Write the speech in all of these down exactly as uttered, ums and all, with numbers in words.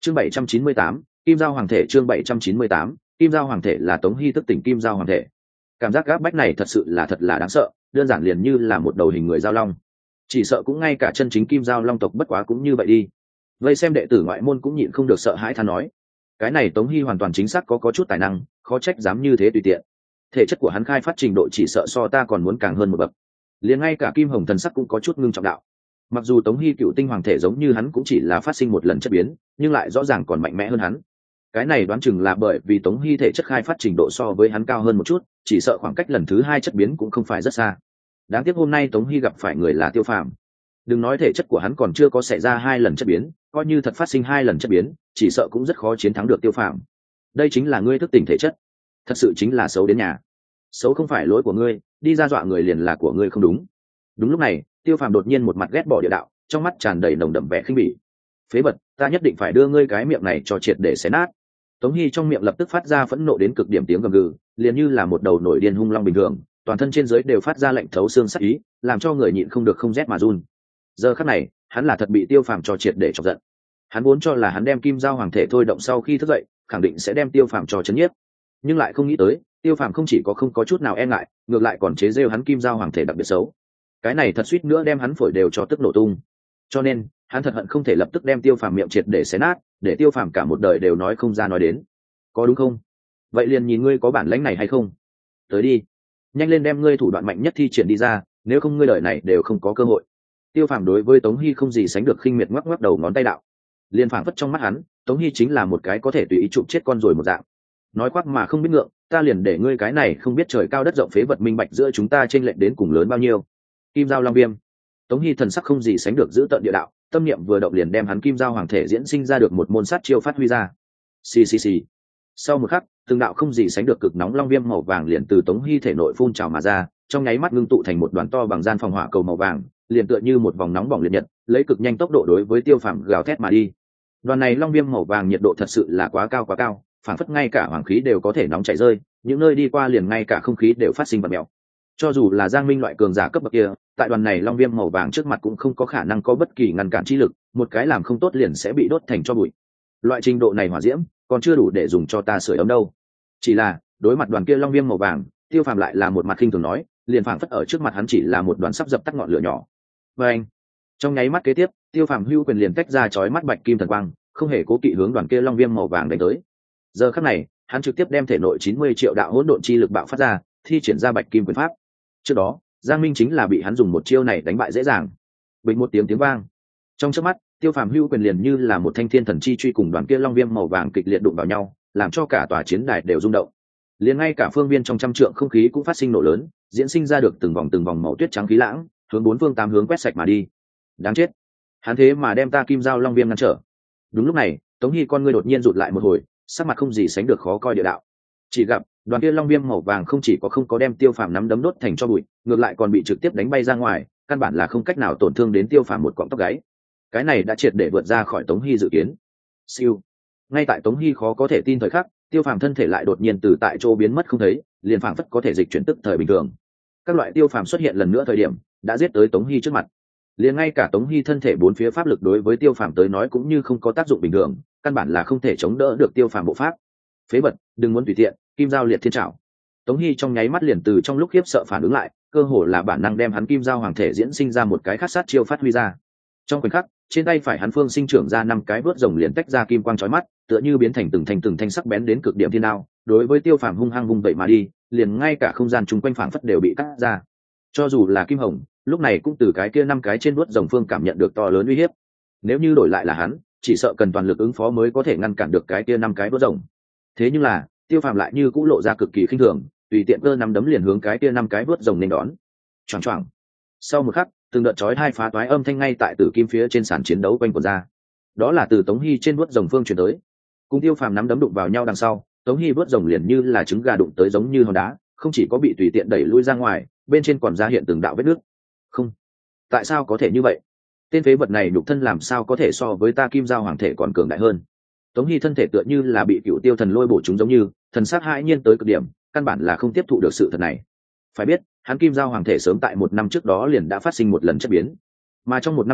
chương bảy trăm chín mươi tám, kim giao hoàng thể. Chương bảy trăm chín mươi tám, kim giao hoàng thể là Tống Hy thức tỉnh kim giao hoàng thể. Cảm giác gáp bách này thật sự là thật là đáng sợ, đơn giản liền như là một đầu hình người giao long. Chỉ sợ cũng ngay cả chân chính kim giao long tộc bất quá cũng như vậy đi. Vây xem đệ tử ngoại môn cũng nhịn không được sợ hãi than nói, cái này Tống Hy hoàn toàn chính xác có có chút tài năng, khó trách dám như thế tùy tiện. Thể chất của hắn khai phát trình độ chỉ sợ so ta còn muốn càng hơn một bậc. Liền ngay cả Kim Hồng thần sắc cũng có chút ngưng trọng đạo. Mặc dù Tống Hy cựu tinh hoàng thể giống như hắn cũng chỉ là phát sinh một lần chất biến, nhưng lại rõ ràng còn mạnh mẽ hơn hắn. Cái này đoán chừng là bởi vì Tống Hy thể chất khai phát trình độ so với hắn cao hơn một chút, chỉ sợ khoảng cách lần thứ hai chất biến cũng không phải rất xa. Đáng tiếc hôm nay Tống Hy gặp phải người là Tiêu Phàm. Đừng nói thể chất của hắn còn chưa có xảy ra hai lần chất biến, coi như thật phát sinh hai lần chất biến, chỉ sợ cũng rất khó chiến thắng được Tiêu Phàm. Đây chính là ngươi thức tỉnh thể chất, thật sự chính là xấu đến nhà. Xấu không phải lỗi của ngươi, đi ra dọa người liền là của ngươi không đúng. Đúng lúc này, Tiêu Phàm đột nhiên một mặt ghét bỏ địa đạo, trong mắt tràn đầy nồng đậm vẻ khinh bỉ. Phế vật, ta nhất định phải đưa ngươi cái miệng này cho triệt để xé nát. Tống Hy trong miệng lập tức phát ra phẫn nộ đến cực điểm tiếng gầm gừ, liền như là một đầu nổi điên hung long bình thường, toàn thân trên dưới đều phát ra lệnh thấu xương sắc ý, làm cho người nhịn không được không rét mà run. Giờ khắc này, hắn là thật bị Tiêu Phàm cho triệt để chọc giận. Hắn vốn cho là hắn đem kim giao hoàng thể thôi động sau khi thức dậy, khẳng định sẽ đem Tiêu Phàm cho chấn nhiếp, nhưng lại không nghĩ tới, Tiêu Phàm không chỉ có không có chút nào e ngại, ngược lại còn chế giễu hắn kim giao hoàng thể đặc biệt xấu. Cái này thật suýt nữa đem hắn phổi đều cho tức nổ tung. Cho nên, hắn thật hận không thể lập tức đem Tiêu Phàm miệng triệt để xé nát, để Tiêu Phàm cả một đời đều nói không ra nói đến. Có đúng không? Vậy liền nhìn ngươi có bản lĩnh này hay không. Tới đi, nhanh lên đem ngươi thủ đoạn mạnh nhất thi triển đi ra, nếu không ngươi đời này đều không có cơ hội. Tiêu Phàm đối với Tống Hy không gì sánh được khinh miệt ngoắc ngoắc đầu ngón tay đạo. Liên phảng phất trong mắt hắn, Tống Hy chính là một cái có thể tùy ý chụp chết con rồi một dạng. Nói khoác mà không biết ngượng, ta liền để ngươi cái này không biết trời cao đất rộng phế vật minh bạch giữa chúng ta chênh lệch đến cùng lớn bao nhiêu. Kim giao long viêm. Tống Hy thần sắc không gì sánh được giữ tận địa đạo, tâm niệm vừa động liền đem hắn kim giao hoàng thể diễn sinh ra được một môn sát chiêu phát huy ra. Xì xì xì. Sau một khắc, từng đạo không gì sánh được cực nóng long viêm màu vàng liền từ Tống Hy thể nội phun trào mà ra, trong nháy mắt ngưng tụ thành một đoàn to bằng gian phòng hỏa cầu màu vàng, liền tựa như một vòng nóng bỏng liệt nhật, lấy cực nhanh tốc độ đối với Tiêu Phàm gào thét mà đi. Đoàn này long viêm màu vàng nhiệt độ thật sự là quá cao quá cao, phản phất ngay cả hoàng khí đều có thể nóng chảy rơi, những nơi đi qua liền ngay cả không khí đều phát sinh vật mèo. Cho dù là Giang Minh loại cường giả cấp bậc kia, tại đoàn này long viêm màu vàng trước mặt cũng không có khả năng có bất kỳ ngăn cản chi lực, một cái làm không tốt liền sẽ bị đốt thành tro bụi. Loại trình độ này hỏa diễm còn chưa đủ để dùng cho ta sưởi ấm đâu. Chỉ là đối mặt đoàn kia long viêm màu vàng, Tiêu Phàm lại là một mặt khinh thường nói, liền phảng phất ở trước mặt hắn chỉ là một đoàn sắp dập tắt ngọn lửa nhỏ. Và anh, trong nháy mắt kế tiếp, Tiêu Phàm hưu quyền liền tách ra chói mắt bạch kim thần quang, không hề cố kỵ hướng đoàn kia long viêm màu vàng đánh tới. Giờ khắc này, hắn trực tiếp đem thể nội chín mươi triệu đạo hỗn độn chi lực bạo phát ra, thi triển ra bạch kim quyền pháp. Trước đó, Giang Minh chính là bị hắn dùng một chiêu này đánh bại dễ dàng. Bình một tiếng tiếng vang, trong chớp mắt, Tiêu Phàm hưu quyền liền như là một thanh thiên thần chi truy cùng đoàn kia long viêm màu vàng kịch liệt đụng vào nhau, làm cho cả tòa chiến đài đều rung động. Liền ngay cả phương viên trong trăm trượng không khí cũng phát sinh nổ lớn, diễn sinh ra được từng vòng từng vòng màu tuyết trắng khí lãng, hướng bốn phương tám hướng quét sạch mà đi. Đáng chết, hắn thế mà đem ta kim giao long viêm ngăn trở. Đúng lúc này, Tống Hy con ngươi đột nhiên rụt lại một hồi, sắc mặt không gì sánh được khó coi địa đạo. Chỉ gặp đoàn kia long viêm màu vàng không chỉ có không có đem Tiêu Phàm nắm đấm đốt thành tro bụi, ngược lại còn bị trực tiếp đánh bay ra ngoài, căn bản là không cách nào tổn thương đến Tiêu Phàm một cọng tóc gáy. Cái này đã triệt để vượt ra khỏi Tống Hy dự kiến. Siêu. Ngay tại Tống Hy khó có thể tin thời khắc, Tiêu Phàm thân thể lại đột nhiên từ tại chỗ biến mất không thấy, liền phảng phất có thể dịch chuyển tức thời bình thường. Các loại Tiêu Phàm xuất hiện lần nữa thời điểm, đã giết tới Tống Hy trước mặt. Liền ngay cả Tống Hy thân thể bốn phía pháp lực đối với Tiêu Phàm tới nói cũng như không có tác dụng bình thường, căn bản là không thể chống đỡ được Tiêu Phàm bộ pháp. Phế vật, đừng muốn tùy tiện, kim giao liệt thiên trảo. Tống Hy trong nháy mắt liền từ trong lúc khiếp sợ phản ứng lại, cơ hồ là bản năng đem hắn kim giao hoàng thể diễn sinh ra một cái khắc sát chiêu phát huy ra. Trong khoảnh khắc, trên tay phải hắn phương sinh trưởng ra năm cái vớt rồng liền tách ra kim quang chói mắt, tựa như biến thành từng thanh từng thanh sắc bén đến cực điểm thiên đao, đối với Tiêu Phàm hung hăng vung vậy mà đi, liền ngay cả không gian chung quanh phảng phất đều bị cắt ra. Cho dù là Kim Hồng, lúc này cũng từ cái kia năm cái trên vớt rồng phương cảm nhận được to lớn uy hiếp. Nếu như đổi lại là hắn, chỉ sợ cần toàn lực ứng phó mới có thể ngăn cản được cái kia năm cái vớt rồng. Thế nhưng là, Tiêu Phàm lại như cũng lộ ra cực kỳ khinh thường, tùy tiện cơ năm đấm liền hướng cái kia năm cái vớt rồng nên đón. Choảng choảng. Sau một khắc, từng đợt chói hai phá toái âm thanh ngay tại tử kim phía trên sàn chiến đấu quanh quẩn ra. Đó là từ Tống Hy trên vớt rồng phương truyền tới. Cùng Tiêu Phàm nắm đấm đụng vào nhau đằng sau, Tống Hy vớt rồng liền như là trứng gà đụng tới giống như hòn đá, không chỉ có bị tùy tiện đẩy lui ra ngoài, bên trên còn ra hiện từng đạo vết nước. Không, tại sao có thể như vậy? Tên phế vật này nhục thân làm sao có thể so với ta kim giao hoàng thể còn cường đại hơn? Tống Hy thân thể tựa như là bị cựu tiêu thần lôi bổ chúng giống như, thần sắc hãi nhiên tới cực điểm, căn bản là không tiếp thụ được sự thật này. Phải biết, hắn kim giao hoàng thể sớm tại một năm trước đó liền đã phát sinh một lần chất biến, mà trong một năm này,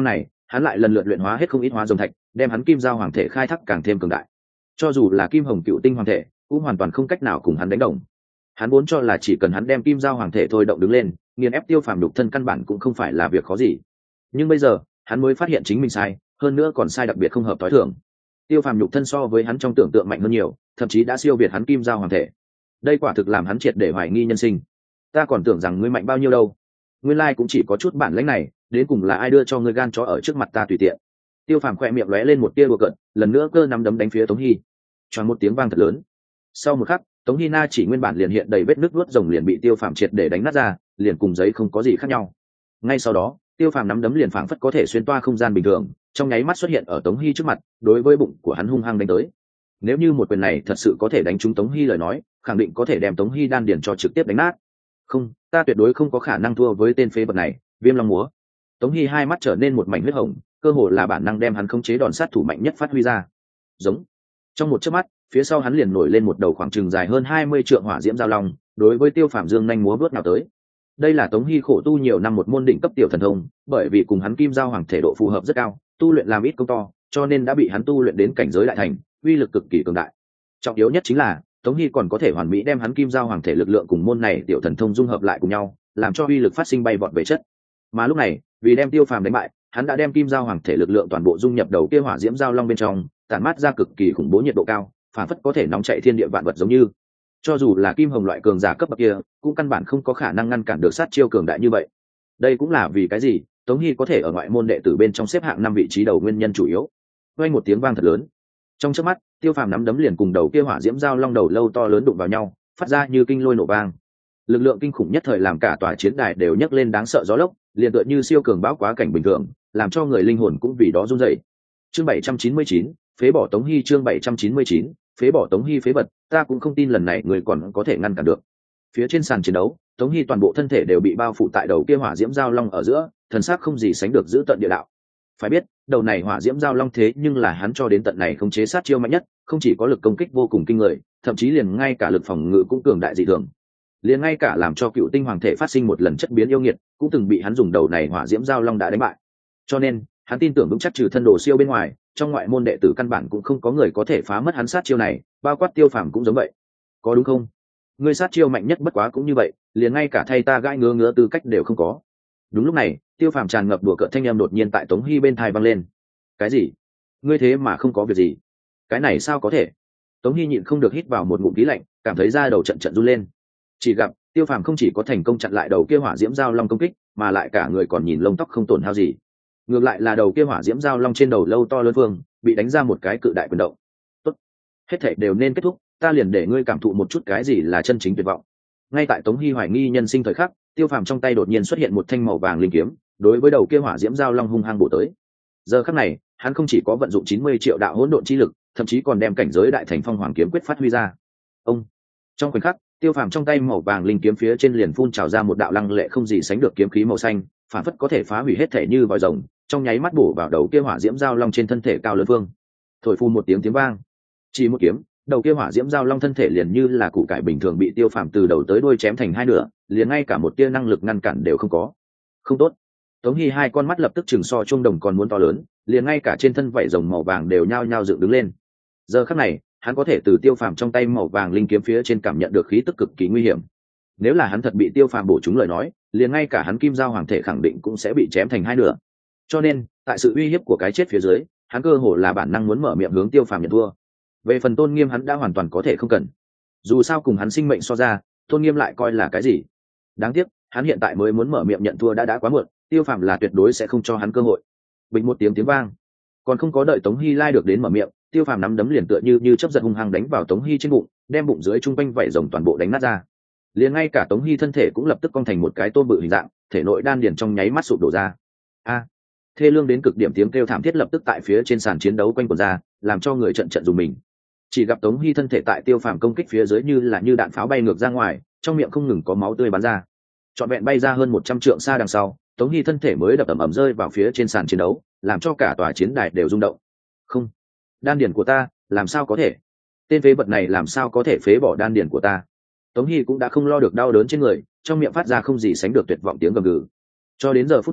hắn lại lần lượt luyện hóa hết không ít hóa rồng thạch, đem hắn kim giao hoàng thể khai thác càng thêm cường đại. Cho dù là kim hồng cựu tinh hoàng thể cũng hoàn toàn không cách nào cùng hắn đánh đồng. Hắn vốn cho là chỉ cần hắn đem kim giao hoàng thể thôi động đứng lên, nghiền ép tiêu phàm đục thân căn bản cũng không phải là việc khó gì. Nhưng bây giờ hắn mới phát hiện chính mình sai, hơn nữa còn sai đặc biệt không hợp tối thường. Tiêu phàm nhục thân so với hắn trong tưởng tượng mạnh hơn nhiều, thậm chí đã siêu việt hắn kim giao hoàng thể. Đây quả thực làm hắn triệt để hoài nghi nhân sinh. Ta còn tưởng rằng ngươi mạnh bao nhiêu đâu, nguyên lai cũng chỉ có chút bản lĩnh này, đến cùng là ai đưa cho ngươi gan chó ở trước mặt ta tùy tiện. Tiêu phàm khoe miệng lóe lên một tia đùa cợt, lần nữa cơ nắm đấm đánh phía Tống Hi. Choáng một tiếng vang thật lớn. Sau một khắc, Tống Hi Na chỉ nguyên bản liền hiện đầy vết nứt vuốt rồng liền bị tiêu phàm triệt để đánh nát ra, liền cùng giấy không có gì khác nhau. Ngay sau đó, tiêu phàm nắm đấm liền phảng phất có thể xuyên toa không gian bình thường, trong nháy mắt xuất hiện ở Tống Hi trước mặt, đối với bụng của hắn hung hăng đánh tới. Nếu như một quyền này thật sự có thể đánh trúng Tống Hi lời nói, khẳng định có thể đem Tống Hi đan điền cho trực tiếp đánh nát. Không, ta tuyệt đối không có khả năng thua với tên phế vật này. Viêm Long múa. Tống Hi hai mắt trở nên một mảnh huyết hồng, cơ hồ là bản năng đem hắn khống chế đòn sát thủ mạnh nhất phát huy ra. Giống. Trong một chớp mắt, phía sau hắn liền nổi lên một đầu khoảng chừng dài hơn hai mươi trượng hỏa diễm giao long, đối với Tiêu Phàm dương nhanh múa vớt nào tới. Đây là Tống Hi khổ tu nhiều năm một môn đỉnh cấp tiểu thần thông, bởi vì cùng hắn kim giao hoàng thể độ phù hợp rất cao, tu luyện làm ít công to, cho nên đã bị hắn tu luyện đến cảnh giới đại thành, uy lực cực kỳ cường đại. Trọng yếu nhất chính là Tống Hi còn có thể hoàn mỹ đem hắn kim giao hoàng thể lực lượng cùng môn này tiểu thần thông dung hợp lại cùng nhau, làm cho uy lực phát sinh bay vọt về chất. Mà lúc này, vì đem Tiêu Phàm đánh bại, hắn đã đem kim giao hoàng thể lực lượng toàn bộ dung nhập đầu kia hỏa diễm giao long bên trong, tản mát ra cực kỳ khủng bố nhiệt độ cao, phản phất có thể nóng chảy thiên địa vạn vật giống như. Cho dù là kim hồng loại cường giả cấp bậc kia, cũng căn bản không có khả năng ngăn cản được sát chiêu cường đại như vậy. Đây cũng là vì cái gì Tống Hi có thể ở ngoại môn đệ tử bên trong xếp hạng năm vị trí đầu nguyên nhân chủ yếu. Vang một tiếng vang thật lớn, trong chớp mắt, Tiêu Phàm nắm đấm liền cùng đầu kia hỏa diễm giao long đầu lâu to lớn đụng vào nhau, phát ra như kinh lôi nổ vang. Lực lượng kinh khủng nhất thời làm cả tòa chiến đài đều nhấc lên đáng sợ gió lốc, liền tựa như siêu cường bão quá cảnh bình thường, làm cho người linh hồn cũng vì đó run rẩy. Chương bảy trăm chín mươi chín, phế bỏ Tống Hi. Chương bảy trăm chín mươi chín, phế bỏ Tống Hi phế vật, ta cũng không tin lần này người còn có thể ngăn cản được. Phía trên sàn chiến đấu, Tống Hi toàn bộ thân thể đều bị bao phủ tại đầu kia hỏa diễm giao long ở giữa, thần sắc không gì sánh được giữ tận địa đạo. Phải biết, đầu này hỏa diễm giao long thế nhưng là hắn cho đến tận này không chế sát chiêu mạnh nhất, không chỉ có lực công kích vô cùng kinh người, thậm chí liền ngay cả lực phòng ngự cũng cường đại dị thường. Liền ngay cả làm cho cựu tinh hoàng thể phát sinh một lần chất biến yêu nghiệt, cũng từng bị hắn dùng đầu này hỏa diễm giao long đã đánh bại. Cho nên, hắn tin tưởng vững chắc trừ thân đồ siêu bên ngoài, trong ngoại môn đệ tử căn bản cũng không có người có thể phá mất hắn sát chiêu này, bao quát Tiêu Phàm cũng giống vậy. Có đúng không? Ngươi sát chiêu mạnh nhất bất quá cũng như vậy, liền ngay cả thay ta gãi ngứa ngứa tư cách đều không có. Đúng lúc này, Tiêu Phàm tràn ngập đùa cợt thanh âm đột nhiên tại Tống Hi bên tai vang lên. Cái gì? Ngươi thế mà không có việc gì? Cái này sao có thể? Tống Hi nhịn không được hít vào một ngụm khí lạnh, cảm thấy da đầu trận trận run lên. Chỉ gặp Tiêu Phàm không chỉ có thành công chặn lại đầu kia hỏa diễm giao long công kích, mà lại cả người còn nhìn lông tóc không tổn hao gì. Ngược lại là đầu kia hỏa diễm giao long trên đầu lâu to lớn phương, bị đánh ra một cái cự đại quyền động. Tốt, hết thảy đều nên kết thúc, ta liền để ngươi cảm thụ một chút cái gì là chân chính tuyệt vọng. Ngay tại Tống Hi hoài nghi nhân sinh thời khắc, Tiêu Phàm trong tay đột nhiên xuất hiện một thanh màu vàng linh kiếm, đối với đầu kia hỏa diễm giao long hung hăng bổ tới. Giờ khắc này, hắn không chỉ có vận dụng chín mươi triệu đạo hỗn độn chi lực, thậm chí còn đem cảnh giới đại thành phong hoàng kiếm quyết phát huy ra. Ông, trong khoảnh khắc, Tiêu Phàm trong tay màu vàng linh kiếm phía trên liền phun trào ra một đạo lăng lệ không gì sánh được kiếm khí màu xanh, phản phất có thể phá hủy hết thể như vòi rồng, trong nháy mắt bổ vào đầu kia hỏa diễm giao long trên thân thể cao lớn vương. Thổi phun một tiếng tiếng vang, chỉ một kiếm, đầu kia hỏa diễm giao long thân thể liền như là củ cải bình thường bị Tiêu Phàm từ đầu tới đuôi chém thành hai nửa, liền ngay cả một tia năng lực ngăn cản đều không có. Không tốt. Tống Hi hai con mắt lập tức chừng so chuông đồng còn muốn to lớn, liền ngay cả trên thân vảy rồng màu vàng đều nhao nhao dựng đứng lên. Giờ khắc này, hắn có thể từ Tiêu Phàm trong tay màu vàng linh kiếm phía trên cảm nhận được khí tức cực kỳ nguy hiểm. Nếu là hắn thật bị Tiêu Phàm bổ trúng lời nói, liền ngay cả hắn kim giao hoàng thể khẳng định cũng sẽ bị chém thành hai nửa. Cho nên, tại sự uy hiếp của cái chết phía dưới, hắn cơ hồ là bản năng muốn mở miệng hướng Tiêu Phàm nhận thua. Về phần tôn nghiêm hắn đã hoàn toàn có thể không cần. Dù sao cùng hắn sinh mệnh so ra, tôn nghiêm lại coi là cái gì? Đáng tiếc, hắn hiện tại mới muốn mở miệng nhận thua đã đã quá muộn, Tiêu Phàm là tuyệt đối sẽ không cho hắn cơ hội. Bình một tiếng tiếng vang, còn không có đợi Tống Hi lai được đến mở miệng, Tiêu Phàm nắm đấm liền tựa như như chớp giật hung hăng đánh vào Tống Hi trên bụng, đem bụng dưới trung quanh vảy rồng toàn bộ đánh nát ra. Liền ngay cả Tống Hi thân thể cũng lập tức cong thành một cái tôm bự hình dạng, thể nội đan điền trong nháy mắt sụp đổ ra. A! Thê lương đến cực điểm tiếng kêu thảm thiết lập tức tại phía trên sàn chiến đấu quanh quẩn ra, làm cho người trận trận rùng mình. Chỉ gặp Tống Hi thân thể tại Tiêu Phàm công kích phía dưới như là như đạn pháo bay ngược ra ngoài, trong miệng không ngừng có máu tươi bắn ra. Trọn vẹn bay ra hơn một trăm trượng xa đằng sau, Tống Hi thân thể mới đập ầm ầm rơi vào phía trên sàn chiến đấu, làm cho cả tòa chiến đài đều rung động. Không, đan điền của ta, làm sao có thể? Tên phế vật này làm sao có thể phế bỏ đan điền của ta? Tống Hi cũng đã không lo được đau đớn trên người, trong miệng phát ra không gì sánh được tuyệt vọng tiếng gầm gừ. Cho đến giờ phút này,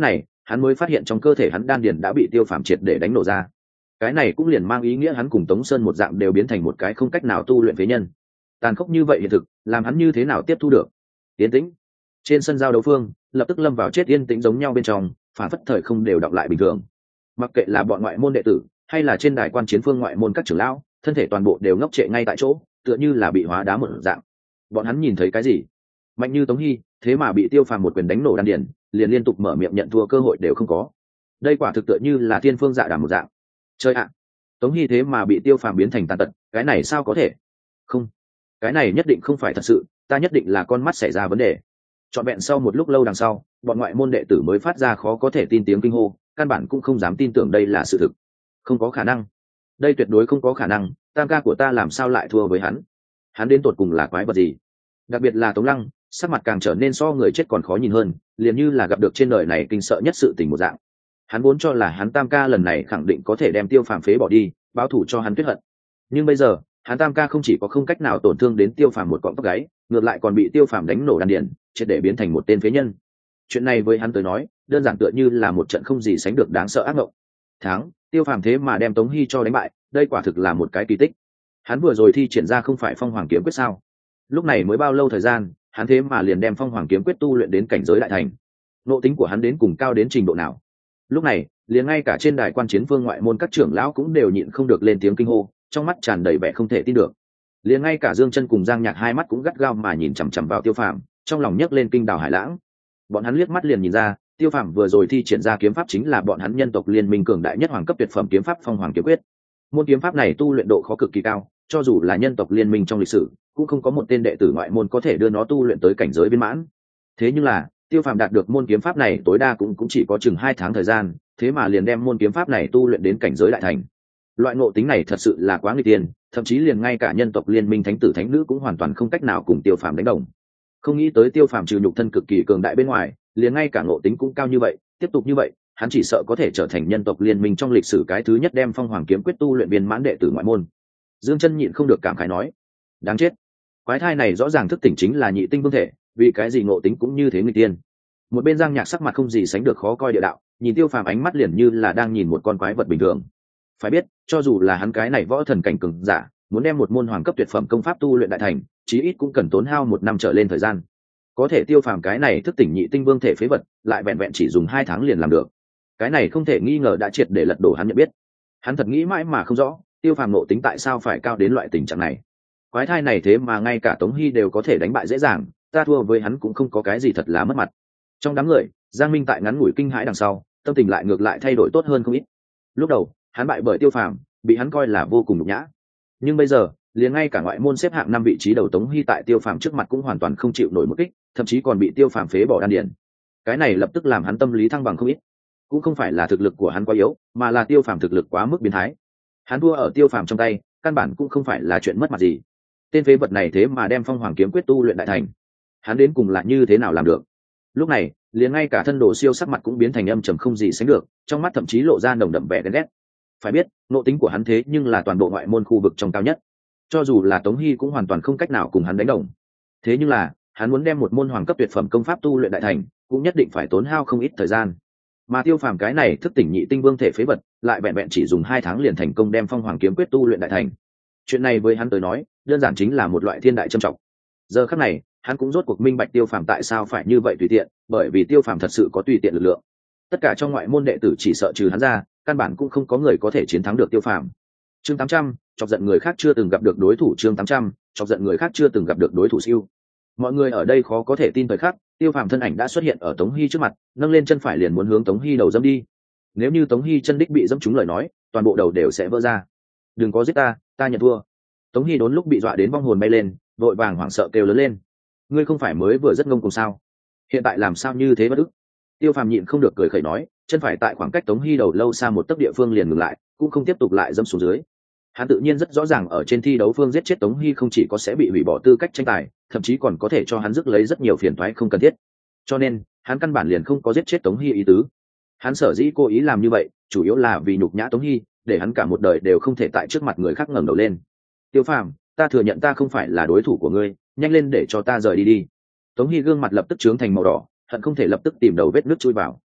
hắn mới phát hiện trong cơ thể hắn đan điền đã bị Tiêu Phàm triệt để đánh nổ ra. Cái này cũng liền mang ý nghĩa hắn cùng Tống Sơn một dạng đều biến thành một cái không cách nào tu luyện phế nhân. Tàn khốc như vậy hiện thực, làm hắn như thế nào tiếp thu được? Yên tĩnh. Trên sân giao đấu phương, lập tức lâm vào chết yên tĩnh giống nhau bên trong, phản phất thời không đều đọc lại bình thường. Mặc kệ là bọn ngoại môn đệ tử, hay là trên đài quan chiến phương ngoại môn các trưởng lão, thân thể toàn bộ đều ngốc trệ ngay tại chỗ, tựa như là bị hóa đá một dạng. Bọn hắn nhìn thấy cái gì? Mạnh như Tống Hy, thế mà bị Tiêu Phàm một quyền đánh nổ đan điền, liền liên tục mở miệng nhận thua cơ hội đều không có. Đây quả thực tựa như là thiên phương dạ đàm một dạng. Chơi ạ, Tống Hy thế mà bị Tiêu Phàm biến thành tàn tật, cái này sao có thể? Không, cái này nhất định không phải thật sự, ta nhất định là con mắt xảy ra vấn đề. Trọn vẹn sau một lúc lâu đằng sau, bọn ngoại môn đệ tử mới phát ra khó có thể tin tiếng kinh hô, căn bản cũng không dám tin tưởng đây là sự thực. Không có khả năng, đây tuyệt đối không có khả năng, tam ca của ta làm sao lại thua với hắn? Hắn đến tột cùng là quái vật gì? Đặc biệt là Tống Lăng, sắc mặt càng trở nên so người chết còn khó nhìn hơn, liền như là gặp được trên đời này kinh sợ nhất sự tình một dạng. Hắn vốn cho là hắn tam ca lần này khẳng định có thể đem Tiêu Phàm phế bỏ đi, báo thù cho hắn tuyết hận. Nhưng bây giờ, hắn tam ca không chỉ có không cách nào tổn thương đến Tiêu Phàm một cọng tóc gáy, ngược lại còn bị Tiêu Phàm đánh nổ đan điền, triệt để biến thành một tên phế nhân. Chuyện này với hắn tới nói, đơn giản tựa như là một trận không gì sánh được đáng sợ ác mộng. Thắng, Tiêu Phàm thế mà đem Tống Hy cho đánh bại, đây quả thực là một cái kỳ tích. Hắn vừa rồi thi triển ra không phải Phong Hoàng kiếm quyết sao? Lúc này mới bao lâu thời gian, hắn thế mà liền đem Phong Hoàng kiếm quyết tu luyện đến cảnh giới đại thành. Nội tính của hắn đến cùng cao đến trình độ nào? Lúc này, liền ngay cả trên đài quan chiến phương ngoại môn các trưởng lão cũng đều nhịn không được lên tiếng kinh hô, trong mắt tràn đầy vẻ không thể tin được. Liền ngay cả Dương Chân cùng Giang Nhạc hai mắt cũng gắt gao mà nhìn chằm chằm vào Tiêu Phàm, trong lòng nhấc lên kinh đào hải lãng. Bọn hắn liếc mắt liền nhìn ra, Tiêu Phàm vừa rồi thi triển ra kiếm pháp chính là bọn hắn nhân tộc liên minh cường đại nhất hoàng cấp tuyệt phẩm kiếm pháp Phong Hoàng kiếm quyết. Môn kiếm pháp này tu luyện độ khó cực kỳ cao, cho dù là nhân tộc liên minh trong lịch sử, cũng không có một tên đệ tử ngoại môn có thể đưa nó tu luyện tới cảnh giới viên mãn. Thế nhưng là, Tiêu Phàm đạt được môn kiếm pháp này tối đa cũng cũng chỉ có chừng hai tháng thời gian, thế mà liền đem môn kiếm pháp này tu luyện đến cảnh giới đại thành. Loại ngộ tính này thật sự là quá nguy tiên, thậm chí liền ngay cả nhân tộc liên minh thánh tử thánh nữ cũng hoàn toàn không cách nào cùng Tiêu Phàm đánh đồng. Không nghĩ tới Tiêu Phàm trừ nhục thân cực kỳ cường đại bên ngoài, liền ngay cả ngộ tính cũng cao như vậy, tiếp tục như vậy, hắn chỉ sợ có thể trở thành nhân tộc liên minh trong lịch sử cái thứ nhất đem Phong Hoàng kiếm quyết tu luyện viên mãn đệ tử ngoại môn. Dương Chân nhịn không được cảm khái nói, đáng chết, quái thai này rõ ràng thức tỉnh chính là nhị tinh vương thể, vì cái gì ngộ tính cũng như thế nguy tiên. Một bên Giang Nhạc sắc mặt không gì sánh được khó coi địa đạo, nhìn Tiêu Phàm ánh mắt liền như là đang nhìn một con quái vật bình thường. Phải biết, cho dù là hắn cái này võ thần cảnh cường giả, muốn đem một môn hoàng cấp tuyệt phẩm công pháp tu luyện đại thành, chí ít cũng cần tốn hao một năm trở lên thời gian. Có thể Tiêu Phàm cái này thức tỉnh nhị tinh vương thể phế vật, lại vẹn vẹn chỉ dùng hai tháng liền làm được. Cái này không thể nghi ngờ đã triệt để lật đổ hắn nhận biết. Hắn thật nghĩ mãi mà không rõ, Tiêu Phàm ngộ tính tại sao phải cao đến loại tình trạng này. Quái thai này thế mà ngay cả Tống Hy đều có thể đánh bại dễ dàng, ta thua với hắn cũng không có cái gì thật là mất mặt. Trong đám người, Giang Minh tại ngắn ngủi kinh hãi đằng sau, tâm tình lại ngược lại thay đổi tốt hơn không ít. Lúc đầu, hắn bại bởi Tiêu Phàm, bị hắn coi là vô cùng nhục nhã. Nhưng bây giờ, liền ngay cả ngoại môn xếp hạng năm vị trí đầu Tống Hy tại Tiêu Phàm trước mặt cũng hoàn toàn không chịu nổi một kích, thậm chí còn bị Tiêu Phàm phế bỏ đan điền. Cái này lập tức làm hắn tâm lý thăng bằng không ít. Cũng không phải là thực lực của hắn quá yếu, mà là Tiêu Phàm thực lực quá mức biến thái. Hắn thua ở Tiêu Phàm trong tay, căn bản cũng không phải là chuyện mất mặt gì. Tên phế vật này thế mà đem Phong Hoàng kiếm quyết tu luyện đại thành, hắn đến cùng là như thế nào làm được? Lúc này, liền ngay cả thân đồ siêu sắc mặt cũng biến thành âm trầm không gì sánh được, trong mắt thậm chí lộ ra nồng đậm vẻ ghen ghét. Phải biết, nội tính của hắn thế nhưng là toàn bộ ngoại môn khu vực trong cao nhất, cho dù là Tống Hy cũng hoàn toàn không cách nào cùng hắn đánh đồng. Thế nhưng là, hắn muốn đem một môn hoàng cấp tuyệt phẩm công pháp tu luyện đại thành, cũng nhất định phải tốn hao không ít thời gian. Mà Tiêu Phàm cái này thức tỉnh nhị tinh vương thể phế vật, lại vẹn vẹn chỉ dùng hai tháng liền thành công đem Phong Hoàng kiếm quyết tu luyện đại thành. Chuyện này với hắn tới nói, đơn giản chính là một loại thiên đại trâm trọng. Giờ khắc này, hắn cũng rốt cuộc minh bạch Tiêu Phàm tại sao phải như vậy tùy tiện, bởi vì Tiêu Phàm thật sự có tùy tiện lực lượng. Tất cả trong ngoại môn đệ tử chỉ sợ trừ hắn ra, căn bản cũng không có người có thể chiến thắng được Tiêu Phàm. Chương tám trăm, chọc giận người khác chưa từng gặp được đối thủ. Chương tám trăm, chọc giận người khác chưa từng gặp được đối thủ siêu. Mọi người ở đây khó có thể tin thời khắc, Tiêu Phàm thân ảnh đã xuất hiện ở Tống Hy trước mặt, nâng lên chân phải liền muốn hướng Tống Hy đầu dẫm đi. Nếu như Tống Hy chân đích bị dẫm trúng lời nói, toàn bộ đầu đều sẽ vỡ ra. Đừng có giết ta, ta nhận thua. Tống Hy đốn lúc bị dọa đến vong hồn bay lên, vội vàng hoảng sợ kêu lớn lên. Ngươi không phải mới vừa rất ngông cuồng sao? Hiện tại làm sao như thế bất ức? Tiêu Phàm nhịn không được cười khẩy nói, chân phải tại khoảng cách Tống Hy đầu lâu xa một tấc địa phương liền ngừng lại, cũng không tiếp tục lại dẫm xuống dưới. Hắn tự nhiên rất rõ ràng ở trên thi đấu phương giết chết Tống Hy không chỉ có sẽ bị hủy bỏ tư cách tranh tài, thậm chí còn có thể cho hắn rước lấy rất nhiều phiền toái không cần thiết. Cho nên, hắn căn bản liền không có giết chết Tống Hy ý tứ. Hắn sở dĩ cố ý làm như vậy, chủ yếu là vì nhục nhã Tống Hy, để hắn cả một đời đều không thể tại trước mặt người khác ngẩng đầu lên. Tiêu Phàm, ta thừa nhận ta không phải là đối thủ của ngươi, nhanh lên để cho ta rời đi đi. Tống Hy gương mặt lập tức trướng thành màu đỏ, hận không thể lập tức tìm đầu vết nước chui vào.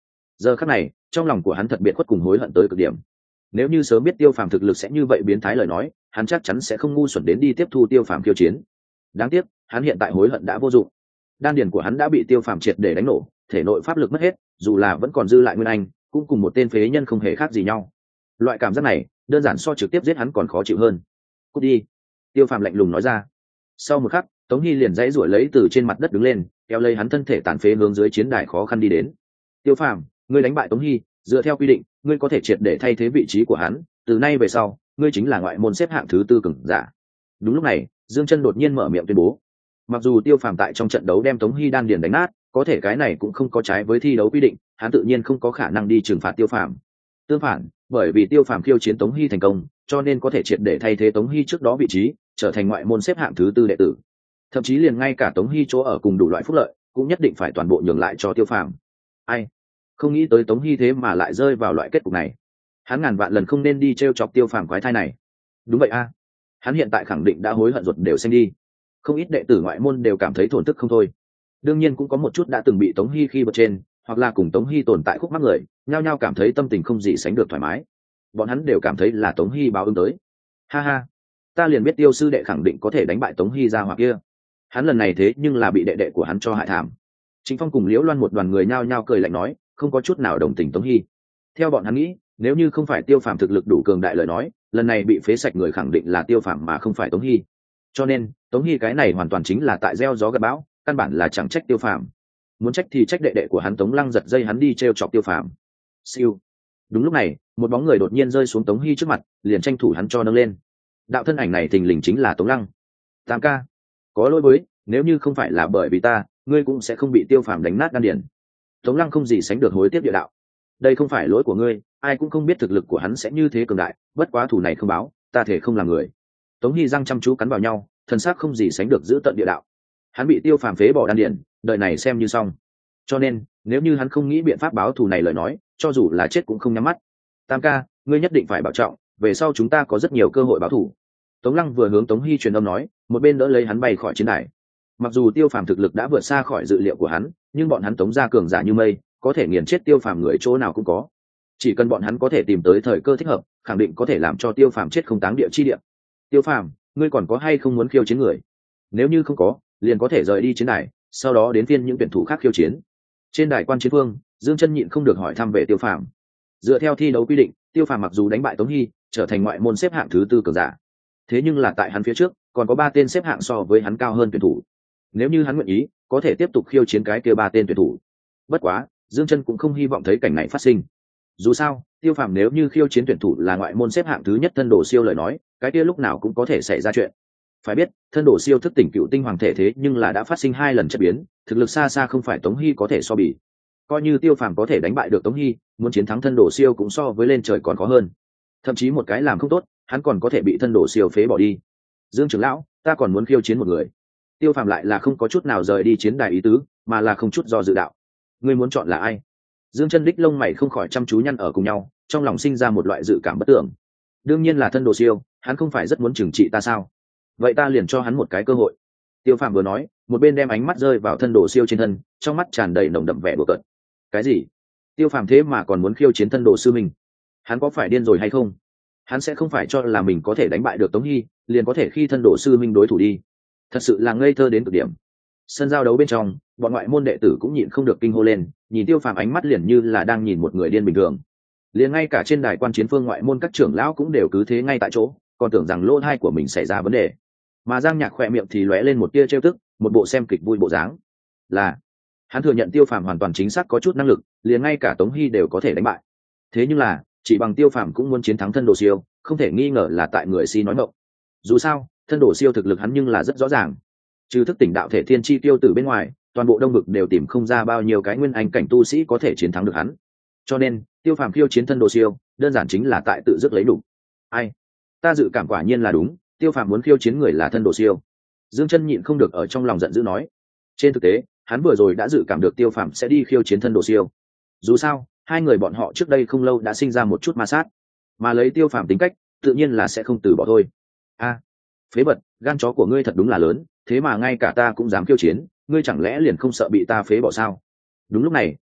giờ khắc này trong lòng của hắn thật biệt khuất cùng hối hận tới cực điểm. Nếu như sớm biết tiêu phàm thực lực sẽ như vậy biến thái lời nói, hắn chắc chắn sẽ không ngu xuẩn đến đi tiếp thu tiêu phàm khiêu chiến. Đáng tiếc hắn hiện tại hối hận đã vô dụng. Đan điền của hắn đã bị tiêu phàm triệt để đánh nổ, thể nội pháp lực mất hết, dù là vẫn còn dư lại nguyên anh cũng cùng một tên phế nhân không hề khác gì nhau. Loại cảm giác này đơn giản so trực tiếp giết hắn còn khó chịu hơn. Cút đi, tiêu phàm lạnh lùng nói ra. Sau một khắc Tống Hy liền dãy ruổi lấy từ trên mặt đất đứng lên, kéo lấy hắn thân thể tàn phế hướng dưới chiến đài khó khăn đi đến. Tiêu phàm, ngươi đánh bại Tống Hy, dựa theo quy định ngươi có thể triệt để thay thế vị trí của hắn, từ nay về sau ngươi chính là ngoại môn xếp hạng thứ tư cường giả. Đúng lúc này Dương Chân đột nhiên mở miệng tuyên bố. Mặc dù tiêu phàm tại trong trận đấu đem Tống Hy đan điền đánh nát, có thể cái này cũng không có trái với thi đấu quy định, hắn tự nhiên không có khả năng đi trừng phạt tiêu phàm. Tương phản, bởi vì tiêu phàm khiêu chiến Tống Hy thành công, cho nên có thể triệt để thay thế Tống Hy trước đó vị trí, trở thành ngoại môn xếp hạng thứ tư đệ tử. Thậm chí liền ngay cả Tống Hy chỗ ở cùng đủ loại phúc lợi cũng nhất định phải toàn bộ nhường lại cho tiêu phàm. Ai không nghĩ tới Tống Hy thế mà lại rơi vào loại kết cục này. Hắn ngàn vạn lần không nên đi t r e o chọc tiêu phàm quái thai này. Đúng vậy a, hắn hiện tại khẳng định đã hối hận ruột đều xanh đi. Không ít đệ tử ngoại môn đều cảm thấy thổn thức không thôi. Đương nhiên cũng có một chút đã từng bị Tống Hy khi bật trên, hoặc là cùng Tống Hy tồn tại khúc mắc người, nhao nhao cảm thấy tâm tình không gì sánh được thoải mái. Bọn hắn đều cảm thấy là Tống Hy báo ứng tới. Ha ha, ta liền biết tiêu sư đệ khẳng định có thể đánh bại Tống Hy ra hoặc kia. Hắn lần này thế nhưng là bị đệ đệ của hắn cho hại thảm. Chính Phong cùng Liễu Loan một đoàn người nhao nhao cười lạnh nói, không có chút nào đồng tình Tống Hy. Theo bọn hắn nghĩ, nếu như không phải tiêu phàm thực lực đủ cường đại lời nói, lần này bị phế sạch người khẳng định là tiêu phàm mà không phải Tống Hy. Cho nên Tống Hy cái này hoàn toàn chính là tại gieo gió gặt bão, căn bản là chẳng trách tiêu phàm. Muốn trách thì trách đệ đệ của hắn Tống Lăng giật dây hắn đi t r e o chọc tiêu phàm. Siêu. Đúng lúc này một bóng người đột nhiên rơi xuống Tống Hy trước mặt, liền tranh thủ hắn cho nâng lên. Đạo thân ảnh này thình lình chính là Tống Lăng. Tam ca, có lỗi với, nếu như không phải là bởi vì ta, ngươi cũng sẽ không bị tiêu phàm đánh nát đan điền. Tống Lăng không gì sánh được hối tiếc địa đạo. Đây không phải lỗi của ngươi, ai cũng không biết thực lực của hắn sẽ như thế cường đại, bất quá thủ này không báo, ta thể không làm người. Tống Hy răng chăm chú cắn vào nhau, thần sắc không gì sánh được giữ tận địa đạo. Hắn bị tiêu phàm phế bỏ đan điền, đời này xem như xong. Cho nên nếu như hắn không nghĩ biện pháp báo thù này lời nói, cho dù là chết cũng không nhắm mắt. Tam ca, ngươi nhất định phải bảo trọng, về sau chúng ta có rất nhiều cơ hội báo thù. Tống Lăng vừa hướng Tống Hy truyền âm nói, một bên đỡ lấy hắn bay khỏi chiến đài. Mặc dù tiêu phàm thực lực đã vượt xa khỏi dự liệu của hắn, nhưng bọn hắn Tống gia cường giả như mây, có thể nghiền chết tiêu phàm người chỗ nào cũng có. Chỉ cần bọn hắn có thể tìm tới thời cơ thích hợp, khẳng định có thể làm cho tiêu phàm chết không táng địa chi địa. Tiêu phàm, ngươi còn có hay không muốn khiêu chiến người? Nếu như không có, liền có thể rời đi chiến đài, sau đó đến phiên những tuyển thủ khác khiêu chiến. Trên đài quan chiến phương, Dương Chân nhịn không được hỏi thăm về tiêu phàm. Dựa theo thi đấu quy định, tiêu phàm mặc dù đánh bại Tống Hy, trở thành ngoại môn xếp hạng thứ tư cường giả, thế nhưng là tại hắn phía trước còn có ba tên xếp hạng so với hắn cao hơn tuyển thủ. Nếu như hắn nguyện ý, có thể tiếp tục khiêu chiến cái kia ba tên tuyển thủ. Bất quá Dương Chân cũng không hy vọng thấy cảnh này phát sinh. Dù sao tiêu phàm nếu như khiêu chiến tuyển thủ là ngoại môn xếp hạng thứ nhất thân đồ siêu lời nói, cái kia lúc nào cũng có thể xảy ra chuyện. Phải biết thân đồ siêu thức tỉnh cựu tinh hoàng thể thế nhưng là đã phát sinh hai lần chất biến, thực lực xa xa không phải Tống Hy có thể so bì. Coi như tiêu phàm có thể đánh bại được Tống Hy, muốn chiến thắng thân đồ siêu cũng so với lên trời còn khó hơn. Thậm chí một cái làm không tốt, hắn còn có thể bị thân đồ siêu phế bỏ đi. Dương trưởng lão, ta còn muốn khiêu chiến một người. Tiêu phàm lại là không có chút nào rời đi chiến đài ý tứ, mà là không chút do dự đạo. Ngươi muốn chọn là ai? Dương Chân đích lông mày không khỏi chăm chú nhăn ở cùng nhau, trong lòng sinh ra một loại dự cảm bất tưởng. Đương nhiên là thân đồ siêu, hắn không phải rất muốn trừng trị ta sao? Vậy ta liền cho hắn một cái cơ hội. Tiêu phàm vừa nói, một bên đem ánh mắt rơi vào thân đồ siêu trên thân, trong mắt tràn đầy nồng đậm vẻ đùa cợt. Cái gì? Tiêu phàm thế mà còn muốn khiêu chiến thân đồ sư mình? Hắn có phải điên rồi hay không? Hắn sẽ không phải cho là mình có thể đánh bại được Tống Hy, liền có thể khi thân đồ sư minh đối thủ đi. Thật sự là ngây thơ đến cực điểm. Sân giao đấu bên trong, bọn ngoại môn đệ tử cũng nhịn không được kinh hô lên, nhìn tiêu phàm ánh mắt liền như là đang nhìn một người điên bình thường. Liền ngay cả trên đài quan chiến phương ngoại môn các trưởng lão cũng đều cứ thế ngay tại chỗ, còn tưởng rằng lỗ tai của mình xảy ra vấn đề. Mà Giang Nhạc khỏe miệng thì lóe lên một tia trêu tức, một bộ xem kịch vui bộ dáng. Là hắn thừa nhận tiêu phàm hoàn toàn chính xác có chút năng lực, liền ngay cả Tống Hy đều có thể đánh bại. Thế nhưng là chỉ bằng tiêu phàm cũng muốn chiến thắng thân đồ siêu, không thể nghi ngờ là tại người si nói mộng. Dù sao thân đồ siêu thực lực hắn nhưng là rất rõ ràng, trừ thức tỉnh đạo thể thiên chi tiêu tử bên ngoài, toàn bộ đông vực đều tìm không ra bao nhiêu cái nguyên anh cảnh tu sĩ có thể chiến thắng được hắn. Cho nên tiêu phàm khiêu chiến thân đồ siêu đơn giản chính là tại tự dứt lấy đủ. Ai? Ta dự cảm quả nhiên là đúng, tiêu phàm muốn khiêu chiến người là thân đồ siêu. Dương Chân nhịn không được ở trong lòng giận dữ nói. Trên thực tế hắn vừa rồi đã dự cảm được tiêu phàm sẽ đi khiêu chiến thân đồ siêu. Dù sao hai người bọn họ trước đây không lâu đã sinh ra một chút ma sát, mà lấy tiêu phàm tính cách tự nhiên là sẽ không từ bỏ thôi. A, phế vật, gan chó của ngươi thật đúng là lớn, thế mà ngay cả ta cũng dám khiêu chiến, ngươi chẳng lẽ liền không sợ bị ta phế bỏ sao? Đúng lúc này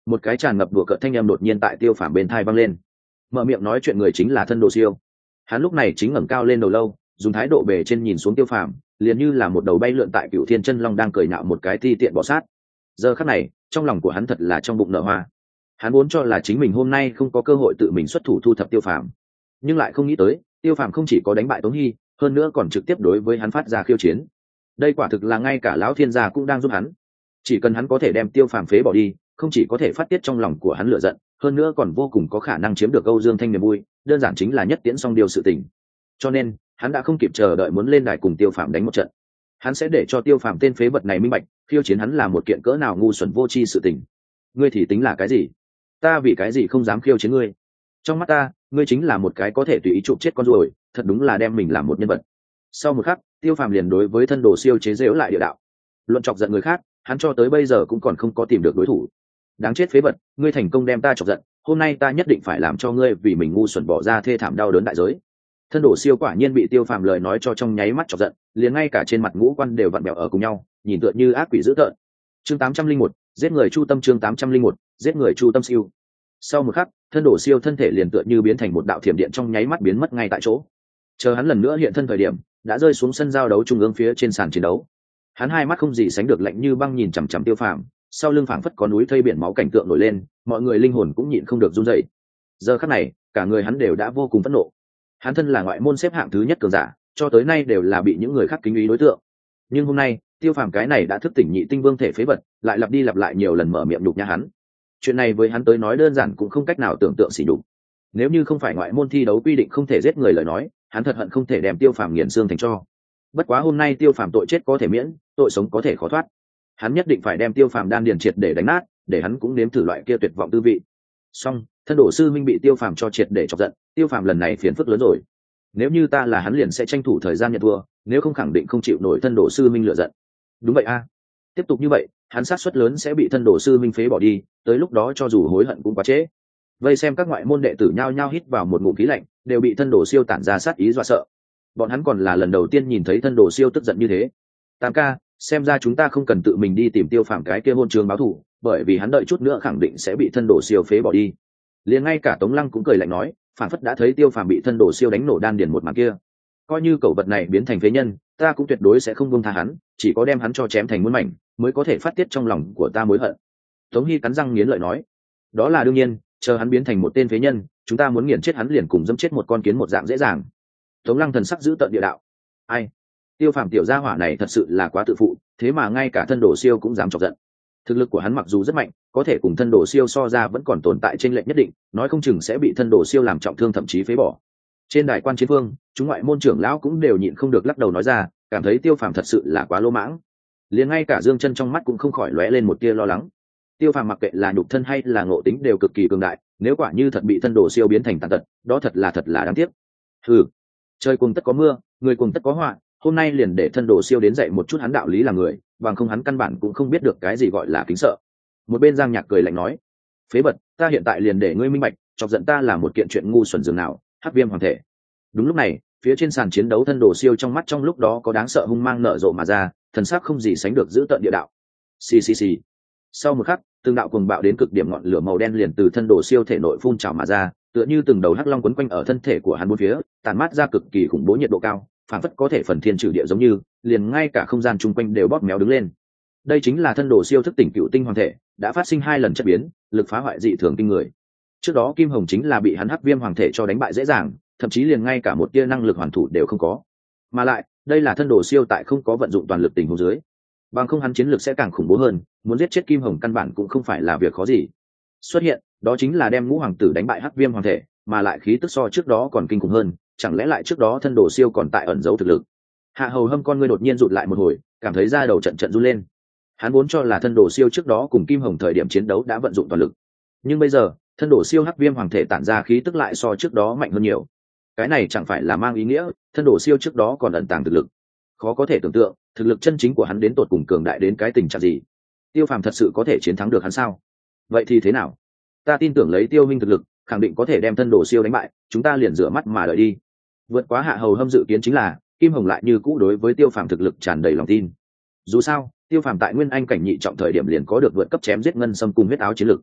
một cái tràn ngập đùa cợt thanh âm đột nhiên tại Tiêu Phàm bên thai vang lên. Mở miệng nói chuyện người chính là Thân Đồ Siêu. Hắn lúc này chính ngẩng cao lên đầu lâu, dùng thái độ bề trên nhìn xuống Tiêu Phàm, liền như là một đầu bay lượn tại Cửu Thiên Chân Long đang cười nhạo một cái ti tiện bọ sát. Giờ khắc này, trong lòng của hắn thật là trong bụng nở hoa. Hắn vốn cho là chính mình hôm nay không có cơ hội tự mình xuất thủ thu thập Tiêu Phàm, nhưng lại không nghĩ tới, Tiêu Phàm không chỉ có đánh bại Tống Hy, hơn nữa còn trực tiếp đối với hắn phát ra khiêu chiến. Đây quả thực là ngay cả lão thiên gia cũng đang giúp hắn. Chỉ cần hắn có thể đem Tiêu Phàm phế bỏ đi, không chỉ có thể phát tiết trong lòng của hắn lửa giận, hơn nữa còn vô cùng có khả năng chiếm được Âu Dương Thanh niềm vui, đơn giản chính là nhất tiễn song điều sự tình. Cho nên, hắn đã không kịp chờ đợi muốn lên đài cùng Tiêu Phàm đánh một trận. Hắn sẽ để cho Tiêu Phàm tên phế vật này minh bạch, khiêu chiến hắn là một kiện cỡ nào ngu xuẩn vô tri sự tình. Ngươi thì tính là cái gì? Ta vì cái gì không dám khiêu chiến ngươi? Trong mắt ta, ngươi chính là một cái có thể tùy ý chụp chết con ruồi, thật đúng là đem mình làm một nhân vật. Sau một khắc, Tiêu Phàm liền đối với Thân Đồ Siêu chế giễu lại địa đạo. Luận chọc giận người khác, hắn cho tới bây giờ cũng còn không có tìm được đối thủ. Đáng chết phế vật, ngươi thành công đem ta chọc giận, hôm nay ta nhất định phải làm cho ngươi vì mình ngu xuẩn bỏ ra thê thảm đau đớn đại giới. Thân Đồ Siêu quả nhiên bị Tiêu Phàm lời nói cho trong nháy mắt chọc giận, liền ngay cả trên mặt ngũ quan đều vặn bẹo ở cùng nhau, nhìn tựa như ác quỷ dữ tợn. Chương tám trăm linh một, giết người chu tâm. Chương tám trăm linh một, giết người chu tâm siêu. Sau một khắc, Thân Đồ Siêu thân thể liền tựa như biến thành một đạo thiểm điện trong nháy mắt biến mất ngay tại chỗ. Chờ hắn lần nữa hiện thân thời điểm, đã rơi xuống sân giao đấu trung ương phía trên sàn chiến đấu. Hắn hai mắt không gì sánh được lạnh như băng nhìn chằm chằm Tiêu Phàm, sau lưng phảng phất có núi thây biển máu cảnh tượng nổi lên, mọi người linh hồn cũng nhịn không được run rẩy. Giờ khắc này, cả người hắn đều đã vô cùng phẫn nộ. Hắn thân là ngoại môn xếp hạng thứ nhất cường giả, cho tới nay đều là bị những người khác kính ý đối tượng. Nhưng hôm nay, Tiêu Phàm cái này đã thức tỉnh nhị tinh vương thể phế vật, lại lặp đi lặp lại nhiều lần mở miệng nhục nhã hắn. Chuyện này với hắn tới nói đơn giản cũng không cách nào tưởng tượng xỉ nhục. Nếu như không phải ngoại môn thi đấu quy định không thể giết người lời nói, hắn thật hận không thể đem Tiêu Phàm nghiền xương thành tro. Bất quá hôm nay Tiêu Phàm tội chết có thể miễn, tội sống có thể khó thoát. Hắn nhất định phải đem Tiêu Phàm đan điền triệt để đánh nát, để hắn cũng nếm thử loại kia tuyệt vọng tư vị. Song, Thân Đồ sư minh bị Tiêu Phàm cho triệt để chọc giận, Tiêu Phàm lần này phiền phức lớn rồi. Nếu như ta là hắn liền sẽ tranh thủ thời gian nhận thua, nếu không khẳng định không chịu nổi Thân Đồ sư minh lựa giận. Đúng vậy a. Tiếp tục như vậy, hắn sát suất lớn sẽ bị Thân Đồ sư minh phế bỏ đi, tới lúc đó cho dù hối hận cũng quá trễ. Vây xem các ngoại môn đệ tử nhao nhao hít vào một ngụm khí lạnh, đều bị Thân Đồ Siêu tản ra sát ý dọa sợ. Bọn hắn còn là lần đầu tiên nhìn thấy Thân Đồ Siêu tức giận như thế. Tam ca, xem ra chúng ta không cần tự mình đi tìm Tiêu Phàm cái kia hôn trường báo thù, bởi vì hắn đợi chút nữa khẳng định sẽ bị Thân Đồ Siêu phế bỏ đi. Liền ngay cả Tống Lăng cũng cười lạnh nói, phản phất đã thấy Tiêu Phàm bị Thân Đồ Siêu đánh nổ đan điền một màn kia. Coi như cẩu vật này biến thành phế nhân, ta cũng tuyệt đối sẽ không buông tha hắn, chỉ có đem hắn cho chém thành muôn mảnh, mới có thể phát tiết trong lòng của ta mối hận. Tống Hy cắn răng nghiến lợi nói, đó là đương nhiên, chờ hắn biến thành một tên phế nhân, chúng ta muốn nghiền chết hắn liền cùng dẫm chết một con kiến một dạng dễ dàng. Tống Lăng thần sắc giữ tận địa đạo, ai? Tiêu Phàm tiểu gia hỏa này thật sự là quá tự phụ, thế mà ngay cả Thân Đồ Siêu cũng dám chọc giận. Thực lực của hắn mặc dù rất mạnh, có thể cùng Thân Đồ Siêu so ra vẫn còn tồn tại trên lệch nhất định, nói không chừng sẽ bị Thân Đồ Siêu làm trọng thương thậm chí phế bỏ. Trên đài quan chiến phương, chúng ngoại môn trưởng lão cũng đều nhịn không được lắc đầu nói ra, cảm thấy Tiêu Phàm thật sự là quá lỗ mãng. Liền ngay cả Dương Chân trong mắt cũng không khỏi lóe lên một tia lo lắng. Tiêu Phàm mặc kệ là nhục thân hay là ngộ tính đều cực kỳ cường đại, nếu quả như thật bị Thân Đồ Siêu biến thành tàn tật, đó thật là thật là đáng tiếc. Hừ, trời cùng tất có mưa, người cùng tất có họa, hôm nay liền để Thân Đồ Siêu đến dạy một chút hắn đạo lý là người, bằng không hắn căn bản cũng không biết được cái gì gọi là kính sợ. Một bên Giang Nhạc cười lạnh nói, phế vật, ta hiện tại liền để ngươi minh bạch, chọc giận ta là một kiện chuyện ngu xuẩn dường nào, Hắc Viêm hoàng thể. Đúng lúc này, phía trên sàn chiến đấu Thân Đồ Siêu trong mắt trong lúc đó có đáng sợ hung mang nở rộ mà ra, thần sắc không gì sánh được giữ tợn địa đạo. Xì xì xì. Sau một khắc, từng đạo cuồng bạo đến cực điểm ngọn lửa màu đen liền từ Thân Đồ Siêu thể nội phun trào mà ra, tựa như từng đầu hắc long quấn quanh ở thân thể của hắn bốn phía, tàn mát ra cực kỳ khủng bố nhiệt độ cao, phản phất có thể phần thiên trừ địa giống như, liền ngay cả không gian chung quanh đều bóp méo đứng lên. Đây chính là Thân Đồ Siêu thức tỉnh cựu tinh hoàng thể, đã phát sinh hai lần chất biến, lực phá hoại dị thường kinh người. Trước đó Kim Hồng chính là bị hắn Hắc Viêm hoàng thể cho đánh bại dễ dàng, thậm chí liền ngay cả một tia năng lực hoàn thủ đều không có. Mà lại, đây là Thân Đồ Siêu tại không có vận dụng toàn lực tình huống dưới, bằng không hắn chiến lược sẽ càng khủng bố hơn, muốn giết chết Kim Hồng căn bản cũng không phải là việc khó gì. Xuất hiện, đó chính là đem Ngũ hoàng tử đánh bại Hắc Viêm hoàng thể, mà lại khí tức so trước đó còn kinh khủng hơn, chẳng lẽ lại trước đó Thân Đồ Siêu còn tại ẩn giấu thực lực. Hạ Hầu Hâm con ngươi đột nhiên rụt lại một hồi, cảm thấy da đầu trận trận run lên. Hắn vốn cho là Thân Đồ Siêu trước đó cùng Kim Hồng thời điểm chiến đấu đã vận dụng toàn lực, nhưng bây giờ Thân Đồ Siêu Hắc Viêm hoàng thể tản ra khí tức lại so trước đó mạnh hơn nhiều. Cái này chẳng phải là mang ý nghĩa Thân Đồ Siêu trước đó còn ẩn tàng thực lực. Khó có thể tưởng tượng thực lực chân chính của hắn đến tột cùng cường đại đến cái tình trạng gì. Tiêu Phàm thật sự có thể chiến thắng được hắn sao? Vậy thì thế nào? Ta tin tưởng lấy Tiêu minh thực lực khẳng định có thể đem Thân Đồ Siêu đánh bại, chúng ta liền rửa mắt mà đợi đi. Vượt quá Hạ Hầu Hâm dự kiến chính là Kim Hồng lại như cũ đối với Tiêu Phàm thực lực tràn đầy lòng tin. Dù sao Tiêu Phàm tại Nguyên Anh cảnh nhị trọng thời điểm liền có được vượt cấp chém giết ngân xâm cùng huyết áo chiến lực.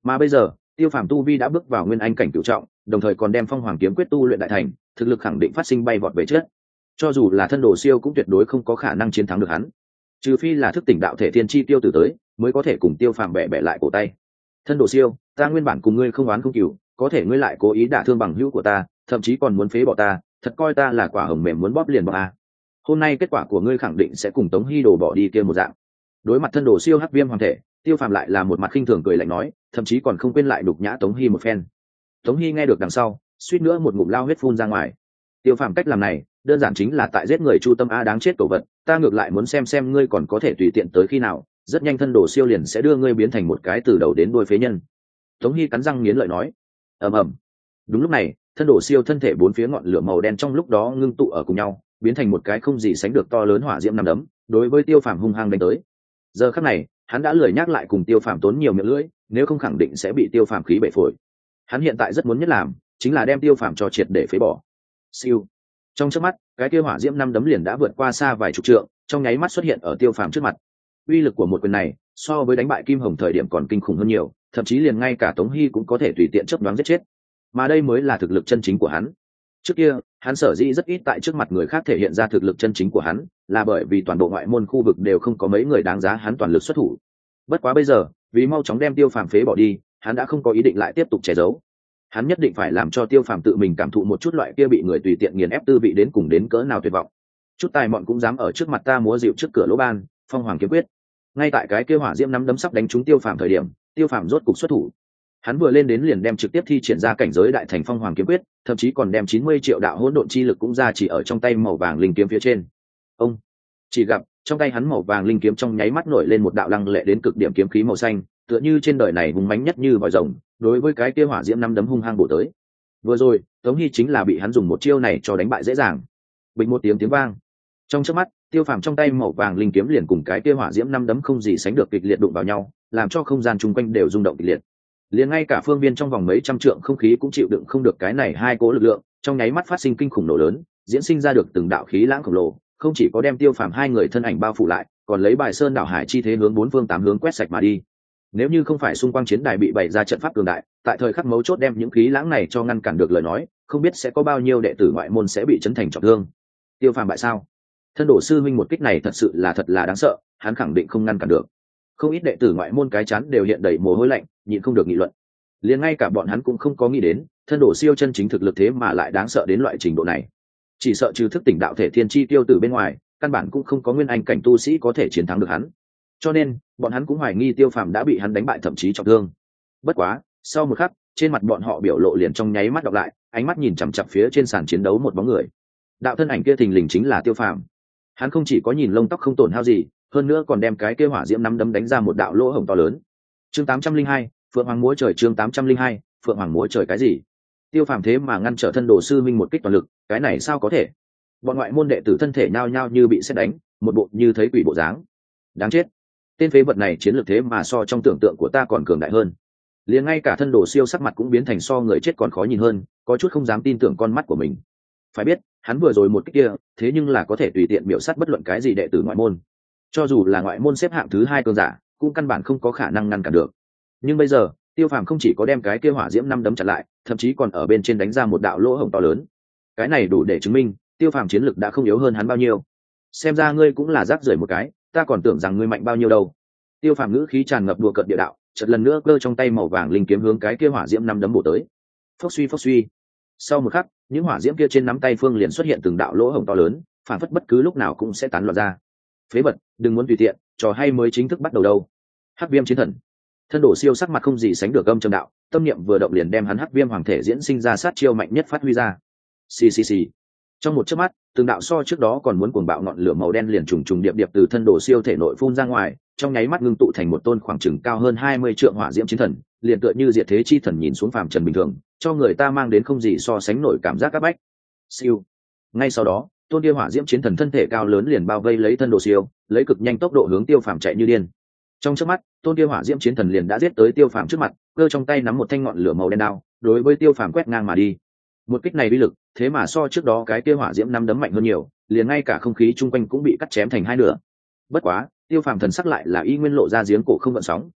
Mà bây giờ tiêu phàm tu vi đã bước vào nguyên anh cảnh cửu trọng, đồng thời còn đem phong hoàng kiếm quyết tu luyện đại thành, thực lực khẳng định phát sinh bay vọt về trước. Cho dù là thân đồ siêu cũng tuyệt đối không có khả năng chiến thắng được hắn, trừ phi là thức tỉnh đạo thể thiên chi tiêu tử tới mới có thể cùng tiêu phàm bẻ bẻ lại cổ tay. Thân đồ siêu, ta nguyên bản cùng ngươi không oán không cừu, có thể ngươi lại cố ý đả thương bằng hữu của ta, thậm chí còn muốn phế bỏ ta, thật coi ta là quả hồng mềm muốn bóp liền bỏ à. Hôm nay kết quả của ngươi khẳng định sẽ cùng Tống Hy Đồ bỏ đi kia một dạng. Đối mặt thân đồ siêu hắc viêm hoàng thể, tiêu phàm lại là một mặt khinh thường cười lạnh nói, thậm chí còn không quên lại đục nhã Tống Hy một phen. Tống Hy nghe được đằng sau, suýt nữa một ngụm lao huyết phun ra ngoài. Tiêu phàm cách làm này đơn giản chính là tại giết người chu tâm a đáng chết tổ vật, ta ngược lại muốn xem xem ngươi còn có thể tùy tiện tới khi nào, rất nhanh thân đồ siêu liền sẽ đưa ngươi biến thành một cái từ đầu đến đuôi phế nhân. Tống Hy cắn răng nghiến lợi nói. Ầm ầm. Đúng lúc này, thân đồ siêu thân thể bốn phía ngọn lửa màu đen trong lúc đó ngưng tụ ở cùng nhau, biến thành một cái không gì sánh được to lớn hỏa diễm nằm đấm, đối với tiêu phàm hung hăng đánh tới. Giờ khắc này, hắn đã lười nhắc lại cùng tiêu phàm tốn nhiều miệng lưỡi, nếu không khẳng định sẽ bị tiêu phàm khí bể phổi. Hắn hiện tại rất muốn nhất làm chính là đem tiêu phàm cho triệt để phế bỏ. Siêu. Trong chớp mắt, cái tiêu hỏa diễm năm đấm liền đã vượt qua xa vài chục trượng, trong nháy mắt xuất hiện ở tiêu phàm trước mặt. Uy lực của một quyền này so với đánh bại Kim Hồng thời điểm còn kinh khủng hơn nhiều, thậm chí liền ngay cả Tống Hy cũng có thể tùy tiện chớp nhoáng giết chết. Mà đây mới là thực lực chân chính của hắn. Trước kia, hắn sở dĩ rất ít tại trước mặt người khác thể hiện ra thực lực chân chính của hắn, là bởi vì toàn bộ ngoại môn khu vực đều không có mấy người đáng giá hắn toàn lực xuất thủ. Bất quá bây giờ, vì mau chóng đem tiêu phàm phế bỏ đi, hắn đã không có ý định lại tiếp tục che giấu. Hắn nhất định phải làm cho tiêu phàm tự mình cảm thụ một chút loại kia bị người tùy tiện nghiền ép tư vị đến cùng đến cỡ nào tuyệt vọng. Chút tài mọn cũng dám ở trước mặt ta múa dịu trước cửa lỗ ban, phong hoàng kiếm quyết. Ngay tại cái kia hỏa diễm nắm đấm sắp đánh trúng tiêu phàm thời điểm, tiêu phàm rốt cục xuất thủ. Hắn vừa lên đến liền đem trực tiếp thi triển ra cảnh giới đại thành phong hoàng kiếm quyết, thậm chí còn đem chín mươi triệu đạo hỗn độn chi lực cũng ra chỉ ở trong tay màu vàng linh kiếm phía trên. Ông chỉ gặp trong tay hắn màu vàng linh kiếm trong nháy mắt nổi lên một đạo lăng lệ đến cực điểm kiếm khí màu xanh, tựa như trên đời này hùng mãnh nhất như vòi rồng, đối với cái kia hỏa diễm năm đấm hung hăng bổ tới. Vừa rồi, Tống Hy chính là bị hắn dùng một chiêu này cho đánh bại dễ dàng. Bình một tiếng tiếng vang, trong chớp mắt, tiêu phàm trong tay màu vàng linh kiếm liền cùng cái kia hỏa diễm năm đấm không gì sánh được kịch liệt đụng vào nhau, làm cho không gian chung quanh đều rung động kịch liệt. Liền ngay cả phương viên trong vòng mấy trăm trượng không khí cũng chịu đựng không được cái này hai cố lực lượng, trong nháy mắt phát sinh kinh khủng nổ lớn, diễn sinh ra được từng đạo khí lãng khổng lồ, không chỉ có đem tiêu phàm hai người thân ảnh bao phủ lại, còn lấy bài sơn đảo hải chi thế hướng bốn phương tám hướng quét sạch mà đi. Nếu như không phải xung quanh chiến đài bị bày ra trận pháp cường đại, tại thời khắc mấu chốt đem những khí lãng này cho ngăn cản được lời nói, không biết sẽ có bao nhiêu đệ tử ngoại môn sẽ bị chấn thành trọng thương. Tiêu phàm bại sao? Thân đổ sư minh một kích này thật sự là thật là đáng sợ, hắn khẳng định không ngăn cản được. Không ít đệ tử ngoại môn cái chán đều hiện đầy mồ hôi lạnh, nhịn không được nghị luận. Liền ngay cả bọn hắn cũng không có nghĩ đến, thân đổ siêu chân chính thực lực thế mà lại đáng sợ đến loại trình độ này. Chỉ sợ trừ thức tỉnh đạo thể thiên chi tiêu tử bên ngoài, căn bản cũng không có nguyên anh cảnh tu sĩ có thể chiến thắng được hắn. Cho nên, bọn hắn cũng hoài nghi tiêu phàm đã bị hắn đánh bại thậm chí trọng thương. Bất quá, sau một khắc, trên mặt bọn họ biểu lộ liền trong nháy mắt đọc lại, ánh mắt nhìn chằm chằm phía trên sàn chiến đấu một bóng người. Đạo thân ảnh kia thình lình chính là tiêu phàm. Hắn không chỉ có nhìn lông tóc không tổn hao gì, hơn nữa còn đem cái kia hỏa diễm nắm đấm đánh ra một đạo lỗ hổng to lớn. Chương tám trăm linh hai, Phượng Hoàng múa trời. Chương tám trăm linh hai, Phượng Hoàng múa trời cái gì? Tiêu phàm thế mà ngăn trở thân đồ sư minh một kích toàn lực, cái này sao có thể? Bọn ngoại môn đệ tử thân thể nhao nhao như bị sét đánh, một bộ như thấy quỷ bộ dáng. Đáng chết, tên phế vật này chiến lược thế mà so trong tưởng tượng của ta còn cường đại hơn. Liền ngay cả thân đồ siêu sắc mặt cũng biến thành so người chết còn khó nhìn hơn, có chút không dám tin tưởng con mắt của mình. Phải biết, hắn vừa rồi một kích kia, thế nhưng là có thể tùy tiện biểu sát bất luận cái gì đệ tử ngoại môn. Cho dù là ngoại môn xếp hạng thứ hai cường giả, cũng căn bản không có khả năng ngăn cản được. Nhưng bây giờ, tiêu phàm không chỉ có đem cái kia hỏa diễm năm đấm chặn lại, thậm chí còn ở bên trên đánh ra một đạo lỗ hổng to lớn. Cái này đủ để chứng minh tiêu phàm chiến lực đã không yếu hơn hắn bao nhiêu. Xem ra ngươi cũng là rác rưởi một cái, ta còn tưởng rằng ngươi mạnh bao nhiêu đâu. Tiêu phàm ngữ khí tràn ngập đùa cợt địa đạo, chợt lần nữa cơ trong tay màu vàng linh kiếm hướng cái kia hỏa diễm năm đấm bổ tới. Phốc suy phốc suy. Sau một khắc, những hỏa diễm kia trên nắm tay phương liền xuất hiện từng đạo lỗ hổng to lớn, phản phất bất cứ lúc nào cũng sẽ tán loạn ra. Phế vật, đừng muốn tùy tiện, trò hay mới chính thức bắt đầu đâu. Hắc viêm chiến thần. Thân đổ siêu sắc mặt không gì sánh được âm trầm đạo, tâm niệm vừa động liền đem hắn hắc viêm hoàng thể diễn sinh ra sát chiêu mạnh nhất phát huy ra. Xì xì xì. Trong một chớp mắt, từng đạo so trước đó còn muốn cuồng bạo ngọn lửa màu đen liền trùng trùng điệp điệp từ thân đổ siêu thể nội phun ra ngoài, trong nháy mắt ngưng tụ thành một tôn khoảng chừng cao hơn hai mươi trượng hỏa diễm chiến thần, liền tựa như diệt thế chi thần nhìn xuống phàm trần bình thường, cho người ta mang đến không gì so sánh nổi cảm giác các bách. Siêu. Ngay sau đó, tôn kia hỏa diễm chiến thần thân thể cao lớn liền bao vây lấy thân đồ siêu, lấy cực nhanh tốc độ hướng tiêu phàm chạy như điên. Trong chớp mắt, tôn kia hỏa diễm chiến thần liền đã giết tới tiêu phàm trước mặt, cơ trong tay nắm một thanh ngọn lửa màu đen đao, đối với tiêu phàm quét ngang mà đi. Một kích này uy lực, thế mà so trước đó cái kia hỏa diễm năm đấm mạnh hơn nhiều, liền ngay cả không khí chung quanh cũng bị cắt chém thành hai nửa. Bất quá, tiêu phàm thần sắc lại là y nguyên lộ ra giếng cổ không gợn sóng,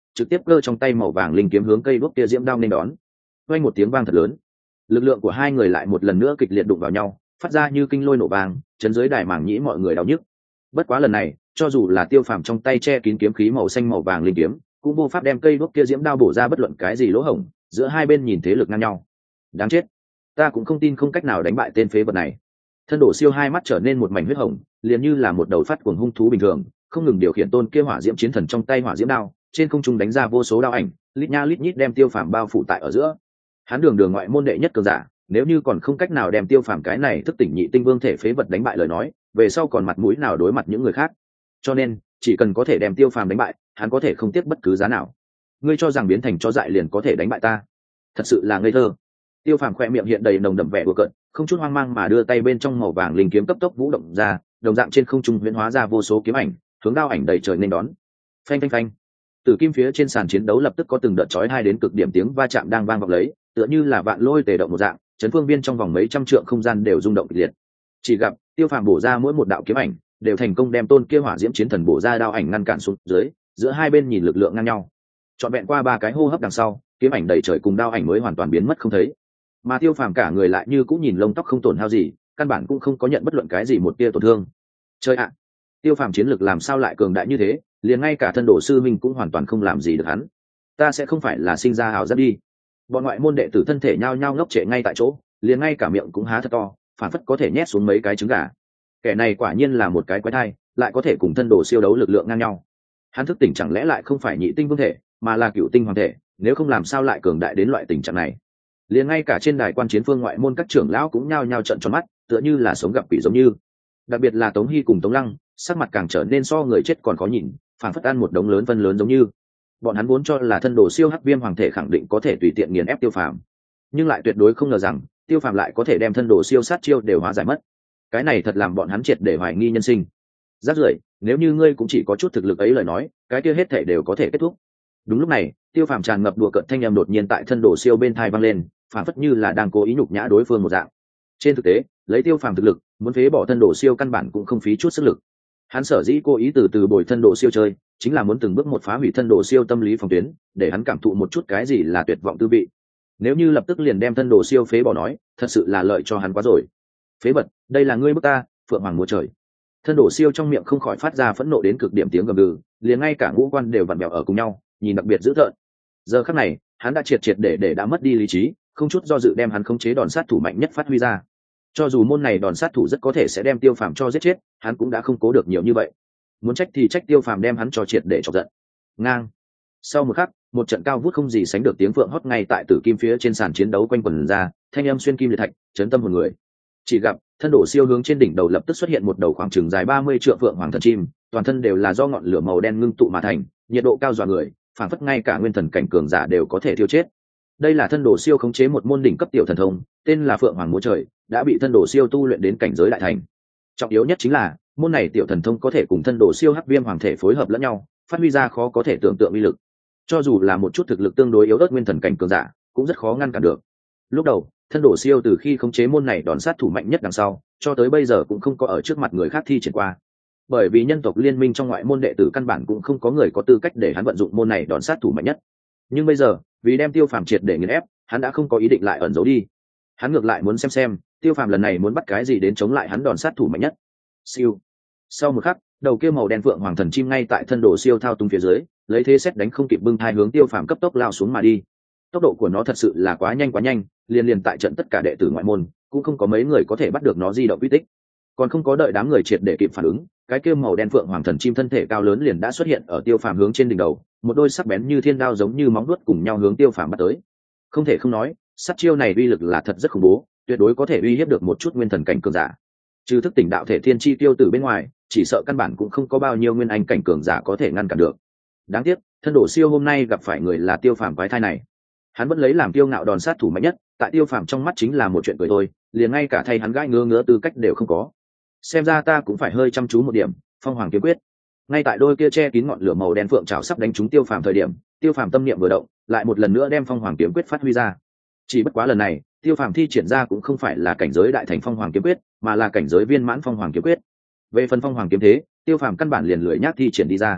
trực tiếp cơ trong tay màu vàng linh kiếm hướng cây đuốc kia diễm đao nên đón. Vang một tiếng vang thật lớn, lực lượng của hai người lại một lần nữa kịch liệt đụng vào nhau, phát ra như kinh lôi nổ vàng, chấn dưới đài màng nhĩ mọi người đau nhức. Bất quá lần này, cho dù là Tiêu Phàm trong tay che kín kiếm khí màu xanh màu vàng linh kiếm, cũng vô pháp đem cây đuốc kia diễm đao bổ ra bất luận cái gì lỗ hổng, giữa hai bên nhìn thế lực ngang nhau. Đáng chết, ta cũng không tin không cách nào đánh bại tên phế vật này. Thân Đổ Siêu hai mắt trở nên một mảnh huyết hồng, liền như là một đầu phát cuồng hung thú bình thường, không ngừng điều khiển tôn kia hỏa diễm chiến thần trong tay hỏa diễm đao, trên không trung đánh ra vô số đao ảnh, lít nha lít nhít đem Tiêu Phàm bao phủ tại ở giữa. Hắn đường đường ngoại môn đệ nhất cường giả, nếu như còn không cách nào đem Tiêu Phàm cái này thức tỉnh nhị tinh vương thể phế vật đánh bại lời nói, về sau còn mặt mũi nào đối mặt những người khác. Cho nên, chỉ cần có thể đem Tiêu Phàm đánh bại, hắn có thể không tiếc bất cứ giá nào. Ngươi cho rằng biến thành chó dại liền có thể đánh bại ta? Thật sự là ngây thơ. Tiêu Phàm khoe miệng hiện đầy nồng đậm vẻ đùa cợt, không chút hoang mang mà đưa tay bên trong màu vàng linh kiếm cấp tốc vũ động ra, đồng dạng trên không trung huyễn hóa ra vô số kiếm ảnh, hướng đao ảnh đầy trời nên đón. Phanh phanh phanh. Từ kim phía trên sàn chiến đấu lập tức có từng đợt chói tai đến cực điểm tiếng va chạm đang vang vọng lấy, tựa như là vạn lôi tề động một dạng, chấn phương viên trong vòng mấy trăm trượng không gian đều rung động kịch liệt. Chỉ gặp Tiêu Phàm bổ ra mỗi một đạo kiếm ảnh, đều thành công đem tôn kia hỏa diễm chiến thần bổ ra đao ảnh ngăn cản xuống dưới, giữa hai bên nhìn lực lượng ngang nhau. Trọn vẹn qua ba cái hô hấp đằng sau, kiếm ảnh đầy trời cùng đao ảnh mới hoàn toàn biến mất không thấy. Mà Tiêu Phàm cả người lại như cũng nhìn lông tóc không tổn hao gì, căn bản cũng không có nhận bất luận cái gì một tia tổn thương. Chơi ạ, Tiêu Phàm chiến lực làm sao lại cường đại như thế, liền ngay cả thân Đồ sư minh cũng hoàn toàn không làm gì được hắn. Ta sẽ không phải là sinh ra hào giác đi. Bọn ngoại môn đệ tử thân thể nhao nhao ngốc trệ ngay tại chỗ, liền ngay cả miệng cũng há thật to, phản phất có thể nhét xuống mấy cái trứng gà. Kẻ này quả nhiên là một cái quái thai, lại có thể cùng thân Đồ siêu đấu lực lượng ngang nhau. Hắn thức tỉnh chẳng lẽ lại không phải nhị tinh vương thể, mà là cựu tinh hoàng thể, nếu không làm sao lại cường đại đến loại tình trạng này. Liền ngay cả trên đài quan chiến phương ngoại môn các trưởng lão cũng nhao nhao trợn tròn mắt, tựa như là sống gặp quỷ giống như. Đặc biệt là Tống Hy cùng Tống Lăng, sắc mặt càng trở nên so người chết còn khó nhìn, phản phất ăn một đống lớn phân lớn giống như. Bọn hắn vốn cho là thân Đồ siêu hắc viêm hoàng thể khẳng định có thể tùy tiện nghiền ép Tiêu Phàm, nhưng lại tuyệt đối không ngờ rằng Tiêu Phàm lại có thể đem thân Đồ siêu sát chiêu đều hóa giải mất. Cái này thật làm bọn hắn triệt để hoài nghi nhân sinh. Rác rưởi, nếu như ngươi cũng chỉ có chút thực lực ấy lời nói, cái kia hết thể đều có thể kết thúc. Đúng lúc này, Tiêu Phàm tràn ngập đùa cợt thanh âm đột nhiên tại thân Đồ siêu bên thai vang lên, phản phất như là đang cố ý nhục nhã đối phương một dạng. Trên thực tế, lấy Tiêu Phàm thực lực, muốn phế bỏ thân Đồ siêu căn bản cũng không phí chút sức lực. Hắn sở dĩ cố ý từ từ bồi thân Đồ siêu chơi, chính là muốn từng bước một phá hủy thân Đồ siêu tâm lý phòng tuyến, để hắn cảm thụ một chút cái gì là tuyệt vọng tư vị. Nếu như lập tức liền đem thân Đồ siêu phế bỏ nói, thật sự là lợi cho hắn quá rồi. Phế vật, đây là ngươi bức ta, phượng hoàng múa trời. Thân Đồ siêu trong miệng không khỏi phát ra phẫn nộ đến cực điểm tiếng gầm gừ, liền ngay cả ngũ quan đều vặn vẹo ở cùng nhau, nhìn đặc biệt dữ tợn. Giờ khắc này, hắn đã triệt triệt để để đã mất đi lý trí, không chút do dự đem hắn khống chế đòn sát thủ mạnh nhất phát huy ra. Cho dù môn này đòn sát thủ rất có thể sẽ đem Tiêu Phàm cho giết chết, hắn cũng đã không cố được nhiều như vậy. Muốn trách thì trách Tiêu Phàm đem hắn cho triệt để chọc giận. Ngang. Sau một khắc, một trận cao vút không gì sánh được tiếng phượng hót ngay tại tử kim phía trên sàn chiến đấu quanh quần ra, thanh âm xuyên kim liệt thạch, chấn tâm hồn người. Chỉ gặp thân Đồ siêu hướng trên đỉnh đầu lập tức xuất hiện một đầu khoảng chừng dài ba mươi trượng phượng hoàng thần chim, toàn thân đều là do ngọn lửa màu đen ngưng tụ mà thành, nhiệt độ cao dọa người, phản phất ngay cả nguyên thần cảnh cường giả đều có thể thiêu chết. Đây là thân Đồ siêu khống chế một môn đỉnh cấp tiểu thần thông, tên là Phượng Hoàng Múa Trời, đã bị thân Đồ siêu tu luyện đến cảnh giới đại thành. Trọng yếu nhất chính là môn này tiểu thần thông có thể cùng thân Đồ siêu hắc viêm hoàng thể phối hợp lẫn nhau, phát huy ra khó có thể tưởng tượng uy lực. Cho dù là một chút thực lực tương đối yếu ớt nguyên thần cảnh cường giả, cũng rất khó ngăn cản được. Lúc đầu, thân Đồ siêu từ khi khống chế môn này đòn sát thủ mạnh nhất đằng sau, cho tới bây giờ cũng không có ở trước mặt người khác thi triển qua. Bởi vì nhân tộc liên minh trong ngoại môn đệ tử căn bản cũng không có người có tư cách để hắn vận dụng môn này đòn sát thủ mạnh nhất. Nhưng bây giờ, vì đem Tiêu Phàm triệt để nghiền ép, hắn đã không có ý định lại ẩn giấu đi. Hắn ngược lại muốn xem xem Tiêu Phàm lần này muốn bắt cái gì đến chống lại hắn đòn sát thủ mạnh nhất. Siêu. Sau một khắc, đầu kia màu đen phượng hoàng thần chim ngay tại thân Đồ siêu thao túng phía dưới, lấy thế xét đánh không kịp bưng thai hướng Tiêu Phàm cấp tốc lao xuống mà đi. Tốc độ của nó thật sự là quá nhanh quá nhanh, liền liền tại trận tất cả đệ tử ngoại môn cũng không có mấy người có thể bắt được nó di động quy tích. Còn không có đợi đám người triệt để kịp phản ứng, cái kia màu đen phượng hoàng thần chim thân thể cao lớn liền đã xuất hiện ở Tiêu Phàm hướng trên đỉnh đầu, một đôi sắc bén như thiên đao giống như móng vuốt cùng nhau hướng Tiêu Phàm bắt tới. Không thể không nói, sát chiêu này uy lực là thật rất khủng bố, tuyệt đối có thể uy hiếp được một chút nguyên thần cảnh cường giả. Trừ thức tỉnh đạo thể thiên chi tiêu tử bên ngoài, chỉ sợ căn bản cũng không có bao nhiêu nguyên anh cảnh cường giả có thể ngăn cản được. Đáng tiếc, thân Đồ siêu hôm nay gặp phải người là Tiêu Phàm quái thai này. Hắn vẫn lấy làm kiêu ngạo đòn sát thủ mạnh nhất, tại Tiêu Phàm trong mắt chính là một chuyện cười thôi, liền ngay cả thay hắn gãi ngứa ngứa tư cách đều không có. Xem ra ta cũng phải hơi chăm chú một điểm. Phong Hoàng kiếm quyết. Ngay tại đôi kia che kín ngọn lửa màu đen phượng trào sắp đánh trúng Tiêu Phàm thời điểm, Tiêu Phàm tâm niệm vừa động, lại một lần nữa đem Phong Hoàng kiếm quyết phát huy ra. Chỉ bất quá lần này, Tiêu Phàm thi triển ra cũng không phải là cảnh giới đại thành Phong Hoàng kiếm quyết, mà là cảnh giới viên mãn Phong Hoàng kiếm quyết. Về phần Phong Hoàng kiếm thế, Tiêu Phàm căn bản liền lười nhác thi triển đi ra.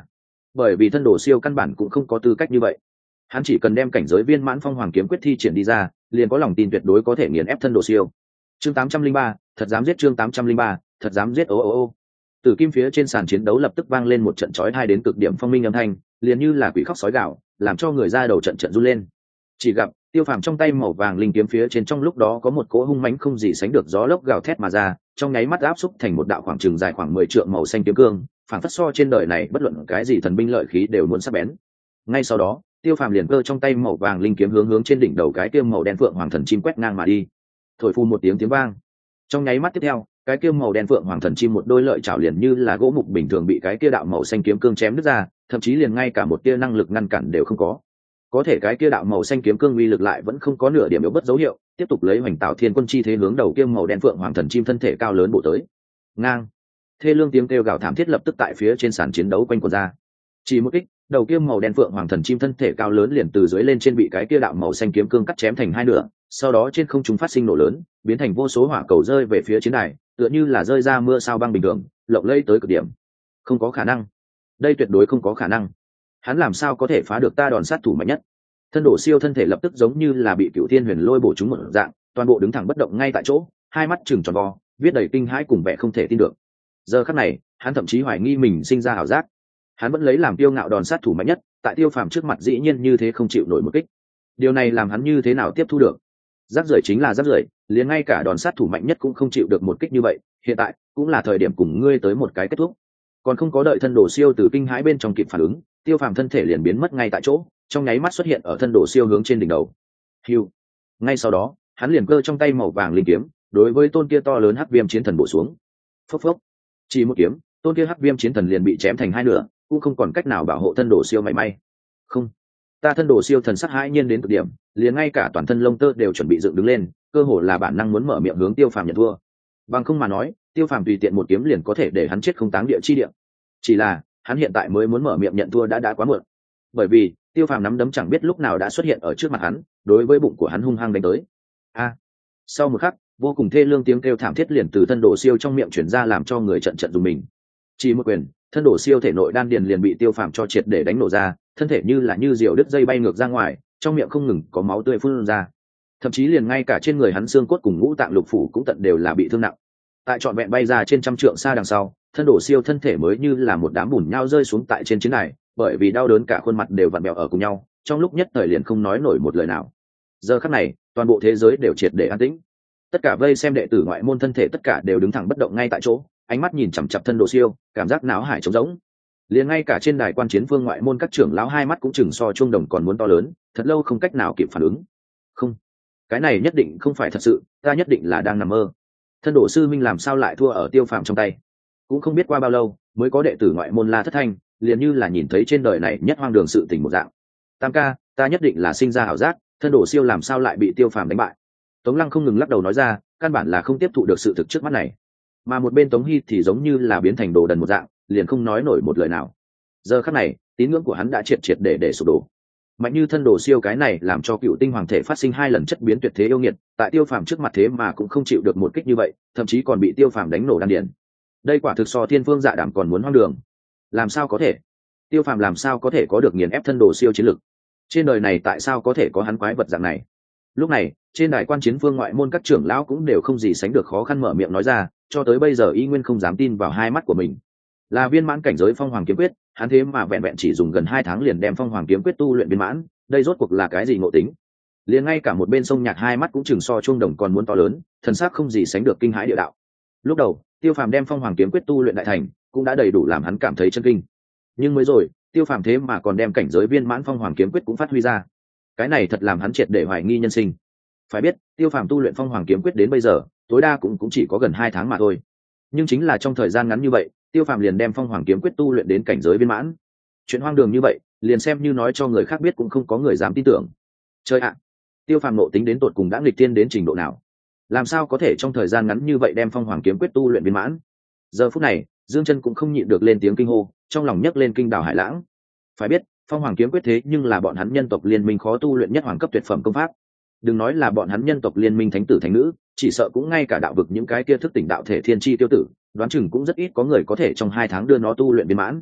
bởi vì thân đồ siêu căn bản cũng không có tư cách như vậy. Hắn chỉ cần đem cảnh giới viên mãn phong hoàng kiếm quyết thi triển đi ra, liền có lòng tin tuyệt đối có thể nghiền ép thân đồ siêu. Chương tám trăm linh ba, thật dám giết. Chương tám trăm linh ba, thật dám giết. Ô ô ô. Tử kim phía trên sàn chiến đấu lập tức vang lên một trận chói tai đến cực điểm phong minh âm thanh, liền như là quỷ khóc sói gào, làm cho người ra đầu trận trận run lên. Chỉ gặp Tiêu Phàm trong tay màu vàng linh kiếm phía trên trong lúc đó có một cỗ hung mãnh không gì sánh được gió lốc gào thét mà ra, trong nháy mắt áp xúc thành một đạo khoảng chừng dài khoảng mười trượng màu xanh kiếm cương, phản phất so trên đời này bất luận cái gì thần binh lợi khí đều muốn sắc bén. Ngay sau đó, Tiêu Phàm liền cơ trong tay màu vàng linh kiếm hướng hướng trên đỉnh đầu cái kia màu đen phượng hoàng thần chim quét ngang mà đi. Thổi phun một tiếng tiếng vang. Trong nháy mắt tiếp theo, cái kia màu đen phượng hoàng thần chim một đôi lợi chảo liền như là gỗ mục bình thường bị cái kia đạo màu xanh kiếm cương chém đứt ra, thậm chí liền ngay cả một tia năng lực ngăn cản đều không có. Có thể cái kia đạo màu xanh kiếm cương uy lực lại vẫn không có nửa điểm yếu bất dấu hiệu, tiếp tục lấy hoành tạo thiên quân chi thế hướng đầu kia màu đen phượng hoàng thần chim thân thể cao lớn bổ tới. Ngang. Thê lương tiếng kêu gào thảm thiết lập tức tại phía trên sàn chiến đấu quanh quẩn ra. Chỉ một kích, đầu kia màu đen phượng hoàng thần chim thân thể cao lớn liền từ dưới lên trên bị cái kia đạo màu xanh kiếm cương cắt chém thành hai nửa, sau đó trên không trung phát sinh nổ lớn, biến thành vô số hỏa cầu rơi về phía chiến đài, tựa như là rơi ra mưa sao băng bình thường, lộng lẫy tới cực điểm. Không có khả năng, đây tuyệt đối không có khả năng. Hắn làm sao có thể phá được ta đòn sát thủ mạnh nhất? Thân đổ siêu thân thể lập tức giống như là bị cựu thiên huyền lôi bổ trúng một dạng, toàn bộ đứng thẳng bất động ngay tại chỗ, hai mắt trừng tròn vo, viết đầy kinh hãi cùng vẻ không thể tin được. Giờ khắc này, hắn thậm chí hoài nghi mình sinh ra ảo giác. Hắn vẫn lấy làm tiêu ngạo đòn sát thủ mạnh nhất, tại Tiêu Phàm trước mặt dĩ nhiên như thế không chịu nổi một kích. Điều này làm hắn như thế nào tiếp thu được? Rác rưởi chính là rác rưởi, liền ngay cả đòn sát thủ mạnh nhất cũng không chịu được một kích như vậy, hiện tại cũng là thời điểm cùng ngươi tới một cái kết thúc. Còn không có đợi thân đồ siêu từ kinh hãi bên trong kịp phản ứng, Tiêu Phàm thân thể liền biến mất ngay tại chỗ, trong nháy mắt xuất hiện ở thân đồ siêu hướng trên đỉnh đầu. Hưu. Ngay sau đó, hắn liền cơ trong tay màu vàng linh kiếm, đối với tôn kia to lớn hắc viêm chiến thần bổ xuống. Phốc phốc. Chỉ một kiếm, tôn kia hắc viêm chiến thần liền bị chém thành hai nửa, cũng không còn cách nào bảo hộ thân đồ siêu mảy may. Không, ta thân đồ siêu thần sắc hãi nhiên đến cực điểm, liền ngay cả toàn thân lông tơ đều chuẩn bị dựng đứng lên, cơ hồ là bản năng muốn mở miệng hướng Tiêu Phàm nhận thua. Bằng không mà nói, Tiêu Phàm tùy tiện một kiếm liền có thể để hắn chết không táng địa chi địa. Chỉ là, hắn hiện tại mới muốn mở miệng nhận thua đã đã quá muộn. Bởi vì, Tiêu Phàm nắm đấm chẳng biết lúc nào đã xuất hiện ở trước mặt hắn, đối với bụng của hắn hung hăng đánh tới. A! Sau một khắc, vô cùng thê lương tiếng kêu thảm thiết liền từ thân đồ siêu trong miệng truyền ra làm cho người trận trận rùng mình. Chỉ một quyền, thân đồ siêu thể nội đan điền liền bị Tiêu Phàm cho triệt để đánh nổ ra, thân thể như là như diều đứt dây bay ngược ra ngoài, trong miệng không ngừng có máu tươi phun ra. Thậm chí liền ngay cả trên người hắn xương cốt cùng ngũ tạng lục phủ cũng tận đều là bị thương nặng. Tại trọn vẹn bay ra trên trăm trượng xa đằng sau, thân đồ siêu thân thể mới như là một đám bùn nhau rơi xuống tại trên chiến đài, bởi vì đau đớn cả khuôn mặt đều vặn vẹo ở cùng nhau, trong lúc nhất thời liền không nói nổi một lời nào. Giờ khắc này, toàn bộ thế giới đều triệt để an tĩnh. Tất cả vây xem đệ tử ngoại môn thân thể tất cả đều đứng thẳng bất động ngay tại chỗ, ánh mắt nhìn chằm chằm thân đồ siêu, cảm giác náo hải trống rỗng. Liền ngay cả trên đài quan chiến vương ngoại môn các trưởng lão hai mắt cũng chừng so chuông đồng còn muốn to lớn, thật lâu không cách nào kịp phản ứng. Không, cái này nhất định không phải thật sự, ta nhất định là đang nằm mơ. Thân đồ sư minh làm sao lại thua ở Tiêu Phàm trong tay? Cũng không biết qua bao lâu mới có đệ tử ngoại môn la thất thanh, liền như là nhìn thấy trên đời này nhất hoang đường sự tình một dạng. Tam ca, ta nhất định là sinh ra ảo giác, thân đồ siêu làm sao lại bị Tiêu Phàm đánh bại? Tống Lăng không ngừng lắc đầu nói ra, căn bản là không tiếp thụ được sự thực trước mắt này. Mà một bên Tống Hy thì giống như là biến thành đồ đần một dạng, liền không nói nổi một lời nào. Giờ khắc này, tín ngưỡng của hắn đã triệt triệt để để sụp đổ. Mạnh như thân đồ siêu cái này làm cho cựu tinh hoàng thể phát sinh hai lần chất biến tuyệt thế yêu nghiệt, tại Tiêu Phàm trước mặt thế mà cũng không chịu được một kích như vậy, thậm chí còn bị Tiêu Phàm đánh nổ đan điền. Đây quả thực so thiên phương dạ đảm còn muốn hoang đường. Làm sao có thể? Tiêu Phàm làm sao có thể có được nghiền ép thân đồ siêu chiến lực? Trên đời này tại sao có thể có hắn quái vật dạng này? Lúc này, trên đài quan chiến phương ngoại môn các trưởng lão cũng đều không gì sánh được khó khăn mở miệng nói ra, cho tới bây giờ y nguyên không dám tin vào hai mắt của mình. Là viên mãn cảnh giới phong hoàng kiếm quyết, hắn thế mà vẹn vẹn chỉ dùng gần hai tháng liền đem phong hoàng kiếm quyết tu luyện viên mãn, đây rốt cuộc là cái gì ngộ tính? Liền ngay cả một bên sông nhạc hai mắt cũng chừng so chuông đồng còn muốn to lớn, thần sắc không gì sánh được kinh hãi địa đạo. Lúc đầu, Tiêu Phàm đem phong hoàng kiếm quyết tu luyện đại thành, cũng đã đầy đủ làm hắn cảm thấy chân kinh. Nhưng mới rồi, Tiêu Phàm thế mà còn đem cảnh giới viên mãn phong hoàng kiếm quyết cũng phát huy ra. Cái này thật làm hắn triệt để hoài nghi nhân sinh. Phải biết, Tiêu Phàm tu luyện phong hoàng kiếm quyết đến bây giờ, tối đa cũng cũng chỉ có gần hai tháng mà thôi. Nhưng chính là trong thời gian ngắn như vậy, Tiêu Phàm liền đem phong hoàng kiếm quyết tu luyện đến cảnh giới viên mãn. Chuyện hoang đường như vậy, liền xem như nói cho người khác biết cũng không có người dám tin tưởng. Chơi ạ, Tiêu Phàm nộ tính đến tột cùng đã nghịch tiên đến trình độ nào? Làm sao có thể trong thời gian ngắn như vậy đem phong hoàng kiếm quyết tu luyện viên mãn? Giờ phút này, Dương Chân cũng không nhịn được lên tiếng kinh hô, trong lòng nhấc lên kinh đảo hải lãng. Phải biết, phong hoàng kiếm quyết thế nhưng là bọn hắn nhân tộc liên minh khó tu luyện nhất hoàng cấp tuyệt phẩm công pháp. Đừng nói là bọn hắn nhân tộc liên minh thánh tử thánh nữ, chỉ sợ cũng ngay cả đạo vực những cái kia thức tỉnh đạo thể thiên chi tiêu tử, đoán chừng cũng rất ít có người có thể trong hai tháng đưa nó tu luyện viên mãn.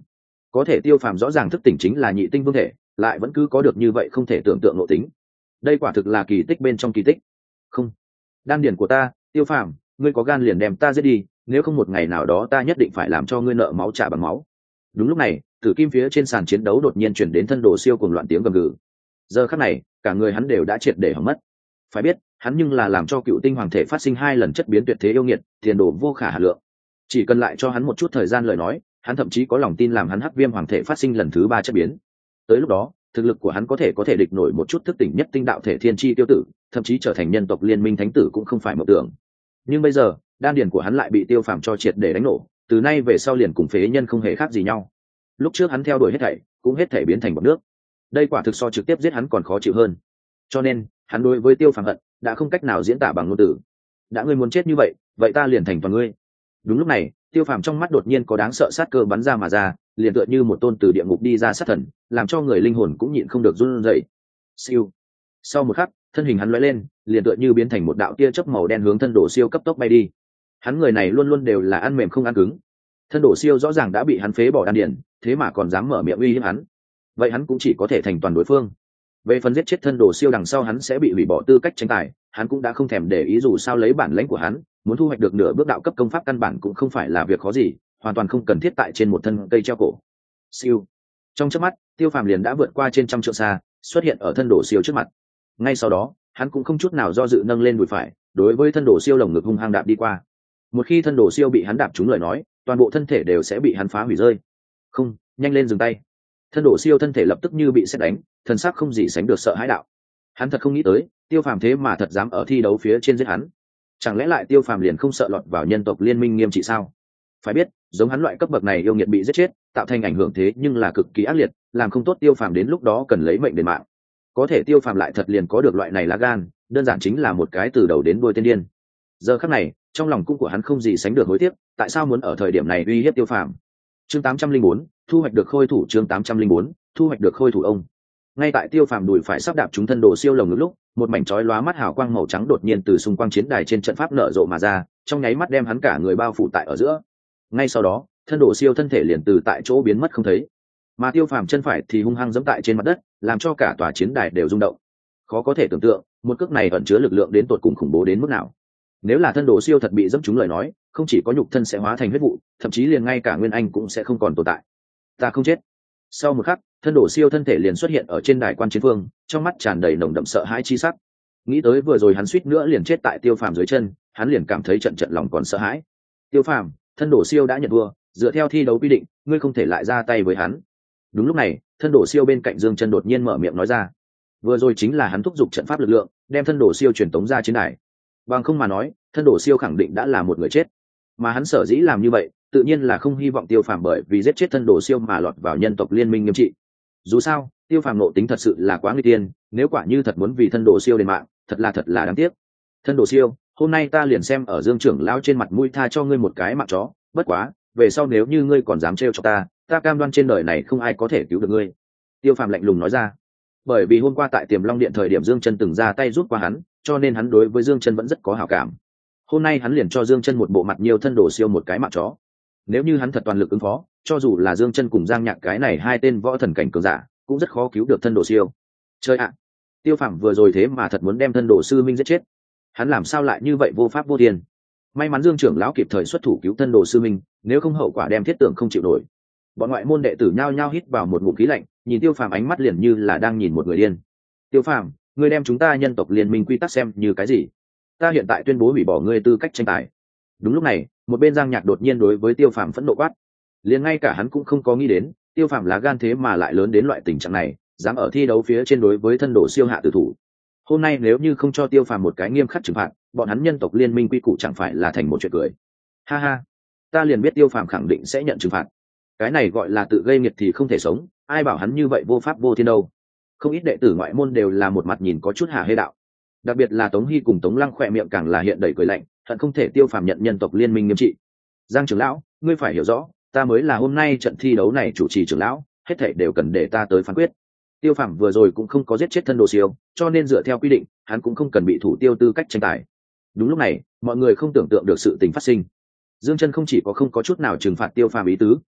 có thể tiêu phàm rõ ràng thức tỉnh chính là nhị tinh vương thể, lại vẫn cứ có được như vậy không thể tưởng tượng nội tính. Đây quả thực là kỳ tích bên trong kỳ tích. Không, đan điển của ta, tiêu phàm, ngươi có gan liền đem ta giết đi, nếu không một ngày nào đó ta nhất định phải làm cho ngươi nợ máu trả bằng máu. Đúng lúc này, tử kim phía trên sàn chiến đấu đột nhiên chuyển đến thân đồ siêu cùng loạn tiếng gầm gừ. Giờ khắc này, cả người hắn đều đã triệt để hỏng mất. Phải biết, hắn nhưng là làm cho cựu tinh hoàng thể phát sinh hai lần chất biến tuyệt thế yêu nghiệt, tiền đồ vô khả hà lượng. Chỉ cần lại cho hắn một chút thời gian lời nói, hắn thậm chí có lòng tin làm hắn hắc viêm hoàng thể phát sinh lần thứ ba chất biến. Tới lúc đó, thực lực của hắn có thể có thể địch nổi một chút thức tỉnh nhất tinh đạo thể thiên chi tiêu tử, thậm chí trở thành nhân tộc liên minh thánh tử cũng không phải mộng tưởng. Nhưng bây giờ, đan điền của hắn lại bị tiêu phàm cho triệt để đánh nổ, từ nay về sau liền cùng phế nhân không hề khác gì nhau. Lúc trước hắn theo đuổi hết thảy, cũng hết thảy biến thành bọt nước. Đây quả thực so trực tiếp giết hắn còn khó chịu hơn. Cho nên, hắn đối với tiêu phàm hận đã không cách nào diễn tả bằng ngôn từ. Đã ngươi muốn chết như vậy, vậy ta liền thành toàn ngươi. Đúng lúc này, tiêu phàm trong mắt đột nhiên có đáng sợ sát cơ bắn ra mà ra, liền tựa như một tôn từ địa ngục đi ra sát thần, làm cho người linh hồn cũng nhịn không được run rẩy. Siêu. Sau một khắc, thân hình hắn lóe lên, liền tựa như biến thành một đạo tia chớp màu đen hướng thân đổ siêu cấp tốc bay đi. Hắn người này luôn luôn đều là ăn mềm không ăn cứng. Thân đổ siêu rõ ràng đã bị hắn phế bỏ đan điền, thế mà còn dám mở miệng uy hiếp hắn. Vậy hắn cũng chỉ có thể thành toàn đối phương. Về phần giết chết thân đổ siêu đằng sau hắn sẽ bị hủy bỏ tư cách tranh tài, hắn cũng đã không thèm để ý, dù sao lấy bản lãnh của hắn, muốn thu hoạch được nửa bước đạo cấp công pháp căn bản cũng không phải là việc khó gì, hoàn toàn không cần thiết tại trên một thân cây treo cổ. Siêu. Trong chớp mắt, tiêu phàm liền đã vượt qua trên trăm trượng xa, xuất hiện ở thân đổ siêu trước mặt. Ngay sau đó, hắn cũng không chút nào do dự nâng lên đùi phải, đối với thân đổ siêu lồng ngực hung hăng đạp đi qua. Một khi thân đổ siêu bị hắn đạp trúng lời nói, toàn bộ thân thể đều sẽ bị hắn phá hủy rơi. Không, nhanh lên dừng tay. Thân đổ siêu thân thể lập tức như bị sét đánh, thân xác không gì sánh được sợ hãi đạo. Hắn thật không nghĩ tới, tiêu phàm thế mà thật dám ở thi đấu phía trên giết hắn. Chẳng lẽ lại tiêu phàm liền không sợ lọt vào nhân tộc liên minh nghiêm trị sao? Phải biết, giống hắn loại cấp bậc này yêu nghiệt bị giết chết, tạo thành ảnh hưởng thế nhưng là cực kỳ ác liệt, làm không tốt tiêu phàm đến lúc đó cần lấy mệnh đền mạng. Có thể tiêu phàm lại thật liền có được loại này lá gan, đơn giản chính là một cái từ đầu đến đuôi tiên điên. Giờ khắc này, trong lòng cung của hắn không gì sánh được hối tiếc, tại sao muốn ở thời điểm này uy hiếp tiêu phàm. Chương tám trăm linh bốn, thu hoạch được khôi thủ. Chương tám trăm linh bốn, thu hoạch được khôi thủ ông. Ngay tại tiêu phàm đùi phải sắp đạp trúng thân đồ siêu lồng ngực lúc, một mảnh chói lóa mắt hào quang màu trắng đột nhiên từ xung quanh chiến đài trên trận pháp nở rộ mà ra, trong nháy mắt đem hắn cả người bao phủ tại ở giữa. Ngay sau đó, thân đồ siêu thân thể liền từ tại chỗ biến mất không thấy, mà tiêu phàm chân phải thì hung hăng giẫm tại trên mặt đất, làm cho cả tòa chiến đài đều rung động. Khó có thể tưởng tượng, một cước này ẩn chứa lực lượng đến tột cùng khủng bố đến mức nào. Nếu là thân đồ siêu thật bị giẫm trúng lời nói, không chỉ có nhục thân sẽ hóa thành huyết vụ, thậm chí liền ngay cả nguyên anh cũng sẽ không còn tồn tại. Ta không chết. Sau một khắc, thân đồ siêu thân thể liền xuất hiện ở trên đài quan chiến phương, trong mắt tràn đầy nồng đậm sợ hãi chi sắc. Nghĩ tới vừa rồi hắn suýt nữa liền chết tại tiêu phàm dưới chân, hắn liền cảm thấy trận trận lòng còn sợ hãi. Tiêu phàm, thân đồ siêu đã nhận thua, dựa theo thi đấu quy định, ngươi không thể lại ra tay với hắn. Đúng lúc này, thân đồ siêu bên cạnh Dương Chân đột nhiên mở miệng nói ra. Vừa rồi chính là hắn thúc giục trận pháp lực lượng, đem thân đồ siêu truyền tống ra chiến đài. Bằng không mà nói, thân đồ siêu khẳng định đã là một người chết. Mà hắn sở dĩ làm như vậy, tự nhiên là không hy vọng tiêu phàm bởi vì giết chết thân đồ siêu mà lọt vào nhân tộc liên minh nghiêm trị. Dù sao, tiêu phàm nộ tính thật sự là quá nguy tiên, nếu quả như thật muốn vì thân đồ siêu đền mạng, thật là thật là đáng tiếc. Thân đồ siêu, hôm nay ta liền xem ở Dương trưởng lão trên mặt mũi tha cho ngươi một cái mạng chó, bất quá, về sau nếu như ngươi còn dám trêu cho ta, ta cam đoan trên đời này không ai có thể cứu được ngươi. Tiêu phàm lạnh lùng nói ra. Bởi vì hôm qua tại Tiềm Long Điện thời điểm Dương Chân từng ra tay giúp qua hắn, cho nên hắn đối với Dương Chân vẫn rất có hảo cảm. Hôm nay hắn liền cho Dương Chân một bộ mặt nhiều thân đồ siêu một cái mạng chó. Nếu như hắn thật toàn lực ứng phó, cho dù là Dương Chân cùng Giang Nhạc cái này hai tên võ thần cảnh cường giả, cũng rất khó cứu được thân đồ siêu. Chơi ạ, tiêu phàm vừa rồi thế mà thật muốn đem thân đồ sư minh giết chết, hắn làm sao lại như vậy vô pháp vô thiên. May mắn Dương trưởng lão kịp thời xuất thủ cứu thân đồ sư minh, nếu không hậu quả đem thiết tưởng không chịu nổi. Bọn ngoại môn đệ tử nhao nhao hít vào một ngụm khí lạnh, nhìn tiêu phàm ánh mắt liền như là đang nhìn một người điên. Tiêu phàm, ngươi đem chúng ta nhân tộc liên minh quy tắc xem như cái gì? Ta hiện tại tuyên bố hủy bỏ ngươi tư cách tranh tài. Đúng lúc này, một bên Giang Nhạc đột nhiên đối với tiêu phàm phẫn nộ quát. Liền ngay cả hắn cũng không có nghĩ đến, tiêu phàm lá gan thế mà lại lớn đến loại tình trạng này, dám ở thi đấu phía trên đối với thân đồ siêu hạ tử thủ. Hôm nay nếu như không cho tiêu phàm một cái nghiêm khắc trừng phạt, bọn hắn nhân tộc liên minh quy củ chẳng phải là thành một chuyện cười. Ha ha, ta liền biết tiêu phàm khẳng định sẽ nhận trừng phạt. Cái này gọi là tự gây nghiệt thì không thể sống, ai bảo hắn như vậy vô pháp vô thiên đâu. Không ít đệ tử ngoại môn đều là một mặt nhìn có chút hả hê đạo. Đặc biệt là Tống Hy cùng Tống Lăng khỏe miệng càng là hiện đầy cười lạnh, hận không thể tiêu phàm nhận nhân tộc liên minh nghiêm trị. Giang trưởng lão, ngươi phải hiểu rõ, ta mới là hôm nay trận thi đấu này chủ trì trưởng lão, hết thảy đều cần để ta tới phán quyết. Tiêu phàm vừa rồi cũng không có giết chết thân đồ siêu, cho nên dựa theo quy định, hắn cũng không cần bị thủ tiêu tư cách tranh tài. Đúng lúc này, mọi người không tưởng tượng được sự tình phát sinh. Dương Chân không chỉ có không có chút nào trừng phạt tiêu phàm ý tứ,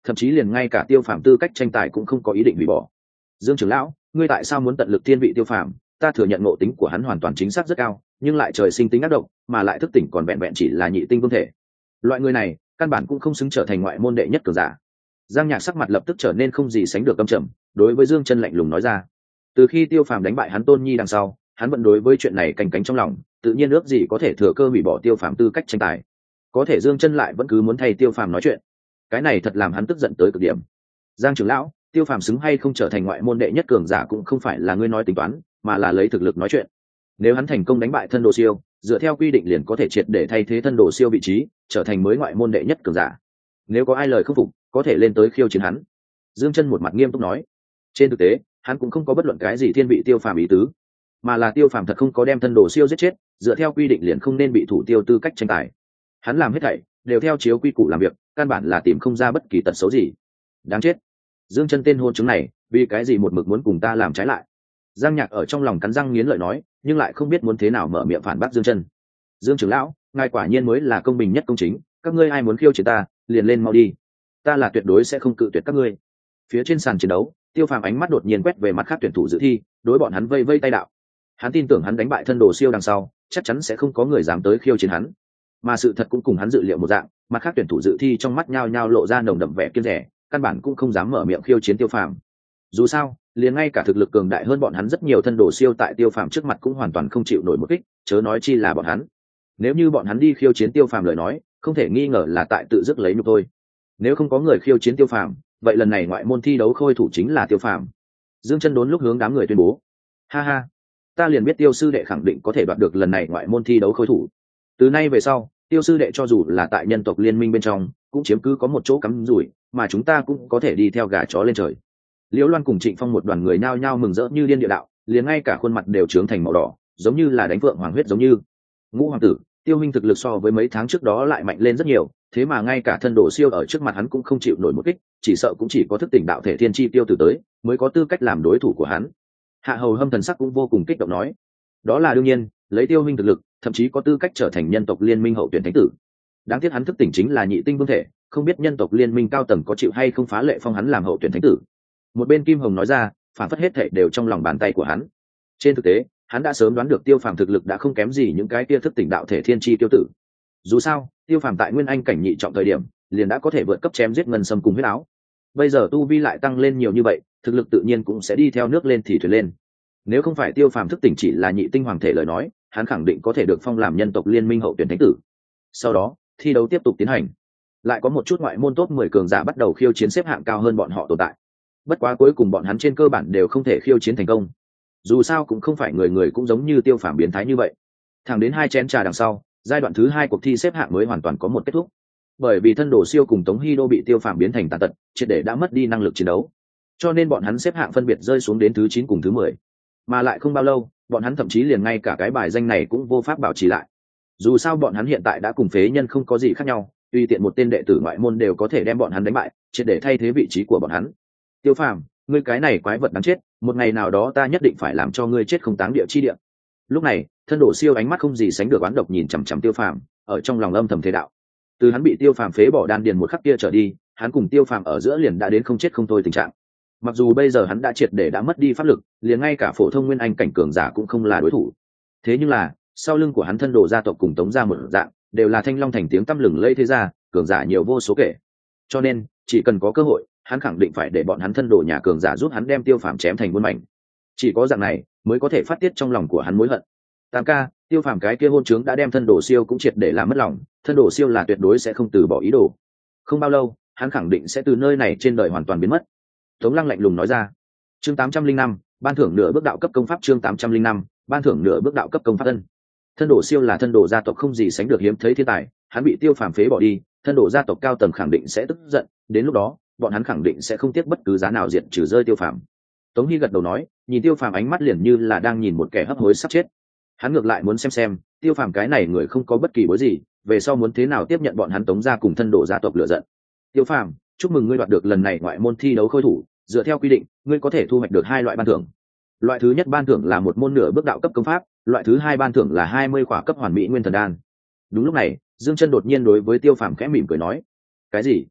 thậm chí liền ngay cả tiêu phàm tư cách tranh tài cũng không có ý định hủy bỏ. Dương trưởng lão, ngươi tại sao muốn tận lực thiên vị tiêu phàm? Ta thừa nhận ngộ tính của hắn hoàn toàn chính xác rất cao, nhưng lại trời sinh tính ác độc, mà lại thức tỉnh còn vẹn vẹn chỉ là nhị tinh vương thể. Loại người này căn bản cũng không xứng trở thành ngoại môn đệ nhất cường giả. Giang Nhạc sắc mặt lập tức trở nên không gì sánh được căm trầm, đối với Dương Chân lạnh lùng nói ra. Từ khi Tiêu Phàm đánh bại hắn Tôn Nhi đằng sau, hắn vẫn đối với chuyện này canh cánh trong lòng, tự nhiên ước gì có thể thừa cơ hủy bỏ Tiêu Phàm tư cách tranh tài. Có thể Dương Chân lại vẫn cứ muốn thay Tiêu Phàm nói chuyện, cái này thật làm hắn tức giận tới cực điểm. Giang trưởng lão, Tiêu Phàm xứng hay không trở thành ngoại môn đệ nhất cường giả cũng không phải là ngươi nói tính toán, mà là lấy thực lực nói chuyện. Nếu hắn thành công đánh bại thân đồ siêu, dựa theo quy định liền có thể triệt để thay thế thân đồ siêu vị trí, trở thành mới ngoại môn đệ nhất cường giả. Nếu có ai lời không phục, có thể lên tới khiêu chiến hắn. Dương Chân một mặt nghiêm túc nói. Trên thực tế, hắn cũng không có bất luận cái gì thiên vị Tiêu Phàm ý tứ, mà là Tiêu Phàm thật không có đem thân đồ siêu giết chết, dựa theo quy định liền không nên bị thủ tiêu tư cách tranh tài. Hắn làm hết thảy đều theo chiếu quy củ làm việc, căn bản là tìm không ra bất kỳ tật xấu gì. Đáng chết. Dương Chân tên hôn chứng này, vì cái gì một mực muốn cùng ta làm trái lại? Giang Nhạc ở trong lòng cắn răng nghiến lợi nói, nhưng lại không biết muốn thế nào mở miệng phản bác Dương Chân. Dương trưởng lão, ngài quả nhiên mới là công bình nhất công chính, các ngươi ai muốn khiêu chiến ta, liền lên mau đi. Ta là tuyệt đối sẽ không cự tuyệt các ngươi. Phía trên sàn chiến đấu, Tiêu Phàm ánh mắt đột nhiên quét về mặt khác tuyển thủ dự thi, đối bọn hắn vây vây tay đạo. Hắn tin tưởng hắn đánh bại thân đồ siêu đằng sau, chắc chắn sẽ không có người dám tới khiêu chiến hắn. Mà sự thật cũng cùng hắn dự liệu một dạng, mặt khác tuyển thủ dự thi trong mắt nhao nhao lộ ra nồng đậm vẻ kiêng dè, căn bản cũng không dám mở miệng khiêu chiến Tiêu Phàm. Dù sao, liền ngay cả thực lực cường đại hơn bọn hắn rất nhiều thân đồ siêu tại Tiêu Phàm trước mặt cũng hoàn toàn không chịu nổi một kích, chớ nói chi là bọn hắn. Nếu như bọn hắn đi khiêu chiến Tiêu Phàm lời nói, không thể nghi ngờ là tại tự dứt lấy nhục thôi. Nếu không có người khiêu chiến Tiêu Phàm, vậy lần này ngoại môn thi đấu khôi thủ chính là Tiêu Phàm. Dương Chân đốn lúc hướng đám người tuyên bố. Ha ha, ta liền biết Tiêu sư đệ khẳng định có thể đoạt được lần này ngoại môn thi đấu khôi thủ. Từ nay về sau, Tiêu sư đệ cho dù là tại nhân tộc liên minh bên trong, cũng chiếm cứ có một chỗ cắm rủi, mà chúng ta cũng có thể đi theo gà chó lên trời. Liễu Loan cùng Trịnh Phong một đoàn người nhao nhao mừng rỡ như điên địa đạo, liền ngay cả khuôn mặt đều trướng thành màu đỏ, giống như là đánh vượng hoàng huyết giống như. Ngũ hoàng tử, Tiêu huynh thực lực so với mấy tháng trước đó lại mạnh lên rất nhiều, thế mà ngay cả thân đồ siêu ở trước mặt hắn cũng không chịu nổi một kích, chỉ sợ cũng chỉ có thức tỉnh đạo thể thiên chi tiêu tử tới, mới có tư cách làm đối thủ của hắn. Hạ Hầu Hâm thần sắc cũng vô cùng kích động nói, đó là đương nhiên, lấy Tiêu huynh thực lực, thậm chí có tư cách trở thành nhân tộc liên minh hậu tuyển thánh tử. Đáng tiếc hắn thức tỉnh chính là nhị tinh vương thể, không biết nhân tộc liên minh cao tầng có chịu hay không phá lệ phong hắn làm hậu tuyển thánh tử. Một bên Kim Hồng nói ra, phản phất hết thảy đều trong lòng bàn tay của hắn. Trên thực tế, hắn đã sớm đoán được Tiêu Phàm thực lực đã không kém gì những cái kia thức tỉnh đạo thể thiên chi tiêu tử. Dù sao, Tiêu Phàm tại nguyên anh cảnh nhị trọng thời điểm, liền đã có thể vượt cấp chém giết ngân sâm cùng huyết áo. Bây giờ tu vi lại tăng lên nhiều như vậy, thực lực tự nhiên cũng sẽ đi theo nước lên thì thuyền lên. Nếu không phải Tiêu Phàm thức tỉnh chỉ là nhị tinh hoàng thể lời nói, hắn khẳng định có thể được phong làm nhân tộc liên minh hậu tuyển thánh tử. Sau đó, thi đấu tiếp tục tiến hành. Lại có một chút ngoại môn top mười cường giả bắt đầu khiêu chiến xếp hạng cao hơn bọn họ tồn tại. Bất quá cuối cùng bọn hắn trên cơ bản đều không thể khiêu chiến thành công. Dù sao cũng không phải người người cũng giống như Tiêu Phàm biến thái như vậy. Thẳng đến hai chén trà đằng sau, giai đoạn thứ hai cuộc thi xếp hạng mới hoàn toàn có một kết thúc. Bởi vì thân đồ siêu cùng Tống Hy Đô bị Tiêu Phàm biến thành tàn tật, triệt để đã mất đi năng lực chiến đấu. Cho nên bọn hắn xếp hạng phân biệt rơi xuống đến thứ chín cùng thứ mười. Mà lại không bao lâu, bọn hắn thậm chí liền ngay cả cái bài danh này cũng vô pháp bảo trì lại. Dù sao bọn hắn hiện tại đã cùng phế nhân không có gì khác nhau, tùy tiện một tên đệ tử ngoại môn đều có thể đem bọn hắn đánh bại, triệt để thay thế vị trí của bọn hắn. Tiêu Phàm, ngươi cái này quái vật đáng chết, một ngày nào đó ta nhất định phải làm cho ngươi chết không táng địa chi địa. Lúc này, thân đổ siêu ánh mắt không gì sánh được oán độc nhìn chằm chằm Tiêu Phàm, ở trong lòng âm thầm thế đạo. Từ hắn bị Tiêu Phàm phế bỏ đan điền một khắc kia trở đi, hắn cùng Tiêu Phàm ở giữa liền đã đến không chết không thôi tình trạng. Mặc dù bây giờ hắn đã triệt để đã mất đi pháp lực, liền ngay cả phổ thông nguyên anh cảnh cường giả cũng không là đối thủ. Thế nhưng là, sau lưng của hắn thân đồ gia tộc cùng Tống gia một dạng, đều là thanh long thành tiếng tăm lừng lẫy thế gia, cường giả nhiều vô số kể. Cho nên, chỉ cần có cơ hội, hắn khẳng định phải để bọn hắn thân đồ nhà cường giả giúp hắn đem Tiêu Phàm chém thành muôn mảnh. Chỉ có dạng này mới có thể phát tiết trong lòng của hắn mối hận. Tam ca, Tiêu Phàm cái kia hôn trướng đã đem thân đồ siêu cũng triệt để làm mất lòng, thân đồ siêu là tuyệt đối sẽ không từ bỏ ý đồ. Không bao lâu, hắn khẳng định sẽ từ nơi này trên đời hoàn toàn biến mất. Tống Lăng lạnh lùng nói ra. Chương tám trăm linh năm, ban thưởng nửa bước đạo cấp công pháp. Chương tám trăm linh năm, ban thưởng nửa bước đạo cấp công pháp. Thân thân đồ siêu là thân đồ gia tộc không gì sánh được hiếm thấy thiên tài, hắn bị Tiêu Phàm phế bỏ đi, thân đồ gia tộc cao tầng khẳng định sẽ tức giận, đến lúc đó bọn hắn khẳng định sẽ không tiếc bất cứ giá nào diệt trừ rơi Tiêu Phàm. Tống Hy gật đầu nói, nhìn Tiêu Phàm ánh mắt liền như là đang nhìn một kẻ hấp hối sắp chết. Hắn ngược lại muốn xem xem Tiêu Phàm cái này người không có bất kỳ bối gì, về sau muốn thế nào tiếp nhận bọn hắn Tống gia cùng thân đồ gia tộc lựa giận. Tiêu Phàm, chúc mừng ngươi đoạt được lần này ngoại môn thi đấu khôi thủ, dựa theo quy định ngươi có thể thu hoạch được hai loại ban thưởng. Loại thứ nhất ban thưởng là một môn nửa bước đạo cấp công pháp, loại thứ hai ban thưởng là hai mươi khỏa cấp hoàn mỹ nguyên thần đan. Đúng lúc này, Dương Chân đột nhiên đối với Tiêu Phàm khẽ mỉm cười nói, cái gì?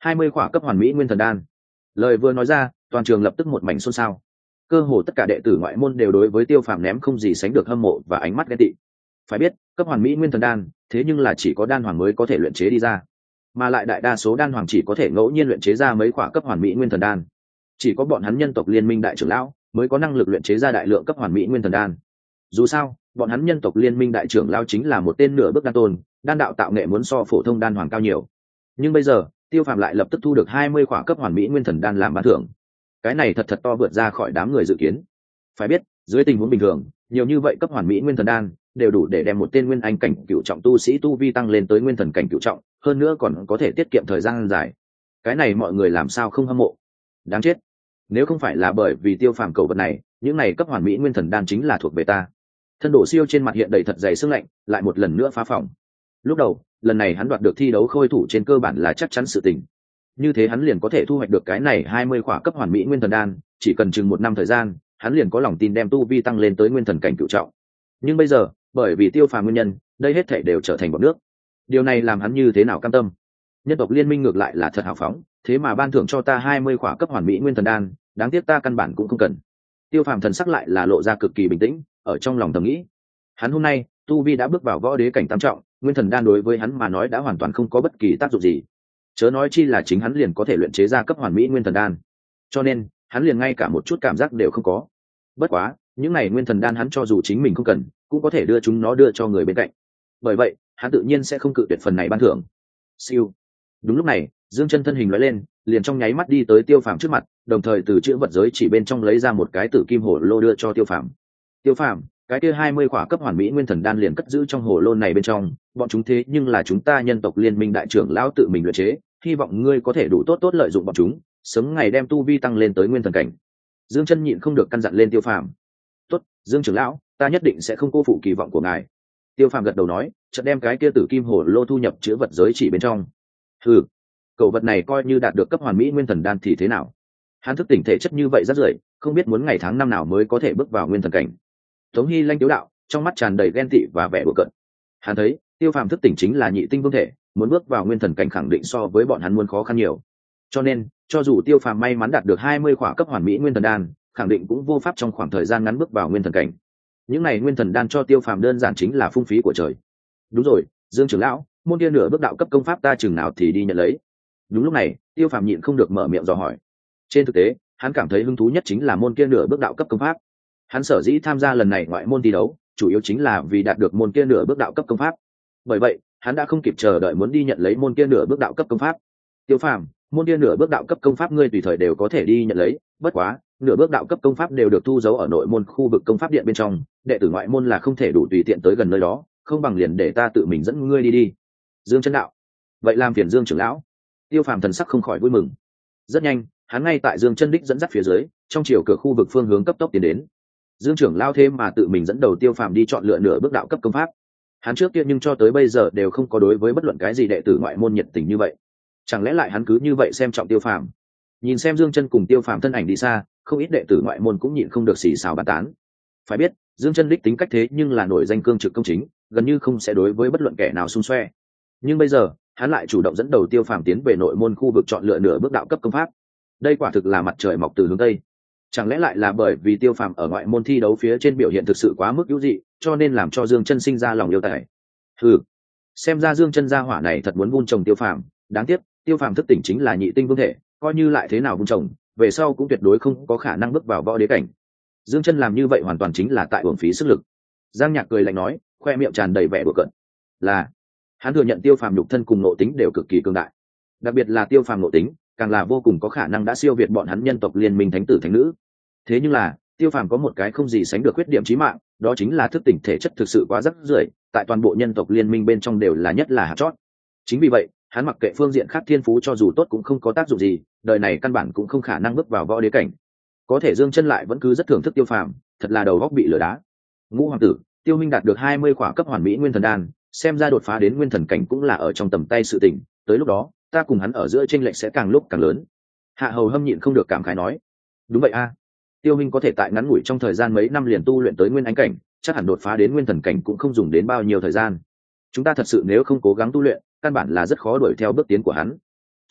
hai mươi khỏa cấp hoàn mỹ nguyên thần đan. Lời vừa nói ra, toàn trường lập tức một mảnh xôn xao. Cơ hồ tất cả đệ tử ngoại môn đều đối với Tiêu Phàm ném không gì sánh được hâm mộ và ánh mắt ghen tị. Phải biết, cấp hoàn mỹ nguyên thần đan, thế nhưng là chỉ có đan hoàng mới có thể luyện chế đi ra, mà lại đại đa số đan hoàng chỉ có thể ngẫu nhiên luyện chế ra mấy khỏa cấp hoàn mỹ nguyên thần đan. Chỉ có bọn hắn nhân tộc liên minh đại trưởng lão mới có năng lực luyện chế ra đại lượng cấp hoàn mỹ nguyên thần đan. Dù sao, bọn hắn nhân tộc liên minh đại trưởng lão chính là một tên nửa bước đan tôn, đan đạo tạo nghệ muốn so phổ thông đan hoàng cao nhiều. Nhưng bây giờ, Tiêu Phàm lại lập tức thu được hai mươi khỏa cấp hoàn mỹ nguyên thần đan làm ban thưởng. Cái này thật thật to vượt ra khỏi đám người dự kiến. Phải biết, dưới tình huống bình thường, nhiều như vậy cấp hoàn mỹ nguyên thần đan đều đủ để đem một tên nguyên anh cảnh cựu trọng tu sĩ tu vi tăng lên tới nguyên thần cảnh cựu trọng, hơn nữa còn có thể tiết kiệm thời gian dài. Cái này mọi người làm sao không hâm mộ? Đáng chết. Nếu không phải là bởi vì Tiêu Phàm cầu vật này, những này cấp hoàn mỹ nguyên thần đan chính là thuộc về ta. Thân Đổ Siêu trên mặt hiện đầy thật dày sương lạnh, lại một lần nữa phá phòng. Lúc đầu, lần này hắn đoạt được thi đấu khôi thủ trên cơ bản là chắc chắn sự tình. Như thế hắn liền có thể thu hoạch được cái này hai mươi khỏa cấp hoàn mỹ nguyên thần đan, chỉ cần chừng một năm thời gian, hắn liền có lòng tin đem tu vi tăng lên tới nguyên thần cảnh cửu trọng. Nhưng bây giờ, bởi vì Tiêu Phàm nguyên nhân, đây hết thảy đều trở thành bọt nước. Điều này làm hắn như thế nào cam tâm? Nhân tộc liên minh ngược lại là thật hào phóng, thế mà ban thưởng cho ta hai mươi khỏa cấp hoàn mỹ nguyên thần đan, đáng tiếc ta căn bản cũng không cần. Tiêu Phàm thần sắc lại là lộ ra cực kỳ bình tĩnh, ở trong lòng thầm nghĩ, hắn hôm nay tu vi đã bước vào võ đế cảnh tam trọng, nguyên thần đan đối với hắn mà nói đã hoàn toàn không có bất kỳ tác dụng gì, chớ nói chi là chính hắn liền có thể luyện chế ra cấp hoàn mỹ nguyên thần đan, cho nên hắn liền ngay cả một chút cảm giác đều không có. Bất quá, những này nguyên thần đan hắn cho dù chính mình không cần, cũng có thể đưa chúng nó đưa cho người bên cạnh, bởi vậy hắn tự nhiên sẽ không cự tuyệt phần này ban thưởng. Siêu. Đúng lúc này, Dương Chân thân hình lóe lên, liền trong nháy mắt đi tới Tiêu Phàm trước mặt, đồng thời từ chữ vật giới chỉ bên trong lấy ra một cái tử kim hồ lô đưa cho Tiêu Phàm. Tiêu Phàm, cái kia hai mươi khỏa cấp hoàn mỹ nguyên thần đan liền cất giữ trong hồ lô này bên trong, bọn chúng thế nhưng là chúng ta nhân tộc liên minh đại trưởng lão tự mình luyện chế, hy vọng ngươi có thể đủ tốt tốt lợi dụng bọn chúng, sớm ngày đem tu vi tăng lên tới nguyên thần cảnh. Dương Chân nhịn không được căn dặn lên Tiêu Phàm. Tốt, Dương trưởng lão, ta nhất định sẽ không cô phụ kỳ vọng của ngài. Tiêu Phàm gật đầu nói, chợt đem cái kia tử kim hồ lô thu nhập chứa vật giới chỉ bên trong. Hừ, cậu vật này coi như đạt được cấp hoàn mỹ nguyên thần đan thì thế nào? Hắn thức tỉnh thể chất như vậy rất rưởi, không biết muốn ngày tháng năm nào mới có thể bước vào nguyên thần cảnh. Tống Hy Lanh tiếu đạo, trong mắt tràn đầy ghen tị và vẻ bực cợt. Hắn thấy, Tiêu Phàm thức tỉnh chính là nhị tinh vương thể, muốn bước vào nguyên thần cảnh khẳng định so với bọn hắn muốn khó khăn nhiều. Cho nên, cho dù Tiêu Phàm may mắn đạt được hai mươi khỏa cấp hoàn mỹ nguyên thần đan, khẳng định cũng vô pháp trong khoảng thời gian ngắn bước vào nguyên thần cảnh. Những này nguyên thần đan cho Tiêu Phàm đơn giản chính là phung phí của trời. Đúng rồi, Dương trưởng lão, môn kia nửa bước đạo cấp công pháp ta chừng nào thì đi nhận lấy. Đúng lúc này, Tiêu Phàm nhịn không được mở miệng dò hỏi. Trên thực tế, hắn cảm thấy hứng thú nhất chính là môn kia nửa bước đạo cấp công pháp. Hắn sở dĩ tham gia lần này ngoại môn thi đấu, chủ yếu chính là vì đạt được môn kia nửa bước đạo cấp công pháp. Bởi vậy, hắn đã không kịp chờ đợi muốn đi nhận lấy môn kia nửa bước đạo cấp công pháp. Tiêu Phàm, môn kia nửa bước đạo cấp công pháp ngươi tùy thời đều có thể đi nhận lấy, bất quá, nửa bước đạo cấp công pháp đều được thu giấu ở nội môn khu vực công pháp điện bên trong, đệ tử ngoại môn là không thể đủ tùy tiện tới gần nơi đó, không bằng liền để ta tự mình dẫn ngươi đi đi. Dương Chân đạo, vậy làm phiền Dương trưởng lão. Tiêu Phàm thần sắc không khỏi vui mừng. Rất nhanh, hắn ngay tại Dương Chân đích dẫn dắt phía dưới, trong chiều cửa khu vực phương hướng cấp tốc tiến đến. Dương trưởng lão thêm mà tự mình dẫn đầu Tiêu Phàm đi chọn lựa nửa bước đạo cấp công pháp. Hắn trước kia nhưng cho tới bây giờ đều không có đối với bất luận cái gì đệ tử ngoại môn nhiệt tình như vậy. Chẳng lẽ lại hắn cứ như vậy xem trọng Tiêu Phàm? Nhìn xem Dương Chân cùng Tiêu Phàm thân ảnh đi xa, không ít đệ tử ngoại môn cũng nhịn không được xì xào bàn tán. Phải biết, Dương Chân đích tính cách thế nhưng là nổi danh cương trực công chính, gần như không sẽ đối với bất luận kẻ nào xung xoe. Nhưng bây giờ, hắn lại chủ động dẫn đầu Tiêu Phàm tiến về nội môn khu vực chọn lựa nửa bước đạo cấp công pháp. Đây quả thực là mặt trời mọc từ hướng tây. Chẳng lẽ lại là bởi vì Tiêu Phàm ở ngoại môn thi đấu phía trên biểu hiện thực sự quá mức hữu dị, cho nên làm cho Dương Chân sinh ra lòng yêu tài. Ừ, xem ra Dương Chân gia hỏa này thật muốn vun trồng Tiêu Phàm, đáng tiếc, Tiêu Phàm thức tỉnh chính là nhị tinh vương thể, coi như lại thế nào vun trồng, về sau cũng tuyệt đối không có khả năng bước vào võ đế cảnh. Dương Chân làm như vậy hoàn toàn chính là tại uổng phí sức lực. Giang Nhạc cười lạnh nói, khoe miệng tràn đầy vẻ bực cợt. Là, hắn thừa nhận Tiêu Phàm nhục thân cùng nội tính đều cực kỳ cường đại, đặc biệt là Tiêu Phàm nội tính, càng là vô cùng có khả năng đã siêu việt bọn hắn nhân tộc liên minh thánh tử thánh nữ. Thế nhưng là, Tiêu Phàm có một cái không gì sánh được khuyết điểm chí mạng, đó chính là thức tỉnh thể chất thực sự quá rắc rưởi, tại toàn bộ nhân tộc liên minh bên trong đều là nhất là hạt chót. Chính vì vậy, hắn mặc kệ phương diện khác thiên phú cho dù tốt cũng không có tác dụng gì, đời này căn bản cũng không khả năng bước vào võ đế cảnh. Có thể Dương Chân lại vẫn cứ rất thưởng thức Tiêu Phàm, thật là đầu óc bị lửa đá. Ngũ hoàng tử, Tiêu Minh đạt được hai mươi khỏa cấp hoàn mỹ nguyên thần đan, xem ra đột phá đến nguyên thần cảnh cũng là ở trong tầm tay sự tình, tới lúc đó, ta cùng hắn ở giữa chênh lệch sẽ càng lúc càng lớn. Hạ Hầu Hâm nhịn không được cảm khái nói, đúng vậy a, Tiêu Minh có thể tại ngắn ngủi trong thời gian mấy năm liền tu luyện tới nguyên anh cảnh, chắc hẳn đột phá đến nguyên thần cảnh cũng không dùng đến bao nhiêu thời gian. Chúng ta thật sự nếu không cố gắng tu luyện, căn bản là rất khó đuổi theo bước tiến của hắn.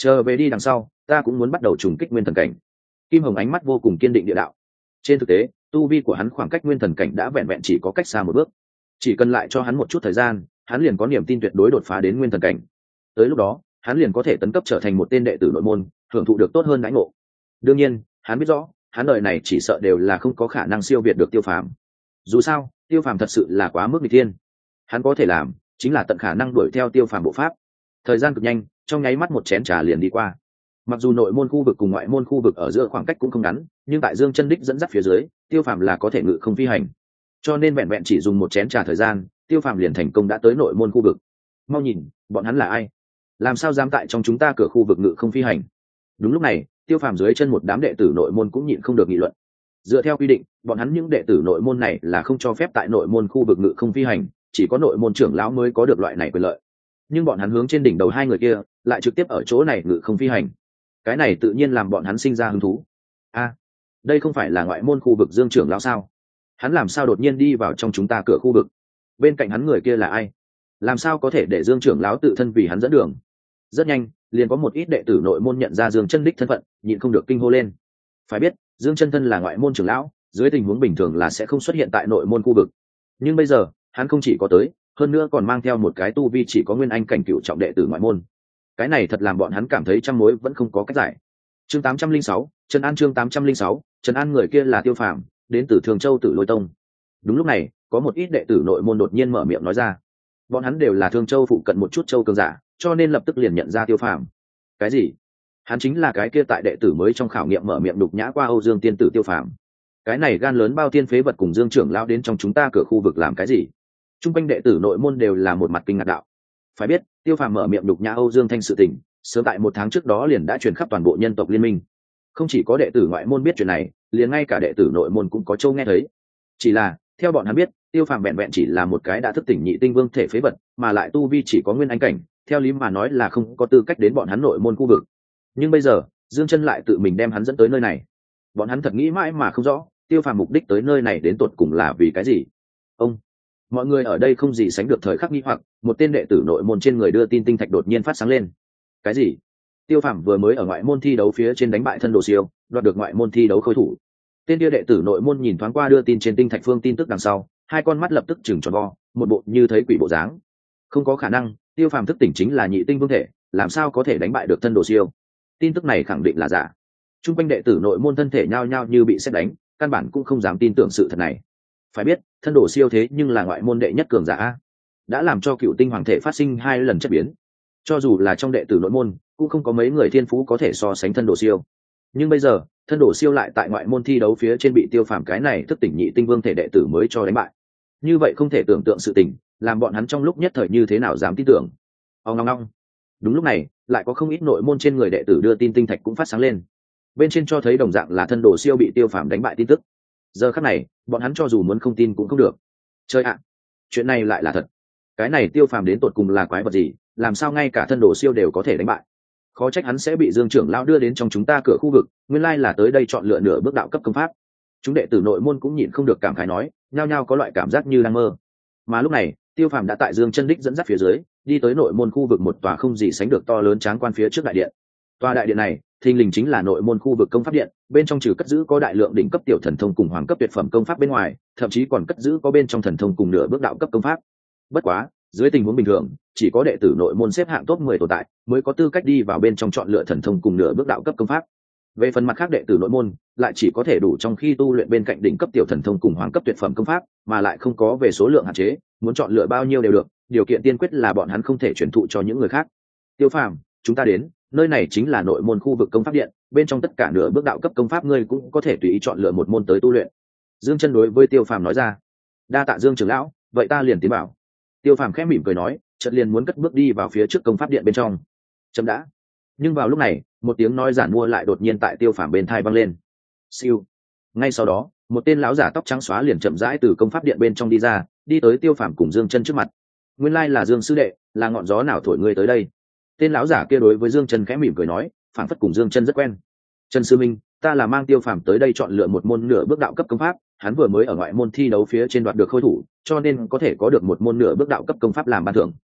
chờ về đi đằng sau ta cũng muốn bắt đầu trùng kích nguyên thần cảnh. Kim Hồng ánh mắt vô cùng kiên định địa đạo. Trên thực tế tu vi của hắn khoảng cách nguyên thần cảnh đã vẹn vẹn chỉ có cách xa một bước, chỉ cần lại cho hắn một chút thời gian, hắn liền có niềm tin tuyệt đối đột phá đến nguyên thần cảnh. Tới lúc đó hắn liền có thể tấn cấp trở thành một tên đệ tử nội môn, hưởng thụ được tốt hơn đãi ngộ. Đương nhiên hắn biết rõ hắn đời này chỉ sợ đều là không có khả năng siêu việt được Tiêu Phàm. Dù sao Tiêu Phàm thật sự là quá mức nghịch thiên, hắn có thể làm chính là tận khả năng đuổi theo Tiêu Phàm bộ pháp. Thời gian cực nhanh, trong nháy mắt một chén trà liền đi qua. Mặc dù nội môn khu vực cùng ngoại môn khu vực ở giữa khoảng cách cũng không ngắn, nhưng tại Dương Chân Đích dẫn dắt phía dưới, Tiêu Phàm là có thể ngự không phi hành. Cho nên vẹn vẹn chỉ dùng một chén trà thời gian, Tiêu Phàm liền thành công đã tới nội môn khu vực. Mau nhìn, bọn hắn là ai? Làm sao dám tại trong chúng ta cửa khu vực ngự không phi hành? Đúng lúc này, Tiêu Phàm dưới chân một đám đệ tử nội môn cũng nhịn không được nghị luận. Dựa theo quy định, bọn hắn những đệ tử nội môn này là không cho phép tại nội môn khu vực ngự không phi hành, chỉ có nội môn trưởng lão mới có được loại này quyền lợi. Nhưng bọn hắn hướng trên đỉnh đầu hai người kia, lại trực tiếp ở chỗ này ngự không phi hành. Cái này tự nhiên làm bọn hắn sinh ra hứng thú. A, đây không phải là ngoại môn khu vực Dương trưởng lão sao? Hắn làm sao đột nhiên đi vào trong chúng ta cửa khu vực? Bên cạnh hắn người kia là ai? Làm sao có thể để Dương trưởng lão tự thân vì hắn dẫn đường? Rất nhanh, liền có một ít đệ tử nội môn nhận ra Dương Chân Đích thân phận, nhịn không được kinh hô lên. Phải biết, Dương Chân thân là ngoại môn trưởng lão, dưới tình huống bình thường là sẽ không xuất hiện tại nội môn khu vực. Nhưng bây giờ, hắn không chỉ có tới, hơn nữa còn mang theo một cái tu vi chỉ có nguyên anh cảnh cựu trọng đệ tử ngoại môn. Cái này thật làm bọn hắn cảm thấy trăm mối vẫn không có cách giải. Chương tám trăm linh sáu, Trần An chương tám trăm linh sáu, Trần An người kia là Tiêu Phàm, đến từ Thường Châu Tử Lôi Tông. Đúng lúc này, có một ít đệ tử nội môn đột nhiên mở miệng nói ra. Bọn hắn đều là Thương Châu phụ cận một chút châu cường giả, cho nên lập tức liền nhận ra Tiêu Phàm. Cái gì? Hắn chính là cái kia tại đệ tử mới trong khảo nghiệm mở miệng đục nhã qua Âu Dương tiên tử Tiêu Phàm. Cái này gan lớn bao tiên phế vật cùng Dương trưởng lão đến trong chúng ta cửa khu vực làm cái gì? Trung quanh đệ tử nội môn đều là một mặt kinh ngạc đạo. Phải biết, Tiêu Phàm mở miệng đục nhã Âu Dương Thanh sự tình, sớm tại một tháng trước đó liền đã truyền khắp toàn bộ nhân tộc liên minh. Không chỉ có đệ tử ngoại môn biết chuyện này, liền ngay cả đệ tử nội môn cũng có châu nghe thấy. Chỉ là, theo bọn hắn biết, Tiêu Phàm vẹn vẹn chỉ là một cái đã thức tỉnh nhị tinh vương thể phế vật, mà lại tu vi chỉ có nguyên anh cảnh, theo lý mà nói là không có tư cách đến bọn hắn nội môn khu vực. Nhưng bây giờ, Dương Chân lại tự mình đem hắn dẫn tới nơi này. Bọn hắn thật nghĩ mãi mà không rõ, Tiêu Phàm mục đích tới nơi này đến tột cùng là vì cái gì? Ông mọi người ở đây không gì sánh được thời khắc nghi hoặc, một tên đệ tử nội môn trên người đưa tin tinh thạch đột nhiên phát sáng lên. Cái gì? Tiêu Phàm vừa mới ở ngoại môn thi đấu phía trên đánh bại thân đồ siêu, đoạt được ngoại môn thi đấu khôi thủ. Tên kia đệ tử nội môn nhìn thoáng qua đưa tin trên tinh thạch phương tin tức đằng sau, hai con mắt lập tức chừng tròn vo, một bộ như thấy quỷ bộ dáng. Không có khả năng, Tiêu Phàm thức tỉnh chính là nhị tinh vương thể, làm sao có thể đánh bại được thân đồ siêu? Tin tức này khẳng định là giả. Trung quanh đệ tử nội môn thân thể nhao nhao như bị sét đánh, căn bản cũng không dám tin tưởng sự thật này. Phải biết, thân đồ siêu thế nhưng là ngoại môn đệ nhất cường giả, đã làm cho cựu tinh hoàng thể phát sinh hai lần chất biến. Cho dù là trong đệ tử nội môn, cũng không có mấy người thiên phú có thể so sánh thân đồ siêu. Nhưng bây giờ, thân đồ siêu lại tại ngoại môn thi đấu phía trên bị Tiêu Phàm cái này thức tỉnh nhị tinh vương thể đệ tử mới cho đánh bại. Như vậy không thể tưởng tượng sự tình, làm bọn hắn trong lúc nhất thời như thế nào dám tin tưởng. Ông ngong ngong. Đúng lúc này, lại có không ít nội môn trên người đệ tử đưa tin tinh thạch cũng phát sáng lên. Bên trên cho thấy đồng dạng là thân đồ siêu bị Tiêu Phàm đánh bại tin tức. Giờ khắc này, bọn hắn cho dù muốn không tin cũng không được. Chơi ạ, chuyện này lại là thật. Cái này Tiêu Phàm đến tột cùng là quái vật gì, làm sao ngay cả thân đồ siêu đều có thể đánh bại? Khó trách hắn sẽ bị Dương trưởng lão đưa đến trong chúng ta cửa khu vực, nguyên lai là tới đây chọn lựa nửa bước đạo cấp công pháp. Chúng đệ tử nội môn cũng nhịn không được cảm khái nói, nhao nhao có loại cảm giác như đang mơ. Mà lúc này, Tiêu Phàm đã tại Dương Chân Đích dẫn dắt phía dưới, đi tới nội môn khu vực một tòa không gì sánh được to lớn tráng quan phía trước đại điện. Tòa đại điện này, thình lình chính là nội môn khu vực công pháp điện, bên trong trừ cất giữ có đại lượng đỉnh cấp tiểu thần thông cùng hoàng cấp tuyệt phẩm công pháp bên ngoài, thậm chí còn cất giữ có bên trong thần thông cùng nửa bước đạo cấp công pháp. Bất quá, dưới tình huống bình thường, chỉ có đệ tử nội môn xếp hạng top mười tồn tại mới có tư cách đi vào bên trong chọn lựa thần thông cùng nửa bước đạo cấp công pháp. Về phần mặt khác đệ tử nội môn, lại chỉ có thể đủ trong khi tu luyện bên cạnh đỉnh cấp tiểu thần thông cùng hoàng cấp tuyệt phẩm công pháp, mà lại không có về số lượng hạn chế, muốn chọn lựa bao nhiêu đều được, điều kiện tiên quyết là bọn hắn không thể truyền thụ cho những người khác. Tiêu Phàm, chúng ta đến, nơi này chính là nội môn khu vực công pháp điện, bên trong tất cả nửa bước đạo cấp công pháp ngươi cũng có thể tùy ý chọn lựa một môn tới tu luyện. Dương Chân đối với Tiêu Phàm nói ra. Đa tạ Dương trưởng lão, vậy ta liền tiến vào. Tiêu Phàm khẽ mỉm cười nói, chợt liền muốn cất bước đi vào phía trước công pháp điện bên trong. Chậm đã. Nhưng vào lúc này, một tiếng nói giản mua lại đột nhiên tại Tiêu Phàm bên tai vang lên. Siêu. Ngay sau đó, một tên lão giả tóc trắng xóa liền chậm rãi từ công pháp điện bên trong đi ra, đi tới Tiêu Phàm cùng Dương Chân trước mặt. Nguyên lai là Dương sư đệ, là ngọn gió nào thổi ngươi tới đây? Tên lão giả kia đối với Dương Chân khẽ mỉm cười nói, phảng phất cùng Dương Chân rất quen. Trần sư minh, ta là mang Tiêu Phàm tới đây chọn lựa một môn nửa bước đạo cấp công pháp, hắn vừa mới ở ngoại môn thi đấu phía trên đoạt được khôi thủ, cho nên có thể có được một môn nửa bước đạo cấp công pháp làm ban thưởng.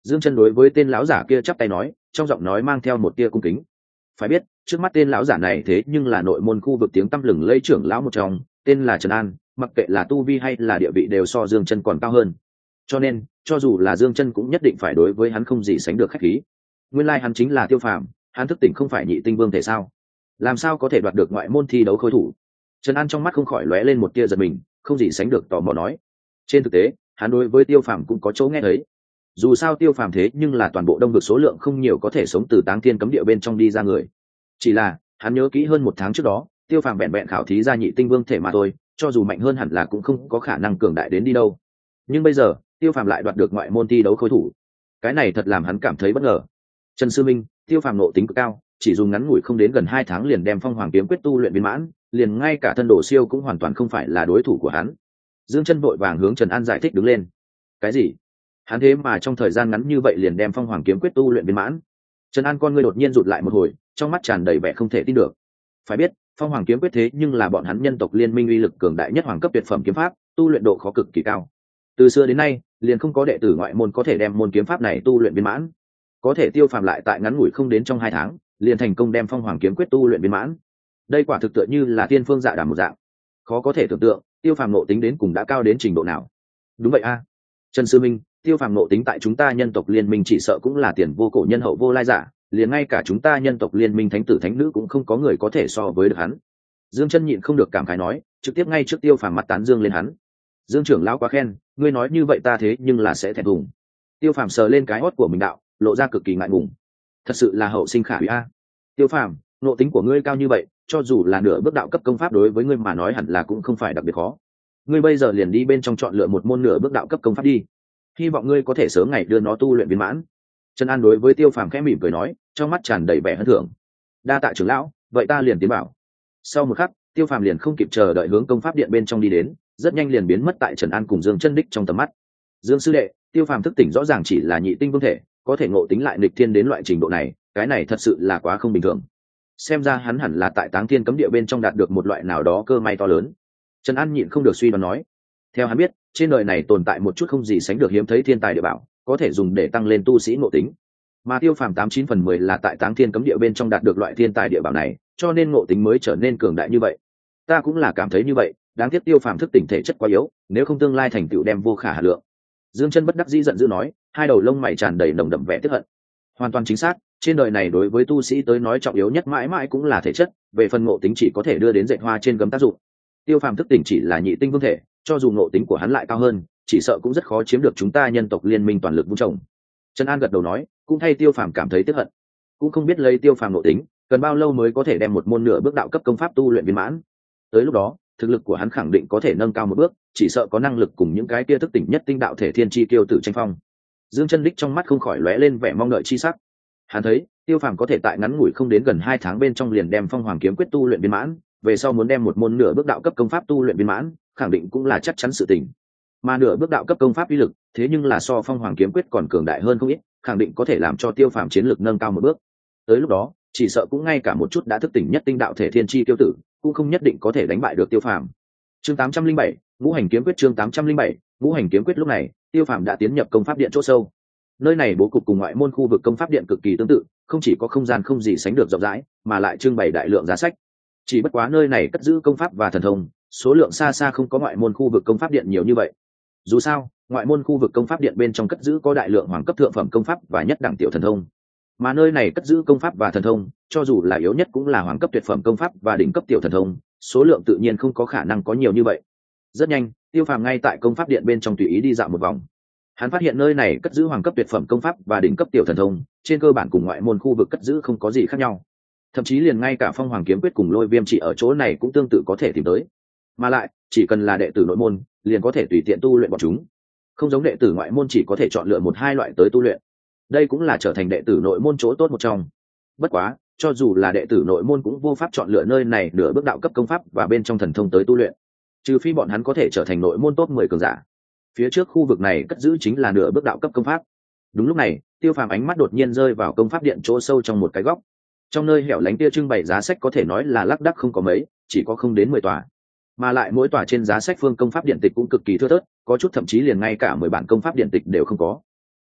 Dương Chân đối với tên lão giả kia chắp tay nói, trong giọng nói mang theo một tia cung kính. Phải biết, trước mắt tên lão giả này thế nhưng là nội môn khu vực tiếng tăm lừng lẫy trưởng lão một trong, tên là Trần An, mặc kệ là tu vi hay là địa vị đều so Dương Chân còn cao hơn. Cho nên, cho dù là Dương Chân cũng nhất định phải đối với hắn không gì sánh được khách khí. Nguyên lai like hắn chính là Tiêu Phàm, hắn thức tỉnh không phải nhị tinh vương thể sao? Làm sao có thể đoạt được ngoại môn thi đấu khôi thủ? Trần An trong mắt không khỏi lóe lên một tia giật mình, không gì sánh được tò mò nói. Trên thực tế, hắn đối với Tiêu Phàm cũng có chỗ nghe thấy. Dù sao Tiêu Phàm thế nhưng là toàn bộ đông vực số lượng không nhiều có thể sống từ Táng Thiên cấm địa bên trong đi ra người. Chỉ là, hắn nhớ kỹ hơn một tháng trước đó, Tiêu Phàm bèn bèn khảo thí ra nhị tinh vương thể mà thôi, cho dù mạnh hơn hẳn là cũng không có khả năng cường đại đến đi đâu. Nhưng bây giờ, Tiêu Phàm lại đoạt được ngoại môn thi đấu khôi thủ. Cái này thật làm hắn cảm thấy bất ngờ. Trần Sư Minh, Tiêu Phàm nộ tính cực cao, chỉ dùng ngắn ngủi không đến gần hai tháng liền đem Phong Hoàng kiếm quyết tu luyện viên mãn, liền ngay cả thân độ siêu cũng hoàn toàn không phải là đối thủ của hắn. Dương Chân vội vàng hướng Trần An giải thích đứng lên. Cái gì? Hắn thế mà trong thời gian ngắn như vậy liền đem Phong Hoàng kiếm quyết tu luyện viên mãn? Trần An con ngươi đột nhiên rụt lại một hồi, trong mắt tràn đầy vẻ không thể tin được. Phải biết, Phong Hoàng kiếm quyết thế nhưng là bọn hắn nhân tộc liên minh uy lực cường đại nhất hoàng cấp tuyệt phẩm kiếm pháp, tu luyện độ khó cực kỳ cao. Từ xưa đến nay, liền không có đệ tử ngoại môn có thể đem môn kiếm pháp này tu luyện viên mãn. Có thể Tiêu Phàm lại tại ngắn ngủi không đến trong hai tháng, liền thành công đem Phong Hoàng kiếm quyết tu luyện viên mãn. Đây quả thực tựa như là tiên phương dạ đàm một dạng. Khó có thể tưởng tượng, Tiêu Phàm nộ tính đến cùng đã cao đến trình độ nào. Đúng vậy a. Trần Sư Minh, Tiêu Phàm nộ tính tại chúng ta nhân tộc liên minh chỉ sợ cũng là tiền vô cổ nhân hậu vô lai giả, liền ngay cả chúng ta nhân tộc liên minh thánh tử thánh nữ cũng không có người có thể so với được hắn. Dương Chân nhịn không được cảm khái nói, trực tiếp ngay trước Tiêu Phàm mắt tán dương lên hắn. Dương trưởng lão quá khen, ngươi nói như vậy ta thế nhưng là sẽ thẹn thùng. Tiêu Phàm sờ lên cái hót của mình đạo, lộ ra cực kỳ ngại ngùng. Thật sự là hậu sinh khả úy a. Tiêu Phàm, nộ tính của ngươi cao như vậy, cho dù là nửa bước đạo cấp công pháp đối với ngươi mà nói hẳn là cũng không phải đặc biệt khó. Ngươi bây giờ liền đi bên trong chọn lựa một môn nửa bước đạo cấp công pháp đi. Hy vọng ngươi có thể sớm ngày đưa nó tu luyện viên mãn. Trần An đối với Tiêu Phàm khẽ mỉm cười nói, trong mắt tràn đầy vẻ hân thưởng. Đa tạ trưởng lão, vậy ta liền tiến bảo. Sau một khắc, Tiêu Phàm liền không kịp chờ đợi hướng công pháp điện bên trong đi đến, rất nhanh liền biến mất tại Trần An cùng Dương Chân Đích trong tầm mắt. Dương sư đệ, Tiêu Phàm thức tỉnh rõ ràng chỉ là nhị tinh vương thể, có thể ngộ tính lại nghịch thiên đến loại trình độ này, cái này thật sự là quá không bình thường. Xem ra hắn hẳn là tại Táng Thiên cấm địa bên trong đạt được một loại nào đó cơ may to lớn. Trần An nhịn không được suy đoán nói. Theo hắn biết, trên đời này tồn tại một chút không gì sánh được hiếm thấy thiên tài địa bảo, có thể dùng để tăng lên tu sĩ ngộ tính. Mà Tiêu Phàm tám chín phần mười là tại Táng Thiên cấm địa bên trong đạt được loại thiên tài địa bảo này, cho nên ngộ tính mới trở nên cường đại như vậy. Ta cũng là cảm thấy như vậy, đáng tiếc Tiêu Phàm thức tỉnh thể chất quá yếu, nếu không tương lai thành tựu đem vô khả hà lượng. Dương Chân bất đắc dĩ giận dữ nói, hai đầu lông mày tràn đầy nồng đậm vẻ tức hận. Hoàn toàn chính xác, trên đời này đối với tu sĩ tới nói trọng yếu nhất mãi mãi cũng là thể chất, về phần ngộ tính chỉ có thể đưa đến dệt hoa trên gấm tác dụng. Tiêu Phàm thức tỉnh chỉ là nhị tinh vương thể, cho dù ngộ tính của hắn lại cao hơn, chỉ sợ cũng rất khó chiếm được chúng ta nhân tộc liên minh toàn lực vun trồng. Trần An gật đầu nói, cũng thay Tiêu Phàm cảm thấy tức hận. Cũng không biết lấy Tiêu Phàm ngộ tính, cần bao lâu mới có thể đem một môn nửa bước đạo cấp công pháp tu luyện viên mãn. Tới lúc đó, thực lực của hắn khẳng định có thể nâng cao một bước, chỉ sợ có năng lực cùng những cái kia thức tỉnh nhất tinh đạo thể thiên chi kiêu tử tranh phong. Dương Chân Đích trong mắt không khỏi lóe lên vẻ mong đợi chi sắc. Hắn thấy, Tiêu Phàm có thể tại ngắn ngủi không đến gần hai tháng bên trong liền đem Phong Hoàng kiếm quyết tu luyện viên mãn, về sau muốn đem một môn nửa bước đạo cấp công pháp tu luyện viên mãn, khẳng định cũng là chắc chắn sự tình. Mà nửa bước đạo cấp công pháp uy lực, thế nhưng là so Phong Hoàng kiếm quyết còn cường đại hơn không ít, khẳng định có thể làm cho Tiêu Phàm chiến lực nâng cao một bước. Tới lúc đó, chỉ sợ cũng ngay cả một chút đã thức tỉnh nhất tinh đạo thể thiên chi kiêu tử, cũng không nhất định có thể đánh bại được Tiêu Phàm. Chương tám trăm linh bảy, Ngũ Hành kiếm quyết. Chương tám trăm linh bảy, Ngũ Hành kiếm quyết. Lúc này, Tiêu Phàm đã tiến nhập công pháp điện chỗ sâu. Nơi này bố cục cùng ngoại môn khu vực công pháp điện cực kỳ tương tự, không chỉ có không gian không gì sánh được rộng rãi, mà lại trưng bày đại lượng giá sách. Chỉ bất quá nơi này cất giữ công pháp và thần thông, số lượng xa xa không có ngoại môn khu vực công pháp điện nhiều như vậy. Dù sao, ngoại môn khu vực công pháp điện bên trong cất giữ có đại lượng hoàng cấp thượng phẩm công pháp và nhất đẳng tiểu thần thông, mà nơi này cất giữ công pháp và thần thông, cho dù là yếu nhất cũng là hoàng cấp tuyệt phẩm công pháp và đỉnh cấp tiểu thần thông, số lượng tự nhiên không có khả năng có nhiều như vậy. Rất nhanh, Tiêu Phàm ngay tại công pháp điện bên trong tùy ý đi dạo một vòng. Hắn phát hiện nơi này cất giữ hoàng cấp tuyệt phẩm công pháp và đỉnh cấp tiểu thần thông, trên cơ bản cùng ngoại môn khu vực cất giữ không có gì khác nhau. Thậm chí liền ngay cả Phong Hoàng kiếm quyết cùng Lôi Viêm chỉ ở chỗ này cũng tương tự có thể tìm tới. Mà lại, chỉ cần là đệ tử nội môn, liền có thể tùy tiện tu luyện bọn chúng. Không giống đệ tử ngoại môn chỉ có thể chọn lựa một hai loại tới tu luyện. Đây cũng là trở thành đệ tử nội môn chỗ tốt một trong. Bất quá, cho dù là đệ tử nội môn cũng vô pháp chọn lựa nơi này nửa bước đạo cấp công pháp và bên trong thần thông tới tu luyện, trừ phi bọn hắn có thể trở thành nội môn top mười cường giả. Phía trước khu vực này cất giữ chính là nửa bước đạo cấp công pháp. Đúng lúc này, Tiêu Phàm ánh mắt đột nhiên rơi vào công pháp điện chỗ sâu trong một cái góc. Trong nơi hẻo lánh kia trưng bày giá sách có thể nói là lác đác không có mấy, chỉ có không đến mười tòa. Mà lại mỗi tòa trên giá sách phương công pháp điện tịch cũng cực kỳ thưa thớt, có chút thậm chí liền ngay cả mười bản công pháp điện tịch đều không có.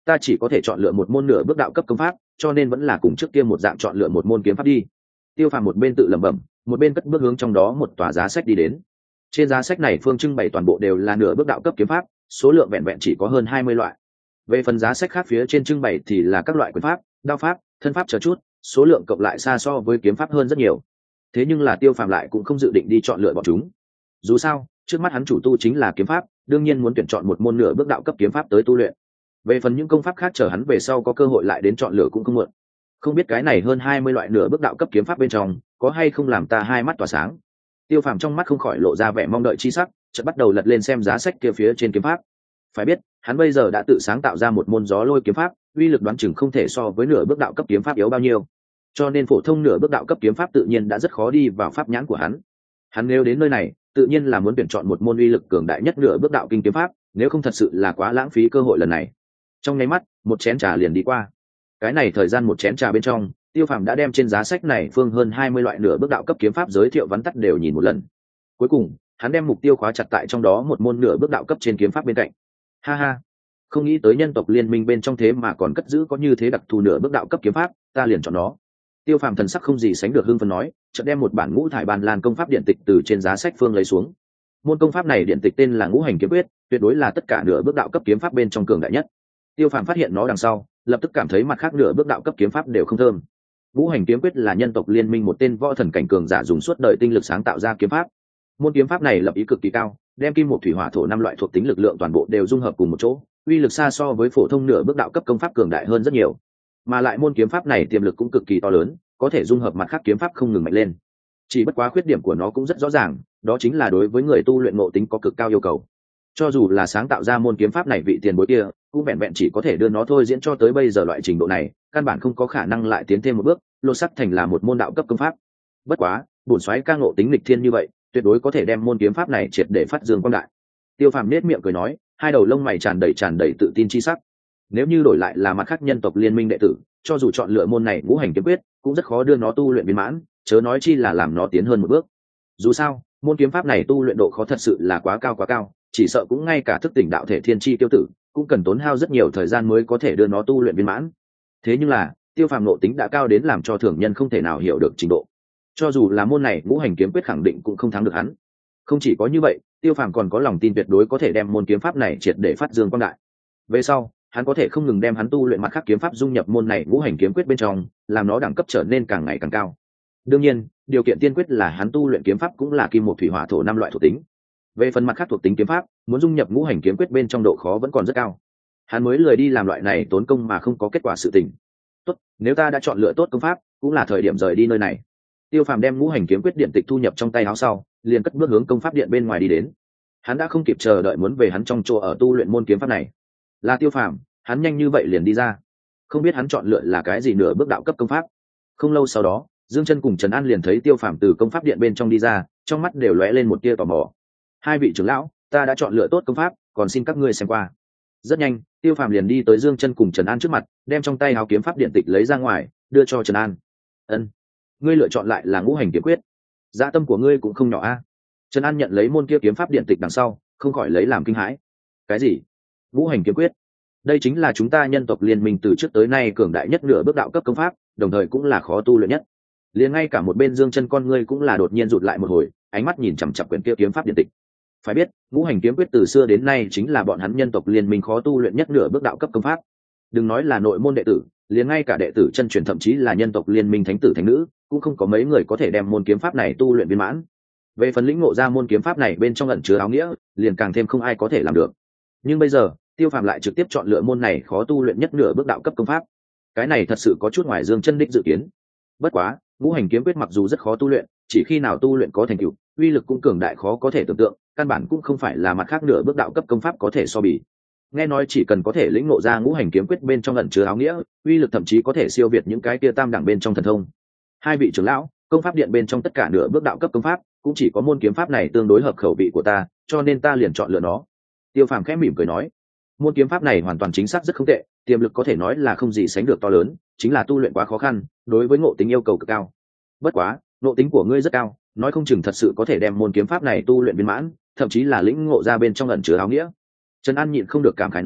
ta chỉ có thể chọn lựa một môn nửa bước đạo cấp công pháp, cho nên vẫn là cùng trước kia một dạng chọn lựa một môn kiếm pháp đi. Tiêu Phàm một bên tự lẩm bẩm, một bên cất bước hướng trong đó một tòa giá sách đi đến. Trên giá sách này phương trưng bày toàn bộ đều là nửa bước đạo cấp kiếm pháp, số lượng vẹn vẹn chỉ có hơn hai mươi loại. Về phần giá sách khác phía trên trưng bày thì là các loại quyền pháp, đao pháp, thân pháp chờ chút, số lượng cộng lại xa so với kiếm pháp hơn rất nhiều. Thế nhưng là Tiêu Phàm lại cũng không dự định đi chọn lựa bọn chúng. Dù sao, trước mắt hắn chủ tu chính là kiếm pháp, đương nhiên muốn tuyển chọn một môn nửa bước đạo cấp kiếm pháp tới tu luyện. Về phần những công pháp khác chờ hắn về sau có cơ hội lại đến chọn lựa cũng không muộn. Không biết cái này hơn hai mươi loại nửa bước đạo cấp kiếm pháp bên trong, có hay không làm ta hai mắt tỏa sáng. Tiêu Phàm trong mắt không khỏi lộ ra vẻ mong đợi chi sắc, chợt bắt đầu lật lên xem giá sách kia phía trên kiếm pháp. Phải biết, hắn bây giờ đã tự sáng tạo ra một môn gió lôi kiếm pháp, uy lực đoán chừng không thể so với nửa bước đạo cấp kiếm pháp yếu bao nhiêu. Cho nên phổ thông nửa bước đạo cấp kiếm pháp tự nhiên đã rất khó đi vào pháp nhãn của hắn. Hắn nếu đến nơi này, tự nhiên là muốn tuyển chọn một môn uy lực cường đại nhất nửa bước đạo kinh kiếm pháp, nếu không thật sự là quá lãng phí cơ hội lần này. Trong nháy mắt, một chén trà liền đi qua. Cái này thời gian một chén trà bên trong, Tiêu Phàm đã đem trên giá sách này phương hơn hai mươi loại nửa bước đạo cấp kiếm pháp giới thiệu vắn tắt đều nhìn một lần. Cuối cùng, hắn đem mục tiêu khóa chặt tại trong đó một môn nửa bước đạo cấp trên kiếm pháp bên cạnh. Ha ha, không nghĩ tới nhân tộc liên minh bên trong thế mà còn cất giữ có như thế đặc thù nửa bước đạo cấp kiếm pháp, ta liền chọn nó. Tiêu Phàm thần sắc không gì sánh được hưng phấn nói, chợt đem một bản ngũ thải bàn lan công pháp điện tịch từ trên giá sách phương lấy xuống. Môn công pháp này điện tịch tên là Ngũ Hành Kiếm Quyết, tuyệt đối là tất cả nửa bước đạo cấp kiếm pháp bên trong cường đại nhất. Tiêu Phàm phát hiện nó đằng sau, lập tức cảm thấy mặt khác nửa bước đạo cấp kiếm pháp đều không thơm. Ngũ Hành Kiếm Quyết là nhân tộc liên minh một tên võ thần cảnh cường giả dùng suốt đời tinh lực sáng tạo ra kiếm pháp. Môn kiếm pháp này lập ý cực kỳ cao, đem kim một thủy hỏa thổ năm loại thuộc tính lực lượng toàn bộ đều dung hợp cùng một chỗ, uy lực xa so với phổ thông nửa bước đạo cấp công pháp cường đại hơn rất nhiều. Mà lại môn kiếm pháp này tiềm lực cũng cực kỳ to lớn, có thể dung hợp mặt khác kiếm pháp không ngừng mạnh lên. Chỉ bất quá khuyết điểm của nó cũng rất rõ ràng, đó chính là đối với người tu luyện ngộ tính có cực cao yêu cầu. Cho dù là sáng tạo ra môn kiếm pháp này vị tiền bối kia, cũng vẹn vẹn chỉ có thể đưa nó thôi diễn cho tới bây giờ loại trình độ này, căn bản không có khả năng lại tiến thêm một bước, lột sắc thành là một môn đạo cấp công pháp. Bất quá, bổn soái ca ngộ tính nghịch thiên như vậy, tuyệt đối có thể đem môn kiếm pháp này triệt để phát dương quang đại. Tiêu Phàm nét miệng cười nói, hai đầu lông mày tràn đầy tràn đầy tự tin chi sắc. Nếu như đổi lại là mặt khác nhân tộc liên minh đệ tử, cho dù chọn lựa môn này Ngũ Hành Kiếm Quyết, cũng rất khó đưa nó tu luyện viên mãn, chớ nói chi là làm nó tiến hơn một bước. Dù sao, môn kiếm pháp này tu luyện độ khó thật sự là quá cao quá cao, chỉ sợ cũng ngay cả thức tỉnh đạo thể thiên chi tiêu tử, cũng cần tốn hao rất nhiều thời gian mới có thể đưa nó tu luyện viên mãn. Thế nhưng là, Tiêu Phàm ngộ tính đã cao đến làm cho thường nhân không thể nào hiểu được trình độ. Cho dù là môn này Ngũ Hành Kiếm Quyết khẳng định cũng không thắng được hắn. Không chỉ có như vậy, Tiêu Phàm còn có lòng tin tuyệt đối có thể đem môn kiếm pháp này triệt để phát dương quang đại. Về sau, hắn có thể không ngừng đem hắn tu luyện mặt khác kiếm pháp dung nhập môn này Ngũ Hành Kiếm Quyết bên trong, làm nó đẳng cấp trở nên càng ngày càng cao. Đương nhiên, điều kiện tiên quyết là hắn tu luyện kiếm pháp cũng là kim một thủy hỏa thổ năm loại thuộc tính. Về phần mặt khác thuộc tính kiếm pháp, muốn dung nhập Ngũ Hành Kiếm Quyết bên trong độ khó vẫn còn rất cao. Hắn mới lười đi làm loại này tốn công mà không có kết quả sự tình. Tốt, nếu ta đã chọn lựa tốt công pháp, cũng là thời điểm rời đi nơi này. Tiêu Phàm đem Ngũ Hành Kiếm Quyết điện tịch thu nhập trong tay áo sau, liền cất bước hướng công pháp điện bên ngoài đi đến. Hắn đã không kịp chờ đợi muốn về hắn trong chỗ ở tu luyện môn kiếm pháp này. Là Tiêu Phàm, hắn nhanh như vậy liền đi ra. Không biết hắn chọn lựa là cái gì nửa bước đạo cấp công pháp. Không lâu sau đó, Dương Chân cùng Trần An liền thấy Tiêu Phàm từ công pháp điện bên trong đi ra, trong mắt đều lóe lên một tia tò mò. Hai vị trưởng lão, ta đã chọn lựa tốt công pháp, còn xin các ngươi xem qua. Rất nhanh, Tiêu Phàm liền đi tới Dương Chân cùng Trần An trước mặt, đem trong tay áo kiếm pháp điện tịch lấy ra ngoài, đưa cho Trần An. Ân, ngươi lựa chọn lại là Ngũ Hành Kiếm Quyết. Dạ tâm của ngươi cũng không nhỏ a. Trần An nhận lấy môn kia kiếm pháp điện tịch đằng sau, không khỏi lấy làm kinh hãi. Cái gì? Ngũ Hành Kiếm Quyết? Đây chính là chúng ta nhân tộc liên minh từ trước tới nay cường đại nhất nửa bước đạo cấp công pháp, đồng thời cũng là khó tu luyện nhất. Liền ngay cả một bên Dương Chân con ngươi cũng là đột nhiên rụt lại một hồi, ánh mắt nhìn chằm chằm quyển kia kiếm pháp điện tịch. Phải biết, Ngũ Hành Kiếm Quyết từ xưa đến nay chính là bọn hắn nhân tộc liên minh khó tu luyện nhất nửa bước đạo cấp công pháp. Đừng nói là nội môn đệ tử, liền ngay cả đệ tử chân truyền thậm chí là nhân tộc liên minh thánh tử thánh nữ, cũng không có mấy người có thể đem môn kiếm pháp này tu luyện viên mãn. Về phần lĩnh ngộ ra môn kiếm pháp này bên trong ẩn chứa áo nghĩa, liền càng thêm không ai có thể làm được. Nhưng bây giờ, Tiêu Phàm lại trực tiếp chọn lựa môn này khó tu luyện nhất nửa bước đạo cấp công pháp. Cái này thật sự có chút ngoài Dương Chân đích dự kiến. Bất quá, Ngũ Hành Kiếm Quyết mặc dù rất khó tu luyện, chỉ khi nào tu luyện có thành tựu, uy lực cũng cường đại khó có thể tưởng tượng, căn bản cũng không phải là mặt khác nửa bước đạo cấp công pháp có thể so bì. Nghe nói chỉ cần có thể lĩnh ngộ ra Ngũ Hành Kiếm Quyết bên trong ẩn chứa áo nghĩa, uy lực thậm chí có thể siêu việt những cái kia tam đẳng bên trong thần thông. Hai vị trưởng lão, công pháp điện bên trong tất cả nửa bước đạo cấp công pháp, cũng chỉ có môn kiếm pháp này tương đối hợp khẩu vị của ta, cho nên ta liền chọn lựa nó. Tiêu Phàm khẽ mỉm cười nói, môn kiếm pháp này hoàn toàn chính xác rất không tệ, tiềm lực có thể nói là không gì sánh được to lớn, chính là tu luyện quá khó khăn, đối với ngộ tính yêu cầu cực cao. Bất quá, ngộ tính của ngươi rất cao, nói không chừng thật sự có thể đem môn kiếm pháp này tu luyện viên mãn, thậm chí là lĩnh ngộ ra bên trong ẩn chứa áo nghĩa. Trần An nhịn không được cảm khái nói,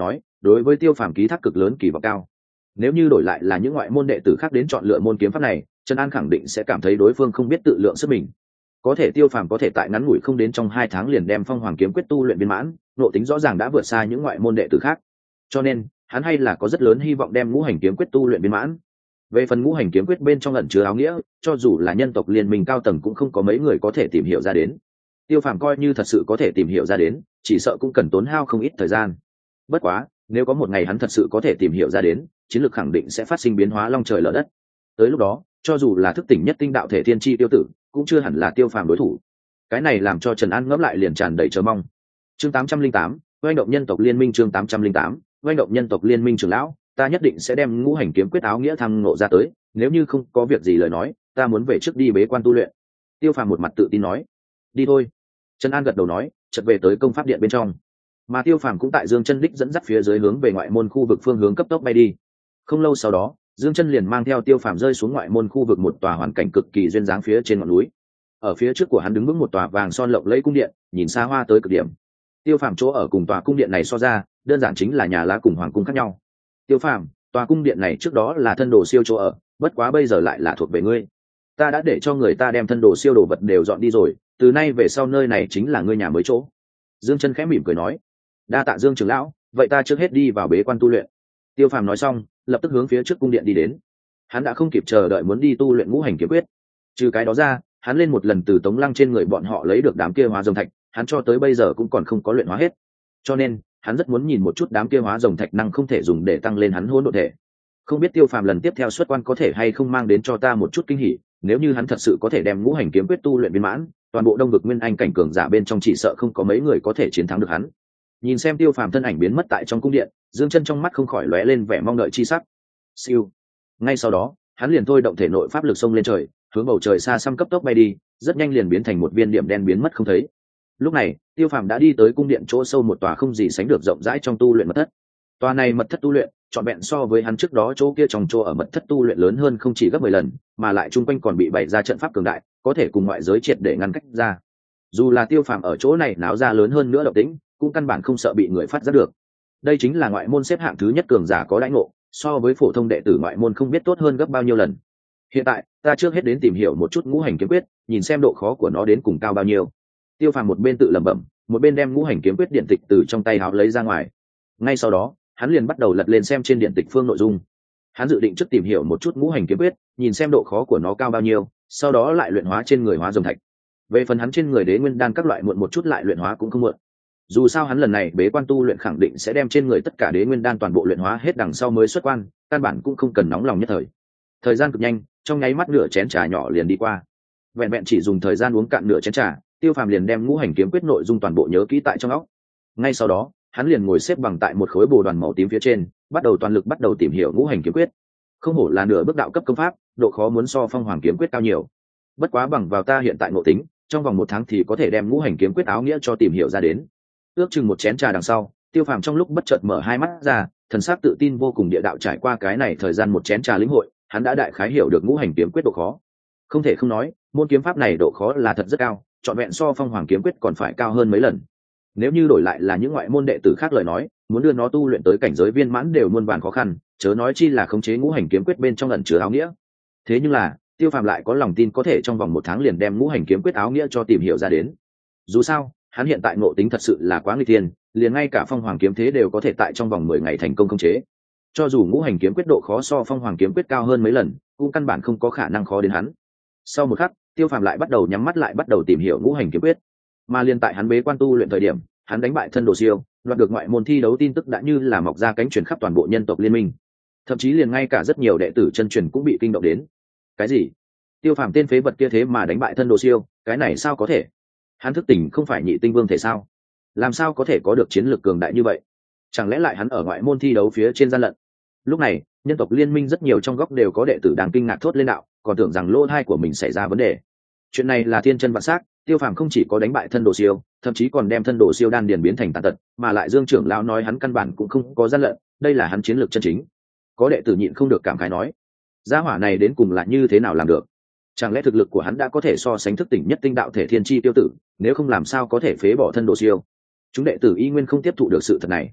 đối với Tiêu Phàm ký thác cực lớn kỳ vọng cao. Nếu như đổi lại là những ngoại môn đệ tử khác đến chọn lựa môn kiếm pháp này, Trần An khẳng định sẽ cảm thấy đối phương không biết tự lượng sức mình. Có thể Tiêu Phàm có thể tại ngắn ngủi không đến trong hai tháng liền đem Phong Hoàng kiếm quyết tu luyện viên mãn, nội tính rõ ràng đã vượt xa những ngoại môn đệ tử khác. Cho nên, hắn hay là có rất lớn hy vọng đem ngũ hành kiếm quyết tu luyện viên mãn. Về phần ngũ hành kiếm quyết bên trong ẩn chứa áo nghĩa, cho dù là nhân tộc liên minh cao tầng cũng không có mấy người có thể tìm hiểu ra đến. Tiêu Phàm coi như thật sự có thể tìm hiểu ra đến, chỉ sợ cũng cần tốn hao không ít thời gian. Bất quá, nếu có một ngày hắn thật sự có thể tìm hiểu ra đến, chiến lược khẳng định sẽ phát sinh biến hóa long trời lở đất. Tới lúc đó, cho dù là thức tỉnh nhất tinh đạo thể thiên chi tiêu tử, cũng chưa hẳn là Tiêu Phàm đối thủ. Cái này làm cho Trần An ngẫm lại liền tràn đầy chờ mong. Chương tám trăm linh tám, oanh động nhân tộc liên minh. Chương tám trăm linh tám, oanh động nhân tộc liên minh. Trưởng lão, ta nhất định sẽ đem ngũ hành kiếm quyết áo nghĩa thăng ngộ ra tới, nếu như không có việc gì lời nói, ta muốn về trước đi bế quan tu luyện. Tiêu Phàm một mặt tự tin nói. Đi thôi. Trần An gật đầu nói, chợt về tới công pháp điện bên trong. Mà Tiêu Phàm cũng tại Dương Chân đích dẫn dắt phía dưới hướng về ngoại môn khu vực phương hướng cấp tốc bay đi. Không lâu sau đó, Dương Chân liền mang theo Tiêu Phàm rơi xuống ngoại môn khu vực một tòa hoàn cảnh cực kỳ duyên dáng phía trên ngọn núi. Ở phía trước của hắn đứng vững một tòa vàng son lộng lẫy cung điện, nhìn xa hoa tới cực điểm. Tiêu Phàm chỗ ở cùng tòa cung điện này so ra, đơn giản chính là nhà lá cùng hoàng cung khác nhau. Tiêu Phàm, tòa cung điện này trước đó là thân đồ siêu chỗ ở, bất quá bây giờ lại là thuộc về ngươi. Ta đã để cho người ta đem thân đồ siêu đồ vật đều dọn đi rồi, từ nay về sau nơi này chính là ngươi nhà mới chỗ. Dương Chân khẽ mỉm cười nói. Đa tạ Dương trưởng lão, vậy ta trước hết đi vào bế quan tu luyện. Tiêu Phàm nói xong, lập tức hướng phía trước cung điện đi đến. Hắn đã không kịp chờ đợi muốn đi tu luyện ngũ hành kiếm quyết. Trừ cái đó ra, hắn lên một lần từ Tống Lăng trên người bọn họ lấy được đám kia hóa rồng thạch, hắn cho tới bây giờ cũng còn không có luyện hóa hết. Cho nên, hắn rất muốn nhìn một chút đám kia hóa rồng thạch năng không thể dùng để tăng lên hắn hỗn độn thể. Không biết Tiêu Phàm lần tiếp theo xuất quan có thể hay không mang đến cho ta một chút kinh hỉ, nếu như hắn thật sự có thể đem ngũ hành kiếm quyết tu luyện viên mãn, toàn bộ Đông vực nguyên anh cảnh cường giả bên trong chỉ sợ không có mấy người có thể chiến thắng được hắn. Nhìn xem Tiêu Phàm thân ảnh biến mất tại trong cung điện, Dương Chân trong mắt không khỏi lóe lên vẻ mong đợi chi sắc. Siêu. Ngay sau đó, hắn liền thôi động thể nội pháp lực xông lên trời, hướng bầu trời xa xăm cấp tốc bay đi, rất nhanh liền biến thành một viên điểm đen biến mất không thấy. Lúc này, Tiêu Phàm đã đi tới cung điện chỗ sâu một tòa không gì sánh được rộng rãi trong tu luyện mật thất. Tòa này mật thất tu luyện, trọn vẹn so với hắn trước đó chỗ kia trong chỗ ở mật thất tu luyện lớn hơn không chỉ gấp mười lần, mà lại chung quanh còn bị bày ra trận pháp cường đại, có thể cùng ngoại giới triệt để ngăn cách ra. Dù là Tiêu Phàm ở chỗ này náo ra lớn hơn nữa động tĩnh, cũng căn bản không sợ bị người phát giác được. Đây chính là ngoại môn xếp hạng thứ nhất cường giả có đãi ngộ, so với phổ thông đệ tử ngoại môn không biết tốt hơn gấp bao nhiêu lần. Hiện tại, ta trước hết đến tìm hiểu một chút ngũ hành kiếm quyết, nhìn xem độ khó của nó đến cùng cao bao nhiêu. Tiêu Phàm một bên tự lẩm bẩm, một bên đem ngũ hành kiếm quyết điện tịch từ trong tay háo lấy ra ngoài. Ngay sau đó, hắn liền bắt đầu lật lên xem trên điện tịch phương nội dung. Hắn dự định trước tìm hiểu một chút ngũ hành kiếm quyết, nhìn xem độ khó của nó cao bao nhiêu, sau đó lại luyện hóa trên người hóa rồng thạch. Về phần hắn trên người đế nguyên đan các loại muộn một chút lại luyện hóa cũng không muộn. Dù sao hắn lần này bế quan tu luyện khẳng định sẽ đem trên người tất cả đế nguyên đan toàn bộ luyện hóa hết đằng sau mới xuất quan, căn bản cũng không cần nóng lòng nhất thời. Thời gian cực nhanh, trong nháy mắt nửa chén trà nhỏ liền đi qua. Vẹn vẹn chỉ dùng thời gian uống cạn nửa chén trà, Tiêu Phàm liền đem ngũ hành kiếm quyết nội dung toàn bộ nhớ kỹ tại trong óc. Ngay sau đó, hắn liền ngồi xếp bằng tại một khối bồ đoàn màu tím phía trên, bắt đầu toàn lực bắt đầu tìm hiểu ngũ hành kiếm quyết. Không hổ là nửa bước đạo cấp công pháp, độ khó muốn so Phong Hoàng kiếm quyết cao nhiều. Bất quá bằng vào ta hiện tại ngộ tính, trong vòng một tháng thì có thể đem ngũ hành kiếm quyết áo nghĩa cho tìm hiểu ra đến. Ước chừng một chén trà đằng sau, Tiêu Phàm trong lúc bất chợt mở hai mắt ra, thần sắc tự tin vô cùng địa đạo trải qua cái này thời gian một chén trà lĩnh hội, hắn đã đại khái hiểu được ngũ hành kiếm quyết độ khó. Không thể không nói, môn kiếm pháp này độ khó là thật rất cao, trọn vẹn so Phong Hoàng kiếm quyết còn phải cao hơn mấy lần. Nếu như đổi lại là những ngoại môn đệ tử khác lời nói, muốn đưa nó tu luyện tới cảnh giới viên mãn đều muôn vàn khó khăn, chớ nói chi là khống chế ngũ hành kiếm quyết bên trong ẩn chứa áo nghĩa. Thế nhưng là, Tiêu Phàm lại có lòng tin có thể trong vòng một tháng liền đem ngũ hành kiếm quyết áo nghĩa cho tìm hiểu ra đến. Dù sao, hắn hiện tại ngộ tính thật sự là quá nguy tiên, liền ngay cả Phong Hoàng kiếm thế đều có thể tại trong vòng mười ngày thành công khống chế. Cho dù ngũ hành kiếm quyết độ khó so Phong Hoàng kiếm quyết cao hơn mấy lần, cũng căn bản không có khả năng khó đến hắn. Sau một khắc, Tiêu Phàm lại bắt đầu nhắm mắt lại bắt đầu tìm hiểu ngũ hành kiếm quyết. Mà liên tại hắn bế quan tu luyện thời điểm, hắn đánh bại thân đồ siêu, đoạt được ngoại môn thi đấu tin tức đã như là mọc ra cánh truyền khắp toàn bộ nhân tộc liên minh. Thậm chí liền ngay cả rất nhiều đệ tử chân truyền cũng bị kinh động đến. Cái gì? Tiêu Phàm tên phế vật kia thế mà đánh bại thân đồ siêu, cái này sao có thể? Hắn thức tỉnh không phải nhị tinh vương thể sao? Làm sao có thể có được chiến lược cường đại như vậy? Chẳng lẽ lại hắn ở ngoại môn thi đấu phía trên gian lận? Lúc này, nhân tộc liên minh rất nhiều trong góc đều có đệ tử đang kinh ngạc thốt lên đạo, còn tưởng rằng lỗ thai của mình xảy ra vấn đề. Chuyện này là thiên chân vạn sắc, Tiêu Phàm không chỉ có đánh bại thân đồ siêu, thậm chí còn đem thân đồ siêu đan điền biến thành tàn tật, mà lại Dương trưởng lão nói hắn căn bản cũng không có gian lận, đây là hắn chiến lược chân chính. Có đệ tử nhịn không được cảm khái nói, gia hỏa này đến cùng là như thế nào làm được? Chẳng lẽ thực lực của hắn đã có thể so sánh thức tỉnh nhất tinh đạo thể thiên chi tiêu tử, nếu không làm sao có thể phế bỏ thân đồ siêu? Chúng đệ tử y nguyên không tiếp thụ được sự thật này.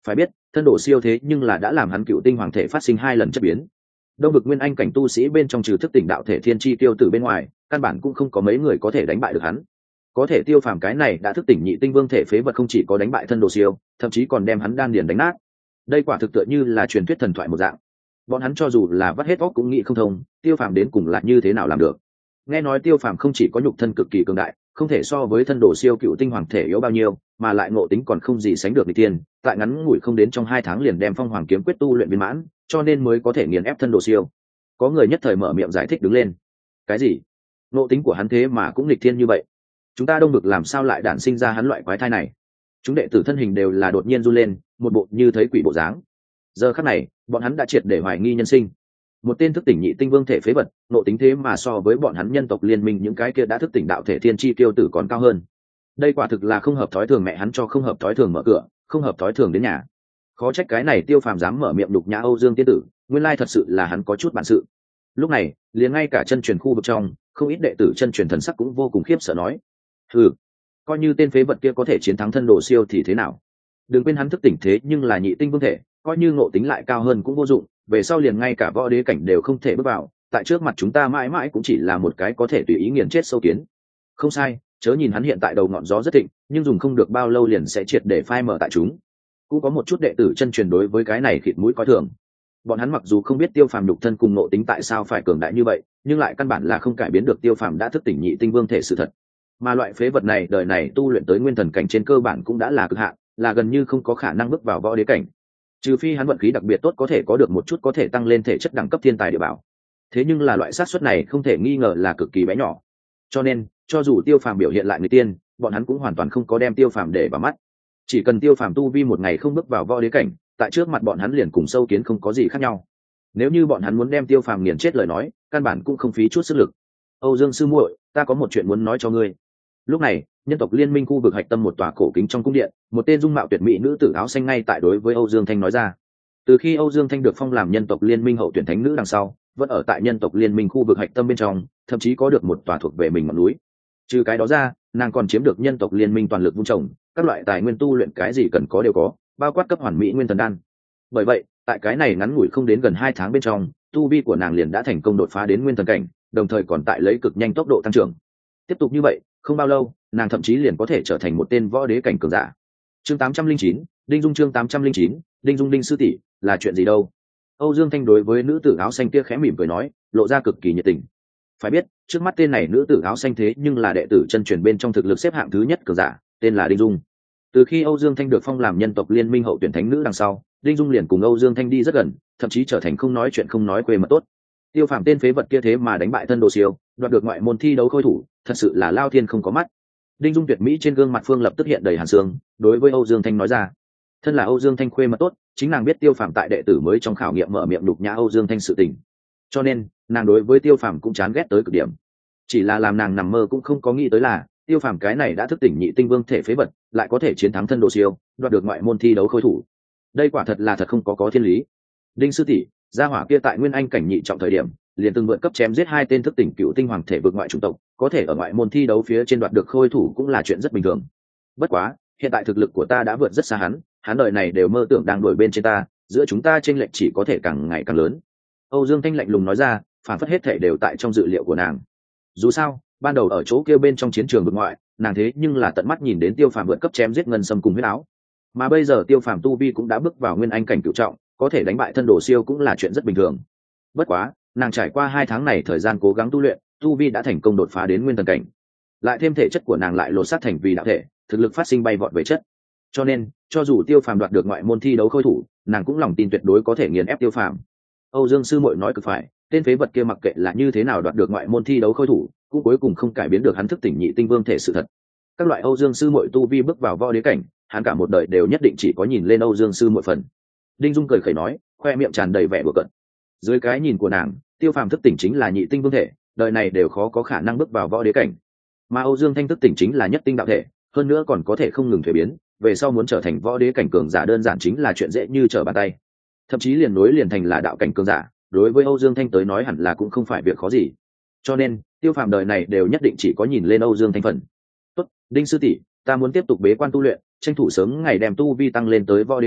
Phải biết thân đồ siêu thế nhưng là đã làm hắn cựu tinh hoàng thể phát sinh hai lần chất biến. Đông vực nguyên anh cảnh tu sĩ bên trong trừ thức tỉnh đạo thể thiên chi tiêu tử bên ngoài, căn bản cũng không có mấy người có thể đánh bại được hắn. Có thể Tiêu Phàm cái này đã thức tỉnh nhị tinh vương thể phế vật không chỉ có đánh bại thân đồ siêu, thậm chí còn đem hắn đan điền đánh nát. Đây quả thực tựa như là truyền thuyết thần thoại một dạng. Bọn hắn cho dù là vắt hết óc cũng nghĩ không thông, Tiêu Phàm đến cùng là như thế nào làm được. Nghe nói Tiêu Phàm không chỉ có nhục thân cực kỳ cường đại, không thể so với thân đồ siêu cựu tinh hoàng thể yếu bao nhiêu, mà lại ngộ tính còn không gì sánh được người tiên, tại ngắn ngủi không đến trong hai tháng liền đem phong hoàng kiếm quyết tu luyện viên mãn, cho nên mới có thể nghiền ép thân đồ siêu. Có người nhất thời mở miệng giải thích đứng lên. Cái gì? Ngộ tính của hắn thế mà cũng nghịch thiên như vậy? Chúng ta Đông vực làm sao lại đản sinh ra hắn loại quái thai này? Chúng đệ tử thân hình đều là đột nhiên run lên, một bộ như thấy quỷ bộ dáng. Giờ khắc này, bọn hắn đã triệt để hoài nghi nhân sinh. Một tên thức tỉnh nhị tinh vương thể phế vật, ngộ tính thế mà so với bọn hắn nhân tộc liên minh những cái kia đã thức tỉnh đạo thể thiên chi tiêu tử còn cao hơn. Đây quả thực là không hợp thói thường, mẹ hắn cho không hợp thói thường mở cửa, không hợp thói thường đến nhà. Khó trách cái này Tiêu Phàm dám mở miệng đục nhã Âu Dương tiên tử, nguyên lai thật sự là hắn có chút bản sự. Lúc này, liền ngay cả chân truyền khu vực trong, không ít đệ tử chân truyền thần sắc cũng vô cùng khiếp sợ nói: "Ừ, coi như tên phế vật kia có thể chiến thắng thân đồ siêu thì thế nào? Đừng quên hắn thức tỉnh thế nhưng là nhị tinh vương thể, coi như ngộ tính lại cao hơn cũng vô dụng, về sau liền ngay cả võ đế cảnh đều không thể bước vào, tại trước mặt chúng ta mãi mãi cũng chỉ là một cái có thể tùy ý nghiền chết sâu kiến." Không sai, chớ nhìn hắn hiện tại đầu ngọn gió rất thịnh, nhưng dùng không được bao lâu liền sẽ triệt để phai mờ tại chúng. Cũng có một chút đệ tử chân truyền đối với cái này khịt mũi coi thường. Bọn hắn mặc dù không biết Tiêu Phàm nhục thân cùng ngộ tính tại sao phải cường đại như vậy, nhưng lại căn bản là không cải biến được Tiêu Phàm đã thức tỉnh nhị tinh vương thể sự thật. Mà loại phế vật này đời này tu luyện tới nguyên thần cảnh trên cơ bản cũng đã là cực hạn, là gần như không có khả năng bước vào võ đế cảnh. Trừ phi hắn vận khí đặc biệt tốt có thể có được một chút có thể tăng lên thể chất đẳng cấp thiên tài địa bảo. Thế nhưng là loại xác suất này không thể nghi ngờ là cực kỳ bé nhỏ. Cho nên, cho dù Tiêu Phàm biểu hiện lại người tiên, bọn hắn cũng hoàn toàn không có đem Tiêu Phàm để vào mắt. Chỉ cần Tiêu Phàm tu vi một ngày không bước vào võ đế cảnh, tại trước mặt bọn hắn liền cùng sâu kiến không có gì khác nhau. Nếu như bọn hắn muốn đem Tiêu Phàm nghiền chết lời nói, căn bản cũng không phí chút sức lực. Âu Dương sư muội, ta có một chuyện muốn nói cho ngươi. Lúc này, nhân tộc liên minh khu vực hạch tâm một tòa cổ kính trong cung điện, một tên dung mạo tuyệt mỹ nữ tử áo xanh ngay tại đối với Âu Dương Thanh nói ra. Từ khi Âu Dương Thanh được phong làm nhân tộc liên minh hậu tuyển thánh nữ đằng sau, vẫn ở tại nhân tộc liên minh khu vực hạch tâm bên trong, thậm chí có được một tòa thuộc về mình ngọn núi. Trừ cái đó ra, nàng còn chiếm được nhân tộc liên minh toàn lực vun trồng, các loại tài nguyên tu luyện cái gì cần có đều có, bao quát cấp hoàn mỹ nguyên thần đan. Bởi vậy, tại cái này ngắn ngủi không đến gần hai tháng bên trong, tu vi của nàng liền đã thành công đột phá đến nguyên thần cảnh, đồng thời còn tại lấy cực nhanh tốc độ tăng trưởng. Tiếp tục như vậy, không bao lâu, nàng thậm chí liền có thể trở thành một tên võ đế cảnh cường giả. Chương tám trăm linh chín, Đinh Dung chương tám trăm linh chín, Đinh Dung Đinh sư tỷ, là chuyện gì đâu? Âu Dương Thanh đối với nữ tử áo xanh kia khẽ mỉm cười nói, lộ ra cực kỳ nhiệt tình. Phải biết, trước mắt tên này nữ tử áo xanh thế nhưng là đệ tử chân truyền bên trong thực lực xếp hạng thứ nhất cường giả, tên là Đinh Dung. Từ khi Âu Dương Thanh được phong làm nhân tộc liên minh hậu tuyển thánh nữ đằng sau, Đinh Dung liền cùng Âu Dương Thanh đi rất gần, thậm chí trở thành không nói chuyện không nói quê mật tốt. Tiêu Phàm tên phế vật kia thế mà đánh bại thân đồ siêu, đoạt được ngoại môn thi đấu khôi thủ, thật sự là lao thiên không có mắt. Đinh Dung tuyệt mỹ trên gương mặt phương lập tức hiện đầy hàn sương, đối với Âu Dương Thanh nói ra. Thân là Âu Dương Thanh khuê mật tốt, chính nàng biết Tiêu Phàm tại đệ tử mới trong khảo nghiệm mở miệng đục nhã Âu Dương Thanh sự tình, cho nên nàng đối với Tiêu Phàm cũng chán ghét tới cực điểm. Chỉ là làm nàng nằm mơ cũng không có nghĩ tới là Tiêu Phàm cái này đã thức tỉnh nhị tinh vương thể phế vật, lại có thể chiến thắng thân đồ siêu, đoạt được ngoại môn thi đấu khôi thủ. Đây quả thật là thật không có có thiên lý. Đinh sư tỷ, gia hỏa kia tại nguyên anh cảnh nhị trọng thời điểm, liền từng vượt cấp chém giết hai tên thức tỉnh cựu tinh hoàng thể vượt ngoại chủng tộc, có thể ở ngoại môn thi đấu phía trên đoạt được khôi thủ cũng là chuyện rất bình thường. Bất quá, hiện tại thực lực của ta đã vượt rất xa hắn, hắn đời này đều mơ tưởng đang đuổi bên trên ta, giữa chúng ta chênh lệch chỉ có thể càng ngày càng lớn. Âu Dương Thanh lạnh lùng nói ra, phản phất hết thể đều tại trong dự liệu của nàng. Dù sao, ban đầu ở chỗ kia bên trong chiến trường vượt ngoại, nàng thế nhưng là tận mắt nhìn đến Tiêu Phàm vượt cấp chém giết ngân sâm cùng huyết áo. Mà bây giờ Tiêu Phàm tu vi cũng đã bước vào nguyên anh cảnh cửu trọng, có thể đánh bại thân đồ siêu cũng là chuyện rất bình thường. Bất quá, nàng trải qua hai tháng này thời gian cố gắng tu luyện, tu vi đã thành công đột phá đến nguyên thần cảnh. Lại thêm thể chất của nàng lại lột xác thành vì đạo thể, thực lực phát sinh bay vọt về chất. Cho nên, cho dù Tiêu Phàm đoạt được ngoại môn thi đấu khôi thủ, nàng cũng lòng tin tuyệt đối có thể nghiền ép Tiêu Phàm. Âu Dương sư muội nói cực phải, tên phế vật kia mặc kệ là như thế nào đoạt được ngoại môn thi đấu khôi thủ, cũng cuối cùng không cải biến được hắn thức tỉnh nhị tinh vương thể sự thật. Các loại Âu Dương sư muội tu vi bước vào võ đế cảnh, hắn cả một đời đều nhất định chỉ có nhìn lên Âu Dương sư muội phần. Đinh Dung cười khẩy nói, khoe miệng tràn đầy vẻ bừa cợt. Dưới cái nhìn của nàng, Tiêu Phàm thức tỉnh chính là nhị tinh vương thể, đời này đều khó có khả năng bước vào võ đế cảnh. Mà Âu Dương Thanh thức tỉnh chính là nhất tinh đạo thể, hơn nữa còn có thể không ngừng thuế biến, về sau muốn trở thành võ đế cảnh cường giả đơn giản chính là chuyện dễ như trở bàn tay. Thậm chí liền nối liền thành là đạo cảnh cường giả, đối với Âu Dương Thanh tới nói hẳn là cũng không phải việc khó gì. Cho nên, Tiêu Phàm đời này đều nhất định chỉ có nhìn lên Âu Dương Thanh phần. Tốt, Đinh sư tỷ, ta muốn tiếp tục bế quan tu luyện, tranh thủ sớm ngày đem tu vi tăng lên tới võ đế cảnh,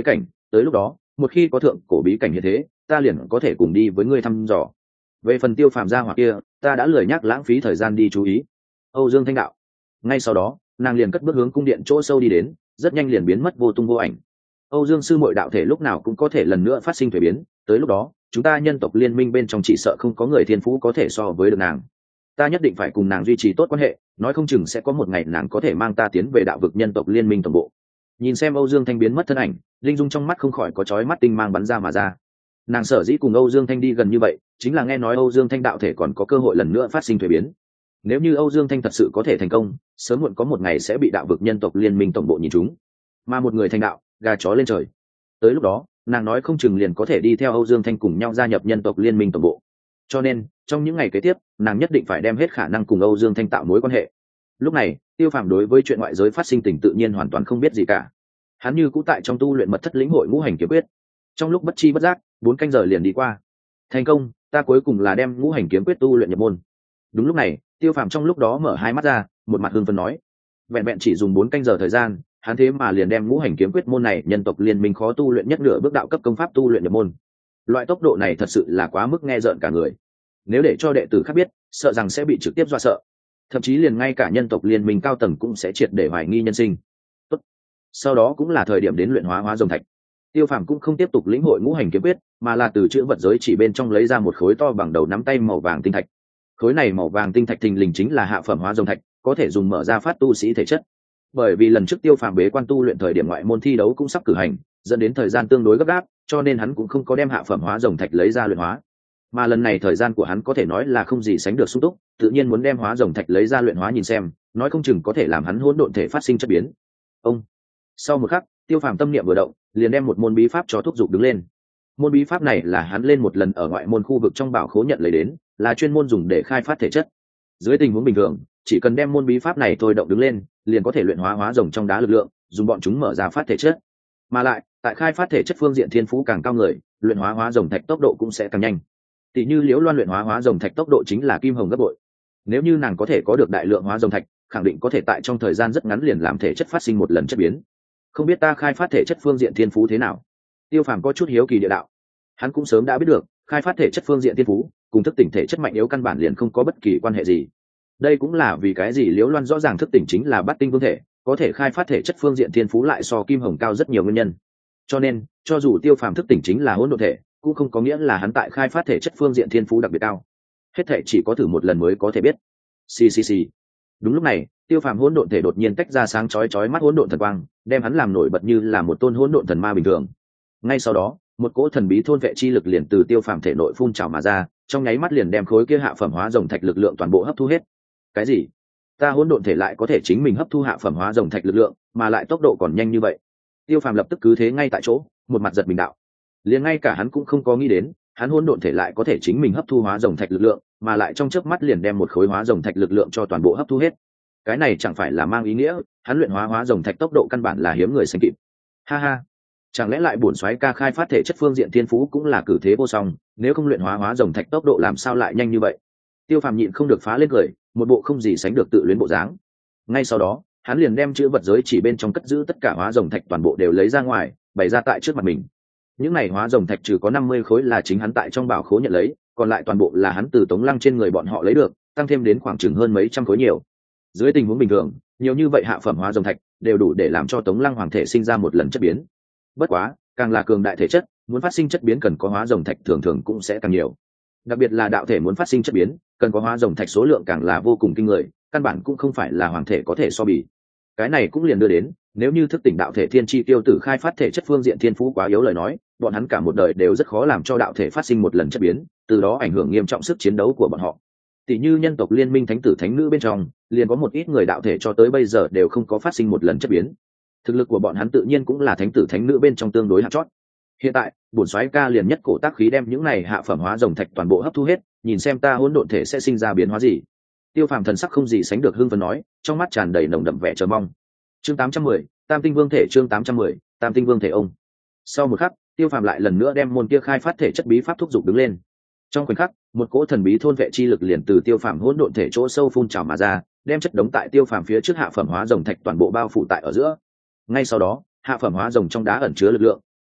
tới lúc đó một khi có thượng cổ bí cảnh như thế ta liền có thể cùng đi với ngươi thăm dò. Về phần Tiêu Phàm gia hỏa kia ta đã lười nhắc lãng phí thời gian đi chú ý. Âu Dương Thanh đạo. Ngay sau đó nàng liền cất bước hướng cung điện chỗ sâu đi đến, rất nhanh liền biến mất vô tung vô ảnh. Âu Dương sư muội đạo thể lúc nào cũng có thể lần nữa phát sinh thuế biến, tới lúc đó chúng ta nhân tộc liên minh bên trong chỉ sợ không có người thiên phú có thể so với được nàng. Ta nhất định phải cùng nàng duy trì tốt quan hệ, nói không chừng sẽ có một ngày nàng có thể mang ta tiến về đạo vực nhân tộc liên minh tổng bộ. Nhìn xem Âu Dương Thanh biến mất thân ảnh, linh dung trong mắt không khỏi có chói mắt tinh mang bắn ra mà ra. Nàng sở dĩ cùng Âu Dương Thanh đi gần như vậy chính là nghe nói Âu Dương Thanh đạo thể còn có cơ hội lần nữa phát sinh thuế biến. Nếu như Âu Dương Thanh thật sự có thể thành công, sớm muộn có một ngày sẽ bị đạo vực nhân tộc liên minh tổng bộ nhìn trúng. Mà một người thành đạo, gà chó lên trời. Tới lúc đó nàng nói không chừng liền có thể đi theo Âu Dương Thanh cùng nhau gia nhập nhân tộc liên minh tổng bộ. Cho nên trong những ngày kế tiếp nàng nhất định phải đem hết khả năng cùng Âu Dương Thanh tạo mối quan hệ. Lúc này Tiêu Phàm đối với chuyện ngoại giới phát sinh tình tự nhiên hoàn toàn không biết gì cả. Hắn như cũ tại trong tu luyện mật thất lĩnh hội ngũ hành kiếm quyết. Trong lúc bất chi bất giác bốn canh giờ liền đi qua. Thành công, ta cuối cùng là đem ngũ hành kiếm quyết tu luyện nhập môn. Đúng lúc này Tiêu Phàm trong lúc đó mở hai mắt ra, một mặt hưng phấn nói, vẹn vẹn chỉ dùng bốn canh giờ thời gian, hắn thế mà liền đem ngũ hành kiếm quyết môn này nhân tộc liên minh khó tu luyện nhất nửa bước đạo cấp công pháp tu luyện nhập môn. Loại tốc độ này thật sự là quá mức nghe rợn cả người. Nếu để cho đệ tử khác biết, sợ rằng sẽ bị trực tiếp dọa sợ, thậm chí liền ngay cả nhân tộc liên minh cao tầng cũng sẽ triệt để hoài nghi nhân sinh. Tốt. Sau đó cũng là thời điểm đến luyện hóa hóa rồng thạch. Tiêu Phàm cũng không tiếp tục lĩnh hội ngũ hành kiếm quyết, mà là từ chữ vật giới chỉ bên trong lấy ra một khối to bằng đầu nắm tay màu vàng tinh thạch. Khối này màu vàng tinh thạch thình lình chính là hạ phẩm hóa rồng thạch, có thể dùng mở ra phát tu sĩ thể chất. Bởi vì lần trước Tiêu Phàm bế quan tu luyện thời điểm ngoại môn thi đấu cũng sắp cử hành, dẫn đến thời gian tương đối gấp gáp, cho nên hắn cũng không có đem hạ phẩm hóa rồng thạch lấy ra luyện hóa. Mà lần này thời gian của hắn có thể nói là không gì sánh được sung túc, tự nhiên muốn đem hóa rồng thạch lấy ra luyện hóa nhìn xem, nói không chừng có thể làm hắn hỗn độn thể phát sinh chất biến. Ông. Sau một khắc, Tiêu Phàm tâm niệm vừa động, liền đem một môn bí pháp cho thúc dục đứng lên. Môn bí pháp này là hắn lên một lần ở ngoại môn khu vực trong bảo khố nhận lấy đến, là chuyên môn dùng để khai phát thể chất. Dưới tình huống bình thường, chỉ cần đem môn bí pháp này thôi động đứng lên, liền có thể luyện hóa hóa rồng trong đá lực lượng, dùng bọn chúng mở ra phát thể chất. Mà lại, tại khai phát thể chất phương diện thiên phú càng cao người, luyện hóa hóa rồng thạch tốc độ cũng sẽ càng nhanh. Tỷ như Liễu Loan luyện hóa hóa rồng thạch tốc độ chính là kim hồng gấp bội. Nếu như nàng có thể có được đại lượng hóa rồng thạch, khẳng định có thể tại trong thời gian rất ngắn liền làm thể chất phát sinh một lần chất biến. Không biết ta khai phát thể chất phương diện thiên phú thế nào? Tiêu Phàm có chút hiếu kỳ địa đạo. Hắn cũng sớm đã biết được, khai phát thể chất phương diện thiên phú, cùng thức tỉnh thể chất mạnh yếu căn bản liền không có bất kỳ quan hệ gì. Đây cũng là vì cái gì Liễu Loan rõ ràng thức tỉnh chính là Bát Tinh Vương thể, có thể khai phát thể chất phương diện thiên phú lại so kim hồng cao rất nhiều nguyên nhân. Cho nên, cho dù Tiêu Phàm thức tỉnh chính là hỗn độn thể, cũng không có nghĩa là hắn tại khai phát thể chất phương diện thiên phú đặc biệt cao. Hết thể chỉ có thử một lần mới có thể biết. Xì xì xì. Đúng lúc này, Tiêu Phàm hỗn độn thể đột nhiên tách ra sáng chói chói mắt hỗn độn thần quang, đem hắn làm nổi bật như là một tôn hỗn độn thần ma bình thường. Ngay sau đó, một cỗ thần bí thôn vệ chi lực liền từ Tiêu Phàm thể nội phun trào mà ra, trong nháy mắt liền đem khối kia hạ phẩm hóa rồng thạch lực lượng toàn bộ hấp thu hết. Cái gì? Ta hỗn độn thể lại có thể chính mình hấp thu hạ phẩm hóa rồng thạch lực lượng, mà lại tốc độ còn nhanh như vậy? Tiêu Phàm lập tức cứ thế ngay tại chỗ, một mặt giật mình đạo. Liền ngay cả hắn cũng không có nghĩ đến, hắn hỗn độn thể lại có thể chính mình hấp thu hóa rồng thạch lực lượng, mà lại trong chớp mắt liền đem một khối hóa rồng thạch lực lượng cho toàn bộ hấp thu hết. Cái này chẳng phải là mang ý nghĩa, hắn luyện hóa hóa rồng thạch tốc độ căn bản là hiếm người sánh kịp. Ha ha, chẳng lẽ lại bổn soái ca khai phát thể chất phương diện thiên phú cũng là cử thế vô song, nếu không luyện hóa hóa rồng thạch tốc độ làm sao lại nhanh như vậy? Tiêu Phàm nhịn không được phá lên cười, một bộ không gì sánh được tự luyến bộ dáng. Ngay sau đó, hắn liền đem chữ vật giới chỉ bên trong cất giữ tất cả hóa rồng thạch toàn bộ đều lấy ra ngoài, bày ra tại trước mặt mình. Những này hóa rồng thạch trừ có năm mươi khối là chính hắn tại trong bảo khố nhận lấy, còn lại toàn bộ là hắn từ Tống Lăng trên người bọn họ lấy được, tăng thêm đến khoảng chừng hơn mấy trăm khối nhiều. Dưới tình huống bình thường, nhiều như vậy hạ phẩm hóa rồng thạch đều đủ để làm cho Tống Lăng hoàng thể sinh ra một lần chất biến. Bất quá, càng là cường đại thể chất, muốn phát sinh chất biến cần có hóa rồng thạch thường thường cũng sẽ càng nhiều. Đặc biệt là đạo thể muốn phát sinh chất biến, cần có hóa rồng thạch số lượng càng là vô cùng kinh người, căn bản cũng không phải là hoàng thể có thể so bì. Cái này cũng liền đưa đến, nếu như thức tỉnh đạo thể thiên chi tiêu tử khai phát thể chất phương diện thiên phú quá yếu lời nói, bọn hắn cả một đời đều rất khó làm cho đạo thể phát sinh một lần chất biến, từ đó ảnh hưởng nghiêm trọng sức chiến đấu của bọn họ. Tỷ như nhân tộc liên minh thánh tử thánh nữ bên trong, liền có một ít người đạo thể cho tới bây giờ đều không có phát sinh một lần chất biến. Thực lực của bọn hắn tự nhiên cũng là thánh tử thánh nữ bên trong tương đối hạng chót. Hiện tại, bổn soái ca liền nhất cổ tác khí đem những này hạ phẩm hóa rồng thạch toàn bộ hấp thu hết, nhìn xem ta hỗn độn thể sẽ sinh ra biến hóa gì. Tiêu Phàm thần sắc không gì sánh được hưng phấn nói, trong mắt tràn đầy nồng đậm vẻ chờ mong. Chương tám trăm mười, Tam Tinh Vương thể chương tám trăm mười, Tam Tinh Vương thể ông. Sau một khắc, Tiêu Phàm lại lần nữa đem môn kia khai phát thể chất bí pháp thúc dục đứng lên. Trong khoảnh khắc, một cỗ thần bí thôn vệ chi lực liền từ Tiêu Phàm hỗn độn thể chỗ sâu phun trào mà ra, đem chất đống tại Tiêu Phàm phía trước hạ phẩm hóa rồng thạch toàn bộ bao phủ tại ở giữa. Ngay sau đó, hạ phẩm hóa rồng trong đá ẩn chứa lực lượng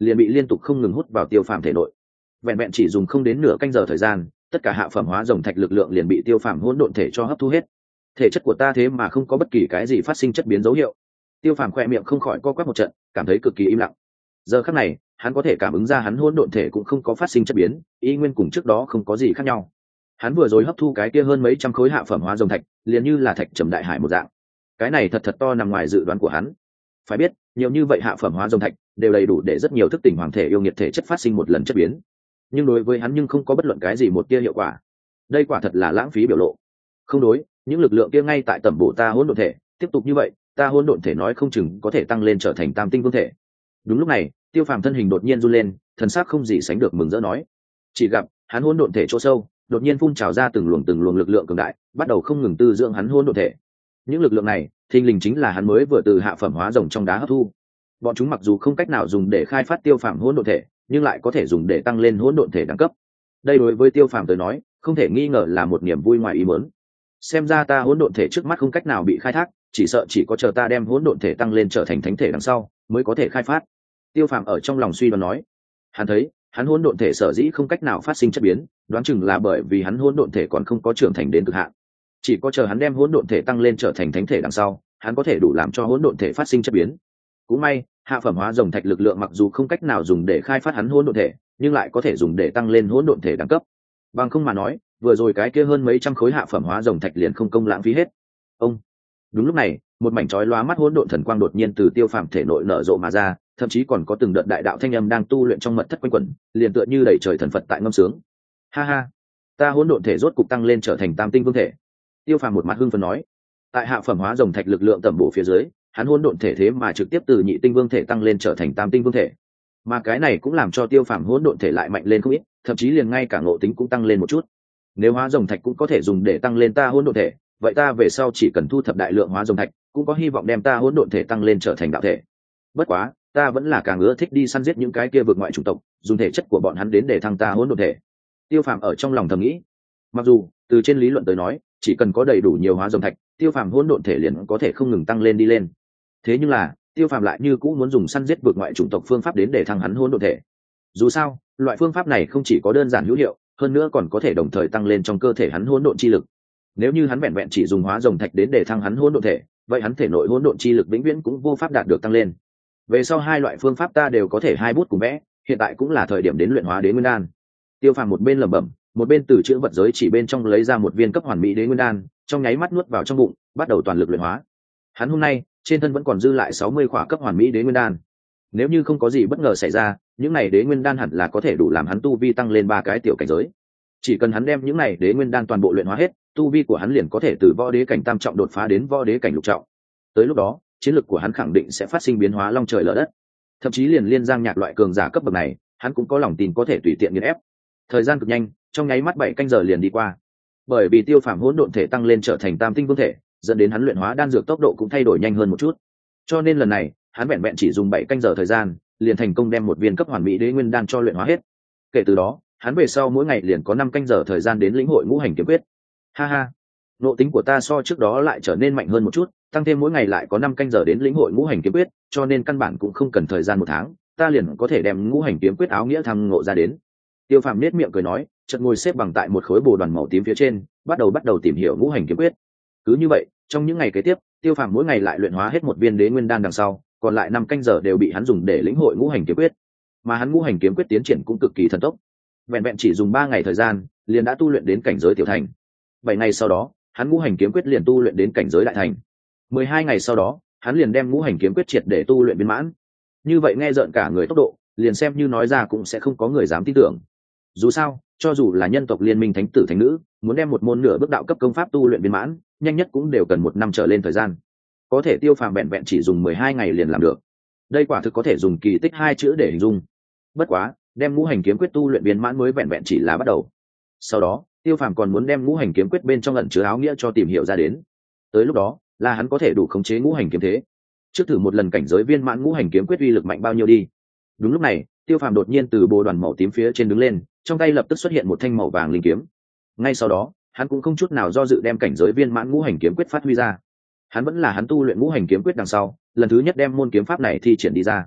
liền bị liên tục không ngừng hút vào tiêu phàm thể nội. Vẹn vẹn chỉ dùng không đến nửa canh giờ thời gian, tất cả hạ phẩm hóa rồng thạch lực lượng liền bị tiêu phàm hỗn độn thể cho hấp thu hết. Thể chất của ta thế mà không có bất kỳ cái gì phát sinh chất biến dấu hiệu. Tiêu phàm khoe miệng không khỏi co quắp một trận, cảm thấy cực kỳ im lặng. Giờ khắc này, hắn có thể cảm ứng ra hắn hỗn độn thể cũng không có phát sinh chất biến, y nguyên cùng trước đó không có gì khác nhau. Hắn vừa rồi hấp thu cái kia hơn mấy trăm khối hạ phẩm hóa rồng thạch, liền như là thạch trầm đại hải một dạng. Cái này thật thật to nằm ngoài dự đoán của hắn. Phải biết, nhiều như vậy hạ phẩm hóa rồng thạch đều đầy đủ để rất nhiều thức tỉnh hoàng thể yêu nghiệt thể chất phát sinh một lần chất biến, nhưng đối với hắn nhưng không có bất luận cái gì một tia hiệu quả. Đây quả thật là lãng phí biểu lộ. Không đối, những lực lượng kia ngay tại tầm bổ ta hỗn độn thể, tiếp tục như vậy, ta hỗn độn thể nói không chừng có thể tăng lên trở thành tam tinh vương thể. Đúng lúc này, tiêu phàm thân hình đột nhiên run lên, thần sắc không gì sánh được mừng rỡ nói. Chỉ gặp hắn hỗn độn thể chỗ sâu đột nhiên phun trào ra từng luồng từng luồng lực lượng cường đại, bắt đầu không ngừng tư dưỡng hắn hỗn độn thể. Những lực lượng này thình lình chính là hắn mới vừa từ hạ phẩm hóa rồng trong đá hấp thu. Bọn chúng mặc dù không cách nào dùng để khai phát tiêu phàm hỗn độn thể, nhưng lại có thể dùng để tăng lên hỗn độn thể đẳng cấp. Đây đối với tiêu phàm tới nói, không thể nghi ngờ là một niềm vui ngoài ý muốn. Xem ra ta hỗn độn thể trước mắt không cách nào bị khai thác, chỉ sợ chỉ có chờ ta đem hỗn độn thể tăng lên trở thành thánh thể đằng sau mới có thể khai phát. Tiêu phàm ở trong lòng suy đoán nói. Hắn thấy hắn hỗn độn thể sở dĩ không cách nào phát sinh chất biến, đoán chừng là bởi vì hắn hỗn độn thể còn không có trưởng thành đến cực hạn. Chỉ có chờ hắn đem hỗn độn thể tăng lên trở thành thánh thể đằng sau, hắn có thể đủ làm cho hỗn độn thể phát sinh chất biến. Cũng may, hạ phẩm hóa rồng thạch lực lượng mặc dù không cách nào dùng để khai phát hắn hỗn độn thể, nhưng lại có thể dùng để tăng lên hỗn độn thể đẳng cấp. Bằng không mà nói, vừa rồi cái kia hơn mấy trăm khối hạ phẩm hóa rồng thạch liền không công lãng phí hết. Ông. Đúng lúc này, một mảnh chói lóa mắt hỗn độn thần quang đột nhiên từ tiêu phàm thể nội nở rộ mà ra, thậm chí còn có từng đợt đại đạo thanh âm đang tu luyện trong mật thất quanh quẩn, liền tựa như đẩy trời thần phật tại ngâm sướng. Ha ha, ta hỗn độn thể rốt cục tăng lên trở thành tam tinh vương thể. Tiêu phàm một mặt hưng phấn nói. Tại hạ phẩm hóa rồng thạch lực lượng tầm bổ phía dưới, hắn hỗn độn thể thế mà trực tiếp từ nhị tinh vương thể tăng lên trở thành tam tinh vương thể. Mà cái này cũng làm cho tiêu phàm hỗn độn thể lại mạnh lên không ít, thậm chí liền ngay cả ngộ tính cũng tăng lên một chút. Nếu hóa rồng thạch cũng có thể dùng để tăng lên ta hỗn độn thể, vậy ta về sau chỉ cần thu thập đại lượng hóa rồng thạch, cũng có hy vọng đem ta hỗn độn thể tăng lên trở thành đạo thể. Bất quá, ta vẫn là càng ưa thích đi săn giết những cái kia vượt ngoại chủng tộc, dùng thể chất của bọn hắn đến để thăng ta hỗn độn thể. Tiêu phàm ở trong lòng thầm nghĩ. Mặc dù từ trên lý luận tới nói, chỉ cần có đầy đủ nhiều hóa rồng thạch, tiêu phàm hỗn độn thể liền có thể không ngừng tăng lên đi lên. Thế nhưng là, tiêu phàm lại như cũ muốn dùng săn giết vượt ngoại chủng tộc phương pháp đến để thăng hắn hỗn độn thể. Dù sao, loại phương pháp này không chỉ có đơn giản hữu hiệu, hơn nữa còn có thể đồng thời tăng lên trong cơ thể hắn hỗn độn chi lực. Nếu như hắn vẹn vẹn chỉ dùng hóa rồng thạch đến để thăng hắn hỗn độn thể, vậy hắn thể nội hỗn độn chi lực vĩnh viễn cũng vô pháp đạt được tăng lên. Về sau hai loại phương pháp ta đều có thể hai bút cùng vẽ, hiện tại cũng là thời điểm đến luyện hóa đế nguyên đan. Tiêu phàm một bên lẩm bẩm, một bên từ chữ vật giới chỉ bên trong lấy ra một viên cấp hoàn mỹ đế nguyên đan, trong nháy mắt nuốt vào trong bụng, bắt đầu toàn lực luyện hóa. Hắn hôm nay trên thân vẫn còn dư lại sáu mươi khỏa cấp hoàn mỹ đế nguyên đan. Nếu như không có gì bất ngờ xảy ra, những này đế nguyên đan hẳn là có thể đủ làm hắn tu vi tăng lên ba cái tiểu cảnh giới. Chỉ cần hắn đem những này đế nguyên đan toàn bộ luyện hóa hết, tu vi của hắn liền có thể từ võ đế cảnh tam trọng đột phá đến võ đế cảnh lục trọng. Tới lúc đó, chiến lực của hắn khẳng định sẽ phát sinh biến hóa long trời lở đất. Thậm chí liền liên giang nhạc loại cường giả cấp bậc này, hắn cũng có lòng tin có thể tùy tiện nghiền ép. Thời gian cực nhanh, trong nháy mắt bảy canh giờ liền đi qua. Bởi vì tiêu phàm hỗn độn thể tăng lên trở thành tam tinh vương thể, dẫn đến hắn luyện hóa đan dược tốc độ cũng thay đổi nhanh hơn một chút. Cho nên lần này, hắn vẹn vẹn chỉ dùng bảy canh giờ thời gian, liền thành công đem một viên cấp hoàn mỹ đế nguyên đan cho luyện hóa hết. Kể từ đó, hắn về sau mỗi ngày liền có năm canh giờ thời gian đến lĩnh hội ngũ hành kiếm quyết. Ha ha, nộ tính của ta so trước đó lại trở nên mạnh hơn một chút, tăng thêm mỗi ngày lại có năm canh giờ đến lĩnh hội ngũ hành kiếm quyết, cho nên căn bản cũng không cần thời gian một tháng, ta liền có thể đem ngũ hành kiếm quyết áo nghĩa thăng ngộ ra đến. Tiêu phàm nết miệng cười nói, chợt ngồi xếp bằng tại một khối bồ đoàn màu tím phía trên, bắt đầu bắt đầu tìm hiểu ngũ hành kiếm quyết. Cứ như vậy, trong những ngày kế tiếp, tiêu phàm mỗi ngày lại luyện hóa hết một viên đế nguyên đan đằng sau, còn lại năm canh giờ đều bị hắn dùng để lĩnh hội ngũ hành kiếm quyết. Mà hắn ngũ hành kiếm quyết tiến triển cũng cực kỳ thần tốc, vẹn vẹn chỉ dùng ba ngày thời gian, liền đã tu luyện đến cảnh giới tiểu thành. Bảy ngày sau đó, hắn ngũ hành kiếm quyết liền tu luyện đến cảnh giới đại thành. Mười hai ngày sau đó, hắn liền đem ngũ hành kiếm quyết triệt để tu luyện viên mãn. Như vậy nghe rợn cả người tốc độ, liền xem như nói ra cũng sẽ không có người dám tin tưởng. Dù sao, cho dù là nhân tộc liên minh thánh tử thánh nữ, muốn đem một môn nửa bước đạo cấp công pháp tu luyện viên mãn, nhanh nhất cũng đều cần một năm trở lên thời gian. Có thể tiêu phàm vẹn vẹn chỉ dùng mười hai ngày liền làm được. Đây quả thực có thể dùng kỳ tích hai chữ để hình dung. Bất quá, đem ngũ hành kiếm quyết tu luyện viên mãn mới vẹn vẹn chỉ là bắt đầu. Sau đó, tiêu phàm còn muốn đem ngũ hành kiếm quyết bên trong ẩn chứa áo nghĩa cho tìm hiểu ra đến. Tới lúc đó, là hắn có thể đủ khống chế ngũ hành kiếm thế. Trước thử một lần cảnh giới viên mãn ngũ hành kiếm quyết uy lực mạnh bao nhiêu đi. Đúng lúc này, tiêu phàm đột nhiên từ bồ đoàn màu tím phía trên đứng lên, trong tay lập tức xuất hiện một thanh màu vàng linh kiếm. Ngay sau đó, hắn cũng không chút nào do dự đem cảnh giới viên mãn ngũ hành kiếm quyết phát huy ra. Hắn vẫn là hắn tu luyện ngũ hành kiếm quyết đằng sau, lần thứ nhất đem môn kiếm pháp này thi triển đi ra.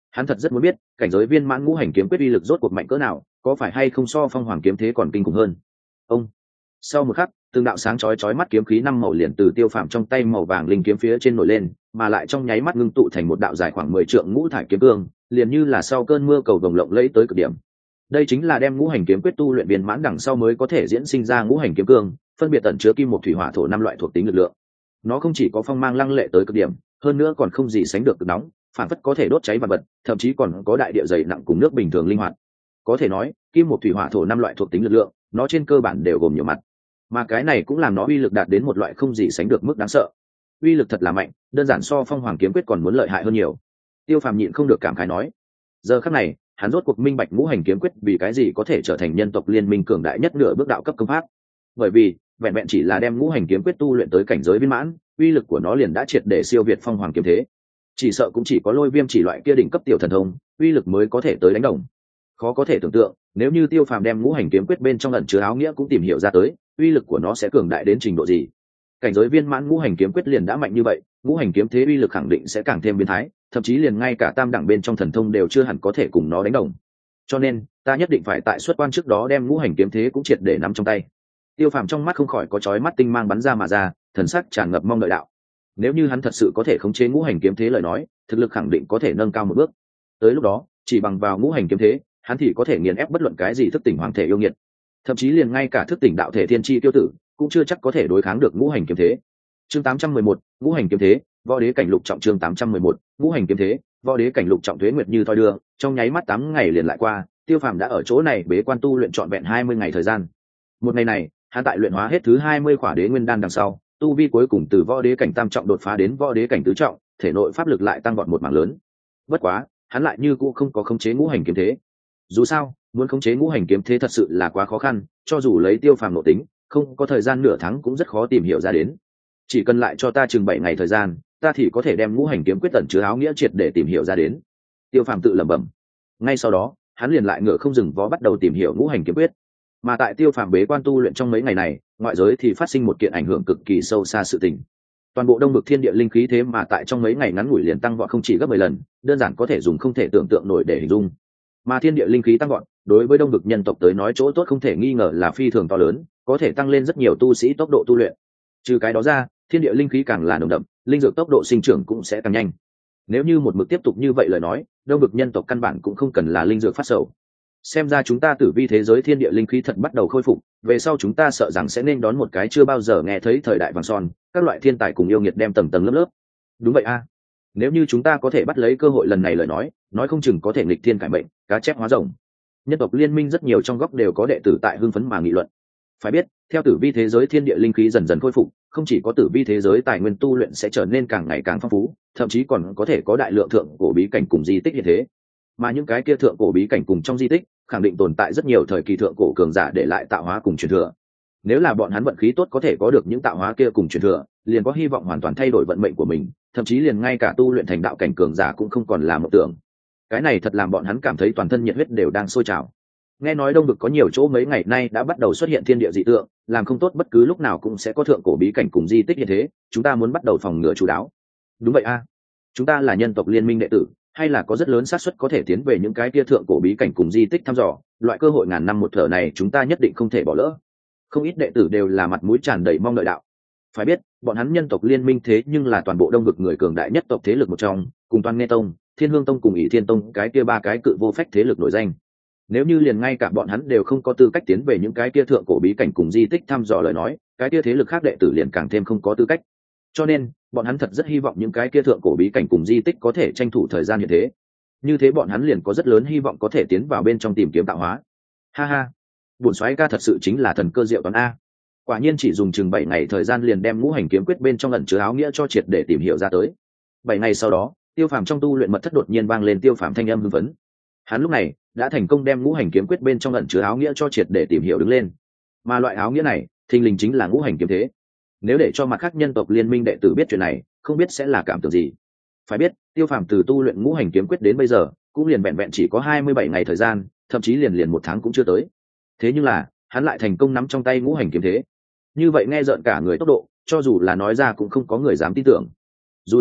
Hắn thật rất muốn biết cảnh giới viên mãn ngũ hành kiếm quyết uy lực rốt cuộc mạnh cỡ nào, có phải hay không so phong hoàng kiếm thế còn kinh khủng hơn. Ông sau một khắc, từng đạo sáng chói chói mắt kiếm khí năm màu liền từ Tiêu Phàm trong tay màu vàng linh kiếm phía trên nổi lên, mà lại trong nháy mắt ngưng tụ thành một đạo dài khoảng mười trượng ngũ thải kiếm cương, liền như là sau cơn mưa cầu vồng lộng lẫy tới cực điểm. Đây chính là đem ngũ hành kiếm quyết tu luyện viên mãn đằng sau mới có thể diễn sinh ra ngũ hành kiếm cương, phân biệt tẩn chứa kim một thủy hỏa thổ năm loại thuộc tính lực lượng. Nó không chỉ có phong mang lăng lệ tới cực điểm, hơn nữa còn không gì sánh được cực nóng, phản phất có thể đốt cháy vật vật, thậm chí còn có đại địa dày nặng cùng nước bình thường linh hoạt. Có thể nói, kim một thủy hỏa thổ năm loại thuộc tính lực lượng, nó trên cơ bản đều gồm nhiều mặt. Mà cái này cũng làm nó uy lực đạt đến một loại không gì sánh được mức đáng sợ. Uy lực thật là mạnh, đơn giản so phong hoàng kiếm quyết còn muốn lợi hại hơn nhiều. Tiêu Phàm nhịn không được cảm khái nói. Giờ khắc này, hắn rốt cuộc minh bạch ngũ hành kiếm quyết vì cái gì có thể trở thành nhân tộc liên minh cường đại nhất nửa bước đạo cấp công pháp. Bởi vì, vẹn vẹn chỉ là đem ngũ hành kiếm quyết tu luyện tới cảnh giới viên mãn, uy lực của nó liền đã triệt để siêu việt phong hoàng kiếm thế. Chỉ sợ cũng chỉ có Lôi Viêm chỉ loại kia đỉnh cấp tiểu thần thông, uy lực mới có thể tới đánh đồng. Khó có thể tưởng tượng, nếu như Tiêu Phàm đem ngũ hành kiếm quyết bên trong ẩn chứa áo nghĩa cũng tìm hiểu ra tới, uy lực của nó sẽ cường đại đến trình độ gì. Cảnh giới viên mãn ngũ hành kiếm quyết liền đã mạnh như vậy, ngũ hành kiếm thế uy lực khẳng định sẽ càng thêm biến thái, thậm chí liền ngay cả tam đẳng bên trong thần thông đều chưa hẳn có thể cùng nó đánh đồng. Cho nên, ta nhất định phải tại xuất quan trước đó đem ngũ hành kiếm thế cũng triệt để nắm trong tay. Tiêu Phàm trong mắt không khỏi có chói mắt tinh mang bắn ra mà ra, thần sắc tràn ngập mong đợi đạo. Nếu như hắn thật sự có thể khống chế ngũ hành kiếm thế lời nói, thực lực khẳng định có thể nâng cao một bước. Tới lúc đó, chỉ bằng vào ngũ hành kiếm thế, hắn thì có thể nghiền ép bất luận cái gì thức tỉnh hoàng thể yêu nghiệt, thậm chí liền ngay cả thức tỉnh đạo thể thiên chi tiêu tử cũng chưa chắc có thể đối kháng được ngũ hành kiếm thế. Chương tám trăm mười một, ngũ hành kiếm thế, võ đế cảnh lục trọng. Chương tám trăm mười một, ngũ hành kiếm thế, võ đế cảnh lục trọng. Tuế nguyệt như thoi đưa, trong nháy mắt tám ngày liền lại qua, Tiêu Phàm đã ở chỗ này bế quan tu luyện trọn vẹn hai mươi ngày thời gian. Một ngày này, hắn tại luyện hóa hết thứ hai mươi khỏa đế nguyên đan đằng sau, tu vi cuối cùng từ võ đế cảnh tam trọng đột phá đến võ đế cảnh tứ trọng, thể nội pháp lực lại tăng vọt một mảng lớn. Bất quá, hắn lại như cũ không có khống chế ngũ hành kiếm thế. Dù sao, muốn khống chế ngũ hành kiếm thế thật sự là quá khó khăn, cho dù lấy Tiêu Phàm nội tính, không có thời gian nửa tháng cũng rất khó tìm hiểu ra đến. Chỉ cần lại cho ta chừng bảy ngày thời gian, ta thì có thể đem ngũ hành kiếm quyết tẩn chứa áo nghĩa triệt để tìm hiểu ra đến. Tiêu Phàm tự lẩm bẩm. Ngay sau đó, hắn liền lại ngựa không dừng vó bắt đầu tìm hiểu ngũ hành kiếm quyết. Mà tại Tiêu Phàm bế quan tu luyện trong mấy ngày này, ngoại giới thì phát sinh một kiện ảnh hưởng cực kỳ sâu xa sự tình. Toàn bộ đông vực thiên địa linh khí thế mà tại trong mấy ngày ngắn ngủi liền tăng vọt không chỉ gấp mười lần, đơn giản có thể dùng không thể tưởng tượng nổi để hình dung. Mà thiên địa linh khí tăng vọt, đối với đông vực nhân tộc tới nói chỗ tốt không thể nghi ngờ là phi thường to lớn, có thể tăng lên rất nhiều tu sĩ tốc độ tu luyện. Trừ cái đó ra, thiên địa linh khí càng là nồng đậm, linh dược tốc độ sinh trưởng cũng sẽ càng nhanh. Nếu như một mực tiếp tục như vậy lời nói, đông vực nhân tộc căn bản cũng không cần là linh dược phát sầu. Xem ra chúng ta tử vi thế giới thiên địa linh khí thật bắt đầu khôi phục, về sau chúng ta sợ rằng sẽ nên đón một cái chưa bao giờ nghe thấy thời đại vàng son, các loại thiên tài cùng yêu nghiệt đem tầng tầng lớp lớp. Đúng vậy a. Nếu như chúng ta có thể bắt lấy cơ hội lần này lời nói, nói không chừng có thể nghịch thiên cải mệnh, cá chép hóa rồng. Nhân tộc liên minh rất nhiều trong góc đều có đệ tử tại hưng phấn mà nghị luận. Phải biết, theo tử vi thế giới thiên địa linh khí dần dần khôi phục, không chỉ có tử vi thế giới tài nguyên tu luyện sẽ trở nên càng ngày càng phong phú, thậm chí còn có thể có đại lượng thượng cổ bí cảnh cùng di tích như thế. Mà những cái kia thượng cổ bí cảnh cùng trong di tích, khẳng định tồn tại rất nhiều thời kỳ thượng cổ cường giả để lại tạo hóa cùng truyền thừa. Nếu là bọn hắn vận khí tốt có thể có được những tạo hóa kia cùng truyền thừa, liền có hy vọng hoàn toàn thay đổi vận mệnh của mình, thậm chí liền ngay cả tu luyện thành đạo cảnh cường giả cũng không còn là mộng tưởng. Cái này thật làm bọn hắn cảm thấy toàn thân nhiệt huyết đều đang sôi trào. Nghe nói đông vực có nhiều chỗ mấy ngày nay đã bắt đầu xuất hiện thiên địa dị tượng, làm không tốt bất cứ lúc nào cũng sẽ có thượng cổ bí cảnh cùng di tích như thế, chúng ta muốn bắt đầu phòng ngừa chú đáo. Đúng vậy a, chúng ta là nhân tộc liên minh đệ tử, hay là có rất lớn xác suất có thể tiến về những cái kia thượng cổ bí cảnh cùng di tích thăm dò, loại cơ hội ngàn năm một thở này chúng ta nhất định không thể bỏ lỡ. Không ít đệ tử đều là mặt mũi tràn đầy mong đợi đạo. Phải biết, bọn hắn nhân tộc liên minh thế nhưng là toàn bộ đông vực người cường đại nhất tộc thế lực một trong, cùng Toan Nghe Tông, Thiên Hương Tông cùng Ỷ Thiên Tông cái kia ba cái cự vô phách thế lực nổi danh. Nếu như liền ngay cả bọn hắn đều không có tư cách tiến về những cái kia thượng cổ bí cảnh cùng di tích thăm dò lời nói, cái kia thế lực khác đệ tử liền càng thêm không có tư cách. Cho nên, bọn hắn thật rất hy vọng những cái kia thượng cổ bí cảnh cùng di tích có thể tranh thủ thời gian như thế. Như thế bọn hắn liền có rất lớn hy vọng có thể tiến vào bên trong tìm kiếm tạo hóa. Ha ha, bổn soái ca thật sự chính là thần cơ diệu toán a. Quả nhiên chỉ dùng chừng bảy ngày thời gian liền đem ngũ hành kiếm quyết bên trong ẩn chứa áo nghĩa cho triệt để tìm hiểu ra tới. Bảy ngày sau đó, Tiêu Phàm trong tu luyện mật thất đột nhiên vang lên Tiêu Phàm thanh âm hưng phấn. Hắn lúc này đã thành công đem ngũ hành kiếm quyết bên trong ẩn chứa áo nghĩa cho triệt để tìm hiểu đứng lên. Mà loại áo nghĩa này, thình lình chính là ngũ hành kiếm thế. Nếu để cho mặt khác nhân tộc liên minh đệ tử biết chuyện này, không biết sẽ là cảm tưởng gì. Phải biết, Tiêu Phàm từ tu luyện ngũ hành kiếm quyết đến bây giờ, cũng liền vẹn vẹn chỉ có hai mươi bảy ngày thời gian, thậm chí liền liền một tháng cũng chưa tới. Thế nhưng là, hắn lại thành công nắm trong tay ngũ hành kiếm thế. Như vậy nghe rợn cả người tốc độ, cho dù là nói ra cũng không có người dám tin tưởng. Dù sao,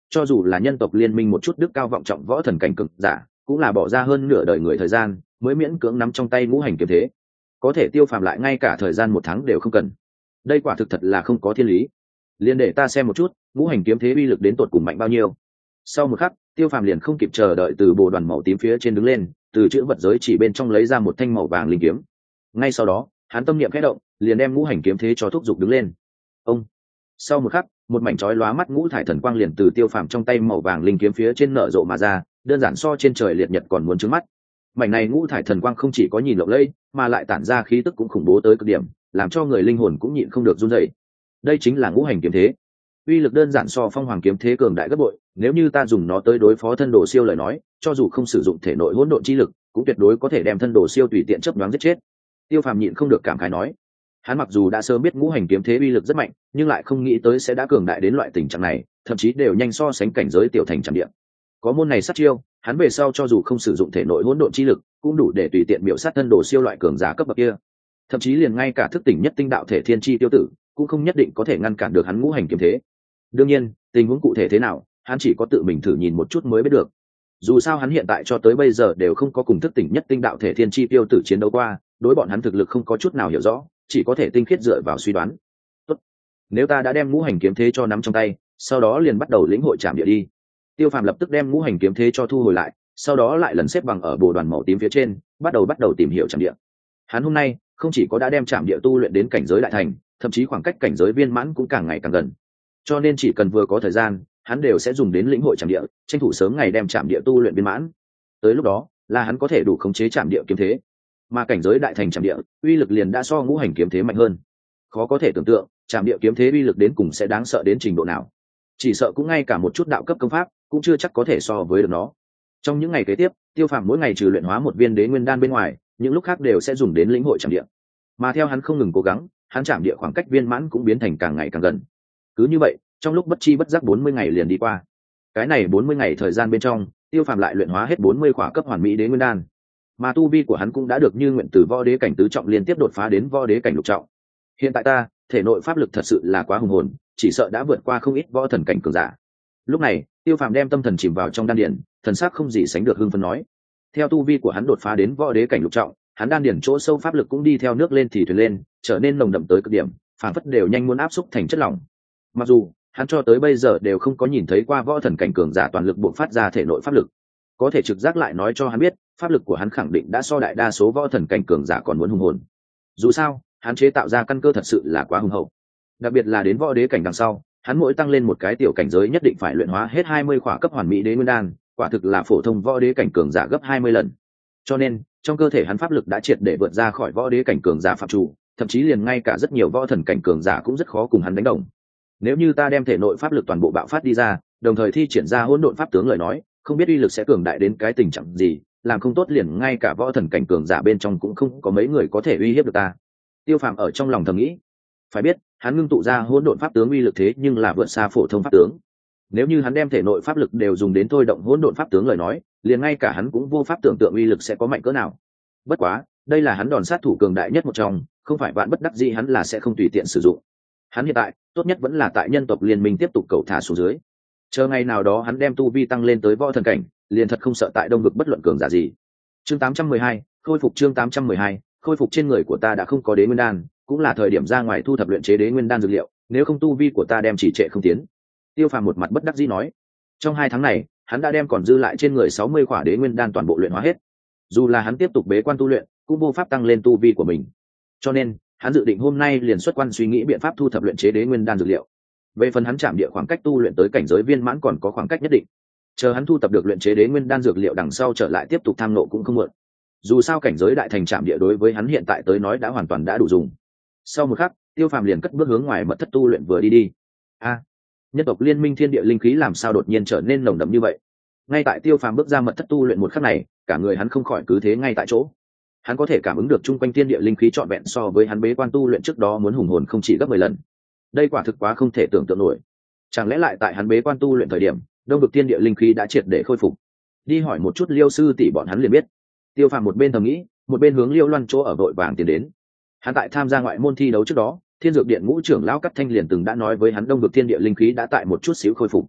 cho dù là nhân tộc liên minh một chút đức cao vọng trọng võ thần cảnh cực giả cũng là bỏ ra hơn nửa đời người thời gian mới miễn cưỡng nắm trong tay ngũ hành kiếm thế, có thể Tiêu Phàm lại ngay cả thời gian một tháng đều không cần. Đây quả thực thật là không có thiên lý. Liên để ta xem một chút ngũ hành kiếm thế uy lực đến tột cùng mạnh bao nhiêu. Sau một khắc, Tiêu Phàm liền không kịp chờ đợi từ bồ đoàn màu tím phía trên đứng lên, từ chữ vật giới chỉ bên trong lấy ra một thanh màu vàng linh kiếm. Ngay sau đó, hắn tâm niệm khẽ động, liền đem ngũ hành kiếm thế cho thúc giục đứng lên. Ông. Sau một khắc, một mảnh chói lóa mắt ngũ thải thần quang liền từ Tiêu Phàm trong tay màu vàng linh kiếm phía trên nở rộ mà ra, đơn giản so trên trời liệt nhật còn muốn trướng mắt. Mảnh này ngũ thải thần quang không chỉ có nhìn lộng lẫy, mà lại tản ra khí tức cũng khủng bố tới cực điểm, làm cho người linh hồn cũng nhịn không được run rẩy. Đây chính là ngũ hành kiếm thế. Uy lực đơn giản so phong hoàng kiếm thế cường đại gấp bội, nếu như ta dùng nó tới đối phó thân đồ siêu lời nói, cho dù không sử dụng thể nội hỗn độn chi lực, cũng tuyệt đối có thể đem thân đồ siêu tùy tiện chớp nhoáng giết chết. Tiêu Phàm nhịn không được cảm khái nói, hắn mặc dù đã sớm biết ngũ hành kiếm thế uy lực rất mạnh, nhưng lại không nghĩ tới sẽ đã cường đại đến loại tình trạng này, thậm chí đều nhanh so sánh cảnh giới tiểu thành trăm địa. Có môn này sát chiêu, hắn về sau cho dù không sử dụng thể nội hỗn độn chi lực, cũng đủ để tùy tiện biểu sát thân đồ siêu loại cường giả cấp bậc kia. Thậm chí liền ngay cả thức tỉnh nhất tinh đạo thể thiên chi tiêu tử, cũng không nhất định có thể ngăn cản được hắn ngũ hành kiếm thế. Đương nhiên, tình huống cụ thể thế nào, hắn chỉ có tự mình thử nhìn một chút mới biết được. Dù sao hắn hiện tại cho tới bây giờ đều không có cùng thức tỉnh nhất tinh đạo thể thiên chi tiêu tử chiến đấu qua, đối bọn hắn thực lực không có chút nào hiểu rõ, chỉ có thể tinh khiết dựa vào suy đoán. Tốt, nếu ta đã đem ngũ hành kiếm thế cho nắm trong tay, sau đó liền bắt đầu lĩnh hội trảm địa đi. Tiêu Phàm lập tức đem ngũ hành kiếm thế cho thu hồi lại, sau đó lại lần xếp bằng ở bồ đoàn màu tím phía trên, bắt đầu bắt đầu tìm hiểu trảm địa. Hắn hôm nay không chỉ có đã đem trảm địa tu luyện đến cảnh giới đại thành, thậm chí khoảng cách cảnh giới viên mãn cũng càng ngày càng gần. Cho nên chỉ cần vừa có thời gian, hắn đều sẽ dùng đến lĩnh hội trảm địa, tranh thủ sớm ngày đem trảm địa tu luyện viên mãn. Tới lúc đó, là hắn có thể đủ khống chế trảm địa kiếm thế, mà cảnh giới đại thành trảm địa, uy lực liền đã so ngũ hành kiếm thế mạnh hơn. Khó có thể tưởng tượng, trảm địa kiếm thế uy lực đến cùng sẽ đáng sợ đến trình độ nào. Chỉ sợ cũng ngay cả một chút đạo cấp công pháp, cũng chưa chắc có thể so với được nó. Trong những ngày kế tiếp, Tiêu Phàm mỗi ngày trừ luyện hóa một viên đế nguyên đan bên ngoài, những lúc khác đều sẽ dùng đến lĩnh hội trảm địa. Mà theo hắn không ngừng cố gắng, hắn trảm địa khoảng cách viên mãn cũng biến thành càng ngày càng gần. Cứ như vậy, trong lúc bất chi bất giác bốn mươi ngày liền đi qua. Cái này bốn mươi ngày thời gian bên trong, Tiêu Phàm lại luyện hóa hết bốn mươi khỏa cấp hoàn mỹ đế nguyên đan. Mà tu vi của hắn cũng đã được như nguyện từ võ đế cảnh tứ trọng liên tiếp đột phá đến võ đế cảnh lục trọng. Hiện tại ta, thể nội pháp lực thật sự là quá hùng hồn, chỉ sợ đã vượt qua không ít võ thần cảnh cường giả. Lúc này, Tiêu Phàm đem tâm thần chìm vào trong đan điền, thần sắc không gì sánh được hưng phấn nói. Theo tu vi của hắn đột phá đến võ đế cảnh lục trọng, hắn đan điền chỗ sâu pháp lực cũng đi theo nước lên thì thuyền lên, trở nên nồng đậm tới cực điểm, phản phất đều nhanh muốn áp xúc thành chất lỏng. Mặc dù hắn cho tới bây giờ đều không có nhìn thấy qua võ thần cảnh cường giả toàn lực buộc phát ra thể nội pháp lực, có thể trực giác lại nói cho hắn biết, pháp lực của hắn khẳng định đã so đại đa số võ thần cảnh cường giả còn muốn hùng hồn. Dù sao, hắn chế tạo ra căn cơ thật sự là quá hùng hậu. Đặc biệt là đến võ đế cảnh đằng sau, hắn mỗi tăng lên một cái tiểu cảnh giới nhất định phải luyện hóa hết hai mươi khỏa cấp hoàn mỹ đế nguyên đan, quả thực là phổ thông võ đế cảnh cường giả gấp hai mươi lần. Cho nên, trong cơ thể hắn pháp lực đã triệt để vượt ra khỏi võ đế cảnh cường giả phạm chủ, thậm chí liền ngay cả rất nhiều võ thần cảnh cường giả cũng rất khó cùng hắn đánh đồng. Nếu như ta đem thể nội pháp lực toàn bộ bạo phát đi ra, đồng thời thi triển ra hỗn độn pháp tướng lời nói, không biết uy lực sẽ cường đại đến cái tình trạng gì, làm không tốt liền ngay cả võ thần cảnh cường giả bên trong cũng không có mấy người có thể uy hiếp được ta. Tiêu Phàm ở trong lòng thầm nghĩ, phải biết, hắn ngưng tụ ra hỗn độn pháp tướng uy lực thế nhưng là vượt xa phổ thông pháp tướng. Nếu như hắn đem thể nội pháp lực đều dùng đến thôi động hỗn độn pháp tướng lời nói, liền ngay cả hắn cũng vô pháp tưởng tượng uy lực sẽ có mạnh cỡ nào. Bất quá, đây là hắn đòn sát thủ cường đại nhất một trong, không phải vạn bất đắc dĩ hắn là sẽ không tùy tiện sử dụng. Hắn hiện tại, tốt nhất vẫn là tại nhân tộc liên minh tiếp tục cầu thả xuống dưới. Chờ ngày nào đó hắn đem tu vi tăng lên tới võ thần cảnh, liền thật không sợ tại đông vực bất luận cường giả gì. Chương tám trăm mười hai, khôi phục chương tám trăm mười hai, khôi phục trên người của ta đã không có đế nguyên đan, cũng là thời điểm ra ngoài thu thập luyện chế đế nguyên đan dược liệu, nếu không tu vi của ta đem chỉ trệ không tiến. Tiêu Phàm một mặt bất đắc dĩ nói. Trong hai tháng này, hắn đã đem còn dư lại trên người sáu mươi khỏa đế nguyên đan toàn bộ luyện hóa hết. Dù là hắn tiếp tục bế quan tu luyện, cũng vô pháp tăng lên tu vi của mình. Cho nên, hắn dự định hôm nay liền xuất quan suy nghĩ biện pháp thu thập luyện chế đế nguyên đan dược liệu. Về phần hắn chạm địa khoảng cách tu luyện tới cảnh giới viên mãn còn có khoảng cách nhất định. Chờ hắn thu thập được luyện chế đế nguyên đan dược liệu đằng sau trở lại tiếp tục tham nộ cũng không muộn. Dù sao cảnh giới đại thành chạm địa đối với hắn hiện tại tới nói đã hoàn toàn đã đủ dùng. Sau một khắc, Tiêu Phàm liền cất bước hướng ngoài mật thất tu luyện vừa đi đi. A, à, nhân tộc liên minh thiên địa linh khí làm sao đột nhiên trở nên nồng đậm như vậy? Ngay tại Tiêu Phàm bước ra mật thất tu luyện một khắc này, cả người hắn không khỏi cứ thế ngay tại chỗ. Hắn có thể cảm ứng được chung quanh thiên địa linh khí trọn vẹn so với hắn bế quan tu luyện trước đó muốn hùng hồn không chỉ gấp mười lần. Đây quả thực quá không thể tưởng tượng nổi. Chẳng lẽ lại tại hắn bế quan tu luyện thời điểm, đông vực thiên địa linh khí đã triệt để khôi phục? Đi hỏi một chút Liêu sư tỷ bọn hắn liền biết. Tiêu Phàm một bên thầm nghĩ, một bên hướng Liêu Loan chỗ ở vội vàng tiến đến. Hắn tại tham gia ngoại môn thi đấu trước đó, Thiên Dược Điện ngũ trưởng lão Cắt Thanh liền từng đã nói với hắn đông vực thiên địa linh khí đã tại một chút xíu khôi phục.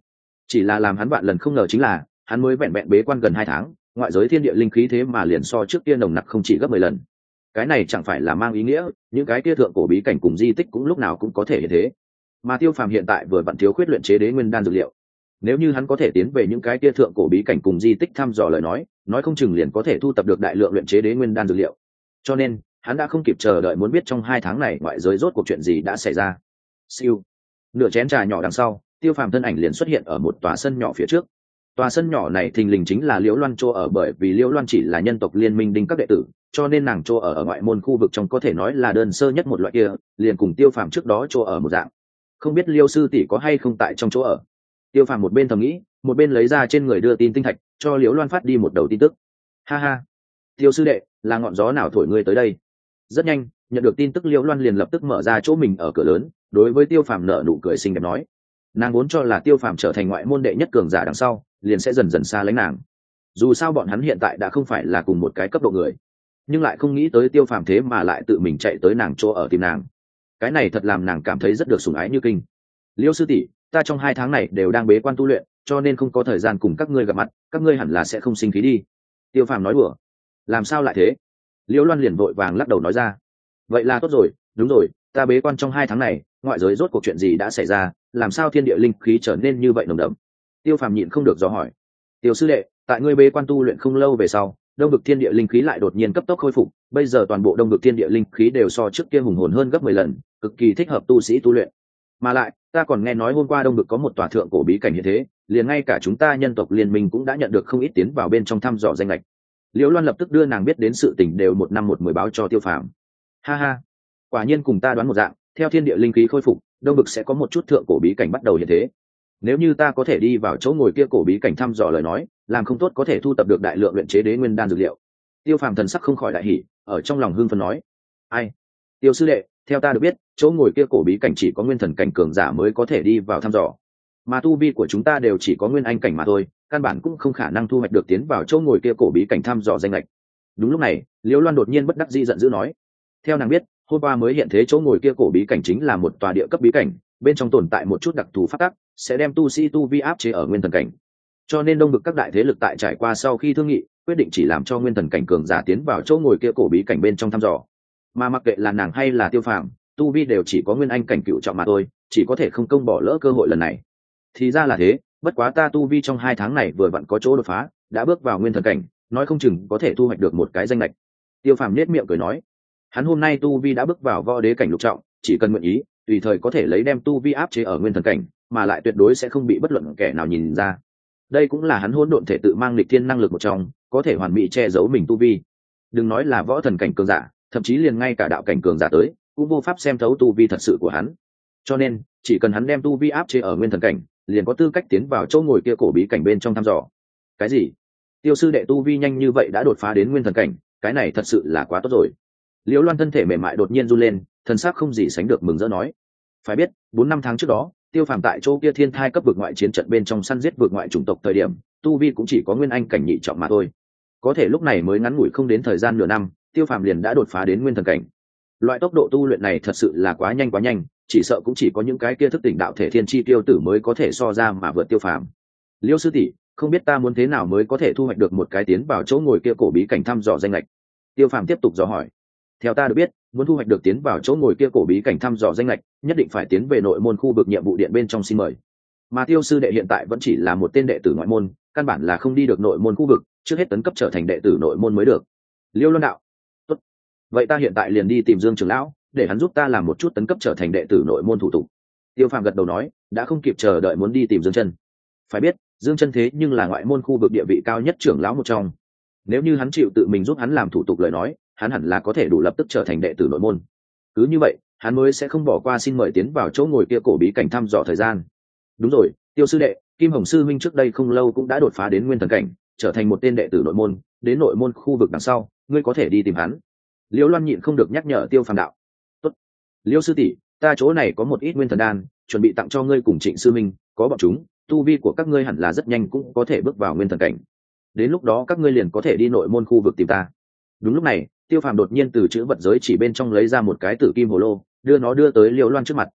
Chỉ là làm hắn vạn lần không ngờ chính là hắn mới vẹn vẹn bế quan gần hai tháng, ngoại giới thiên địa linh khí thế mà liền so trước kia nồng nặc không chỉ gấp mười lần. Cái này chẳng phải là mang ý nghĩa những cái kia thượng cổ bí cảnh cùng di tích cũng lúc nào cũng có thể như thế. Mà Tiêu Phàm hiện tại vừa vặn thiếu khuyết luyện chế đế nguyên đan dược liệu. Nếu như hắn có thể tiến về những cái kia thượng cổ bí cảnh cùng di tích thăm dò lời nói, nói không chừng liền có thể thu tập được đại lượng luyện chế đế nguyên đan dược liệu. Cho nên, hắn đã không kịp chờ đợi muốn biết trong hai tháng này ngoại giới rốt cuộc chuyện gì đã xảy ra. Siêu. Nửa chén trà nhỏ đằng sau, Tiêu Phàm thân ảnh liền xuất hiện ở một tòa sân nhỏ phía trước. Tòa sân nhỏ này thình lình chính là Liễu Loan chỗ ở, bởi vì Liễu Loan chỉ là nhân tộc liên minh đinh các đệ tử, cho nên nàng chỗ ở ở ngoại môn khu vực trong có thể nói là đơn sơ nhất một loại kia, liền cùng Tiêu Phàm trước đó chỗ ở một dạng. Không biết Liêu sư tỷ có hay không tại trong chỗ ở. Tiêu Phàm một bên thầm nghĩ, một bên lấy ra trên người đưa tin tinh thạch, cho Liễu Loan phát đi một đầu tin tức. Ha ha, Tiêu sư đệ, là ngọn gió nào thổi ngươi tới đây? Rất nhanh, nhận được tin tức Liễu Loan liền lập tức mở ra chỗ mình ở cửa lớn, đối với Tiêu Phàm nở nụ cười xinh đẹp nói. Nàng vốn cho là Tiêu Phàm trở thành ngoại môn đệ nhất cường giả đằng sau, liền sẽ dần dần xa lánh nàng. Dù sao bọn hắn hiện tại đã không phải là cùng một cái cấp độ người, nhưng lại không nghĩ tới Tiêu Phàm thế mà lại tự mình chạy tới nàng chỗ ở tìm nàng. Cái này thật làm nàng cảm thấy rất được sủng ái như kinh. Liêu sư tỷ, ta trong hai tháng này đều đang bế quan tu luyện, cho nên không có thời gian cùng các ngươi gặp mặt, các ngươi hẳn là sẽ không sinh khí đi. Tiêu Phàm nói đùa. Làm sao lại thế? Liễu Loan liền vội vàng lắc đầu nói ra. Vậy là tốt rồi, đúng rồi, ta bế quan trong hai tháng này, ngoại giới rốt cuộc chuyện gì đã xảy ra, làm sao thiên địa linh khí trở nên như vậy nồng đậm? Tiêu Phàm nhịn không được dò hỏi. Tiêu sư đệ, tại ngươi bế quan tu luyện không lâu về sau, đông vực thiên địa linh khí lại đột nhiên cấp tốc khôi phục, bây giờ toàn bộ đông vực thiên địa linh khí đều so trước kia hùng hồn hơn gấp mười lần, cực kỳ thích hợp tu sĩ tu luyện. Mà lại, ta còn nghe nói hôm qua đông vực có một tòa thượng cổ bí cảnh như thế, liền ngay cả chúng ta nhân tộc liên minh cũng đã nhận được không ít tiến vào bên trong thăm dò danh lệch. Liễu Loan lập tức đưa nàng biết đến sự tình đều một năm một mười báo cho Tiêu Phàm. Ha ha, quả nhiên cùng ta đoán một dạng, theo thiên địa linh khí khôi phục, đông vực sẽ có một chút thượng cổ bí cảnh bắt đầu như thế. Nếu như ta có thể đi vào chỗ ngồi kia cổ bí cảnh thăm dò lời nói, làm không tốt có thể thu tập được đại lượng luyện chế đế nguyên đan dược liệu. Tiêu Phàm thần sắc không khỏi đại hỉ, ở trong lòng hưng phấn nói. Ai? Tiêu sư đệ, theo ta được biết, chỗ ngồi kia cổ bí cảnh chỉ có nguyên thần cảnh cường giả mới có thể đi vào thăm dò, mà tu vi của chúng ta đều chỉ có nguyên anh cảnh mà thôi, căn bản cũng không khả năng thu hoạch được tiến vào chỗ ngồi kia cổ bí cảnh thăm dò danh lệch. Đúng lúc này, Liễu Loan đột nhiên bất đắc dĩ giận dữ nói. Theo nàng biết, hôm qua mới hiện thế chỗ ngồi kia cổ bí cảnh chính là một tòa địa cấp bí cảnh, bên trong tồn tại một chút đặc thù pháp tắc, sẽ đem tu sĩ tu vi áp chế ở nguyên thần cảnh. Cho nên đông vực các đại thế lực tại trải qua sau khi thương nghị, quyết định chỉ làm cho nguyên thần cảnh cường giả tiến vào chỗ ngồi kia cổ bí cảnh bên trong thăm dò. Mà mặc kệ là nàng hay là Tiêu Phàm, tu vi đều chỉ có nguyên anh cảnh cựu trọng mà thôi, chỉ có thể không công bỏ lỡ cơ hội lần này. Thì ra là thế, bất quá ta tu vi trong hai tháng này vừa vặn có chỗ đột phá, đã bước vào nguyên thần cảnh, nói không chừng có thể thu hoạch được một cái danh lệch. Tiêu Phàm nhếch miệng cười nói, hắn hôm nay tu vi đã bước vào võ đế cảnh lục trọng, chỉ cần nguyện ý, tùy thời có thể lấy đem tu vi áp chế ở nguyên thần cảnh, mà lại tuyệt đối sẽ không bị bất luận kẻ nào nhìn ra. Đây cũng là hắn hỗn độn thể tự mang nghịch thiên năng lực một trong, có thể hoàn mỹ che giấu mình tu vi. Đừng nói là võ thần cảnh cường giả, thậm chí liền ngay cả đạo cảnh cường giả tới, cũng vô pháp xem thấu tu vi thật sự của hắn. Cho nên, chỉ cần hắn đem tu vi áp chế ở nguyên thần cảnh, liền có tư cách tiến vào chỗ ngồi kia cổ bí cảnh bên trong thăm dò. Cái gì? Tiêu sư đệ tu vi nhanh như vậy đã đột phá đến nguyên thần cảnh, cái này thật sự là quá tốt rồi. Liễu Loan thân thể mềm mại đột nhiên run lên, thân xác không gì sánh được mừng rỡ nói. Phải biết, bốn năm tháng trước đó, Tiêu Phàm tại chỗ kia thiên thai cấp vực ngoại chiến trận bên trong săn giết vực ngoại chủng tộc thời điểm, tu vi cũng chỉ có nguyên anh cảnh nhị trọng mà thôi. Có thể lúc này mới ngắn ngủi không đến thời gian nửa năm, Tiêu Phàm liền đã đột phá đến nguyên thần cảnh. Loại tốc độ tu luyện này thật sự là quá nhanh quá nhanh, chỉ sợ cũng chỉ có những cái kia thức tỉnh đạo thể thiên chi tiêu tử mới có thể so ra mà vượt Tiêu Phàm. Liêu sư tỷ, không biết ta muốn thế nào mới có thể thu hoạch được một cái tiến vào chỗ ngồi kia cổ bí cảnh thăm dò danh lệch? Tiêu Phàm tiếp tục dò hỏi. Theo ta được biết, muốn thu hoạch được tiến vào chỗ ngồi kia cổ bí cảnh thăm dò danh lệch, nhất định phải tiến về nội môn khu vực nhiệm vụ điện bên trong xin mời. Mà Tiêu sư đệ hiện tại vẫn chỉ là một tên đệ tử ngoại môn, căn bản là không đi được nội môn khu vực, trước hết tấn cấp trở thành đệ tử nội môn mới được. Liêu Loan đạo. Tốt. Vậy ta hiện tại liền đi tìm Dương trưởng lão, để hắn giúp ta làm một chút tấn cấp trở thành đệ tử nội môn thủ tục. Tiêu Phàm gật đầu nói, đã không kịp chờ đợi muốn đi tìm Dương Chân. Phải biết, Dương Chân thế nhưng là ngoại môn khu vực địa vị cao nhất trưởng lão một trong. Nếu như hắn chịu tự mình giúp hắn làm thủ tục lời nói, hắn hẳn là có thể đủ lập tức trở thành đệ tử nội môn. Cứ như vậy, hắn mới sẽ không bỏ qua xin mời tiến vào chỗ ngồi kia cổ bí cảnh thăm dò thời gian. Đúng rồi, Tiêu sư đệ, Kim Hồng sư huynh trước đây không lâu cũng đã đột phá đến nguyên thần cảnh, trở thành một tên đệ tử nội môn, đến nội môn khu vực đằng sau, ngươi có thể đi tìm hắn. Liễu Loan nhịn không được nhắc nhở Tiêu Phàm đạo. Tốt. Liễu sư tỷ, ta chỗ này có một ít nguyên thần đan, chuẩn bị tặng cho ngươi cùng Trịnh sư minh, có bọn chúng, tu vi của các ngươi hẳn là rất nhanh cũng có thể bước vào nguyên thần cảnh. Đến lúc đó các ngươi liền có thể đi nội môn khu vực tìm ta. Đúng lúc này, Tiêu Phàm đột nhiên từ chữ vật giới chỉ bên trong lấy ra một cái tử kim hồ lô, đưa nó đưa tới Liễu Loan trước mặt.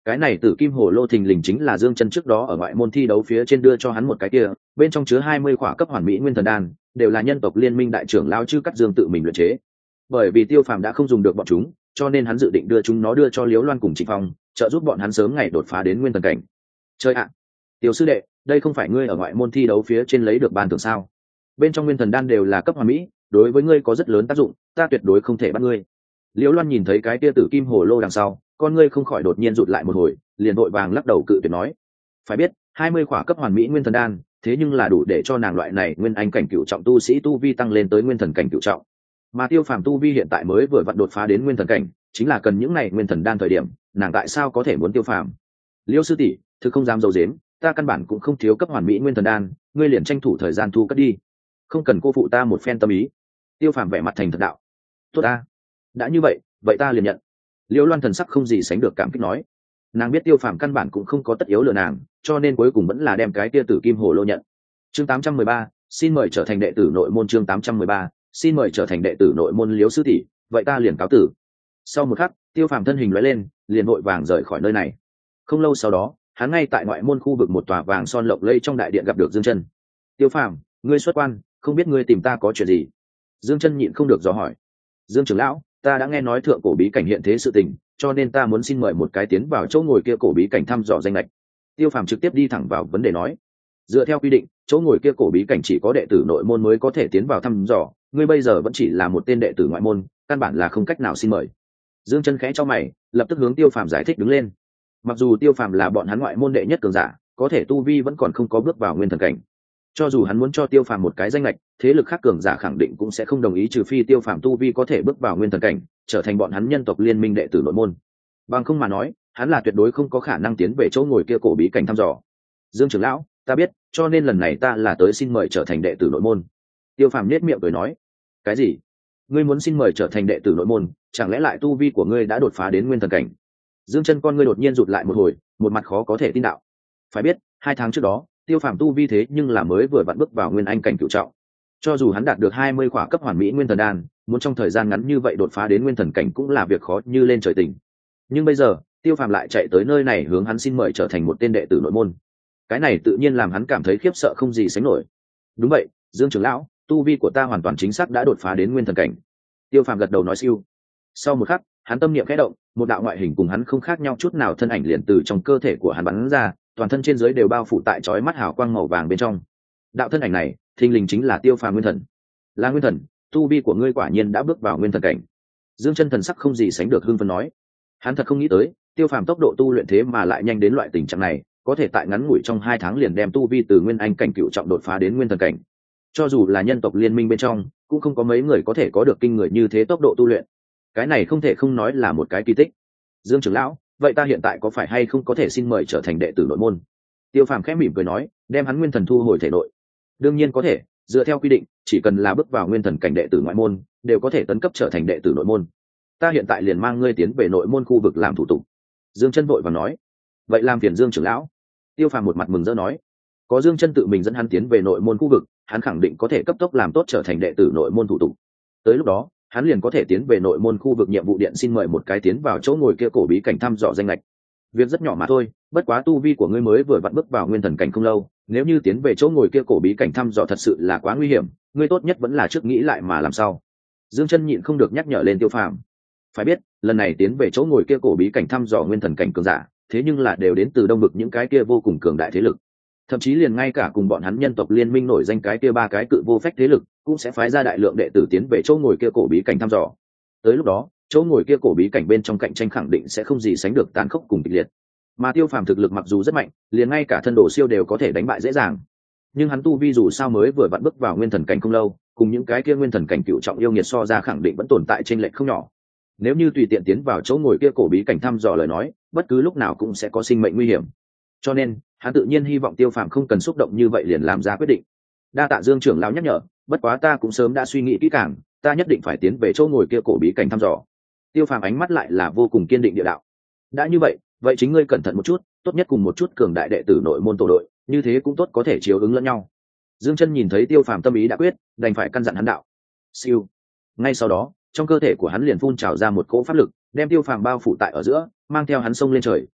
Cái này tử kim hồ lô thình lình chính là Dương Chân trước đó ở ngoại môn thi đấu phía trên đưa cho hắn một cái kia, bên trong chứa hai mươi khỏa cấp hoàn mỹ nguyên thần đan, đều là nhân tộc liên minh đại trưởng lão Chư Cắt Dương tự mình luyện chế. Bởi vì Tiêu Phàm đã không dùng được bọn chúng, cho nên hắn dự định đưa chúng nó đưa cho Liễu Loan cùng Trịnh Phong, trợ giúp bọn hắn sớm ngày đột phá đến nguyên thần cảnh. Chơi ạ, à, Tiểu sư đệ, đây không phải ngươi ở ngoại môn thi đấu phía trên lấy được ban thưởng sao? Bên trong nguyên thần đan đều là cấp hoàn mỹ, đối với ngươi có rất lớn tác dụng, ta tuyệt đối không thể bắt ngươi. Liễu Loan nhìn thấy cái kia tử kim hồ lô đằng sau, con ngươi không khỏi đột nhiên rụt lại một hồi, liền vội vàng lắc đầu cự tuyệt nói: phải biết, hai mươi khỏa cấp hoàn mỹ nguyên thần đan, thế nhưng là đủ để cho nàng loại này nguyên anh cảnh cựu trọng tu sĩ tu vi tăng lên tới nguyên thần cảnh cựu trọng. Mà Tiêu Phàm tu vi hiện tại mới vừa vặn đột phá đến nguyên thần cảnh, chính là cần những này nguyên thần đan thời điểm, nàng tại sao có thể muốn Tiêu Phàm? Liễu sư tỷ, thực không dám dầu dếm, ta căn bản cũng không thiếu cấp hoàn mỹ nguyên thần đan, ngươi liền tranh thủ thời gian thu cất đi, không cần cô phụ ta một phen tâm ý. Tiêu Phàm vẻ mặt thành thật đạo: tốt ta, đã như vậy, vậy ta liền nhận. Liễu Loan thần sắc không gì sánh được cảm kích nói. Nàng biết Tiêu Phàm căn bản cũng không có tất yếu lừa nàng, cho nên cuối cùng vẫn là đem cái kia tử kim hồ lô nhận. Chương tám trăm mười ba, xin mời trở thành đệ tử nội môn. Chương tám trăm mười ba, xin mời trở thành đệ tử nội môn. Liễu sư tỷ, vậy ta liền cáo tử. Sau một khắc, Tiêu Phàm thân hình lóe lên, liền vội vàng rời khỏi nơi này. Không lâu sau đó, hắn ngay tại ngoại môn khu vực một tòa vàng son lộng lẫy trong đại điện gặp được Dương Chân. Tiêu Phàm, ngươi xuất quan, không biết ngươi tìm ta có chuyện gì? Dương Chân nhịn không được dò hỏi. Dương trưởng lão, ta đã nghe nói thượng cổ bí cảnh hiện thế sự tình, cho nên ta muốn xin mời một cái tiến vào chỗ ngồi kia cổ bí cảnh thăm dò danh lệch. Tiêu Phàm trực tiếp đi thẳng vào vấn đề nói. Dựa theo quy định, chỗ ngồi kia cổ bí cảnh chỉ có đệ tử nội môn mới có thể tiến vào thăm dò, ngươi bây giờ vẫn chỉ là một tên đệ tử ngoại môn, căn bản là không cách nào xin mời. Dương Chân khẽ cho mày, lập tức hướng Tiêu Phàm giải thích đứng lên. Mặc dù Tiêu Phàm là bọn hắn ngoại môn đệ nhất cường giả, có thể tu vi vẫn còn không có bước vào nguyên thần cảnh. Cho dù hắn muốn cho Tiêu Phàm một cái danh lệch, thế lực khác cường giả khẳng định cũng sẽ không đồng ý, trừ phi Tiêu Phàm tu vi có thể bước vào nguyên thần cảnh, trở thành bọn hắn nhân tộc liên minh đệ tử nội môn. Bằng không mà nói, hắn là tuyệt đối không có khả năng tiến về chỗ ngồi kia cổ bí cảnh thăm dò. Dương trưởng lão, ta biết, cho nên lần này ta là tới xin mời trở thành đệ tử nội môn. Tiêu Phàm nhếch miệng cười nói. Cái gì? Ngươi muốn xin mời trở thành đệ tử nội môn, chẳng lẽ lại tu vi của ngươi đã đột phá đến nguyên thần cảnh? Dương Chân con ngươi đột nhiên rụt lại một hồi, một mặt khó có thể tin đạo. Phải biết, hai tháng trước đó, Tiêu Phàm tu vi thế nhưng là mới vừa vặn bước vào nguyên anh cảnh cửu trọng. Cho dù hắn đạt được hai mươi khỏa cấp hoàn mỹ nguyên thần đan, muốn trong thời gian ngắn như vậy đột phá đến nguyên thần cảnh cũng là việc khó như lên trời tỉnh. Nhưng bây giờ, Tiêu Phàm lại chạy tới nơi này hướng hắn xin mời trở thành một tên đệ tử nội môn. Cái này tự nhiên làm hắn cảm thấy khiếp sợ không gì sánh nổi. Đúng vậy, Dương trưởng lão, tu vi của ta hoàn toàn chính xác đã đột phá đến nguyên thần cảnh. Tiêu Phàm gật đầu nói siêu. Sau một khắc, hắn tâm niệm khẽ động, một đạo ngoại hình cùng hắn không khác nhau chút nào thân ảnh liền từ trong cơ thể của hắn bắn ra, toàn thân trên dưới đều bao phủ tại chói mắt hào quang màu vàng bên trong. Đạo thân ảnh này, thình lình chính là Tiêu Phàm nguyên thần. Là nguyên thần, tu vi của ngươi quả nhiên đã bước vào nguyên thần cảnh. Dương Chân thần sắc không gì sánh được hưng phấn nói. Hắn thật không nghĩ tới, Tiêu Phàm tốc độ tu luyện thế mà lại nhanh đến loại tình trạng này, có thể tại ngắn ngủi trong hai tháng liền đem tu vi từ nguyên anh cảnh cựu trọng đột phá đến nguyên thần cảnh. Cho dù là nhân tộc liên minh bên trong, cũng không có mấy người có thể có được kinh người như thế tốc độ tu luyện. Cái này không thể không nói là một cái kỳ tích. Dương trưởng lão, vậy ta hiện tại có phải hay không có thể xin mời trở thành đệ tử nội môn? Tiêu Phàm khẽ mỉm cười nói, đem hắn nguyên thần thu hồi thể nội. Đương nhiên có thể, dựa theo quy định, chỉ cần là bước vào nguyên thần cảnh đệ tử ngoại môn, đều có thể tấn cấp trở thành đệ tử nội môn. Ta hiện tại liền mang ngươi tiến về nội môn khu vực làm thủ tục. Dương Chân vội vàng nói. Vậy làm phiền Dương trưởng lão. Tiêu Phàm một mặt mừng rỡ nói, có Dương Chân tự mình dẫn hắn tiến về nội môn khu vực, hắn khẳng định có thể cấp tốc làm tốt trở thành đệ tử nội môn thủ tục. Tới lúc đó, hắn liền có thể tiến về nội môn khu vực nhiệm vụ điện xin mời một cái tiến vào chỗ ngồi kia cổ bí cảnh thăm dò danh lệch. Việc rất nhỏ mà thôi, bất quá tu vi của ngươi mới vừa vặn bước vào nguyên thần cảnh không lâu, nếu như tiến về chỗ ngồi kia cổ bí cảnh thăm dò thật sự là quá nguy hiểm, ngươi tốt nhất vẫn là trước nghĩ lại mà làm sao. Dương Chân nhịn không được nhắc nhở lên Tiêu Phàm. Phải biết, lần này tiến về chỗ ngồi kia cổ bí cảnh thăm dò nguyên thần cảnh cường giả, thế nhưng là đều đến từ đông vực những cái kia vô cùng cường đại thế lực. Thậm chí liền ngay cả cùng bọn hắn nhân tộc liên minh nổi danh cái kia ba cái cự vô phách thế lực, cũng sẽ phái ra đại lượng đệ tử tiến về chỗ ngồi kia cổ bí cảnh thăm dò. Tới lúc đó, chỗ ngồi kia cổ bí cảnh bên trong cạnh tranh khẳng định sẽ không gì sánh được tàn khốc cùng kịch liệt. Mà Tiêu Phàm thực lực mặc dù rất mạnh, liền ngay cả thân đồ siêu đều có thể đánh bại dễ dàng. Nhưng hắn tu vi dù sao mới vừa vặn bước vào nguyên thần cảnh không lâu, cùng những cái kia nguyên thần cảnh cựu trọng yêu nghiệt so ra khẳng định vẫn tồn tại chênh lệch không nhỏ. Nếu như tùy tiện tiến vào chỗ ngồi kia cổ bí cảnh thăm dò lời nói, bất cứ lúc nào cũng sẽ có sinh mệnh nguy hiểm. Cho nên, hắn tự nhiên hy vọng Tiêu Phàm không cần xúc động như vậy liền làm ra quyết định. Đa tạ Dương trưởng lão nhắc nhở, bất quá ta cũng sớm đã suy nghĩ kỹ càng, ta nhất định phải tiến về chỗ ngồi kia cổ bí cảnh thăm dò. Tiêu Phàm ánh mắt lại là vô cùng kiên định địa đạo. Đã như vậy, vậy chính ngươi cẩn thận một chút, tốt nhất cùng một chút cường đại đệ tử nội môn tổ đội, như thế cũng tốt có thể chiếu ứng lẫn nhau. Dương Chân nhìn thấy Tiêu Phàm tâm ý đã quyết, đành phải căn dặn hắn đạo. Siêu. Ngay sau đó, trong cơ thể của hắn liền phun trào ra một cỗ pháp lực, đem Tiêu Phàm bao phủ tại ở giữa, mang theo hắn xông lên trời,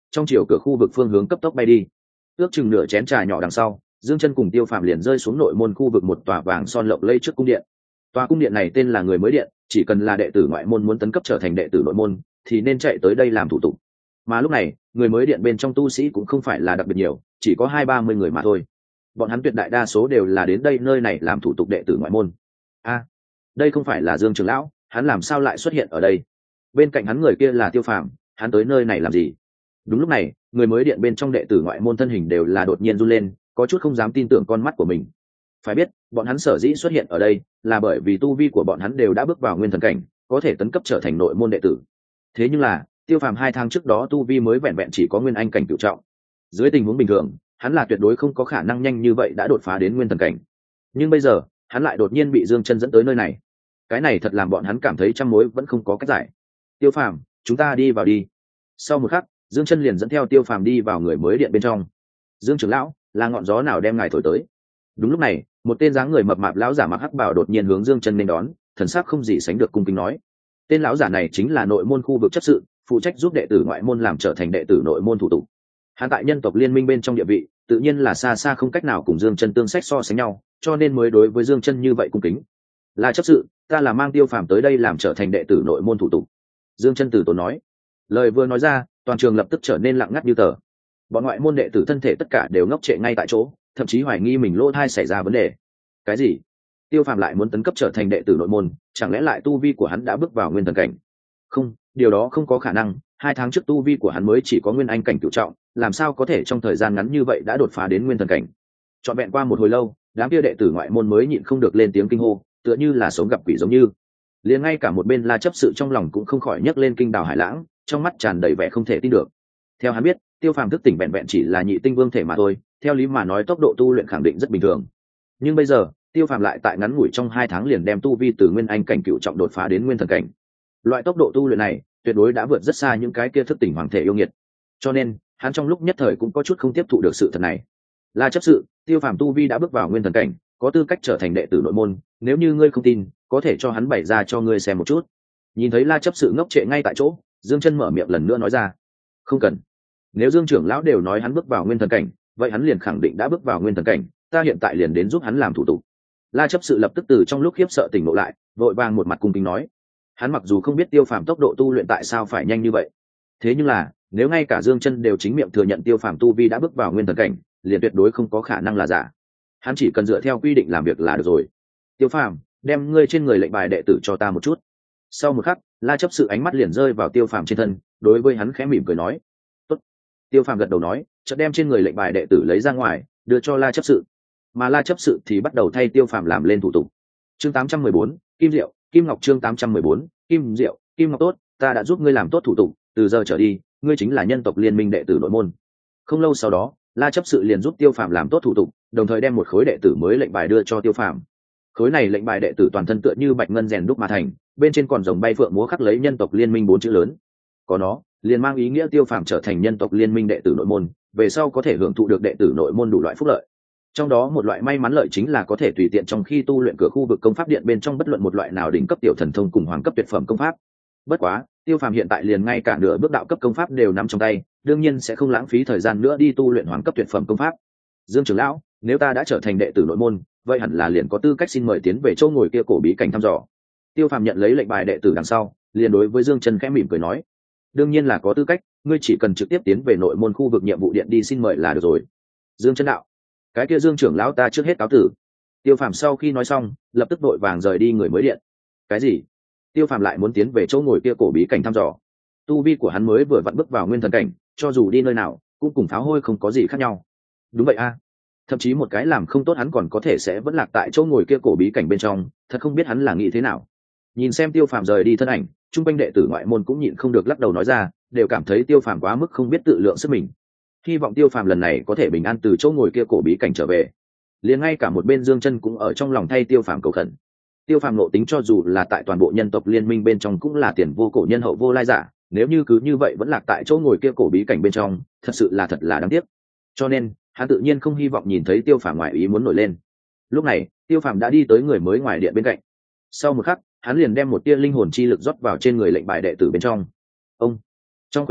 trong chiều cửa khu vực phương hướng cấp tốc bay đi. Ước chừng nửa chén trà nhỏ đằng sau, Dương Chân cùng Tiêu Phàm liền rơi xuống nội môn khu vực một tòa vàng son lộng lẫy trước cung điện. Tòa cung điện này tên là Người Mới Điện, chỉ cần là đệ tử ngoại môn muốn tấn cấp trở thành đệ tử nội môn thì nên chạy tới đây làm thủ tục. Mà lúc này, Người Mới Điện bên trong tu sĩ cũng không phải là đặc biệt nhiều, chỉ có hai ba mươi người mà thôi. Bọn hắn tuyệt đại đa số đều là đến đây nơi này làm thủ tục đệ tử ngoại môn. A, đây không phải là Dương trưởng lão, hắn làm sao lại xuất hiện ở đây? Bên cạnh hắn người kia là Tiêu Phàm, hắn tới nơi này làm gì? Đúng lúc này, Người Mới Điện bên trong đệ tử ngoại môn thân hình đều là đột nhiên run lên, có chút không dám tin tưởng con mắt của mình. Phải biết, bọn hắn sở dĩ xuất hiện ở đây là bởi vì tu vi của bọn hắn đều đã bước vào nguyên thần cảnh, có thể tấn cấp trở thành nội môn đệ tử. Thế nhưng là, Tiêu Phàm hai tháng trước đó tu vi mới vẹn vẹn chỉ có nguyên anh cảnh cửu trọng. Dưới tình huống bình thường, hắn là tuyệt đối không có khả năng nhanh như vậy đã đột phá đến nguyên thần cảnh. Nhưng bây giờ, hắn lại đột nhiên bị Dương Chân dẫn tới nơi này. Cái này thật làm bọn hắn cảm thấy trăm mối vẫn không có cách giải. Tiêu Phàm, chúng ta đi vào đi. Sau một khắc, Dương Chân liền dẫn theo Tiêu Phàm đi vào Người Mới Điện bên trong. Dương trưởng lão, là ngọn gió nào đem ngài thổi tới? Đúng lúc này, một tên dáng người mập mạp lão giả mặc hắc bào đột nhiên hướng Dương Chân nên đón, thần sắc không gì sánh được cung kính nói. Tên lão giả này chính là nội môn khu vực chấp sự, phụ trách giúp đệ tử ngoại môn làm trở thành đệ tử nội môn thủ tục. Hắn tại nhân tộc liên minh bên trong địa vị, tự nhiên là xa xa không cách nào cùng Dương Chân tương sách so sánh nhau, cho nên mới đối với Dương Chân như vậy cung kính. Là chấp sự, ta là mang Tiêu Phàm tới đây làm trở thành đệ tử nội môn thủ tục. Dương Chân từ tốn nói. Lời vừa nói ra, toàn trường lập tức trở nên lặng ngắt như tờ. Bọn ngoại môn đệ tử thân thể tất cả đều ngốc trệ ngay tại chỗ, thậm chí hoài nghi mình lỗ thai xảy ra vấn đề. Cái gì? Tiêu Phàm lại muốn tấn cấp trở thành đệ tử nội môn, chẳng lẽ lại tu vi của hắn đã bước vào nguyên thần cảnh? Không, điều đó không có khả năng, hai tháng trước tu vi của hắn mới chỉ có nguyên anh cảnh cửu trọng, làm sao có thể trong thời gian ngắn như vậy đã đột phá đến nguyên thần cảnh? Trọn vẹn qua một hồi lâu, đám kia đệ tử ngoại môn mới nhịn không được lên tiếng kinh hô, tựa như là sống gặp quỷ giống như. Liền ngay cả một bên La chấp sự trong lòng cũng không khỏi nhấc lên kinh đào hải lãng, trong mắt tràn đầy vẻ không thể tin được. Theo hắn biết, Tiêu Phàm thức tỉnh vẹn vẹn chỉ là nhị tinh vương thể mà thôi, theo lý mà nói tốc độ tu luyện khẳng định rất bình thường. Nhưng bây giờ, Tiêu Phàm lại tại ngắn ngủi trong hai tháng liền đem tu vi từ nguyên anh cảnh cửu trọng đột phá đến nguyên thần cảnh. Loại tốc độ tu luyện này, tuyệt đối đã vượt rất xa những cái kia thức tỉnh hoàng thể yêu nghiệt. Cho nên, hắn trong lúc nhất thời cũng có chút không tiếp thụ được sự thật này. La chấp sự, Tiêu Phàm tu vi đã bước vào nguyên thần cảnh, có tư cách trở thành đệ tử nội môn, nếu như ngươi không tin, có thể cho hắn bày ra cho ngươi xem một chút. Nhìn thấy La chấp sự ngốc trệ ngay tại chỗ, Dương Chân mở miệng lần nữa nói ra. Không cần. Nếu Dương trưởng lão đều nói hắn bước vào nguyên thần cảnh, vậy hắn liền khẳng định đã bước vào nguyên thần cảnh, ta hiện tại liền đến giúp hắn làm thủ tục. La chấp sự lập tức từ trong lúc khiếp sợ tỉnh ngộ lại, vội vàng một mặt cung kính nói. Hắn mặc dù không biết Tiêu Phàm tốc độ tu luyện tại sao phải nhanh như vậy, thế nhưng là nếu ngay cả Dương Chân đều chính miệng thừa nhận Tiêu Phàm tu vi đã bước vào nguyên thần cảnh, liền tuyệt đối không có khả năng là giả. Hắn chỉ cần dựa theo quy định làm việc là được rồi. Tiêu Phàm, đem ngươi trên người lệnh bài đệ tử cho ta một chút. Sau một khắc, La chấp sự ánh mắt liền rơi vào Tiêu Phàm trên thân, đối với hắn khẽ mỉm cười nói. Tốt. Tiêu Phàm gật đầu nói, chợt đem trên người lệnh bài đệ tử lấy ra ngoài, đưa cho La chấp sự. Mà La chấp sự thì bắt đầu thay Tiêu Phàm làm lên thủ tục. Chương tám trăm mười bốn, Kim Diệu, Kim Ngọc chương tám trăm mười bốn, Kim Diệu, Kim Ngọc tốt, ta đã giúp ngươi làm tốt thủ tục, từ giờ trở đi, ngươi chính là nhân tộc liên minh đệ tử nội môn. Không lâu sau đó, La chấp sự liền giúp Tiêu Phàm làm tốt thủ tục, đồng thời đem một khối đệ tử mới lệnh bài đưa cho Tiêu Phàm. Khối này lệnh bài đệ tử toàn thân tựa như bạch ngân rèn đúc mà thành, bên trên còn rồng bay phượng múa khắc lấy nhân tộc liên minh bốn chữ lớn. Có nó, liền mang ý nghĩa Tiêu Phàm trở thành nhân tộc liên minh đệ tử nội môn, về sau có thể hưởng thụ được đệ tử nội môn đủ loại phúc lợi. Trong đó một loại may mắn lợi chính là có thể tùy tiện trong khi tu luyện cửa khu vực công pháp điện bên trong bất luận một loại nào đỉnh cấp tiểu thần thông cùng hoàng cấp tuyệt phẩm công pháp. Bất quá, Tiêu Phàm hiện tại liền ngay cả nửa bước đạo cấp công pháp đều nắm trong tay, đương nhiên sẽ không lãng phí thời gian nữa đi tu luyện hoàng cấp tuyệt phẩm công pháp. Dương trưởng lão, nếu ta đã trở thành đệ tử nội môn, vậy hẳn là liền có tư cách xin mời tiến về chỗ ngồi kia cổ bí cảnh thăm dò. Tiêu Phàm nhận lấy lệnh bài đệ tử đằng sau, liền đối với Dương Chân khẽ mỉm cười nói, đương nhiên là có tư cách, ngươi chỉ cần trực tiếp tiến về nội môn khu vực nhiệm vụ điện đi xin mời là được rồi. Dương Chân đạo, cái kia Dương trưởng lão ta trước hết cáo tử. Tiêu Phàm sau khi nói xong, lập tức vội vàng rời đi Người Mới Điện. Cái gì? Tiêu Phàm lại muốn tiến về chỗ ngồi kia cổ bí cảnh thăm dò? Tu vi của hắn mới vừa vặn bước vào nguyên thần cảnh, cho dù đi nơi nào cũng cùng pháo hôi không có gì khác nhau. Đúng vậy a, thậm chí một cái làm không tốt hắn còn có thể sẽ vẫn lạc tại chỗ ngồi kia cổ bí cảnh bên trong, thật không biết hắn là nghĩ thế nào. Nhìn xem Tiêu Phàm rời đi thân ảnh, trung quanh đệ tử ngoại môn cũng nhịn không được lắc đầu nói ra, đều cảm thấy Tiêu Phàm quá mức không biết tự lượng sức mình. Hy vọng Tiêu Phàm lần này có thể bình an từ chỗ ngồi kia cổ bí cảnh trở về. Liền ngay cả một bên Dương Chân cũng ở trong lòng thay Tiêu Phàm cầu khẩn. Tiêu Phàm nộ tính cho dù là tại toàn bộ nhân tộc liên minh bên trong cũng là tiền vô cổ nhân hậu vô lai giả, nếu như cứ như vậy vẫn lạc tại chỗ ngồi kia cổ bí cảnh bên trong, thật sự là thật là đáng tiếc. Cho nên, hắn tự nhiên không hy vọng nhìn thấy Tiêu Phàm ngoài ý muốn nổi lên. Lúc này, Tiêu Phàm đã đi tới Người Mới ngoài điện bên cạnh. Sau một khắc, hắn liền đem một tia linh hồn chi lực rót vào trên người lệnh bài đệ tử bên trong. Ông, trong khoảnh khắc,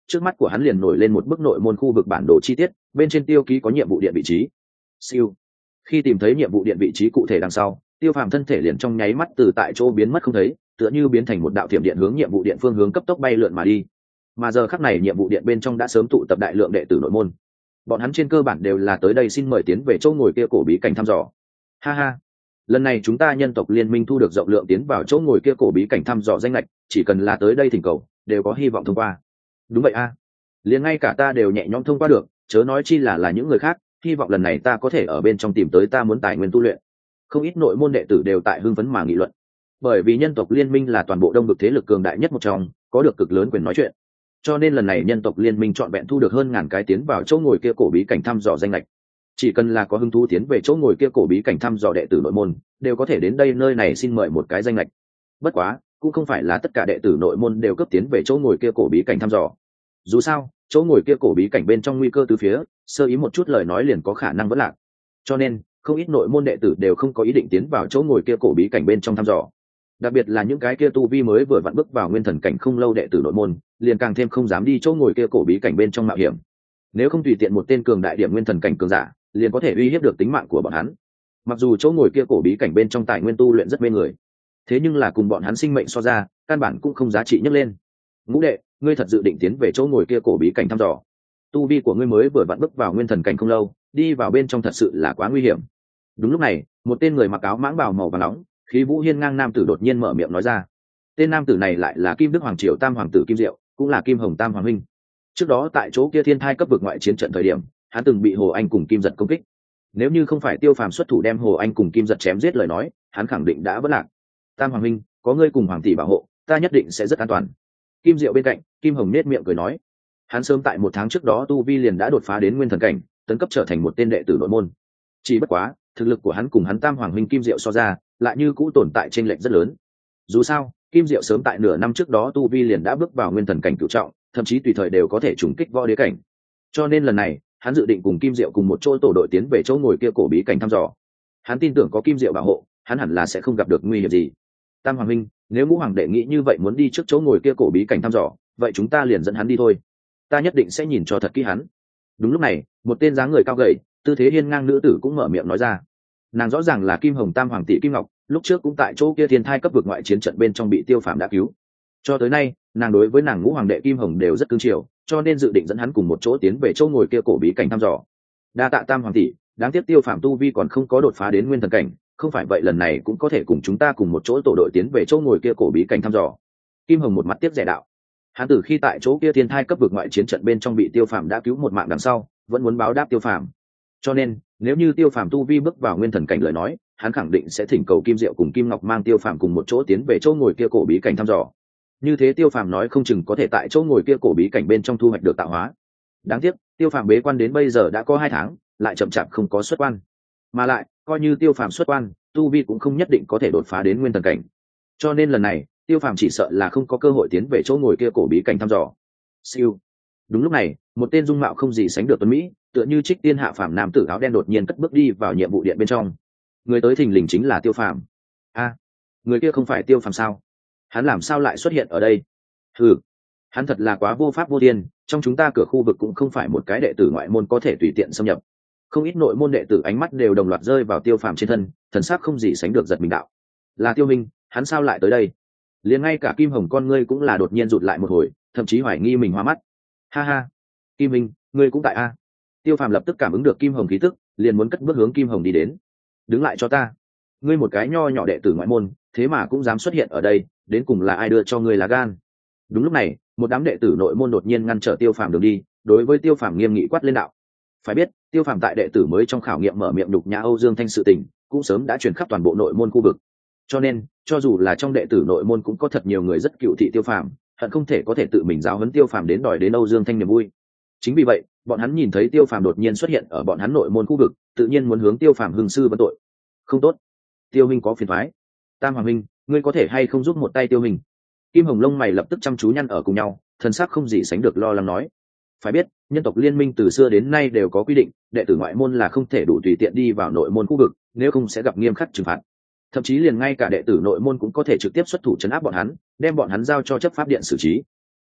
trước mắt của hắn liền nổi lên một bức nội môn khu vực bản đồ chi tiết, bên trên tiêu ký có nhiệm vụ điện vị trí. Siêu. Khi tìm thấy nhiệm vụ điện vị trí cụ thể đằng sau, Tiêu Phàm thân thể liền trong nháy mắt từ tại chỗ biến mất không thấy, tựa như biến thành một đạo thiểm điện hướng nhiệm vụ điện phương hướng cấp tốc bay lượn mà đi. Mà giờ khắc này nhiệm vụ điện bên trong đã sớm tụ tập đại lượng đệ tử nội môn. Bọn hắn trên cơ bản đều là tới đây xin mời tiến về chỗ ngồi kia cổ bí cảnh thăm dò. Ha ha, lần này chúng ta nhân tộc liên minh thu được rộng lượng tiến vào chỗ ngồi kia cổ bí cảnh thăm dò danh lệch, chỉ cần là tới đây thỉnh cầu, đều có hy vọng thông qua. Đúng vậy a, à. Liền ngay cả ta đều nhẹ nhõm thông qua được, chớ nói chi là là những người khác, hy vọng lần này ta có thể ở bên trong tìm tới ta muốn tài nguyên tu luyện. Không ít nội môn đệ tử đều tại hưng phấn mà nghị luận, bởi vì nhân tộc liên minh là toàn bộ đông vực thế lực cường đại nhất một trong, có được cực lớn quyền nói chuyện, cho nên lần này nhân tộc liên minh chọn vẹn thu được hơn ngàn cái tiến vào chỗ ngồi kia cổ bí cảnh thăm dò danh lệch. Chỉ cần là có hứng thú tiến về chỗ ngồi kia cổ bí cảnh thăm dò đệ tử nội môn, đều có thể đến đây nơi này xin mời một cái danh lệch. Bất quá, cũng không phải là tất cả đệ tử nội môn đều cấp tiến về chỗ ngồi kia cổ bí cảnh thăm dò. Dù sao, chỗ ngồi kia cổ bí cảnh bên trong nguy cơ từ phía, sơ ý một chút lời nói liền có khả năng vẫn lạc. Cho nên, không ít nội môn đệ tử đều không có ý định tiến vào chỗ ngồi kia cổ bí cảnh bên trong thăm dò. Đặc biệt là những cái kia tu vi mới vừa vặn bước vào nguyên thần cảnh không lâu đệ tử nội môn, liền càng thêm không dám đi chỗ ngồi kia cổ bí cảnh bên trong mạo hiểm. Nếu không tùy tiện một tên cường đại điểm nguyên thần cảnh cường giả, liền có thể uy hiếp được tính mạng của bọn hắn. Mặc dù chỗ ngồi kia cổ bí cảnh bên trong tài nguyên tu luyện rất mê người, thế nhưng là cùng bọn hắn sinh mệnh so ra, căn bản cũng không giá trị nhấc lên. Ngũ đệ, ngươi thật dự định tiến về chỗ ngồi kia cổ bí cảnh thăm dò? Tu vi của ngươi mới vừa vặn bước vào nguyên thần cảnh không lâu, đi vào bên trong thật sự là quá nguy hiểm. Đúng lúc này, một tên người mặc áo mãng bào màu vàng nóng, khí vũ hiên ngang nam tử đột nhiên mở miệng nói ra. Tên nam tử này lại là Kim Đức Hoàng Triều Tam Hoàng tử Kim Diệu, cũng là Kim Hồng Tam Hoàng huynh. Trước đó tại chỗ kia thiên thai cấp vực ngoại chiến trận thời điểm, hắn từng bị Hồ Anh cùng Kim Giật công kích. Nếu như không phải Tiêu Phàm xuất thủ đem Hồ Anh cùng Kim Giật chém giết lời nói, hắn khẳng định đã vỡ lạc. Tam Hoàng huynh, có ngươi cùng hoàng tỷ bảo hộ, ta nhất định sẽ rất an toàn. Kim Diệu bên cạnh, Kim Hồng nết miệng cười nói. Hắn sớm tại một tháng trước đó tu vi liền đã đột phá đến nguyên thần cảnh, tấn cấp trở thành một tên đệ tử nội môn. Chỉ bất quá, thực lực của hắn cùng hắn Tam Hoàng huynh Kim Diệu so ra, lại như cũ tồn tại chênh lệch rất lớn. Dù sao, Kim Diệu sớm tại nửa năm trước đó tu vi liền đã bước vào nguyên thần cảnh cửu trọng, thậm chí tùy thời đều có thể trùng kích võ đế cảnh. Cho nên lần này, hắn dự định cùng Kim Diệu cùng một chỗ tổ đội tiến về chỗ ngồi kia cổ bí cảnh thăm dò. Hắn tin tưởng có Kim Diệu bảo hộ, hắn hẳn là sẽ không gặp được nguy hiểm gì. Tam Hoàng huynh, nếu Ngũ Hoàng đệ nghĩ như vậy muốn đi trước chỗ ngồi kia cổ bí cảnh thăm dò, vậy chúng ta liền dẫn hắn đi thôi. Ta nhất định sẽ nhìn cho thật kỹ hắn. Đúng lúc này, một tên dáng người cao gầy, tư thế hiên ngang nữ tử cũng mở miệng nói ra. Nàng rõ ràng là Kim Hồng Tam Hoàng tỷ Kim Ngọc, lúc trước cũng tại chỗ kia thiên thai cấp vực ngoại chiến trận bên trong bị Tiêu Phàm đã cứu. Cho tới nay, nàng đối với nàng Ngũ Hoàng đệ Kim Hồng đều rất cưng chiều, cho nên dự định dẫn hắn cùng một chỗ tiến về chỗ ngồi kia cổ bí cảnh thăm dò. Đa tạ Tam Hoàng tỷ, đáng tiếc Tiêu Phàm tu vi còn không có đột phá đến nguyên thần cảnh, không phải vậy lần này cũng có thể cùng chúng ta cùng một chỗ tổ đội tiến về chỗ ngồi kia cổ bí cảnh thăm dò. Kim Hồng một mặt tiếc rẻ đạo. Hắn từ khi tại chỗ kia thiên thai cấp vực ngoại chiến trận bên trong bị Tiêu Phàm đã cứu một mạng đằng sau, vẫn muốn báo đáp Tiêu Phàm. Cho nên, nếu như Tiêu Phàm tu vi bước vào nguyên thần cảnh lời nói, hắn khẳng định sẽ thỉnh cầu Kim Diệu cùng Kim Ngọc mang Tiêu Phàm cùng một chỗ tiến về chỗ ngồi kia cổ bí cảnh thăm dò. Như thế Tiêu Phàm nói không chừng có thể tại chỗ ngồi kia cổ bí cảnh bên trong thu hoạch được tạo hóa. Đáng tiếc, Tiêu Phàm bế quan đến bây giờ đã có hai tháng, lại chậm chạp không có xuất quan. Mà lại, coi như Tiêu Phàm xuất quan, tu vi cũng không nhất định có thể đột phá đến nguyên thần cảnh. Cho nên lần này, Tiêu Phàm chỉ sợ là không có cơ hội tiến về chỗ ngồi kia cổ bí cảnh thăm dò. Siêu. Đúng lúc này, một tên dung mạo không gì sánh được tuấn mỹ, tựa như trích tiên hạ phàm nam tử áo đen đột nhiên cất bước đi vào nhiệm vụ điện bên trong. Người tới thình lình chính là Tiêu Phàm. A, người kia không phải Tiêu Phàm sao? Hắn làm sao lại xuất hiện ở đây? Ừ, hắn thật là quá vô pháp vô thiên, trong chúng ta cửa khu vực cũng không phải một cái đệ tử ngoại môn có thể tùy tiện xâm nhập. Không ít nội môn đệ tử ánh mắt đều đồng loạt rơi vào Tiêu Phàm trên thân, thần sắc không gì sánh được giật mình đạo. Là Tiêu Minh, hắn sao lại tới đây? Liền ngay cả Kim Hồng con ngươi cũng là đột nhiên rụt lại một hồi, thậm chí hoài nghi mình hoa mắt. Ha ha, Kim Minh, ngươi cũng tại a? Tiêu Phàm lập tức cảm ứng được Kim Hồng khí tức, liền muốn cất bước hướng Kim Hồng đi đến. Đứng lại cho ta, ngươi một cái nho nhỏ đệ tử ngoại môn, thế mà cũng dám xuất hiện ở đây, đến cùng là ai đưa cho ngươi lá gan? Đúng lúc này, một đám đệ tử nội môn đột nhiên ngăn trở Tiêu Phàm đường đi, đối với Tiêu Phàm nghiêm nghị quát lên đạo. Phải biết, Tiêu Phàm tại đệ tử mới trong khảo nghiệm mở miệng đục nhã Âu Dương Thanh sự tình, cũng sớm đã truyền khắp toàn bộ nội môn khu vực. Cho nên, cho dù là trong đệ tử nội môn cũng có thật nhiều người rất cựu thị Tiêu Phàm, hận không thể có thể tự mình giáo huấn Tiêu Phàm đến đòi đến Âu Dương Thanh niềm vui. Chính vì vậy, bọn hắn nhìn thấy Tiêu Phàm đột nhiên xuất hiện ở bọn hắn nội môn khu vực, tự nhiên muốn hướng Tiêu Phàm hưng sư vấn tội. Không tốt, Tiêu Minh có phiền toái. Tam Hoàng minh, ngươi có thể hay không giúp một tay Tiêu Minh? Kim Hồng lông mày lập tức chăm chú nhăn ở cùng nhau, thần sắc không gì sánh được lo lắng nói. Phải biết, nhân tộc liên minh từ xưa đến nay đều có quy định, đệ tử ngoại môn là không thể đủ tùy tiện đi vào nội môn khu vực, nếu không sẽ gặp nghiêm khắc trừng phạt. Thậm chí liền ngay cả đệ tử nội môn cũng có thể trực tiếp xuất thủ trấn áp bọn hắn, đem bọn hắn giao cho chấp pháp điện xử trí.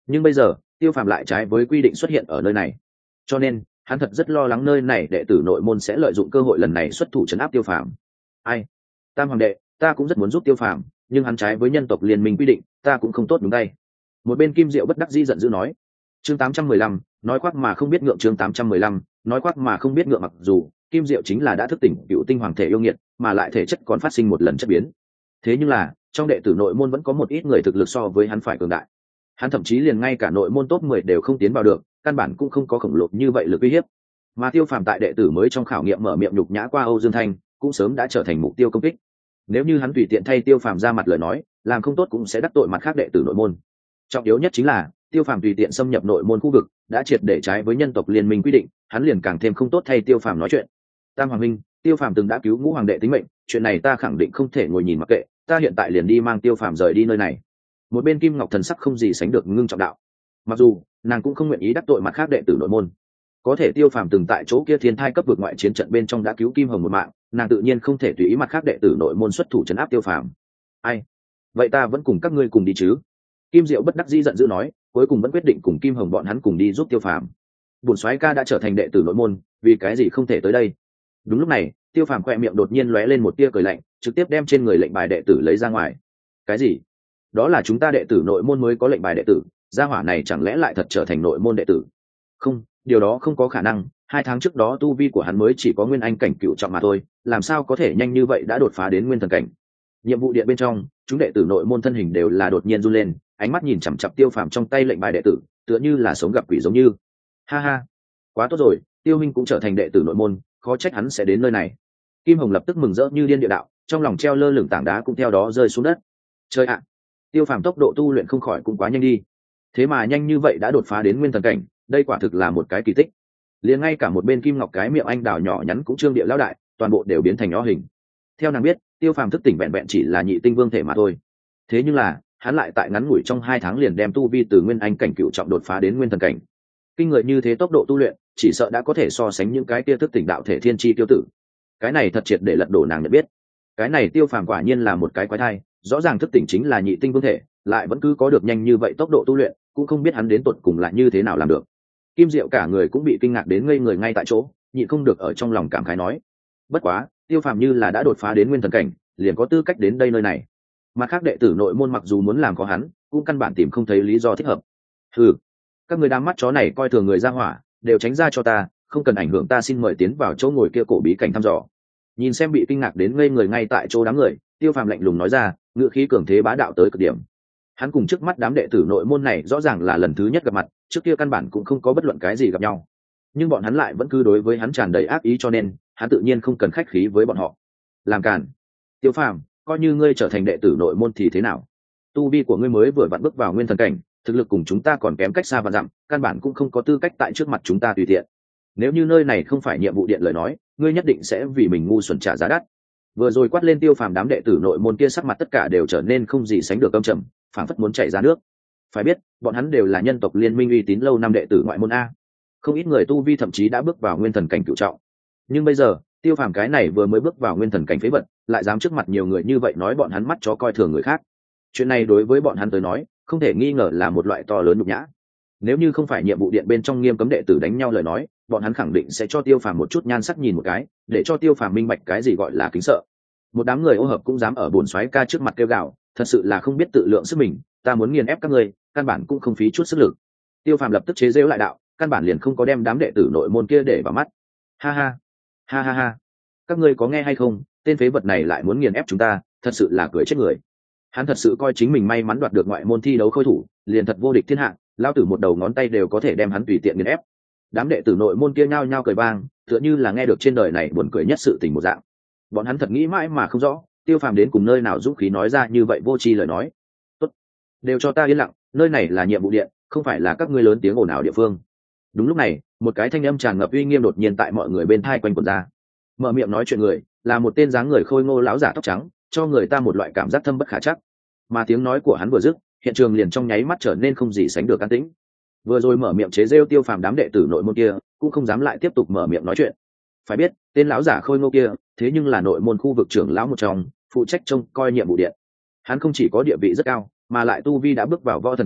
nhưng bây giờ tiêu phàm lại trái với quy định xuất hiện ở nơi này, cho nên hắn thật rất lo lắng nơi này đệ tử nội môn sẽ lợi dụng cơ hội lần này xuất thủ trấn áp tiêu phàm. Ai, tam hoàng đệ, ta cũng rất muốn giúp tiêu phàm, nhưng hắn trái với nhân tộc liên minh quy định, ta cũng không tốt đúng tay. Một bên Kim Diệu bất đắc dĩ giận dữ nói. Chương tám trăm mười lăm, nói khoác mà không biết ngượng. Chương tám trăm mười lăm, nói khoác mà không biết ngượng. Mặc dù Kim Diệu chính là đã thức tỉnh cựu tinh hoàng thể yêu nghiệt, mà lại thể chất còn phát sinh một lần chất biến, thế nhưng là trong đệ tử nội môn vẫn có một ít người thực lực so với hắn phải cường đại. Hắn thậm chí liền ngay cả nội môn top mười đều không tiến vào được, căn bản cũng không có khổng lồ như vậy lực uy hiếp. Mà tiêu phàm tại đệ tử mới trong khảo nghiệm mở miệng nhục nhã qua Âu Dương Thanh, cũng sớm đã trở thành mục tiêu công kích. Nếu như hắn tùy tiện thay tiêu phàm ra mặt lời nói, làm không tốt cũng sẽ đắc tội mặt khác đệ tử nội môn. Trọng yếu nhất chính là tiêu phàm tùy tiện xâm nhập nội môn khu vực, đã triệt để trái với nhân tộc liên minh quy định, hắn liền càng thêm không tốt thay tiêu phàm nói chuyện. Tam hoàng minh, tiêu phàm từng đã cứu ngũ hoàng đệ tính mệnh, chuyện này ta khẳng định không thể ngồi nhìn mặc kệ, ta hiện tại liền đi mang tiêu phàm rời đi nơi này. Một bên Kim Ngọc thần sắc không gì sánh được ngưng trọng đạo. Mặc dù nàng cũng không nguyện ý đắc tội mặt khác đệ tử nội môn, có thể tiêu phàm từng tại chỗ kia thiên thai cấp vượt ngoại chiến trận bên trong đã cứu Kim Hồng một mạng, nàng tự nhiên không thể tùy ý mặt khác đệ tử nội môn xuất thủ trấn áp tiêu phàm. Ai, vậy ta vẫn cùng các ngươi cùng đi chứ? Kim Diệu bất đắc dĩ giận dữ nói, cuối cùng vẫn quyết định cùng Kim Hồng bọn hắn cùng đi giúp tiêu phàm. Bổn soái ca đã trở thành đệ tử nội môn, vì cái gì không thể tới đây? Đúng lúc này, tiêu phàm khoe miệng đột nhiên lóe lên một tia cười lạnh, trực tiếp đem trên người lệnh bài đệ tử lấy ra ngoài. Cái gì? Đó là chúng ta đệ tử nội môn mới có lệnh bài đệ tử, gia hỏa này chẳng lẽ lại thật trở thành nội môn đệ tử? Không, điều đó không có khả năng, hai tháng trước đó tu vi của hắn mới chỉ có nguyên anh cảnh cựu trọng mà thôi, làm sao có thể nhanh như vậy đã đột phá đến nguyên thần cảnh? Nhiệm vụ điện bên trong, chúng đệ tử nội môn thân hình đều là đột nhiên run lên, ánh mắt nhìn chằm chằm tiêu phàm trong tay lệnh bài đệ tử, tựa như là sống gặp quỷ giống như. Ha ha, quá tốt rồi, tiêu minh cũng trở thành đệ tử nội môn, khó trách hắn sẽ đến nơi này. Kim Hồng lập tức mừng rỡ như điên địa đạo, trong lòng treo lơ lửng tảng đá cũng theo đó rơi xuống đất. Chơi ạ, tiêu phàm tốc độ tu luyện không khỏi cũng quá nhanh đi, thế mà nhanh như vậy đã đột phá đến nguyên thần cảnh, đây quả thực là một cái kỳ tích. Liền ngay cả một bên Kim Ngọc cái miệng anh đào nhỏ nhắn cũng trương địa lão đại, toàn bộ đều biến thành nhỏ hình. Theo nàng biết, tiêu phàm thức tỉnh vẹn vẹn chỉ là nhị tinh vương thể mà thôi, thế nhưng là hắn lại tại ngắn ngủi trong hai tháng liền đem tu vi từ nguyên anh cảnh cựu trọng đột phá đến nguyên thần cảnh. Kinh người như thế tốc độ tu luyện, chỉ sợ đã có thể so sánh những cái kia thức tỉnh đạo thể thiên chi tiêu tử. Cái này thật triệt để lật đổ nàng nhận biết. Cái này tiêu phàm quả nhiên là một cái quái thai, rõ ràng thức tỉnh chính là nhị tinh vương thể, lại vẫn cứ có được nhanh như vậy tốc độ tu luyện, cũng không biết hắn đến tột cùng là như thế nào làm được. Kim Diệu cả người cũng bị kinh ngạc đến ngây người ngay tại chỗ, nhịn không được ở trong lòng cảm khái nói: bất quá, tiêu phàm như là đã đột phá đến nguyên thần cảnh, liền có tư cách đến đây nơi này. Mặt khác đệ tử nội môn mặc dù muốn làm có hắn, cũng căn bản tìm không thấy lý do thích hợp. Ừ, các người đám mắt chó này coi thường người ra hỏa, đều tránh ra cho ta, không cần ảnh hưởng ta, xin mời tiến vào chỗ ngồi kia cổ bí cảnh thăm dò. Nhìn xem bị kinh ngạc đến ngây người ngay tại chỗ đám người, tiêu phàm lạnh lùng nói ra, ngữ khí cường thế bá đạo tới cực điểm. Hắn cùng trước mắt đám đệ tử nội môn này rõ ràng là lần thứ nhất gặp mặt, trước kia căn bản cũng không có bất luận cái gì gặp nhau, nhưng bọn hắn lại vẫn cứ đối với hắn tràn đầy ác ý, cho nên hắn tự nhiên không cần khách khí với bọn họ. Làm cản. Tiêu phàm, coi như ngươi trở thành đệ tử nội môn thì thế nào? Tu vi của ngươi mới vừa vặn bước vào nguyên thần cảnh, thực lực cùng chúng ta còn kém cách xa và dặm, căn bản cũng không có tư cách tại trước mặt chúng ta tùy tiện. Nếu như nơi này không phải nhiệm vụ điện lời nói, ngươi nhất định sẽ vì mình ngu xuẩn trả giá đắt. Vừa rồi quát lên tiêu phàm, đám đệ tử nội môn kia sắc mặt tất cả đều trở nên không gì sánh được âm trầm, phảng phất muốn chảy ra nước. Phải biết, bọn hắn đều là nhân tộc liên minh uy tín lâu năm đệ tử ngoại môn a, không ít người tu vi thậm chí đã bước vào nguyên thần cảnh cửu trọng. Nhưng bây giờ, tiêu phàm cái này vừa mới bước vào nguyên thần cảnh phế vật, lại dám trước mặt nhiều người như vậy nói bọn hắn mắt chó coi thường người khác. Chuyện này đối với bọn hắn tới nói, không thể nghi ngờ là một loại to lớn nhục nhã. Nếu như không phải nhiệm vụ điện bên trong nghiêm cấm đệ tử đánh nhau lời nói, bọn hắn khẳng định sẽ cho tiêu phàm một chút nhan sắc nhìn một cái, để cho tiêu phàm minh bạch cái gì gọi là kính sợ. Một đám người ô hợp cũng dám ở bồn soái ca trước mặt kêu gào, thật sự là không biết tự lượng sức mình, ta muốn nghiền ép các ngươi, căn bản cũng không phí chút sức lực. Tiêu phàm lập tức chế giễu lại đạo, căn bản liền không có đem đám đệ tử nội môn kia để vào mắt. Ha ha, ha ha ha, các ngươi có nghe hay không, tên phế vật này lại muốn nghiền ép chúng ta, thật sự là cười chết người. Hắn thật sự coi chính mình may mắn đoạt được ngoại môn thi đấu khôi thủ, liền thật vô địch thiên hạ, lao tử một đầu ngón tay đều có thể đem hắn tùy tiện nghiền ép. Đám đệ tử nội môn kia nhao nhao cười vang, tựa như là nghe được trên đời này buồn cười nhất sự tình một dạng. Bọn hắn thật nghĩ mãi mà không rõ, tiêu phàm đến cùng nơi nào dũng khí nói ra như vậy vô tri lời nói. Tốt, đều cho ta yên lặng, nơi này là nhiệm vụ điện, không phải là các ngươi lớn tiếng ồn ào địa phương. Đúng lúc này, một cái thanh âm tràn ngập uy nghiêm đột nhiên tại mọi người bên thai quanh quẩn ra. Mở miệng nói chuyện người là một tên dáng người khôi ngô lão giả tóc trắng, cho người ta một loại cảm giác thâm bất khả trắc. Mà tiếng nói của hắn vừa dứt, hiện trường liền trong nháy mắt trở nên không gì sánh được an tĩnh. Vừa rồi mở miệng chế rêu tiêu phàm đám đệ tử nội môn kia cũng không dám lại tiếp tục mở miệng nói chuyện. Phải biết, tên lão giả khôi ngô kia thế nhưng là nội môn khu vực trưởng lão một trong, phụ trách trông coi nhiệm vụ điện. Hắn không chỉ có địa vị rất cao, mà lại tu vi đã bước vào võ thần cảnh,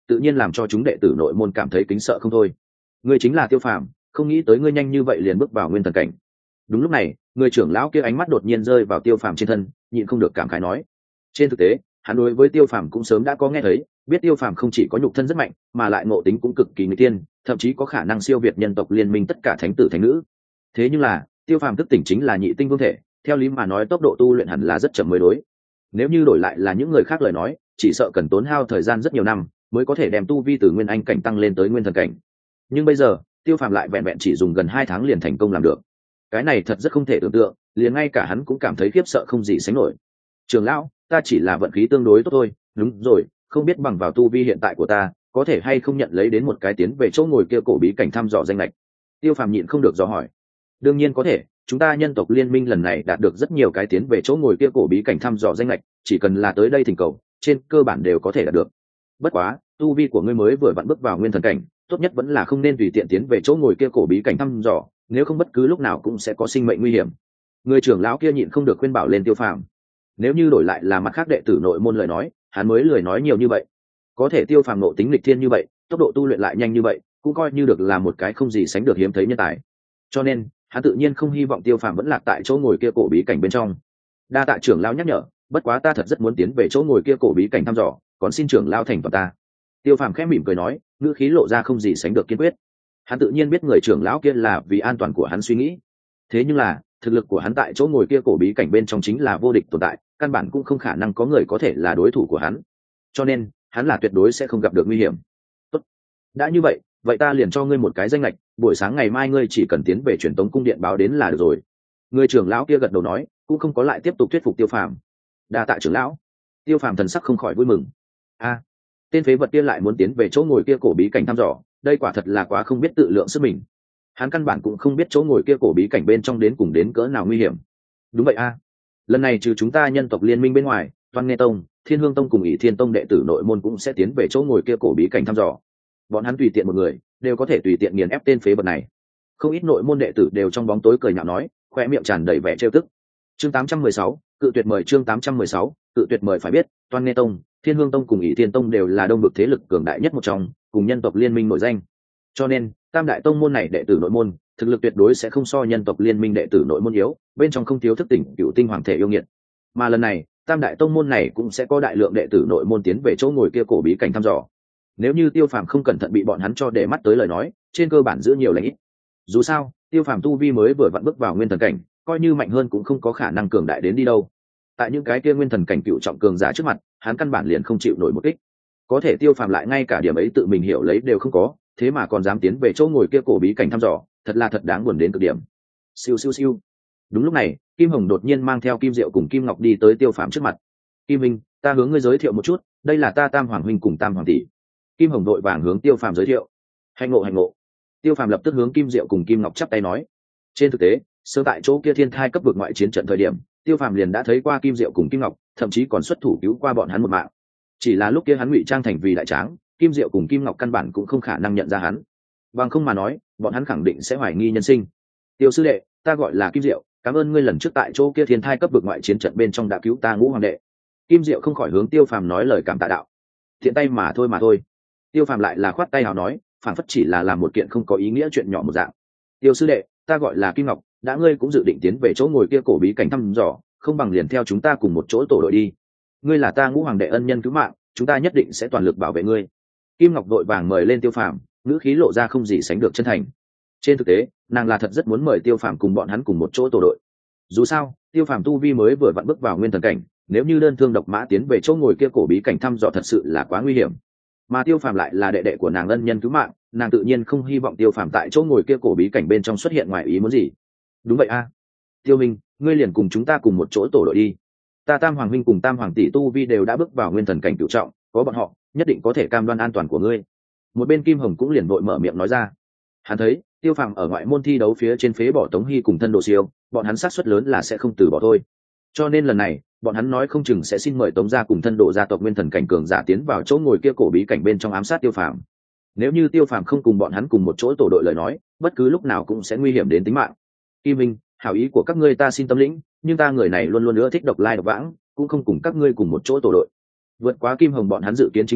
tự nhiên làm cho chúng đệ tử nội môn cảm thấy kính sợ không thôi. Ngươi chính là Tiêu Phàm, không nghĩ tới ngươi nhanh như vậy liền bước vào nguyên thần cảnh. Đúng lúc này, người trưởng lão kia ánh mắt đột nhiên rơi vào Tiêu Phàm trên thân, nhịn không được cảm khái nói. Trên thực tế, hắn đối với Tiêu Phàm cũng sớm đã có nghe thấy, biết Tiêu Phàm không chỉ có nhục thân rất mạnh, mà lại ngộ tính cũng cực kỳ người tiên, thậm chí có khả năng siêu việt nhân tộc liên minh tất cả thánh tử thánh nữ. Thế nhưng là, Tiêu Phàm thức tỉnh chính là nhị tinh vương thể, theo lý mà nói tốc độ tu luyện hẳn là rất chậm mới đối. Nếu như đổi lại là những người khác lời nói, chỉ sợ cần tốn hao thời gian rất nhiều năm mới có thể đem tu vi từ nguyên anh cảnh tăng lên tới nguyên thần cảnh. Nhưng bây giờ, Tiêu Phàm lại vẹn vẹn chỉ dùng gần hai tháng liền thành công làm được. Cái này thật rất không thể tưởng tượng, liền ngay cả hắn cũng cảm thấy khiếp sợ không gì sánh nổi. Trường lão, ta chỉ là vận khí tương đối tốt thôi. Đúng rồi, không biết bằng vào tu vi hiện tại của ta, có thể hay không nhận lấy đến một cái tiến về chỗ ngồi kia cổ bí cảnh thăm dò danh lệch. Tiêu Phàm nhịn không được dò hỏi. Đương nhiên có thể, chúng ta nhân tộc liên minh lần này đạt được rất nhiều cái tiến về chỗ ngồi kia cổ bí cảnh thăm dò danh lệch, chỉ cần là tới đây thỉnh cầu, trên cơ bản đều có thể đạt được. Bất quá, tu vi của ngươi mới vừa vặn bước vào nguyên thần cảnh, tốt nhất vẫn là không nên tùy tiện tiến về chỗ ngồi kia cổ bí cảnh thăm dò, nếu không bất cứ lúc nào cũng sẽ có sinh mệnh nguy hiểm. Người trưởng lão kia nhịn không được khuyên bảo lên Tiêu Phàm. Nếu như đổi lại là mặt khác đệ tử nội môn lời nói, hắn mới lười nói nhiều như vậy. Có thể Tiêu Phàm nộ tính lịch thiên như vậy, tốc độ tu luyện lại nhanh như vậy, cũng coi như được là một cái không gì sánh được hiếm thấy nhân tài. Cho nên, hắn tự nhiên không hy vọng Tiêu Phàm vẫn lạc tại chỗ ngồi kia cổ bí cảnh bên trong. Đa tạ trưởng lão nhắc nhở, bất quá ta thật rất muốn tiến về chỗ ngồi kia cổ bí cảnh thăm dò, còn xin trưởng lão thành toàn ta. Tiêu Phàm khẽ mỉm cười nói, ngữ khí lộ ra không gì sánh được kiên quyết. Hắn tự nhiên biết người trưởng lão kia là vì an toàn của hắn suy nghĩ. Thế nhưng là, thực lực của hắn tại chỗ ngồi kia cổ bí cảnh bên trong chính là vô địch tồn tại, căn bản cũng không khả năng có người có thể là đối thủ của hắn. Cho nên, hắn là tuyệt đối sẽ không gặp được nguy hiểm. Tốt, đã như vậy, vậy ta liền cho ngươi một cái danh lệch, buổi sáng ngày mai ngươi chỉ cần tiến về truyền tống cung điện báo đến là được rồi. Người trưởng lão kia gật đầu nói, cũng không có lại tiếp tục thuyết phục Tiêu Phàm. Đa tạ trưởng lão. Tiêu Phàm thần sắc không khỏi vui mừng. A, tên phế vật kia lại muốn tiến về chỗ ngồi kia cổ bí cảnh thăm dò, đây quả thật là quá không biết tự lượng sức mình. Hắn căn bản cũng không biết chỗ ngồi kia cổ bí cảnh bên trong đến cùng đến cỡ nào nguy hiểm. Đúng vậy a, lần này trừ chúng ta nhân tộc liên minh bên ngoài, Toan Nghe Tông, Thiên Hương Tông cùng Ỷ Thiên Tông đệ tử nội môn cũng sẽ tiến về chỗ ngồi kia cổ bí cảnh thăm dò. Bọn hắn tùy tiện một người đều có thể tùy tiện nghiền ép tên phế vật này. Không ít nội môn đệ tử đều trong bóng tối cười nhạo nói, khoe miệng tràn đầy vẻ trêu tức. Chương tám trăm mười sáu, cự tuyệt mời. Chương tám trăm mười sáu, cự tuyệt mời. Phải biết, Toan Nghe Tông, Thiên Hương Tông cùng Ỷ Thiên Tông đều là đông vực thế lực cường đại nhất một trong, cùng nhân tộc liên minh nổi danh. Cho nên, tam đại tông môn này đệ tử nội môn, thực lực tuyệt đối sẽ không so nhân tộc liên minh đệ tử nội môn yếu, bên trong không thiếu thức tỉnh cựu tinh hoàng thể yêu nghiệt. Mà lần này, tam đại tông môn này cũng sẽ có đại lượng đệ tử nội môn tiến về chỗ ngồi kia cổ bí cảnh thăm dò. Nếu như Tiêu Phàm không cẩn thận bị bọn hắn cho để mắt tới lời nói, trên cơ bản giữ nhiều lành ít. Dù sao, Tiêu Phàm tu vi mới vừa vặn bước vào nguyên thần cảnh, coi như mạnh hơn cũng không có khả năng cường đại đến đi đâu. Tại những cái kia nguyên thần cảnh cựu trọng cường giả trước mặt, hắn căn bản liền không chịu nổi một kích. Có thể Tiêu Phàm lại ngay cả điểm ấy tự mình hiểu lấy đều không có, thế mà còn dám tiến về chỗ ngồi kia cổ bí cảnh thăm dò, thật là thật đáng buồn đến cực điểm. Siêu siêu siêu. Đúng lúc này, Kim Hồng đột nhiên mang theo Kim Diệu cùng Kim Ngọc đi tới Tiêu Phàm trước mặt. Kim Minh, ta hướng ngươi giới thiệu một chút, đây là ta Tam Hoàng huynh cùng Tam Hoàng tỷ. Kim Hồng đội vàng hướng Tiêu Phàm giới thiệu. Hành ngộ hành ngộ. Tiêu Phàm lập tức hướng Kim Diệu cùng Kim Ngọc chắp tay nói. Trên thực tế, sơ tại chỗ kia thiên thai cấp vực ngoại chiến trận thời điểm, Tiêu Phàm liền đã thấy qua Kim Diệu cùng Kim Ngọc, thậm chí còn xuất thủ cứu qua bọn hắn một mạng. Chỉ là lúc kia hắn ngụy trang thành vì đại tráng, Kim Diệu cùng Kim Ngọc căn bản cũng không khả năng nhận ra hắn. Bằng không mà nói, bọn hắn khẳng định sẽ hoài nghi nhân sinh. Tiêu sư đệ, ta gọi là Kim Diệu, cảm ơn ngươi lần trước tại chỗ kia thiên thai cấp vực ngoại chiến trận bên trong đã cứu ta Ngũ hoàng đệ. Kim Diệu không khỏi hướng Tiêu Phàm nói lời cảm tạ đạo. Thiện tay mà thôi mà thôi. Tiêu Phàm lại là khoát tay hào nói, phản phất chỉ là làm một kiện không có ý nghĩa chuyện nhỏ một dạng. Tiêu sư đệ, ta gọi là Kim Ngọc, đã ngươi cũng dự định tiến về chỗ ngồi kia cổ bí cảnh thăm dò, không bằng liền theo chúng ta cùng một chỗ tổ đội đi. Ngươi là ta Ngũ hoàng đệ ân nhân cứu mạng, chúng ta nhất định sẽ toàn lực bảo vệ ngươi. Kim Ngọc vội vàng mời lên Tiêu Phàm, ngữ khí lộ ra không gì sánh được chân thành. Trên thực tế, nàng là thật rất muốn mời Tiêu Phàm cùng bọn hắn cùng một chỗ tổ đội. Dù sao, Tiêu Phàm tu vi mới vừa vặn bước vào nguyên thần cảnh, nếu như đơn thương độc mã tiến về chỗ ngồi kia cổ bí cảnh thăm dò thật sự là quá nguy hiểm. Mà Tiêu Phàm lại là đệ đệ của nàng ân nhân cứu mạng, nàng tự nhiên không hy vọng Tiêu Phàm tại chỗ ngồi kia cổ bí cảnh bên trong xuất hiện ngoài ý muốn gì. Đúng vậy a, Tiêu Minh, ngươi liền cùng chúng ta cùng một chỗ tổ đội đi. Ta Tam Hoàng huynh cùng Tam Hoàng tỷ tu vi đều đã bước vào nguyên thần cảnh cửu trọng, có bọn họ, nhất định có thể cam đoan an toàn của ngươi. Một bên Kim Hồng cũng liền vội mở miệng nói ra. Hắn thấy Tiêu Phàm ở ngoại môn thi đấu phía trên phế bỏ Tống Hy cùng thân độ siêu, bọn hắn xác suất lớn là sẽ không từ bỏ thôi. Cho nên lần này, bọn hắn nói không chừng sẽ xin mời Tống gia cùng thân độ gia tộc nguyên thần cảnh cường giả tiến vào chỗ ngồi kia cổ bí cảnh bên trong ám sát Tiêu Phàm. Nếu như Tiêu Phàm không cùng bọn hắn cùng một chỗ tổ đội lời nói, bất cứ lúc nào cũng sẽ nguy hiểm đến tính mạng. Kim Minh, hảo ý của các ngươi ta xin tâm lĩnh, nhưng ta người này luôn luôn nữa thích độc lai độc vãng, cũng không cùng các ngươi cùng một chỗ tổ đội. Vượt quá Kim Hồng bọn hắn dự kiến chính là,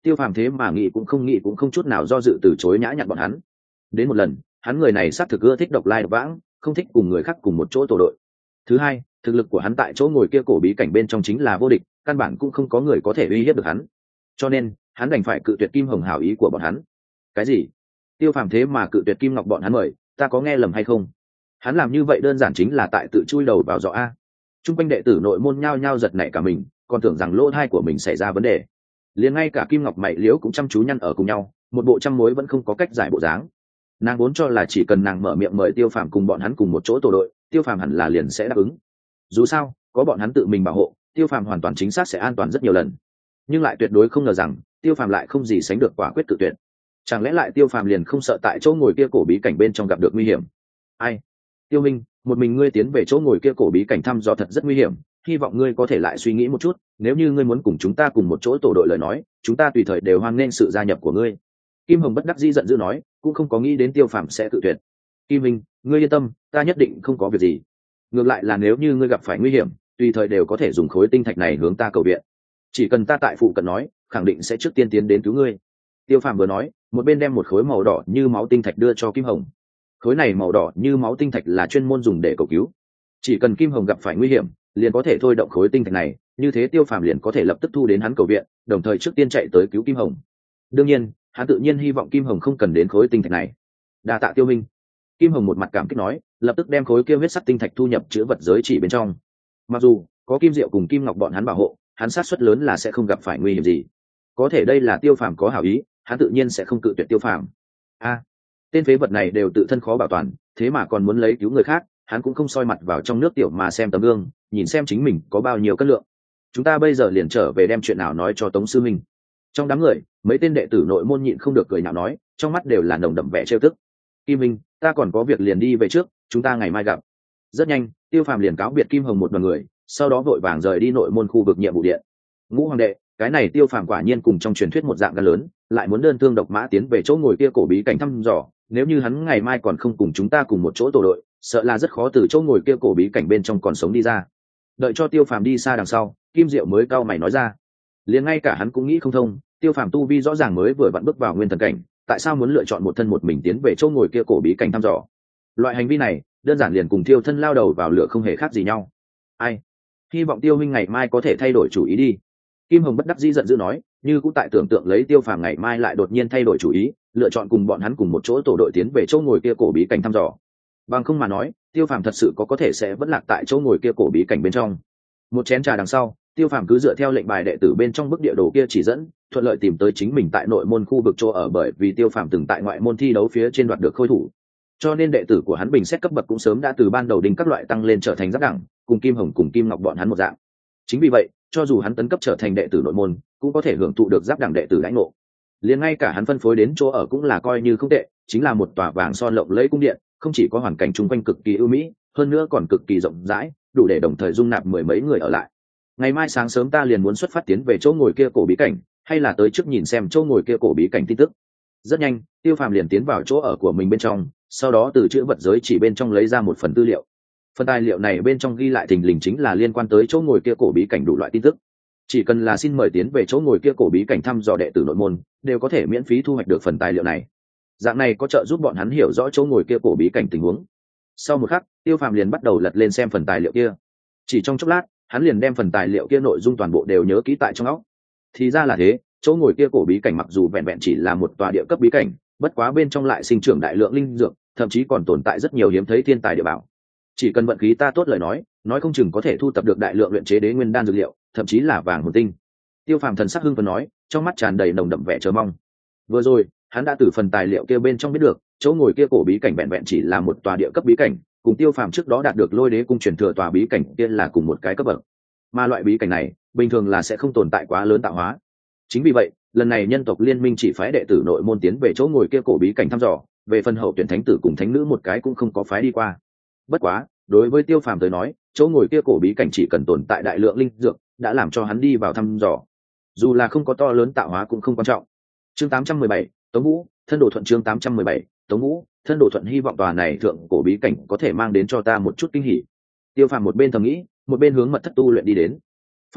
Tiêu Phàm thế mà nghĩ cũng không nghĩ cũng không chút nào do dự từ chối nhã nhặn bọn hắn. Đến một lần, hắn người này xác thực ưa thích độc lai độc vãng, không thích cùng người khác cùng một chỗ tổ đội. Thứ hai, thực lực của hắn tại chỗ ngồi kia cổ bí cảnh bên trong chính là vô địch, căn bản cũng không có người có thể uy hiếp được hắn. Cho nên, hắn đành phải cự tuyệt Kim Hồng hảo ý của bọn hắn. Cái gì? Tiêu Phàm thế mà cự tuyệt Kim Ngọc bọn hắn mời, ta có nghe lầm hay không? Hắn làm như vậy đơn giản chính là tại tự chui đầu vào giỏ a. Trung quanh đệ tử nội môn nhao nhao giật nảy cả mình, còn tưởng rằng lỗ thai của mình xảy ra vấn đề. Liền ngay cả Kim Ngọc mày liễu cũng chăm chú nhăn ở cùng nhau, một bộ trăm mối vẫn không có cách giải bộ dáng. Nàng vốn cho là chỉ cần nàng mở miệng mời Tiêu Phàm cùng bọn hắn cùng một chỗ tổ đội, Tiêu Phàm hẳn là liền sẽ đáp ứng. Dù sao, có bọn hắn tự mình bảo hộ, Tiêu Phàm hoàn toàn chính xác sẽ an toàn rất nhiều lần. Nhưng lại tuyệt đối không ngờ rằng, Tiêu Phàm lại không gì sánh được quả quyết tự tuyệt. Chẳng lẽ lại Tiêu Phàm liền không sợ tại chỗ ngồi kia cổ bí cảnh bên trong gặp được nguy hiểm? Ai? Tiêu Minh, một mình ngươi tiến về chỗ ngồi kia cổ bí cảnh thăm dò thật rất nguy hiểm, hy vọng ngươi có thể lại suy nghĩ một chút, nếu như ngươi muốn cùng chúng ta cùng một chỗ tổ đội lời nói, chúng ta tùy thời đều hoan nghênh sự gia nhập của ngươi. Kim Hồng bất đắc dĩ giận dữ nói, cũng không có nghĩ đến Tiêu Phàm sẽ tự tuyệt. Kim Minh, ngươi yên tâm, ta nhất định không có việc gì. Ngược lại là nếu như ngươi gặp phải nguy hiểm, tùy thời đều có thể dùng khối tinh thạch này hướng ta cầu viện. Chỉ cần ta tại phụ cận nói, khẳng định sẽ trước tiên tiến đến cứu ngươi. Tiêu Phàm vừa nói, một bên đem một khối màu đỏ như máu tinh thạch đưa cho Kim Hồng. Khối này màu đỏ như máu tinh thạch là chuyên môn dùng để cầu cứu. Chỉ cần Kim Hồng gặp phải nguy hiểm, liền có thể thôi động khối tinh thạch này, như thế Tiêu Phàm liền có thể lập tức thu đến hắn cầu viện, đồng thời trước tiên chạy tới cứu Kim Hồng. Đương nhiên, hắn tự nhiên hy vọng Kim Hồng không cần đến khối tinh thạch này. Đa tạ Tiêu Minh. Kim Hồng một mặt cảm kích nói, lập tức đem khối kia huyết sắc tinh thạch thu nhập chứa vật giới chỉ bên trong. Mặc dù có Kim Diệu cùng Kim Ngọc bọn hắn bảo hộ, hắn sát suất lớn là sẽ không gặp phải nguy hiểm gì. Có thể đây là Tiêu Phàm có hảo ý, hắn tự nhiên sẽ không cự tuyệt Tiêu Phàm. A, tên phế vật này đều tự thân khó bảo toàn, thế mà còn muốn lấy cứu người khác, hắn cũng không soi mặt vào trong nước tiểu mà xem tấm gương, nhìn xem chính mình có bao nhiêu cân lượng. Chúng ta bây giờ liền trở về đem chuyện nào nói cho Tống sư huynh. Trong đám người, mấy tên đệ tử nội môn nhịn không được cười nhạo nói, trong mắt đều là nồng đậm vẻ trêu tức. Kim Minh, ta còn có việc liền đi về trước, chúng ta ngày mai gặp. Rất nhanh, Tiêu Phàm liền cáo biệt Kim Hồng một đoàn người, sau đó vội vàng rời đi nội môn khu vực nhiệm vụ điện. Ngũ hoàng đệ, cái này Tiêu Phàm quả nhiên cùng trong truyền thuyết một dạng gan lớn, lại muốn đơn thương độc mã tiến về chỗ ngồi kia cổ bí cảnh thăm dò, nếu như hắn ngày mai còn không cùng chúng ta cùng một chỗ tổ đội, sợ là rất khó từ chỗ ngồi kia cổ bí cảnh bên trong còn sống đi ra. Đợi cho Tiêu Phàm đi xa đằng sau, Kim Diệu mới cau mày nói ra. Liền ngay cả hắn cũng nghĩ không thông, Tiêu Phàm tu vi rõ ràng mới vừa vặn bước vào nguyên thần cảnh, tại sao muốn lựa chọn một thân một mình tiến về chỗ ngồi kia cổ bí cảnh thăm dò? Loại hành vi này, đơn giản liền cùng Tiêu thân lao đầu vào lửa không hề khác gì nhau. Ai? Hy vọng Tiêu huynh ngày mai có thể thay đổi chủ ý đi. Kim Hồng bất đắc dĩ giận dữ nói, như cũng tại tưởng tượng lấy Tiêu Phàm ngày mai lại đột nhiên thay đổi chủ ý, lựa chọn cùng bọn hắn cùng một chỗ tổ đội tiến về chỗ ngồi kia cổ bí cảnh thăm dò. Bằng không mà nói, Tiêu Phàm thật sự có có thể sẽ vẫn lạc tại chỗ ngồi kia cổ bí cảnh bên trong. Một chén trà đằng sau, Tiêu Phàm cứ dựa theo lệnh bài đệ tử bên trong bức địa đồ kia chỉ dẫn, thuận lợi tìm tới chính mình tại nội môn khu vực chỗ ở, bởi vì Tiêu Phàm từng tại ngoại môn thi đấu phía trên đoạt được khôi thủ, cho nên đệ tử của hắn bình xét cấp bậc cũng sớm đã từ ban đầu đinh các loại tăng lên trở thành giáp đẳng, cùng Kim Hồng cùng Kim Ngọc bọn hắn một dạng. Chính vì vậy, cho dù hắn tấn cấp trở thành đệ tử nội môn, cũng có thể hưởng thụ được giáp đẳng đệ tử lãnh ngộ. Liền ngay cả hắn phân phối đến chỗ ở cũng là coi như không tệ, chính là một tòa vàng son lộng lẫy cung điện, không chỉ có hoàn cảnh chung quanh cực kỳ ưu mỹ, hơn nữa còn cực kỳ rộng rãi, đủ để đồng thời dung nạp mười mấy người ở lại. Ngày mai sáng sớm ta liền muốn xuất phát tiến về chỗ ngồi kia cổ bí cảnh, hay là tới trước nhìn xem chỗ ngồi kia cổ bí cảnh tin tức. Rất nhanh, Tiêu Phàm liền tiến vào chỗ ở của mình bên trong, sau đó từ chữ vật giới chỉ bên trong lấy ra một phần tư liệu. Phần tài liệu này bên trong ghi lại thình lình chính là liên quan tới chỗ ngồi kia cổ bí cảnh đủ loại tin tức. Chỉ cần là xin mời tiến về chỗ ngồi kia cổ bí cảnh thăm dò đệ tử nội môn, đều có thể miễn phí thu hoạch được phần tài liệu này. Dạng này có trợ giúp bọn hắn hiểu rõ chỗ ngồi kia cổ bí cảnh tình huống. Sau một khắc, Tiêu Phàm liền bắt đầu lật lên xem phần tài liệu kia. Chỉ trong chốc lát, hắn liền đem phần tài liệu kia nội dung toàn bộ đều nhớ kỹ tại trong óc. Thì ra là thế, chỗ ngồi kia cổ bí cảnh mặc dù vẹn vẹn chỉ là một tòa địa cấp bí cảnh, bất quá bên trong lại sinh trưởng đại lượng linh dược, thậm chí còn tồn tại rất nhiều hiếm thấy thiên tài địa bảo. Chỉ cần vận khí ta tốt lời nói, nói không chừng có thể thu tập được đại lượng luyện chế đế nguyên đan dược liệu, thậm chí là vàng hồn tinh. Tiêu Phàm thần sắc hưng phấn nói, trong mắt tràn đầy nồng đậm vẻ chờ mong. Vừa rồi, hắn đã từ phần tài liệu kia bên trong biết được, chỗ ngồi kia cổ bí cảnh vẹn vẹn chỉ là một tòa địa cấp bí cảnh, cùng Tiêu Phàm trước đó đạt được Lôi Đế cung truyền thừa tòa bí cảnh kia là cùng một cái cấp bậc. Mà loại bí cảnh này, bình thường là sẽ không tồn tại quá lớn tạo hóa. Chính vì vậy, lần này nhân tộc liên minh chỉ phái đệ tử nội môn tiến về chỗ ngồi kia cổ bí cảnh thăm dò, về phần hậu tuyển thánh tử cùng thánh nữ một cái cũng không có phái đi qua. Bất quá, đối với Tiêu Phàm tới nói, chỗ ngồi kia cổ bí cảnh chỉ cần tồn tại đại lượng linh dược, đã làm cho hắn đi vào thăm dò. Dù là không có to lớn tạo hóa cũng không quan trọng. Chương tám trăm mười bảy, Tống Vũ, thân đồ thuận. Chương tám trăm mười bảy, Tống Vũ, thân đồ thuận. Hy vọng tòa này thượng cổ bí cảnh có thể mang đến cho ta một chút kinh hỉ. Tiêu Phàm một bên thầm nghĩ, một bên hướng mật thất tu luyện đi đến. Phải biết,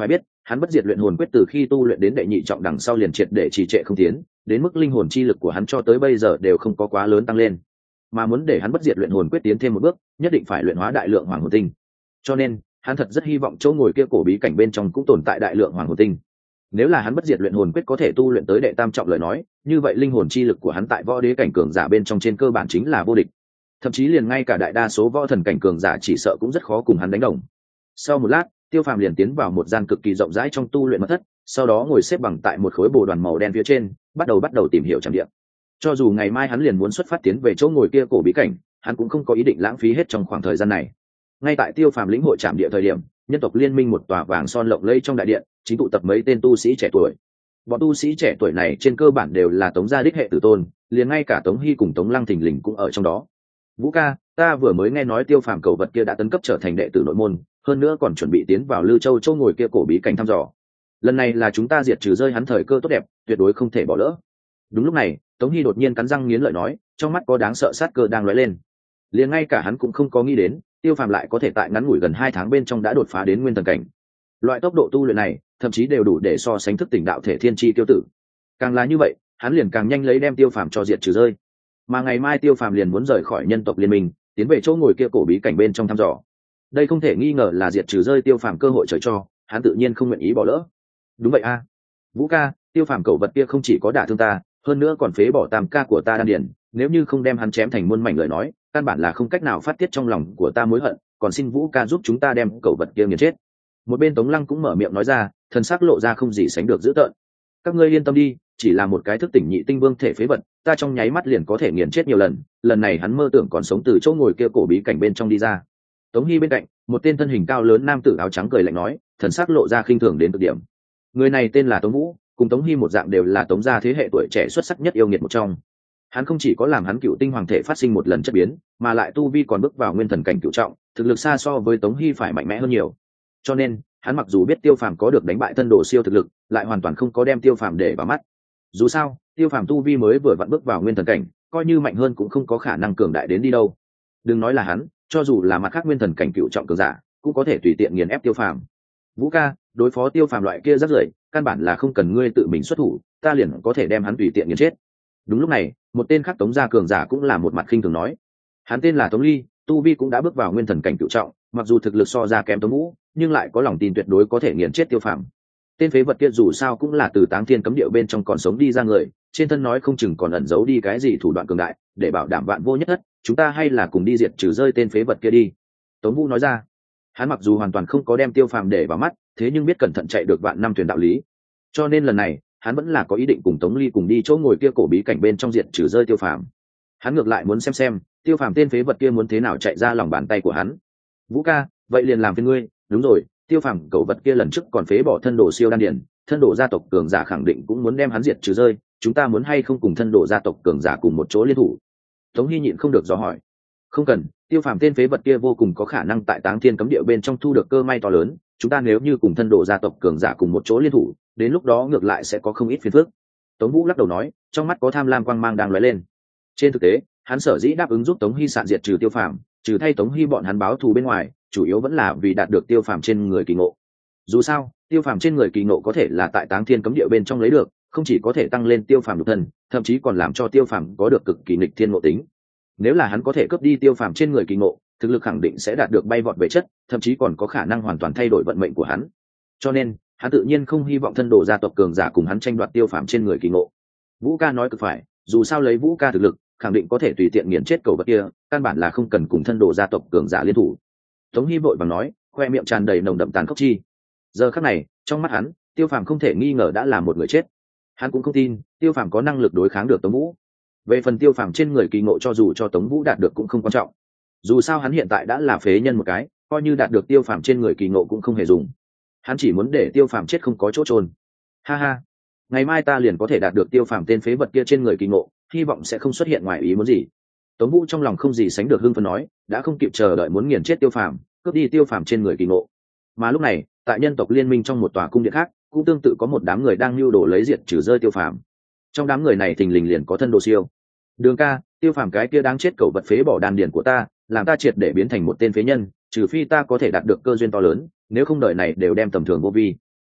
hắn bất diệt luyện hồn quyết từ khi tu luyện đến đệ nhị trọng đằng sau liền triệt để trì trệ không tiến, đến mức linh hồn chi lực của hắn cho tới bây giờ đều không có quá lớn tăng lên. Mà muốn để hắn bất diệt luyện hồn quyết tiến thêm một bước, nhất định phải luyện hóa đại lượng hoàng hồn tinh. Cho nên, hắn thật rất hy vọng chỗ ngồi kia cổ bí cảnh bên trong cũng tồn tại đại lượng hoàng hồn tinh. Nếu là hắn bất diệt luyện hồn quyết có thể tu luyện tới đệ tam trọng lời nói, như vậy linh hồn chi lực của hắn tại võ đế cảnh cường giả bên trong trên cơ bản chính là vô địch. Thậm chí liền ngay cả đại đa số võ thần cảnh cường giả chỉ sợ cũng rất khó cùng hắn đánh đồng. Sau một lát, Tiêu Phàm liền tiến vào một gian cực kỳ rộng rãi trong tu luyện mật thất, sau đó ngồi xếp bằng tại một khối bồ đoàn màu đen phía trên, bắt đầu bắt đầu tìm hiểu trảm địa. Cho dù ngày mai hắn liền muốn xuất phát tiến về chỗ ngồi kia cổ bí cảnh, hắn cũng không có ý định lãng phí hết trong khoảng thời gian này. Ngay tại Tiêu Phàm lĩnh hội trảm địa thời điểm, nhân tộc liên minh một tòa vàng son lộng lẫy trong đại điện, chính tụ tập mấy tên tu sĩ trẻ tuổi. Bọn tu sĩ trẻ tuổi này trên cơ bản đều là Tống gia đích hệ tử tôn, liền ngay cả Tống Hy cùng Tống Lăng thình lình cũng ở trong đó. Vũ ca, ta vừa mới nghe nói Tiêu Phàm cầu vật kia đã tấn cấp trở thành đệ tử nội môn, hơn nữa còn chuẩn bị tiến vào Lư Châu châu ngồi kia cổ bí cảnh thăm dò. Lần này là chúng ta diệt trừ rơi hắn thời cơ tốt đẹp, tuyệt đối không thể bỏ lỡ. Đúng lúc này, Tống Hy đột nhiên cắn răng nghiến lợi nói, trong mắt có đáng sợ sát cơ đang lóe lên. Liền ngay cả hắn cũng không có nghĩ đến, Tiêu Phàm lại có thể tại ngắn ngủi gần hai tháng bên trong đã đột phá đến nguyên thần cảnh. Loại tốc độ tu luyện này, thậm chí đều đủ để so sánh thức tỉnh đạo thể thiên chi tiêu tử. Càng là như vậy, hắn liền càng nhanh lấy đem Tiêu Phàm cho diệt trừ rơi. Mà ngày mai Tiêu Phàm liền muốn rời khỏi nhân tộc liên minh, tiến về chỗ ngồi kia cổ bí cảnh bên trong thăm dò. Đây không thể nghi ngờ là diệt trừ rơi Tiêu Phàm cơ hội trời cho, hắn tự nhiên không nguyện ý bỏ lỡ. Đúng vậy a, Vũ ca, Tiêu Phàm cẩu vật kia không chỉ có đả thương ta, hơn nữa còn phế bỏ tam ca của ta đan điền, nếu như không đem hắn chém thành muôn mảnh lời nói, căn bản là không cách nào phát tiết trong lòng của ta mối hận, còn xin Vũ ca giúp chúng ta đem cẩu vật kia nghiền chết. Một bên Tống Lăng cũng mở miệng nói ra, thần sắc lộ ra không gì sánh được dữ tợn. Các ngươi yên tâm đi, chỉ là một cái thức tỉnh nhị tinh vương thể phế vật, ta trong nháy mắt liền có thể nghiền chết nhiều lần, lần này hắn mơ tưởng còn sống từ chỗ ngồi kia cổ bí cảnh bên trong đi ra. Tống Hy bên cạnh, một tên thân hình cao lớn nam tử áo trắng cười lạnh nói, thần sắc lộ ra khinh thường đến cực điểm. Người này tên là Tống Vũ, cùng Tống Hy một dạng đều là Tống gia thế hệ tuổi trẻ xuất sắc nhất yêu nghiệt một trong. Hắn không chỉ có làm hắn cựu tinh hoàng thể phát sinh một lần chất biến, mà lại tu vi còn bước vào nguyên thần cảnh cựu trọng, thực lực xa so với Tống Hy phải mạnh mẽ hơn nhiều. Cho nên, hắn mặc dù biết Tiêu Phàm có được đánh bại thân đồ siêu thực lực, lại hoàn toàn không có đem Tiêu Phàm để vào mắt. Dù sao, Tiêu Phàm tu vi mới vừa vặn bước vào nguyên thần cảnh, coi như mạnh hơn cũng không có khả năng cường đại đến đi đâu. Đừng nói là hắn, cho dù là mặt khác nguyên thần cảnh cựu trọng cường giả, cũng có thể tùy tiện nghiền ép Tiêu Phàm. Vũ ca, đối phó Tiêu Phàm loại kia rất rưởi, căn bản là không cần ngươi tự mình xuất thủ, ta liền có thể đem hắn tùy tiện nghiền chết. Đúng lúc này, một tên khác Tống gia cường giả cũng là một mặt khinh thường nói. Hắn tên là Tống Ly, tu vi cũng đã bước vào nguyên thần cảnh cựu trọng, mặc dù thực lực so ra kém Tống Vũ, nhưng lại có lòng tin tuyệt đối có thể nghiền chết Tiêu Phàm. Tên phế vật kia dù sao cũng là từ Táng Thiên cấm địa bên trong còn sống đi ra người, trên thân nói không chừng còn ẩn giấu đi cái gì thủ đoạn cường đại, để bảo đảm vạn vô nhất thất, chúng ta hay là cùng đi diệt trừ rơi tên phế vật kia đi. Tống Vũ nói ra. Hắn mặc dù hoàn toàn không có đem Tiêu Phàm để vào mắt, thế nhưng biết cẩn thận chạy được vạn năm thuyền đạo lý, cho nên lần này hắn vẫn là có ý định cùng Tống Ly cùng đi chỗ ngồi kia cổ bí cảnh bên trong diệt trừ rơi Tiêu Phàm. Hắn ngược lại muốn xem xem Tiêu Phàm tên phế vật kia muốn thế nào chạy ra lòng bàn tay của hắn. Vũ ca, vậy liền làm phiền ngươi. Đúng rồi, Tiêu Phàm cẩu vật kia lần trước còn phế bỏ thân đồ siêu đan điển, thân đồ gia tộc cường giả khẳng định cũng muốn đem hắn diệt trừ rơi, chúng ta muốn hay không cùng thân đồ gia tộc cường giả cùng một chỗ liên thủ? Tống Hy nhịn không được dò hỏi. Không cần, Tiêu Phàm tên phế vật kia vô cùng có khả năng tại Táng Thiên cấm địa bên trong thu được cơ may to lớn, chúng ta nếu như cùng thân đồ gia tộc cường giả cùng một chỗ liên thủ, đến lúc đó ngược lại sẽ có không ít phiền phức. Tống Vũ lắc đầu nói, trong mắt có tham lam quang mang đang lóe lên. Trên thực tế, hắn sở dĩ đáp ứng giúp Tống Hy sạn diệt trừ Tiêu Phàm, trừ thay Tống Hy bọn hắn báo thù bên ngoài, chủ yếu vẫn là vì đạt được Tiêu Phàm trên người kỳ ngộ. Dù sao, Tiêu Phàm trên người kỳ ngộ có thể là tại Táng Thiên cấm địa bên trong lấy được, không chỉ có thể tăng lên Tiêu Phàm nhục thân, thậm chí còn làm cho Tiêu Phàm có được cực kỳ nghịch thiên ngộ tính. Nếu là hắn có thể cướp đi Tiêu Phàm trên người kỳ ngộ, thực lực khẳng định sẽ đạt được bay vọt về chất, thậm chí còn có khả năng hoàn toàn thay đổi vận mệnh của hắn. Cho nên, hắn tự nhiên không hy vọng thân đồ gia tộc cường giả cùng hắn tranh đoạt Tiêu Phàm trên người kỳ ngộ. Vũ ca nói cực phải, dù sao lấy Vũ ca thực lực, khẳng định có thể tùy tiện nghiền chết cầu vật kia, căn bản là không cần cùng thân đồ gia tộc cường giả liên thủ. Tống Hy vội vàng nói, khoe miệng tràn đầy nồng đậm tàn khốc chi. Giờ khắc này, trong mắt hắn, Tiêu Phàm không thể nghi ngờ đã là một người chết. Hắn cũng không tin Tiêu Phàm có năng lực đối kháng được Tống Vũ. Về phần Tiêu Phàm trên người kỳ ngộ cho dù cho Tống Vũ đạt được cũng không quan trọng. Dù sao hắn hiện tại đã là phế nhân một cái, coi như đạt được Tiêu Phàm trên người kỳ ngộ cũng không hề dùng. Hắn chỉ muốn để Tiêu Phàm chết không có chỗ trôn. Ha ha, ngày mai ta liền có thể đạt được Tiêu Phàm tên phế vật kia trên người kỳ ngộ, hy vọng sẽ không xuất hiện ngoài ý muốn gì. Tống Vũ trong lòng không gì sánh được hưng phấn nói, đã không kịp chờ đợi muốn nghiền chết Tiêu Phàm, cướp đi Tiêu Phàm trên người kỳ ngộ. Mà lúc này, tại nhân tộc liên minh trong một tòa cung điện khác, cũng tương tự có một đám người đang lưu đồ lấy diệt trừ rơi Tiêu Phàm. Trong đám người này thình lình liền có thân đồ siêu. Đường ca, Tiêu Phàm cái kia đáng chết cẩu vật phế bỏ đan điền của ta, làm ta triệt để biến thành một tên phế nhân, trừ phi ta có thể đạt được cơ duyên to lớn, nếu không đời này đều đem tầm thường vô vi.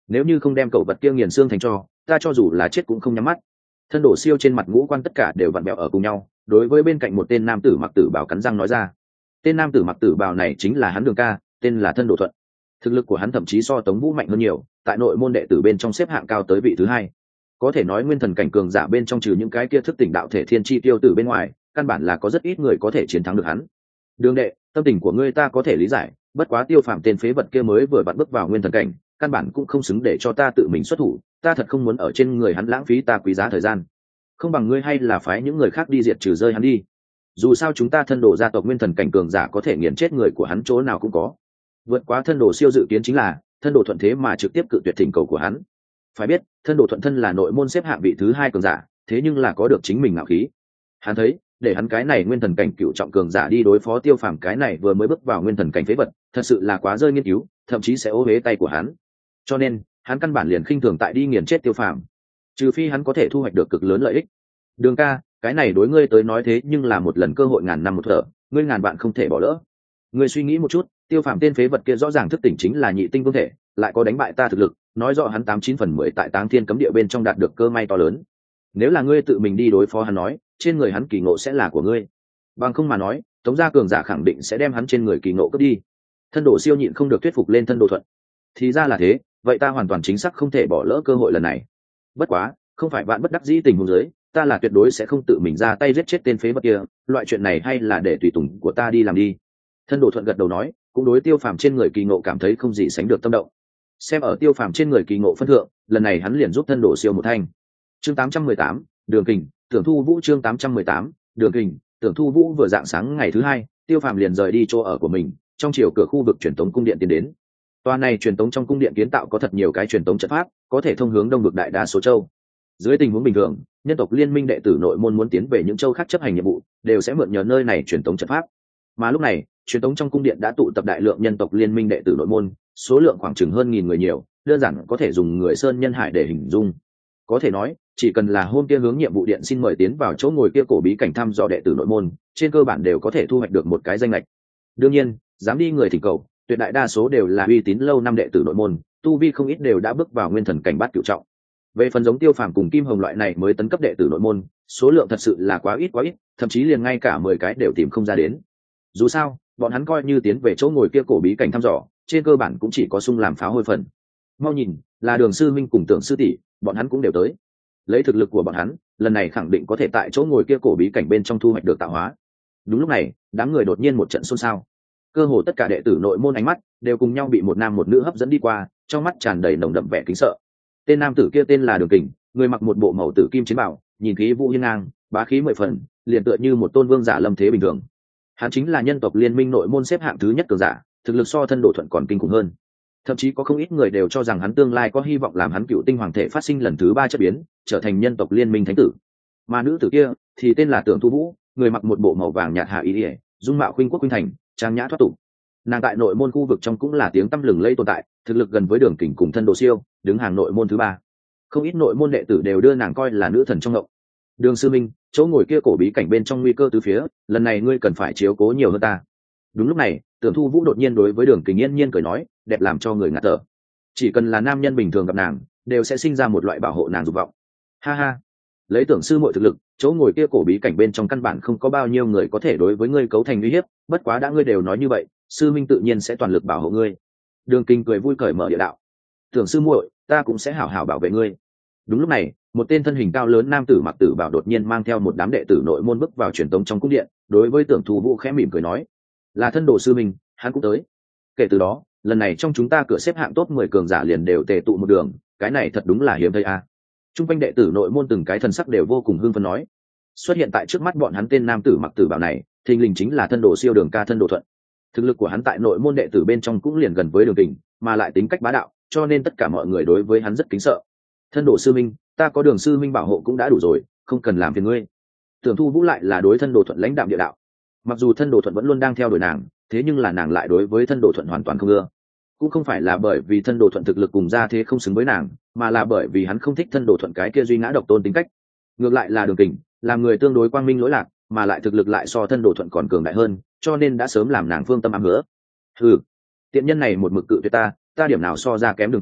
nếu như không đem cậu vật kia nghiền xương thành cho ta cho dù là chết cũng không nhắm mắt. Thân đổ siêu trên mặt ngũ quan tất cả đều vặn vẹo ở cùng nhau, đối với bên cạnh một tên nam tử mặc tử bào cắn răng nói ra. Tên nam tử mặc tử bào này chính là hắn Đường ca, tên là Thân Đổ Thuận. Thực lực của hắn thậm chí so Tống Vũ mạnh hơn nhiều, tại nội môn đệ tử bên trong xếp hạng cao tới vị thứ hai. Có thể nói nguyên thần cảnh cường giả bên trong trừ những cái kia thức tỉnh đạo thể thiên chi tiêu tử bên ngoài, căn bản là có rất ít người có thể chiến thắng được hắn. Đường đệ, tâm tình của ngươi ta có thể lý giải, bất quá Tiêu Phàm tên phế vật kia mới vừa vặn bước vào nguyên thần cảnh, căn bản cũng không xứng để cho ta tự mình xuất thủ, ta thật không muốn ở trên người hắn lãng phí ta quý giá thời gian. Không bằng ngươi hay là phái những người khác đi diệt trừ rơi hắn đi. Dù sao chúng ta Thân Đồ gia tộc nguyên thần cảnh cường giả có thể nghiền chết người của hắn chỗ nào cũng có. Vượt quá Thân Đồ siêu dự kiến chính là Thân Đồ Thuận thế mà trực tiếp cự tuyệt thỉnh cầu của hắn. Phải biết, Thân Đồ Thuận thân là nội môn xếp hạng vị thứ hai cường giả, thế nhưng là có được chính mình ngạo khí. Hắn thấy, để hắn cái này nguyên thần cảnh cựu trọng cường giả đi đối phó Tiêu Phàm cái này vừa mới bước vào nguyên thần cảnh phế vật, thật sự là quá rơi nghiên cứu, thậm chí sẽ ô uế tay của hắn. Cho nên, hắn căn bản liền khinh thường tại đi nghiền chết Tiêu Phàm, trừ phi hắn có thể thu hoạch được cực lớn lợi ích. Đường ca, cái này đối ngươi tới nói thế nhưng là một lần cơ hội ngàn năm một thở, ngươi ngàn bạn không thể bỏ lỡ. Ngươi suy nghĩ một chút, Tiêu Phàm tên phế vật kia rõ ràng thức tỉnh chính là nhị tinh vương thể, lại có đánh bại ta thực lực, nói rõ hắn tám chín phần mười tại Táng Thiên cấm địa bên trong đạt được cơ may to lớn. Nếu là ngươi tự mình đi đối phó hắn nói, trên người hắn kỳ ngộ sẽ là của ngươi. Bằng không mà nói, Tống gia cường giả khẳng định sẽ đem hắn trên người kỳ ngộ cướp đi. Thân Đồ siêu nhịn không được thuyết phục lên Thân Đồ Thuận. Thì ra là thế, vậy ta hoàn toàn chính xác không thể bỏ lỡ cơ hội lần này. Bất quá, không phải bạn bất đắc dĩ tình huống dưới, ta là tuyệt đối sẽ không tự mình ra tay giết chết tên phế vật kia, loại chuyện này hay là để tùy tùng của ta đi làm đi. Thân Đồ Thuận gật đầu nói, cũng đối Tiêu Phàm trên người kỳ ngộ cảm thấy không gì sánh được tâm động. Xem ở Tiêu Phàm trên người kỳ ngộ phân thượng, lần này hắn liền giúp Thân Đồ siêu một thanh. Chương tám trăm mười tám, Đường Kình, Tưởng Thu Vũ chương tám trăm mười tám, Đường Kình, Tưởng Thu Vũ vừa dạng sáng ngày thứ hai, Tiêu Phàm liền rời đi chỗ ở của mình, trong chiều cửa khu vực truyền tống cung điện tiến đến. Tòa này truyền tống trong cung điện kiến tạo có thật nhiều cái truyền tống trận pháp, có thể thông hướng đông vực đại đa số châu. Dưới tình huống bình thường, nhân tộc liên minh đệ tử nội môn muốn tiến về những châu khác chấp hành nhiệm vụ, đều sẽ mượn nhờ nơi này truyền tống trận pháp. Mà lúc này, truyền tống trong cung điện đã tụ tập đại lượng nhân tộc liên minh đệ tử nội môn, số lượng khoảng chừng hơn nghìn người nhiều, đơn giản có thể dùng người sơn nhân hải để hình dung. Có thể nói, chỉ cần là hôm kia hướng nhiệm vụ điện xin mời tiến vào chỗ ngồi kia cổ bí cảnh thăm dò đệ tử nội môn, trên cơ bản đều có thể thu hoạch được một cái danh lệch. Đương nhiên, dám đi người thỉnh cầu, tuyệt đại đa số đều là uy tín lâu năm đệ tử nội môn, tu vi không ít đều đã bước vào nguyên thần cảnh bát cửu trọng. Về phần giống Tiêu Phàm cùng Kim Hồng loại này mới tấn cấp đệ tử nội môn, số lượng thật sự là quá ít quá ít, thậm chí liền ngay cả mười cái đều tìm không ra đến. Dù sao, bọn hắn coi như tiến về chỗ ngồi kia cổ bí cảnh thăm dò, trên cơ bản cũng chỉ có sung làm pháo hôi phần. Mau nhìn, là Đường sư minh cùng Tưởng sư tỷ, bọn hắn cũng đều tới. Lấy thực lực của bọn hắn, lần này khẳng định có thể tại chỗ ngồi kia cổ bí cảnh bên trong thu hoạch được tạo hóa. Đúng lúc này, đám người đột nhiên một trận xôn xao. Cơ hồ tất cả đệ tử nội môn ánh mắt đều cùng nhau bị một nam một nữ hấp dẫn đi qua, trong mắt tràn đầy nồng đậm vẻ kính sợ. Tên nam tử kia tên là Đường Kình, người mặc một bộ màu tử kim chiến bào, nhìn khí vũ hiên ngang, bá khí mười phần, liền tựa như một tôn vương giả lâm thế bình thường. Hắn chính là nhân tộc liên minh nội môn xếp hạng thứ nhất cường giả, thực lực so Thân Đồ Thuận còn kinh khủng hơn. Thậm chí có không ít người đều cho rằng hắn tương lai có hy vọng làm hắn cựu tinh hoàng thể phát sinh lần thứ ba chất biến, trở thành nhân tộc liên minh thánh tử. Mà nữ tử kia thì tên là Tưởng Thu Vũ, người mặc một bộ màu vàng nhạt hạ y ỉa, dung mạo khuynh quốc khuynh thành, trang nhã thoát tục. Nàng tại nội môn khu vực trong cũng là tiếng tăm lừng lẫy tồn tại, thực lực gần với Đường Kình cùng Thân Đồ siêu, đứng hàng nội môn thứ ba. Không ít nội môn đệ tử đều đưa nàng coi là nữ thần trong ngộng. Đường sư minh, chỗ ngồi kia cổ bí cảnh bên trong nguy cơ tứ phía, lần này ngươi cần phải chiếu cố nhiều hơn ta. Đúng lúc này, Tưởng Thu Vũ đột nhiên đối với Đường Kình yên nhiên cười nói, đẹp làm cho người ngạt thở. Chỉ cần là nam nhân bình thường gặp nàng, đều sẽ sinh ra một loại bảo hộ nàng dục vọng. Ha ha, lấy Tưởng sư muội thực lực, chỗ ngồi kia cổ bí cảnh bên trong căn bản không có bao nhiêu người có thể đối với ngươi cấu thành uy hiếp, bất quá đã ngươi đều nói như vậy, sư minh tự nhiên sẽ toàn lực bảo hộ ngươi. Đường Kình cười vui cởi mở địa đạo. Tưởng sư muội, ta cũng sẽ hảo hảo bảo vệ ngươi. Đúng lúc này, một tên thân hình cao lớn nam tử mặc tử bảo đột nhiên mang theo một đám đệ tử nội môn bước vào truyền tống trong cung điện, đối với Tưởng Thu Vũ khẽ mỉm cười nói, là Thân Đồ sư minh, hắn cũng tới. Kể từ đó, lần này trong chúng ta cửa xếp hạng top mười cường giả liền đều tề tụ một đường, cái này thật đúng là hiếm thấy a. À. Trung quanh đệ tử nội môn từng cái thần sắc đều vô cùng hưng phấn nói, xuất hiện tại trước mắt bọn hắn tên nam tử mặc tử bảo này, thình lình chính là Thân Đồ siêu Đường ca Thân Đồ Thuận. Thực lực của hắn tại nội môn đệ tử bên trong cũng liền gần với Đường Kình, mà lại tính cách bá đạo, cho nên tất cả mọi người đối với hắn rất kính sợ. Thân Đồ sư minh, ta có Đường sư minh bảo hộ cũng đã đủ rồi, không cần làm phiền ngươi. Tưởng Thu Vũ lại là đối Thân Đồ Thuận lãnh đạm địa đạo. Mặc dù Thân Đồ Thuận vẫn luôn đang theo đuổi nàng, thế nhưng là nàng lại đối với Thân Đồ Thuận hoàn toàn không ưa. Cũng không phải là bởi vì Thân Đồ Thuận thực lực cùng gia thế không xứng với nàng, mà là bởi vì hắn không thích Thân Đồ Thuận cái kia duy ngã độc tôn tính cách. Ngược lại là Đường Kình, làm người tương đối quang minh lỗi lạc, mà lại thực lực lại so Thân Đồ Thuận còn cường đại hơn, cho nên đã sớm làm nàng phương tâm ám hứa. Ừ, tiện nhân này một mực cự tuyệt ta, ta điểm nào so ra kém Đường Kình,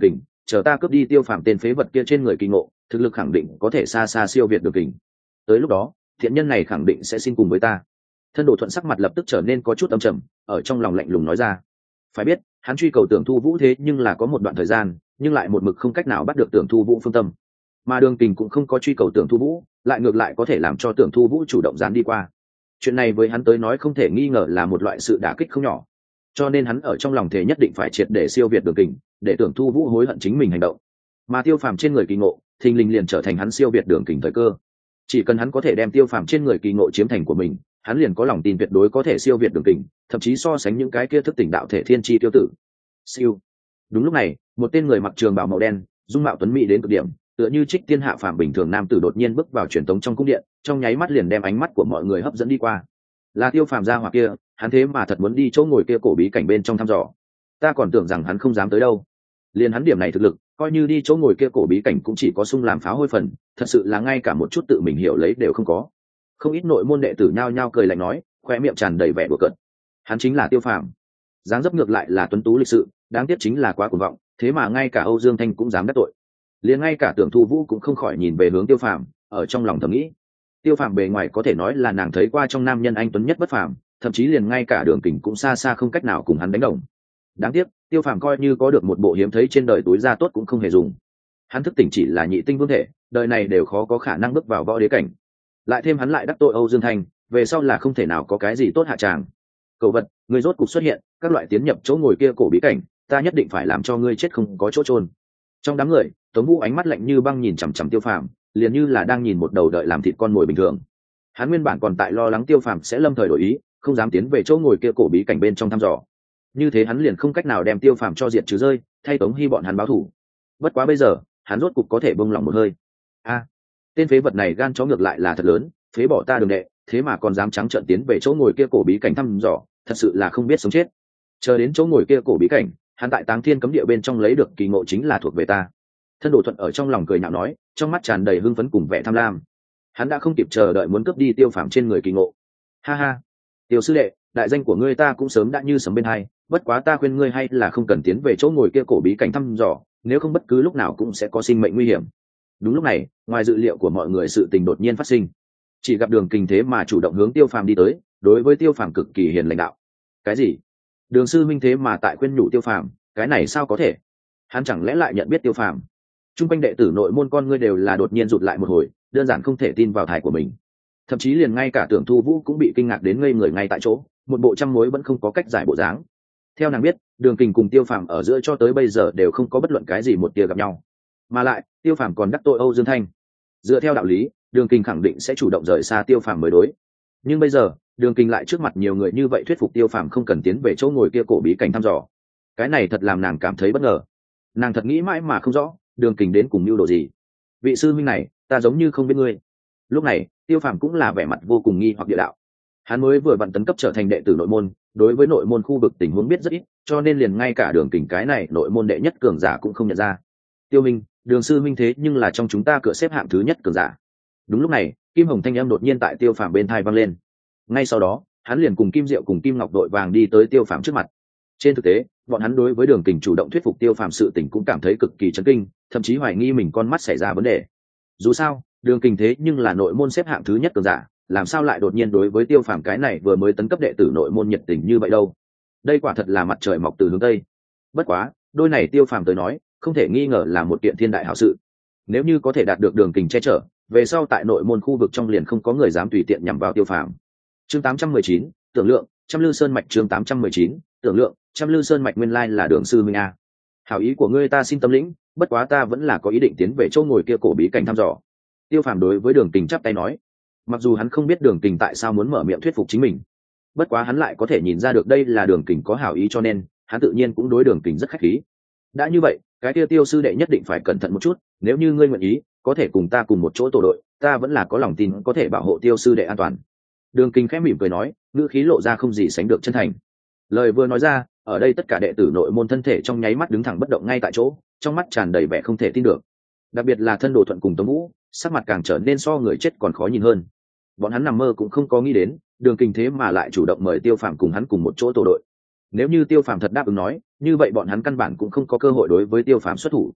chờ ta cướp đi tiêu phàm tên phế vật kia trên người kỳ ngộ, thực lực khẳng định có thể xa xa siêu việt Đường Kình. Tới lúc đó thiện nhân này khẳng định sẽ xin cùng với ta. Thân Đồ Thuận sắc mặt lập tức trở nên có chút âm trầm, ở trong lòng lạnh lùng nói ra. Phải biết hắn truy cầu Tưởng Thu Vũ thế nhưng là có một đoạn thời gian, nhưng lại một mực không cách nào bắt được Tưởng Thu Vũ phương tâm, mà Đường Kình cũng không có truy cầu Tưởng Thu Vũ, lại ngược lại có thể làm cho Tưởng Thu Vũ chủ động dán đi qua. Chuyện này với hắn tới nói không thể nghi ngờ là một loại sự đả kích không nhỏ, cho nên hắn ở trong lòng thể nhất định phải triệt để siêu việt Đường Kình, để Tưởng Thu Vũ hối hận chính mình hành động. Mà Tiêu Phàm trên người kỳ ngộ thình lình liền trở thành hắn siêu việt Đường Kình thời cơ. Chỉ cần hắn có thể đem Tiêu Phàm trên người kỳ ngộ chiếm thành của mình, hắn liền có lòng tin tuyệt đối có thể siêu việt Đường Kình, thậm chí so sánh những cái kia thức tỉnh đạo thể thiên chi tiêu tử. Siêu. Đúng lúc này, một tên người mặc trường bào màu đen, dung mạo tuấn mỹ đến cực điểm, tựa như trích tiên hạ phàm bình thường nam tử đột nhiên bước vào truyền tống trong cung điện, trong nháy mắt liền đem ánh mắt của mọi người hấp dẫn đi qua. Là Tiêu Phàm gia hỏa kia, hắn thế mà thật muốn đi chỗ ngồi kia cổ bí cảnh bên trong thăm dò. Ta còn tưởng rằng hắn không dám tới đâu. Liên hắn điểm này thực lực, coi như đi chỗ ngồi kia cổ bí cảnh cũng chỉ có sung làm pháo hôi phần, thật sự là ngay cả một chút tự mình hiểu lấy đều không có. Không ít nội môn đệ tử nhao nhao cười lạnh nói, khoe miệng tràn đầy vẻ đùa cợt. Hắn chính là Tiêu Phàm. Dáng dấp ngược lại là tuấn tú lịch sự, đáng tiếc chính là quá cuồng vọng, thế mà ngay cả Âu Dương Thanh cũng dám đắc tội. Liền ngay cả Tưởng Thu Vũ cũng không khỏi nhìn về hướng Tiêu Phàm, ở trong lòng thầm nghĩ, Tiêu Phàm bề ngoài có thể nói là nàng thấy qua trong nam nhân anh tuấn nhất bất phàm, thậm chí liền ngay cả Đường Kình cũng xa xa không cách nào cùng hắn đánh đồng. Đáng tiếc, Tiêu Phàm coi như có được một bộ hiếm thấy trên đời túi da tốt cũng không hề dùng. Hắn thức tỉnh chỉ là nhị tinh vương thể, đời này đều khó có khả năng bước vào võ đế cảnh. Lại thêm hắn lại đắc tội Âu Dương Thanh, về sau là không thể nào có cái gì tốt hạ tràng. Cậu vật, ngươi rốt cục xuất hiện, các loại tiến nhập chỗ ngồi kia cổ bí cảnh, ta nhất định phải làm cho ngươi chết không có chỗ chôn. Trong đám người, Tống Vũ ánh mắt lạnh như băng nhìn chằm chằm Tiêu Phàm, liền như là đang nhìn một đầu đợi làm thịt con mồi bình thường. Hắn nguyên bản còn tại lo lắng Tiêu Phàm sẽ lâm thời đổi ý, không dám tiến về chỗ ngồi kia cổ bí cảnh bên trong thăm dò. Như thế hắn liền không cách nào đem Tiêu Phàm cho diệt trừ rơi, thay Tống Hy bọn hắn báo thù. Bất quá bây giờ, hắn rốt cục có thể bông lòng một hơi. A, tên phế vật này gan chó ngược lại là thật lớn, phế bỏ ta Đường đệ, thế mà còn dám trắng trợn tiến về chỗ ngồi kia cổ bí cảnh thăm dò, thật sự là không biết sống chết. Chờ đến chỗ ngồi kia cổ bí cảnh, hắn tại Táng Thiên cấm địa bên trong lấy được kỳ ngộ chính là thuộc về ta. Thân Đồ Thuận ở trong lòng cười nhạo nói, trong mắt tràn đầy hưng phấn cùng vẻ tham lam. Hắn đã không kịp chờ đợi muốn cướp đi Tiêu Phàm trên người kỳ ngộ. Ha ha, Tiêu sư đệ, đại danh của ngươi ta cũng sớm đã như sấm bên hai, bất quá ta khuyên ngươi hay là không cần tiến về chỗ ngồi kia cổ bí cảnh thăm dò, nếu không bất cứ lúc nào cũng sẽ có sinh mệnh nguy hiểm. Đúng lúc này, ngoài dự liệu của mọi người sự tình đột nhiên phát sinh. Chỉ gặp Đường Kình thế mà chủ động hướng Tiêu Phàm đi tới, đối với Tiêu Phàm cực kỳ hiền lãnh đạo. Cái gì? Đường sư minh thế mà tại khuyên nhủ Tiêu Phàm, cái này sao có thể? Hắn chẳng lẽ lại nhận biết Tiêu Phàm? Trung quanh đệ tử nội môn con ngươi đều là đột nhiên rụt lại một hồi, đơn giản không thể tin vào thải của mình. Thậm chí liền ngay cả Tưởng Thu Vũ cũng bị kinh ngạc đến ngây người ngay tại chỗ, một bộ trăm mối vẫn không có cách giải bộ dáng. Theo nàng biết, Đường Kình cùng Tiêu Phàm ở giữa cho tới bây giờ đều không có bất luận cái gì một tia gặp nhau, mà lại Tiêu Phàm còn đắc tội Âu Dương Thanh. Dựa theo đạo lý, Đường Kình khẳng định sẽ chủ động rời xa Tiêu Phàm mới đối. Nhưng bây giờ, Đường Kình lại trước mặt nhiều người như vậy thuyết phục Tiêu Phàm không cần tiến về chỗ ngồi kia cổ bí cảnh thăm dò. Cái này thật làm nàng cảm thấy bất ngờ. Nàng thật nghĩ mãi mà không rõ, Đường Kình đến cùng mưu đồ gì. Vị sư huynh này, ta giống như không biết ngươi. Lúc này, Tiêu Phàm cũng là vẻ mặt vô cùng nghi hoặc địa đạo. Hắn mới vừa vặn tấn cấp trở thành đệ tử nội môn, đối với nội môn khu vực tình huống biết rất ít, cho nên liền ngay cả Đường Kình cái này nội môn đệ nhất cường giả cũng không nhận ra. Tiêu Minh, Đường sư huynh thế nhưng là trong chúng ta cửa xếp hạng thứ nhất cường giả. Đúng lúc này, Kim Hồng thanh âm đột nhiên tại Tiêu Phàm bên tai vang lên. Ngay sau đó, hắn liền cùng Kim Diệu cùng Kim Ngọc đội vàng đi tới Tiêu Phàm trước mặt. Trên thực tế, bọn hắn đối với Đường Kình chủ động thuyết phục Tiêu Phàm sự tình cũng cảm thấy cực kỳ chấn kinh, thậm chí hoài nghi mình con mắt xảy ra vấn đề. Dù sao, Đường Kình thế nhưng là nội môn xếp hạng thứ nhất cường giả, làm sao lại đột nhiên đối với Tiêu Phàm cái này vừa mới tấn cấp đệ tử nội môn nhiệt tình như vậy đâu? Đây quả thật là mặt trời mọc từ hướng tây. Bất quá, đôi này Tiêu Phàm tới nói, không thể nghi ngờ là một kiện thiên đại hảo sự. Nếu như có thể đạt được Đường Kình che chở, về sau tại nội môn khu vực trong liền không có người dám tùy tiện nhằm vào Tiêu Phàm. Chương tám trăm mười chín, tưởng lượng, Trăm Lư Sơn mạch chương tám trăm mười chín, tưởng lượng, Trăm Lư Sơn mạch nguyên lai là Đường sư minh a. Hảo ý của ngươi ta xin tâm lĩnh, bất quá ta vẫn là có ý định tiến về chỗ ngồi kia cổ bí cảnh thăm dò. Tiêu Phàm đối với Đường Kình chắp tay nói. Mặc dù hắn không biết Đường Kình tại sao muốn mở miệng thuyết phục chính mình, bất quá hắn lại có thể nhìn ra được đây là Đường Kình có hảo ý, cho nên hắn tự nhiên cũng đối Đường Kình rất khách khí. Đã như vậy, cái kia Tiêu sư đệ nhất định phải cẩn thận một chút, nếu như ngươi nguyện ý, có thể cùng ta cùng một chỗ tổ đội, ta vẫn là có lòng tin có thể bảo hộ Tiêu sư đệ an toàn. Đường Kình khẽ mỉm cười nói, ngữ khí lộ ra không gì sánh được chân thành. Lời vừa nói ra, ở đây tất cả đệ tử nội môn thân thể trong nháy mắt đứng thẳng bất động ngay tại chỗ, trong mắt tràn đầy vẻ không thể tin được. Đặc biệt là Thân Đồ Thuận cùng Tống Vũ, sắc mặt càng trở nên so người chết còn khó nhìn hơn. Bọn hắn nằm mơ cũng không có nghĩ đến, Đường Kình thế mà lại chủ động mời Tiêu Phàm cùng hắn cùng một chỗ tổ đội. Nếu như Tiêu Phàm thật đáp ứng nói, như vậy bọn hắn căn bản cũng không có cơ hội đối với Tiêu Phàm xuất thủ.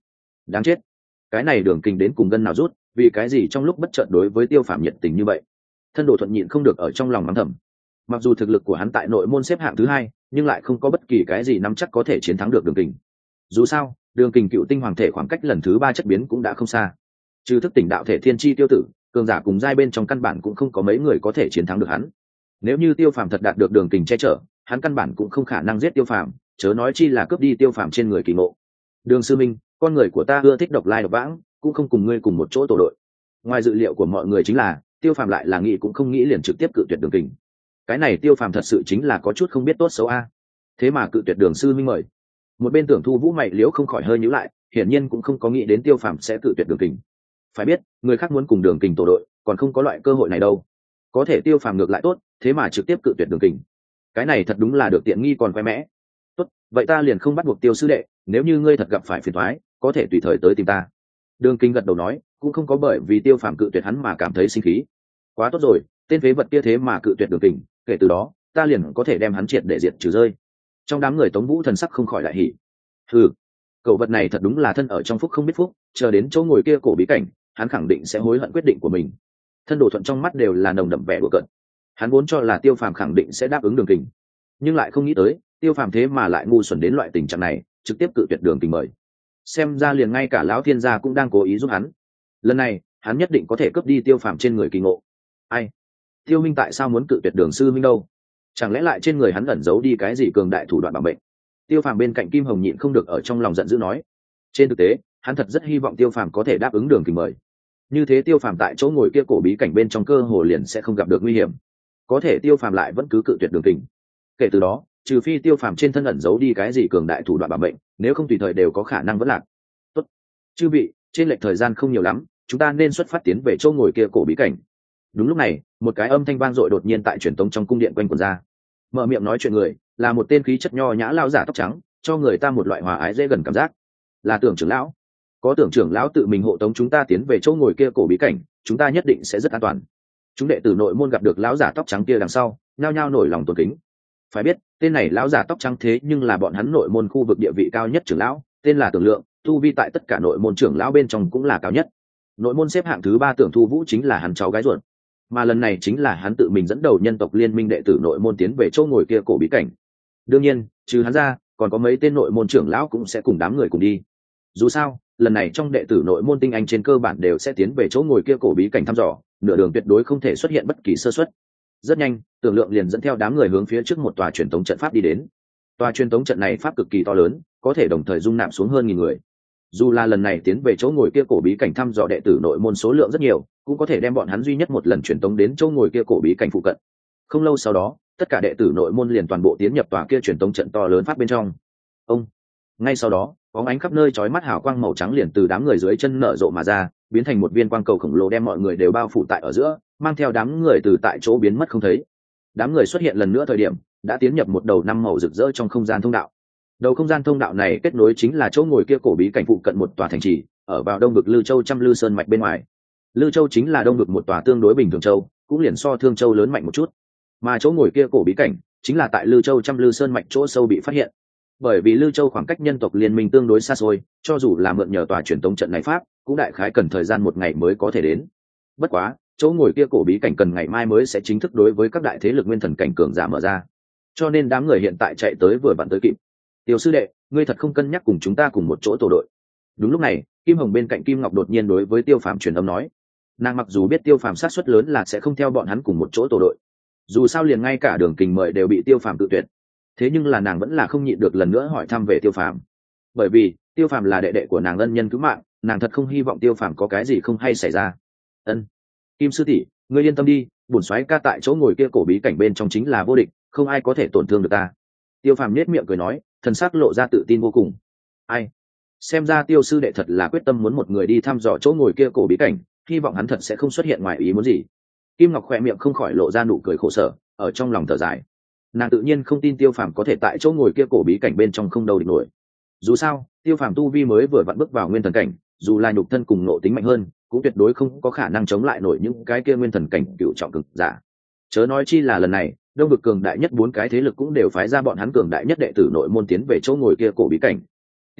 đáng chết, cái này Đường Kình đến cùng gân nào rút, vì cái gì trong lúc bất chợt đối với Tiêu Phàm nhiệt tình như vậy. Thân Đồ Thuận nhịn không được ở trong lòng mắng thầm. Mặc dù thực lực của hắn tại nội môn xếp hạng thứ hai, nhưng lại không có bất kỳ cái gì nắm chắc có thể chiến thắng được Đường Kình. Dù sao, Đường Kình cựu tinh hoàng thể khoảng cách lần thứ ba chất biến cũng đã không xa, trừ thức tỉnh đạo thể thiên chi tiêu tử, cường giả cùng giai bên trong căn bản cũng không có mấy người có thể chiến thắng được hắn. Nếu như Tiêu Phàm thật đạt được Đường Kình che chở, hắn căn bản cũng không khả năng giết Tiêu Phàm, chớ nói chi là cướp đi Tiêu Phàm trên người kỳ ngộ. Đường sư minh, con người của ta ưa thích độc lai độc vãng, cũng không cùng ngươi cùng một chỗ tổ đội. Ngoài dự liệu của mọi người chính là Tiêu Phàm lại là nghĩ cũng không nghĩ liền trực tiếp cự tuyệt Đường Kình. Cái này Tiêu Phàm thật sự chính là có chút không biết tốt xấu a. Thế mà cự tuyệt Đường sư minh mời. Một bên Tưởng Thu Vũ mày liễu không khỏi hơi nhíu lại, hiển nhiên cũng không có nghĩ đến Tiêu Phàm sẽ cự tuyệt Đường Kình. Phải biết, người khác muốn cùng Đường Kình tổ đội, còn không có loại cơ hội này đâu. Có thể Tiêu Phàm ngược lại tốt, thế mà trực tiếp cự tuyệt Đường Kình. Cái này thật đúng là được tiện nghi còn khoe mẽ. Tốt, vậy ta liền không bắt buộc Tiêu sư đệ, nếu như ngươi thật gặp phải phiền toái, có thể tùy thời tới tìm ta. Đường Kình gật đầu nói, cũng không có bởi vì Tiêu Phàm cự tuyệt hắn mà cảm thấy sinh khí. Quá tốt rồi, tên phế vật kia thế mà cự tuyệt Đường Kình, kể từ đó, ta liền có thể đem hắn triệt để diệt trừ rơi. Trong đám người Tống Vũ thần sắc không khỏi đại hỉ. Hừ, cậu vật này thật đúng là thân ở trong phúc không biết phúc, chờ đến chỗ ngồi kia cổ bí cảnh, hắn khẳng định sẽ hối hận quyết định của mình. Thân Đồ Thuận trong mắt đều là nồng đậm vẻ đùa cợt. Hắn vốn cho là Tiêu Phàm khẳng định sẽ đáp ứng Đường Kình, nhưng lại không nghĩ tới Tiêu Phàm thế mà lại ngu xuẩn đến loại tình trạng này, trực tiếp cự tuyệt Đường Kình mời. Xem ra liền ngay cả lão thiên gia cũng đang cố ý giúp hắn. Lần này hắn nhất định có thể cướp đi Tiêu Phàm trên người kỳ ngộ. Ai? Tiêu minh tại sao muốn cự tuyệt Đường sư minh đâu? Chẳng lẽ lại trên người hắn ẩn giấu đi cái gì cường đại thủ đoạn bảo mệnh? Tiêu Phàm bên cạnh Kim Hồng nhịn không được ở trong lòng giận dữ nói. Trên thực tế, hắn thật rất hy vọng Tiêu Phàm có thể đáp ứng Đường Kình mời. Như thế Tiêu Phàm tại chỗ ngồi kia cổ bí cảnh bên trong cơ hồ liền sẽ không gặp được nguy hiểm. Có thể Tiêu Phàm lại vẫn cứ cự tuyệt Đường Kình. Kể từ đó, trừ phi Tiêu Phàm trên thân ẩn giấu đi cái gì cường đại thủ đoạn bảo mệnh, nếu không tùy thời đều có khả năng vẫn lạc. Tốt, chư vị, trên lệch thời gian không nhiều lắm, chúng ta nên xuất phát tiến về chỗ ngồi kia cổ bí cảnh. Đúng lúc này, một cái âm thanh vang dội đột nhiên tại truyền tống trong cung điện quanh quẩn ra. Mở miệng nói chuyện người là một tên khí chất nho nhã lao giả tóc trắng, cho người ta một loại hòa ái dễ gần cảm giác. Là Tưởng trưởng lão. Có Tưởng trưởng lão tự mình hộ tống chúng ta tiến về chỗ ngồi kia cổ bí cảnh, chúng ta nhất định sẽ rất an toàn. Chúng đệ tử nội môn gặp được lão giả tóc trắng kia đằng sau, nhao nhao nổi lòng tôn kính. Phải biết, tên này lão giả tóc trắng thế nhưng là bọn hắn nội môn khu vực địa vị cao nhất trưởng lão, tên là Tưởng Lượng, tu vi tại tất cả nội môn trưởng lão bên trong cũng là cao nhất. Nội môn xếp hạng thứ ba Tưởng Thu Vũ chính là hắn cháu gái ruột, mà lần này chính là hắn tự mình dẫn đầu nhân tộc liên minh đệ tử nội môn tiến về chỗ ngồi kia cổ bí cảnh. Đương nhiên, trừ hắn ra, còn có mấy tên nội môn trưởng lão cũng sẽ cùng đám người cùng đi. Dù sao, lần này trong đệ tử nội môn tinh anh trên cơ bản đều sẽ tiến về chỗ ngồi kia cổ bí cảnh thăm dò, nửa đường tuyệt đối không thể xuất hiện bất kỳ sơ suất. Rất nhanh, Tưởng Lượng liền dẫn theo đám người hướng phía trước một tòa truyền tống trận pháp đi đến. Tòa truyền tống trận này pháp cực kỳ to lớn, có thể đồng thời dung nạp xuống hơn nghìn người. Dù là lần này tiến về chỗ ngồi kia cổ bí cảnh thăm dò đệ tử nội môn số lượng rất nhiều, cũng có thể đem bọn hắn duy nhất một lần truyền tống đến chỗ ngồi kia cổ bí cảnh phụ cận. Không lâu sau đó, tất cả đệ tử nội môn liền toàn bộ tiến nhập tòa kia truyền tống trận to lớn pháp bên trong. Ông. Ngay sau đó, bóng ánh khắp nơi chói mắt hào quang màu trắng liền từ đám người dưới chân nở rộ mà ra, biến thành một viên quang cầu khổng lồ đem mọi người đều bao phủ tại ở giữa, mang theo đám người từ tại chỗ biến mất không thấy. Đám người xuất hiện lần nữa thời điểm, đã tiến nhập một đầu năm màu rực rỡ trong không gian thông đạo. Đầu không gian thông đạo này kết nối chính là chỗ ngồi kia cổ bí cảnh phụ cận một tòa thành trì, ở vào đông vực Lư Châu Trăm Lư Sơn mạch bên ngoài. Lư Châu chính là đông vực một tòa tương đối bình thường châu, cũng liền so Thương Châu lớn mạnh một chút. Mà chỗ ngồi kia cổ bí cảnh chính là tại Lư Châu Trăm Lư Sơn mạch chỗ sâu bị phát hiện. Bởi vì Lư Châu khoảng cách nhân tộc liên minh tương đối xa xôi, cho dù là mượn nhờ tòa truyền tống trận này pháp, cũng đại khái cần thời gian một ngày mới có thể đến. Bất quá, chỗ ngồi kia cổ bí cảnh cần ngày mai mới sẽ chính thức đối với các đại thế lực nguyên thần cảnh cường giả mở ra. Cho nên đám người hiện tại chạy tới vừa vặn tới kịp. Tiểu sư đệ, ngươi thật không cân nhắc cùng chúng ta cùng một chỗ tổ đội? Đúng lúc này, Kim Hồng bên cạnh Kim Ngọc đột nhiên đối với Tiêu Phàm truyền âm nói. Nàng mặc dù biết Tiêu Phàm sát suất lớn là sẽ không theo bọn hắn cùng một chỗ tổ đội, dù sao liền ngay cả Đường Kình mời đều bị Tiêu Phàm tự tuyệt, thế nhưng là nàng vẫn là không nhịn được lần nữa hỏi thăm về Tiêu Phàm. Bởi vì Tiêu Phàm là đệ đệ của nàng ân nhân cứu mạng, nàng thật không hy vọng Tiêu Phàm có cái gì không hay xảy ra. Ân, Kim sư tỷ, ngươi yên tâm đi, bổn soái ca tại chỗ ngồi kia cổ bí cảnh bên trong chính là vô địch, không ai có thể tổn thương được ta. Tiêu Phàm nhếch miệng cười nói, thần sắc lộ ra tự tin vô cùng. Ai? Xem ra Tiêu sư đệ thật là quyết tâm muốn một người đi thăm dò chỗ ngồi kia cổ bí cảnh, hy vọng hắn thật sẽ không xuất hiện ngoài ý muốn gì. Kim Ngọc khỏe miệng không khỏi lộ ra nụ cười khổ sở, ở trong lòng thở dài. Nàng tự nhiên không tin Tiêu Phàm có thể tại chỗ ngồi kia cổ bí cảnh bên trong không đâu địch nổi. Dù sao, Tiêu Phàm tu vi mới vừa vặn bước vào nguyên thần cảnh, dù là nhục thân cùng nộ tính mạnh hơn, cũng tuyệt đối không có khả năng chống lại nổi những cái kia nguyên thần cảnh cựu trọng cực giả. Chớ nói chi là lần này, đông vực cường đại nhất bốn cái thế lực cũng đều phái ra bọn hắn cường đại nhất đệ tử nội môn tiến về chỗ ngồi kia cổ bí cảnh.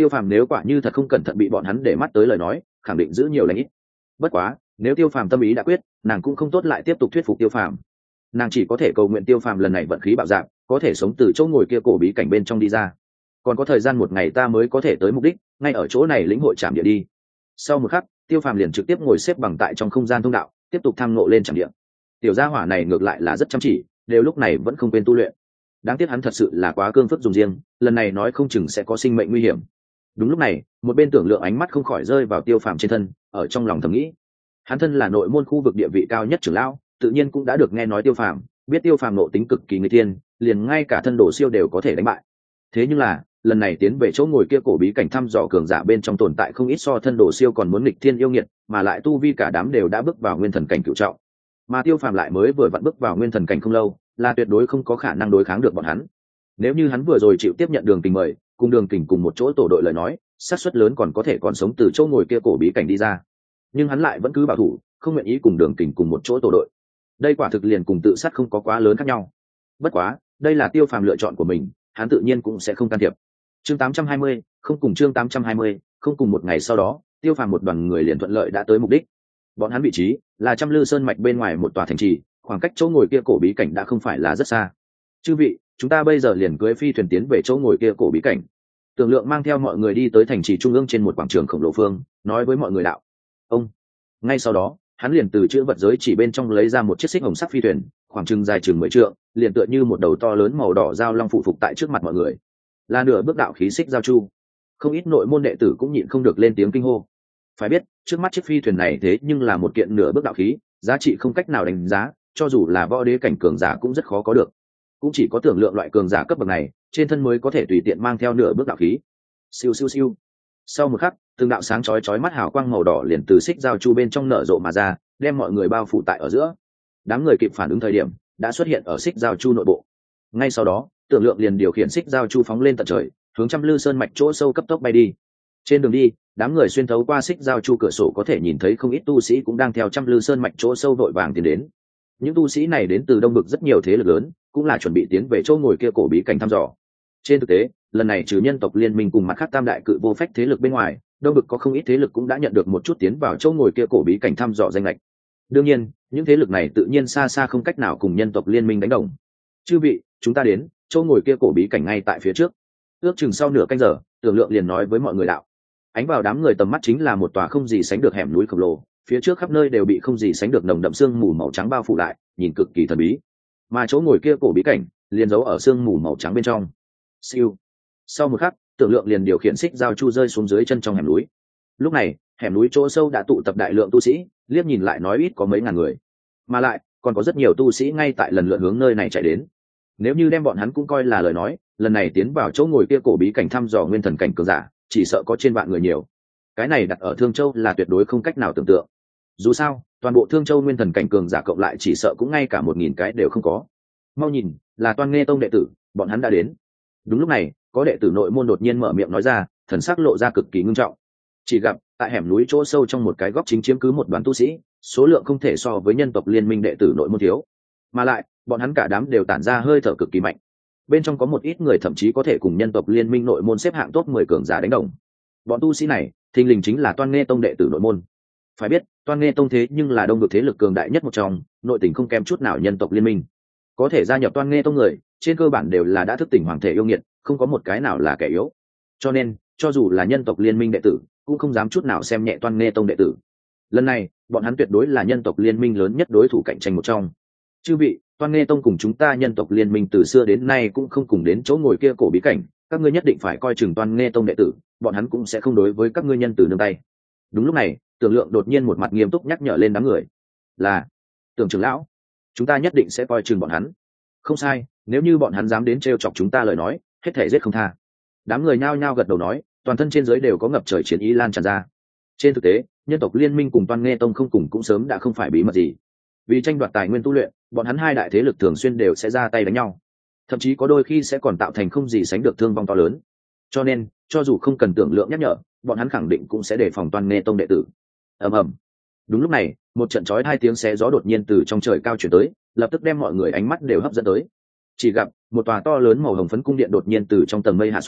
Tiêu Phàm nếu quả như thật không cẩn thận bị bọn hắn để mắt tới lời nói, khẳng định giữ nhiều lãnh ít. Bất quá, nếu Tiêu Phàm tâm ý đã quyết, nàng cũng không tốt lại tiếp tục thuyết phục Tiêu Phàm. Nàng chỉ có thể cầu nguyện Tiêu Phàm lần này vận khí bạo dạn, có thể sống từ chỗ ngồi kia cổ bí cảnh bên trong đi ra. Còn có thời gian một ngày ta mới có thể tới mục đích, ngay ở chỗ này lĩnh hội trảm địa đi. Sau một khắc, Tiêu Phàm liền trực tiếp ngồi xếp bằng tại trong không gian thông đạo, tiếp tục tham ngộ lên trảm địa. Tiểu gia hỏa này ngược lại là rất chăm chỉ, đều lúc này vẫn không quên tu luyện. Đáng tiếc hắn thật sự là quá cương phức dùng riêng, lần này nói không chừng sẽ có sinh mệnh nguy hiểm. Đúng lúc này, một bên Tưởng Lượng ánh mắt không khỏi rơi vào Tiêu Phàm trên thân, ở trong lòng thầm nghĩ, hắn thân là nội môn khu vực địa vị cao nhất trưởng lão, tự nhiên cũng đã được nghe nói Tiêu Phàm, biết Tiêu Phàm nộ tính cực kỳ nguy tiên, liền ngay cả thân đồ siêu đều có thể đánh bại. Thế nhưng là, lần này tiến về chỗ ngồi kia cổ bí cảnh thăm dò cường giả bên trong tồn tại không ít so thân đồ siêu còn muốn nghịch thiên yêu nghiệt, mà lại tu vi cả đám đều đã bước vào nguyên thần cảnh cửu trọng. Mà Tiêu Phàm lại mới vừa vặn bước vào nguyên thần cảnh không lâu, là tuyệt đối không có khả năng đối kháng được bọn hắn. Nếu như hắn vừa rồi chịu tiếp nhận Đường Kình mời, cùng Đường Kình cùng một chỗ tổ đội lời nói, xác suất lớn còn có thể còn sống từ chỗ ngồi kia cổ bí cảnh đi ra. Nhưng hắn lại vẫn cứ bảo thủ, không nguyện ý cùng Đường Kình cùng một chỗ tổ đội. Đây quả thực liền cùng tự sát không có quá lớn khác nhau. Bất quá, đây là Tiêu Phàm lựa chọn của mình, hắn tự nhiên cũng sẽ không can thiệp. Chương tám trăm hai mươi, không cùng chương tám trăm hai mươi, không cùng một ngày sau đó, Tiêu Phàm một đoàn người liền thuận lợi đã tới mục đích. Bọn hắn vị trí là Trăm Lư Sơn mạch bên ngoài một tòa thành trì, khoảng cách chỗ ngồi kia cổ bí cảnh đã không phải là rất xa. Chư vị, chúng ta bây giờ liền cưỡi phi thuyền tiến về chỗ ngồi kia cổ bí cảnh. Tưởng Lượng mang theo mọi người đi tới thành trì trung ương trên một quảng trường khổng lồ phương, nói với mọi người đạo. Ông. Ngay sau đó, hắn liền từ chữ vật giới chỉ bên trong lấy ra một chiếc xích hồng sắc phi thuyền, khoảng chừng dài chừng mười trượng, liền tựa như một đầu to lớn màu đỏ giao long phụ phục tại trước mặt mọi người. Là nửa bước đạo khí xích giao chu. Không ít nội môn đệ tử cũng nhịn không được lên tiếng kinh hô. Phải biết, trước mắt chiếc phi thuyền này thế nhưng là một kiện nửa bước đạo khí, giá trị không cách nào đánh giá, cho dù là võ đế cảnh cường giả cũng rất khó có được. Cũng chỉ có Tưởng Lượng loại cường giả cấp bậc này, trên thân mới có thể tùy tiện mang theo nửa bước đạo khí. Siêu siêu siêu. Sau một khắc, từng đạo sáng chói chói mắt hào quang màu đỏ liền từ xích giao chu bên trong nở rộ mà ra, đem mọi người bao phủ tại ở giữa. Đám người kịp phản ứng thời điểm, đã xuất hiện ở xích giao chu nội bộ. Ngay sau đó, Tưởng Lượng liền điều khiển xích giao chu phóng lên tận trời, hướng Trăm Lư Sơn mạch chỗ sâu cấp tốc bay đi. Trên đường đi, đám người xuyên thấu qua xích giao chu cửa sổ có thể nhìn thấy không ít tu sĩ cũng đang theo Trăm Lư Sơn mạch chỗ sâu vội vàng tiến đến. Những tu sĩ này đến từ đông vực rất nhiều thế lực lớn, cũng là chuẩn bị tiến về chỗ ngồi kia cổ bí cảnh thăm dò. Trên thực tế, lần này trừ nhân tộc liên minh cùng mặt khác tam đại cự vô phách thế lực bên ngoài, đông vực có không ít thế lực cũng đã nhận được một chút tiến vào chỗ ngồi kia cổ bí cảnh thăm dò danh lệch. Đương nhiên, những thế lực này tự nhiên xa xa không cách nào cùng nhân tộc liên minh đánh đồng. Chư vị, chúng ta đến, chỗ ngồi kia cổ bí cảnh ngay tại phía trước. Ước chừng sau nửa canh giờ, Tưởng Lượng liền nói với mọi người đạo. Ánh vào đám người tầm mắt chính là một tòa không gì sánh được hẻm núi khổng lồ, phía trước khắp nơi đều bị không gì sánh được nồng đậm sương mù màu trắng bao phủ lại, nhìn cực kỳ thần bí. Mà chỗ ngồi kia cổ bí cảnh liền giấu ở sương mù màu trắng bên trong. Siêu. Sau một khắc, Tưởng Lượng liền điều khiển xích giao chu rơi xuống dưới chân trong hẻm núi. Lúc này, hẻm núi chỗ sâu đã tụ tập đại lượng tu sĩ, liếc nhìn lại nói ít có mấy ngàn người, mà lại còn có rất nhiều tu sĩ ngay tại lần lượt hướng nơi này chạy đến. Nếu như đem bọn hắn cũng coi là lời nói, lần này tiến vào chỗ ngồi kia cổ bí cảnh thăm dò nguyên thần cảnh cường giả, chỉ sợ có trên vạn người nhiều. Cái này đặt ở Thương Châu là tuyệt đối không cách nào tưởng tượng. Dù sao, toàn bộ Thương Châu nguyên thần cảnh cường giả cộng lại chỉ sợ cũng ngay cả một nghìn cái đều không có. Mau nhìn, là Toan Nghê Tông đệ tử, bọn hắn đã đến. Đúng lúc này, có đệ tử nội môn đột nhiên mở miệng nói ra, thần sắc lộ ra cực kỳ ngưng trọng. Chỉ gặp tại hẻm núi chỗ sâu trong một cái góc chính chiếm cứ một đoàn tu sĩ, số lượng không thể so với nhân tộc liên minh đệ tử nội môn thiếu, mà lại bọn hắn cả đám đều tản ra hơi thở cực kỳ mạnh. Bên trong có một ít người thậm chí có thể cùng nhân tộc liên minh nội môn xếp hạng top mười cường giả đánh đồng. Bọn tu sĩ này thình lình chính là Toan Nghê Tông đệ tử nội môn. Phải biết, Toan Nghê Tông thế nhưng là đông vực thế lực cường đại nhất một trong, nội tình không kém chút nào nhân tộc liên minh. Có thể gia nhập Toan Nghê Tông người, trên cơ bản đều là đã thức tỉnh hoàng thể yêu nghiệt, không có một cái nào là kẻ yếu. Cho nên, cho dù là nhân tộc liên minh đệ tử, cũng không dám chút nào xem nhẹ Toan Nghê Tông đệ tử. Lần này, bọn hắn tuyệt đối là nhân tộc liên minh lớn nhất đối thủ cạnh tranh một trong. Chư vị, Toan Nghê Tông cùng chúng ta nhân tộc liên minh từ xưa đến nay cũng không cùng đến chỗ ngồi kia cổ bí cảnh, các ngươi nhất định phải coi chừng Toan Nghê Tông đệ tử, bọn hắn cũng sẽ không đối với các ngươi nhân tử nương tay. Đúng lúc này, Tưởng Lượng đột nhiên một mặt nghiêm túc nhắc nhở lên đám người. Là, Tưởng trưởng lão, chúng ta nhất định sẽ coi chừng bọn hắn. Không sai, nếu như bọn hắn dám đến trêu chọc chúng ta lời nói, hết thể giết không tha. Đám người nhao nhao gật đầu nói, toàn thân trên dưới đều có ngập trời chiến ý lan tràn ra. Trên thực tế, nhân tộc liên minh cùng Toan Nghê Tông không cùng cũng sớm đã không phải bí mật gì. Vì tranh đoạt tài nguyên tu luyện, bọn hắn hai đại thế lực thường xuyên đều sẽ ra tay đánh nhau, thậm chí có đôi khi sẽ còn tạo thành không gì sánh được thương vong to lớn. Cho nên, cho dù không cần Tưởng Lượng nhắc nhở, bọn hắn khẳng định cũng sẽ đề phòng Toan Nghê Tông đệ tử. Ầm ầm. Đúng lúc này, một trận chói hai tiếng xé gió đột nhiên từ trong trời cao truyền tới, lập tức đem mọi người ánh mắt đều hấp dẫn tới. Chỉ gặp một tòa to lớn màu hồng phấn cung điện đột nhiên từ trong tầng mây hạ xuống,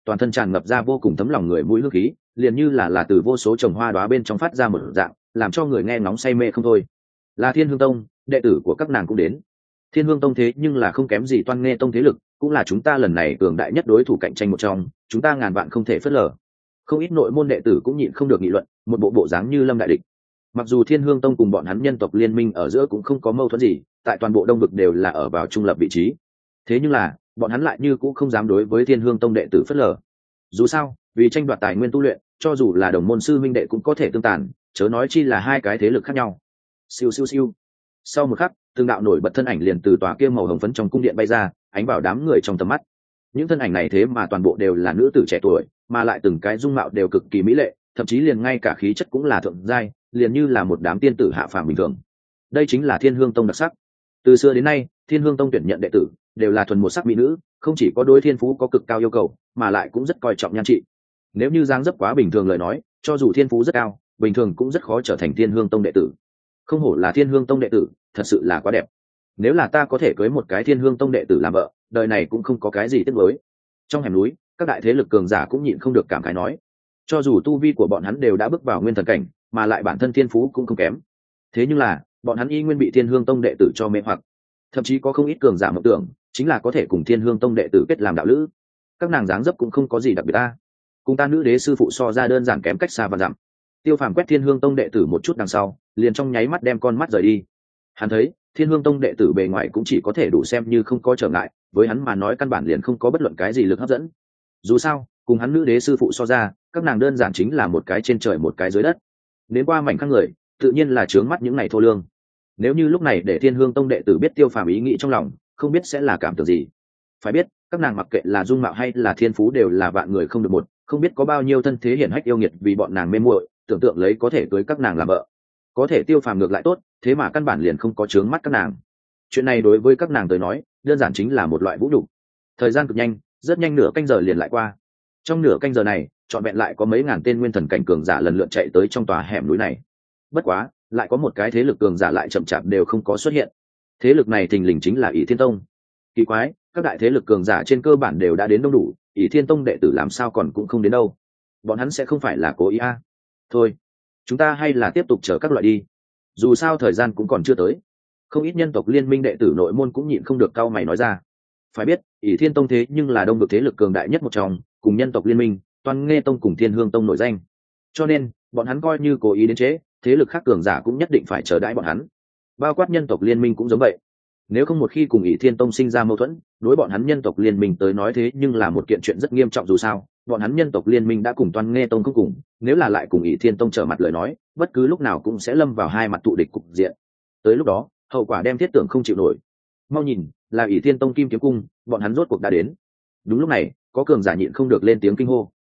toàn thân tràn ngập ra vô cùng thấm lòng người mũi hương khí, liền như là là từ vô số trồng hoa đóa bên trong phát ra một dạng, làm cho người nghe ngóng say mê không thôi. Là Thiên Hương Tông, đệ tử của các nàng cũng đến. Thiên Hương Tông thế nhưng là không kém gì Toan Nghê Tông thế lực, cũng là chúng ta lần này cường đại nhất đối thủ cạnh tranh một trong, chúng ta ngàn vạn không thể phớt lờ. Không ít nội môn đệ tử cũng nhịn không được nghị luận, một bộ bộ dáng như lâm đại địch. Mặc dù Thiên Hương Tông cùng bọn hắn nhân tộc liên minh ở giữa cũng không có mâu thuẫn gì, tại toàn bộ đông vực đều là ở vào trung lập vị trí. Thế nhưng là, bọn hắn lại như cũng không dám đối với Thiên Hương Tông đệ tử phớt lờ. Dù sao, vì tranh đoạt tài nguyên tu luyện, cho dù là đồng môn sư minh đệ cũng có thể tương tàn, chớ nói chi là hai cái thế lực khác nhau. Siêu siêu siêu. Sau một khắc, từng đạo nổi bật thân ảnh liền từ tòa kia màu hồng phấn trong cung điện bay ra, ánh vào đám người trong tầm mắt. Những thân ảnh này thế mà toàn bộ đều là nữ tử trẻ tuổi, mà lại từng cái dung mạo đều cực kỳ mỹ lệ, thậm chí liền ngay cả khí chất cũng là thượng giai, liền như là một đám tiên tử hạ phàm bình thường. Đây chính là Thiên Hương Tông đặc sắc. Từ xưa đến nay, Thiên Hương Tông tuyển nhận đệ tử đều là thuần một sắc mỹ nữ, không chỉ có đối thiên phú có cực cao yêu cầu, mà lại cũng rất coi trọng nhan trị. Nếu như dáng dấp quá bình thường lời nói, cho dù thiên phú rất cao, bình thường cũng rất khó trở thành Thiên Hương Tông đệ tử. Không hổ là Thiên Hương Tông đệ tử, thật sự là quá đẹp. Nếu là ta có thể cưới một cái Thiên Hương Tông đệ tử làm vợ, đời này cũng không có cái gì tiếc nuối. Trong hẻm núi, các đại thế lực cường giả cũng nhịn không được cảm khái nói, cho dù tu vi của bọn hắn đều đã bước vào nguyên thần cảnh, mà lại bản thân thiên phú cũng không kém, thế nhưng là bọn hắn y nguyên bị Thiên Hương Tông đệ tử cho mê hoặc. Thậm chí có không ít cường giả mộng tưởng chính là có thể cùng Thiên Hương Tông đệ tử kết làm đạo lữ. Các nàng dáng dấp cũng không có gì đặc biệt ta, cùng ta nữ đế sư phụ so ra đơn giản kém cách xa và dặm. Tiêu Phàm quét Thiên Hương Tông đệ tử một chút đằng sau, liền trong nháy mắt đem con mắt rời đi. Hắn thấy Thiên Hương Tông đệ tử bề ngoài cũng chỉ có thể đủ xem như không có trở ngại, với hắn mà nói căn bản liền không có bất luận cái gì lực hấp dẫn. Dù sao, cùng hắn nữ đế sư phụ so ra, các nàng đơn giản chính là một cái trên trời một cái dưới đất. Đến qua mảnh khắc người, tự nhiên là trướng mắt những ngày thô lương. Nếu như lúc này để Thiên Hương Tông đệ tử biết Tiêu Phàm ý nghĩ trong lòng, không biết sẽ là cảm tưởng gì. Phải biết, các nàng mặc kệ là dung mạo hay là thiên phú đều là vạn người không được một, không biết có bao nhiêu thân thế hiển hách yêu nghiệt vì bọn nàng mê muội, tưởng tượng lấy có thể cưới các nàng làm vợ. Có thể Tiêu Phàm ngược lại tốt, thế mà căn bản liền không có chướng mắt các nàng. Chuyện này đối với các nàng tới nói, đơn giản chính là một loại vũ nhục. Thời gian cực nhanh, rất nhanh nửa canh giờ liền lại qua. Trong nửa canh giờ này, trọn vẹn lại có mấy ngàn tên nguyên thần cảnh cường giả lần lượt chạy tới trong tòa hẻm núi này. Bất quá, lại có một cái thế lực cường giả lại chậm chạp đều không có xuất hiện. Thế lực này thình lình chính là ỷ Thiên Tông. Kỳ quái, các đại thế lực cường giả trên cơ bản đều đã đến đông đủ, ỷ Thiên Tông đệ tử làm sao còn cũng không đến đâu. Bọn hắn sẽ không phải là cố ý à? Thôi, chúng ta hay là tiếp tục chờ các loại đi. Dù sao thời gian cũng còn chưa tới. Không ít nhân tộc liên minh đệ tử nội môn cũng nhịn không được cau mày nói ra. Phải biết, ỷ Thiên Tông thế nhưng là đông vực thế lực cường đại nhất một trong, cùng nhân tộc liên minh, Toan Nghê Tông cùng Thiên Hương Tông nổi danh. Cho nên, bọn hắn coi như cố ý đến chế, thế lực khác cường giả cũng nhất định phải chờ đãi bọn hắn. Bao quát nhân tộc liên minh cũng giống vậy. Nếu không một khi cùng ỷ Thiên Tông sinh ra mâu thuẫn, đối bọn hắn nhân tộc liên minh tới nói thế nhưng là một kiện chuyện rất nghiêm trọng dù sao, bọn hắn nhân tộc liên minh đã cùng Toan Nghê Tông không cùng, nếu là lại cùng ỷ Thiên Tông trở mặt lời nói, bất cứ lúc nào cũng sẽ lâm vào hai mặt tụ địch cục diện. Tới lúc đó, hậu quả đem thiết tưởng không chịu nổi. Mau nhìn, là ỷ Thiên Tông Kim Kiếm Cung, bọn hắn rốt cuộc đã đến. Đúng lúc này, có cường giả nhịn không được lên tiếng kinh hô.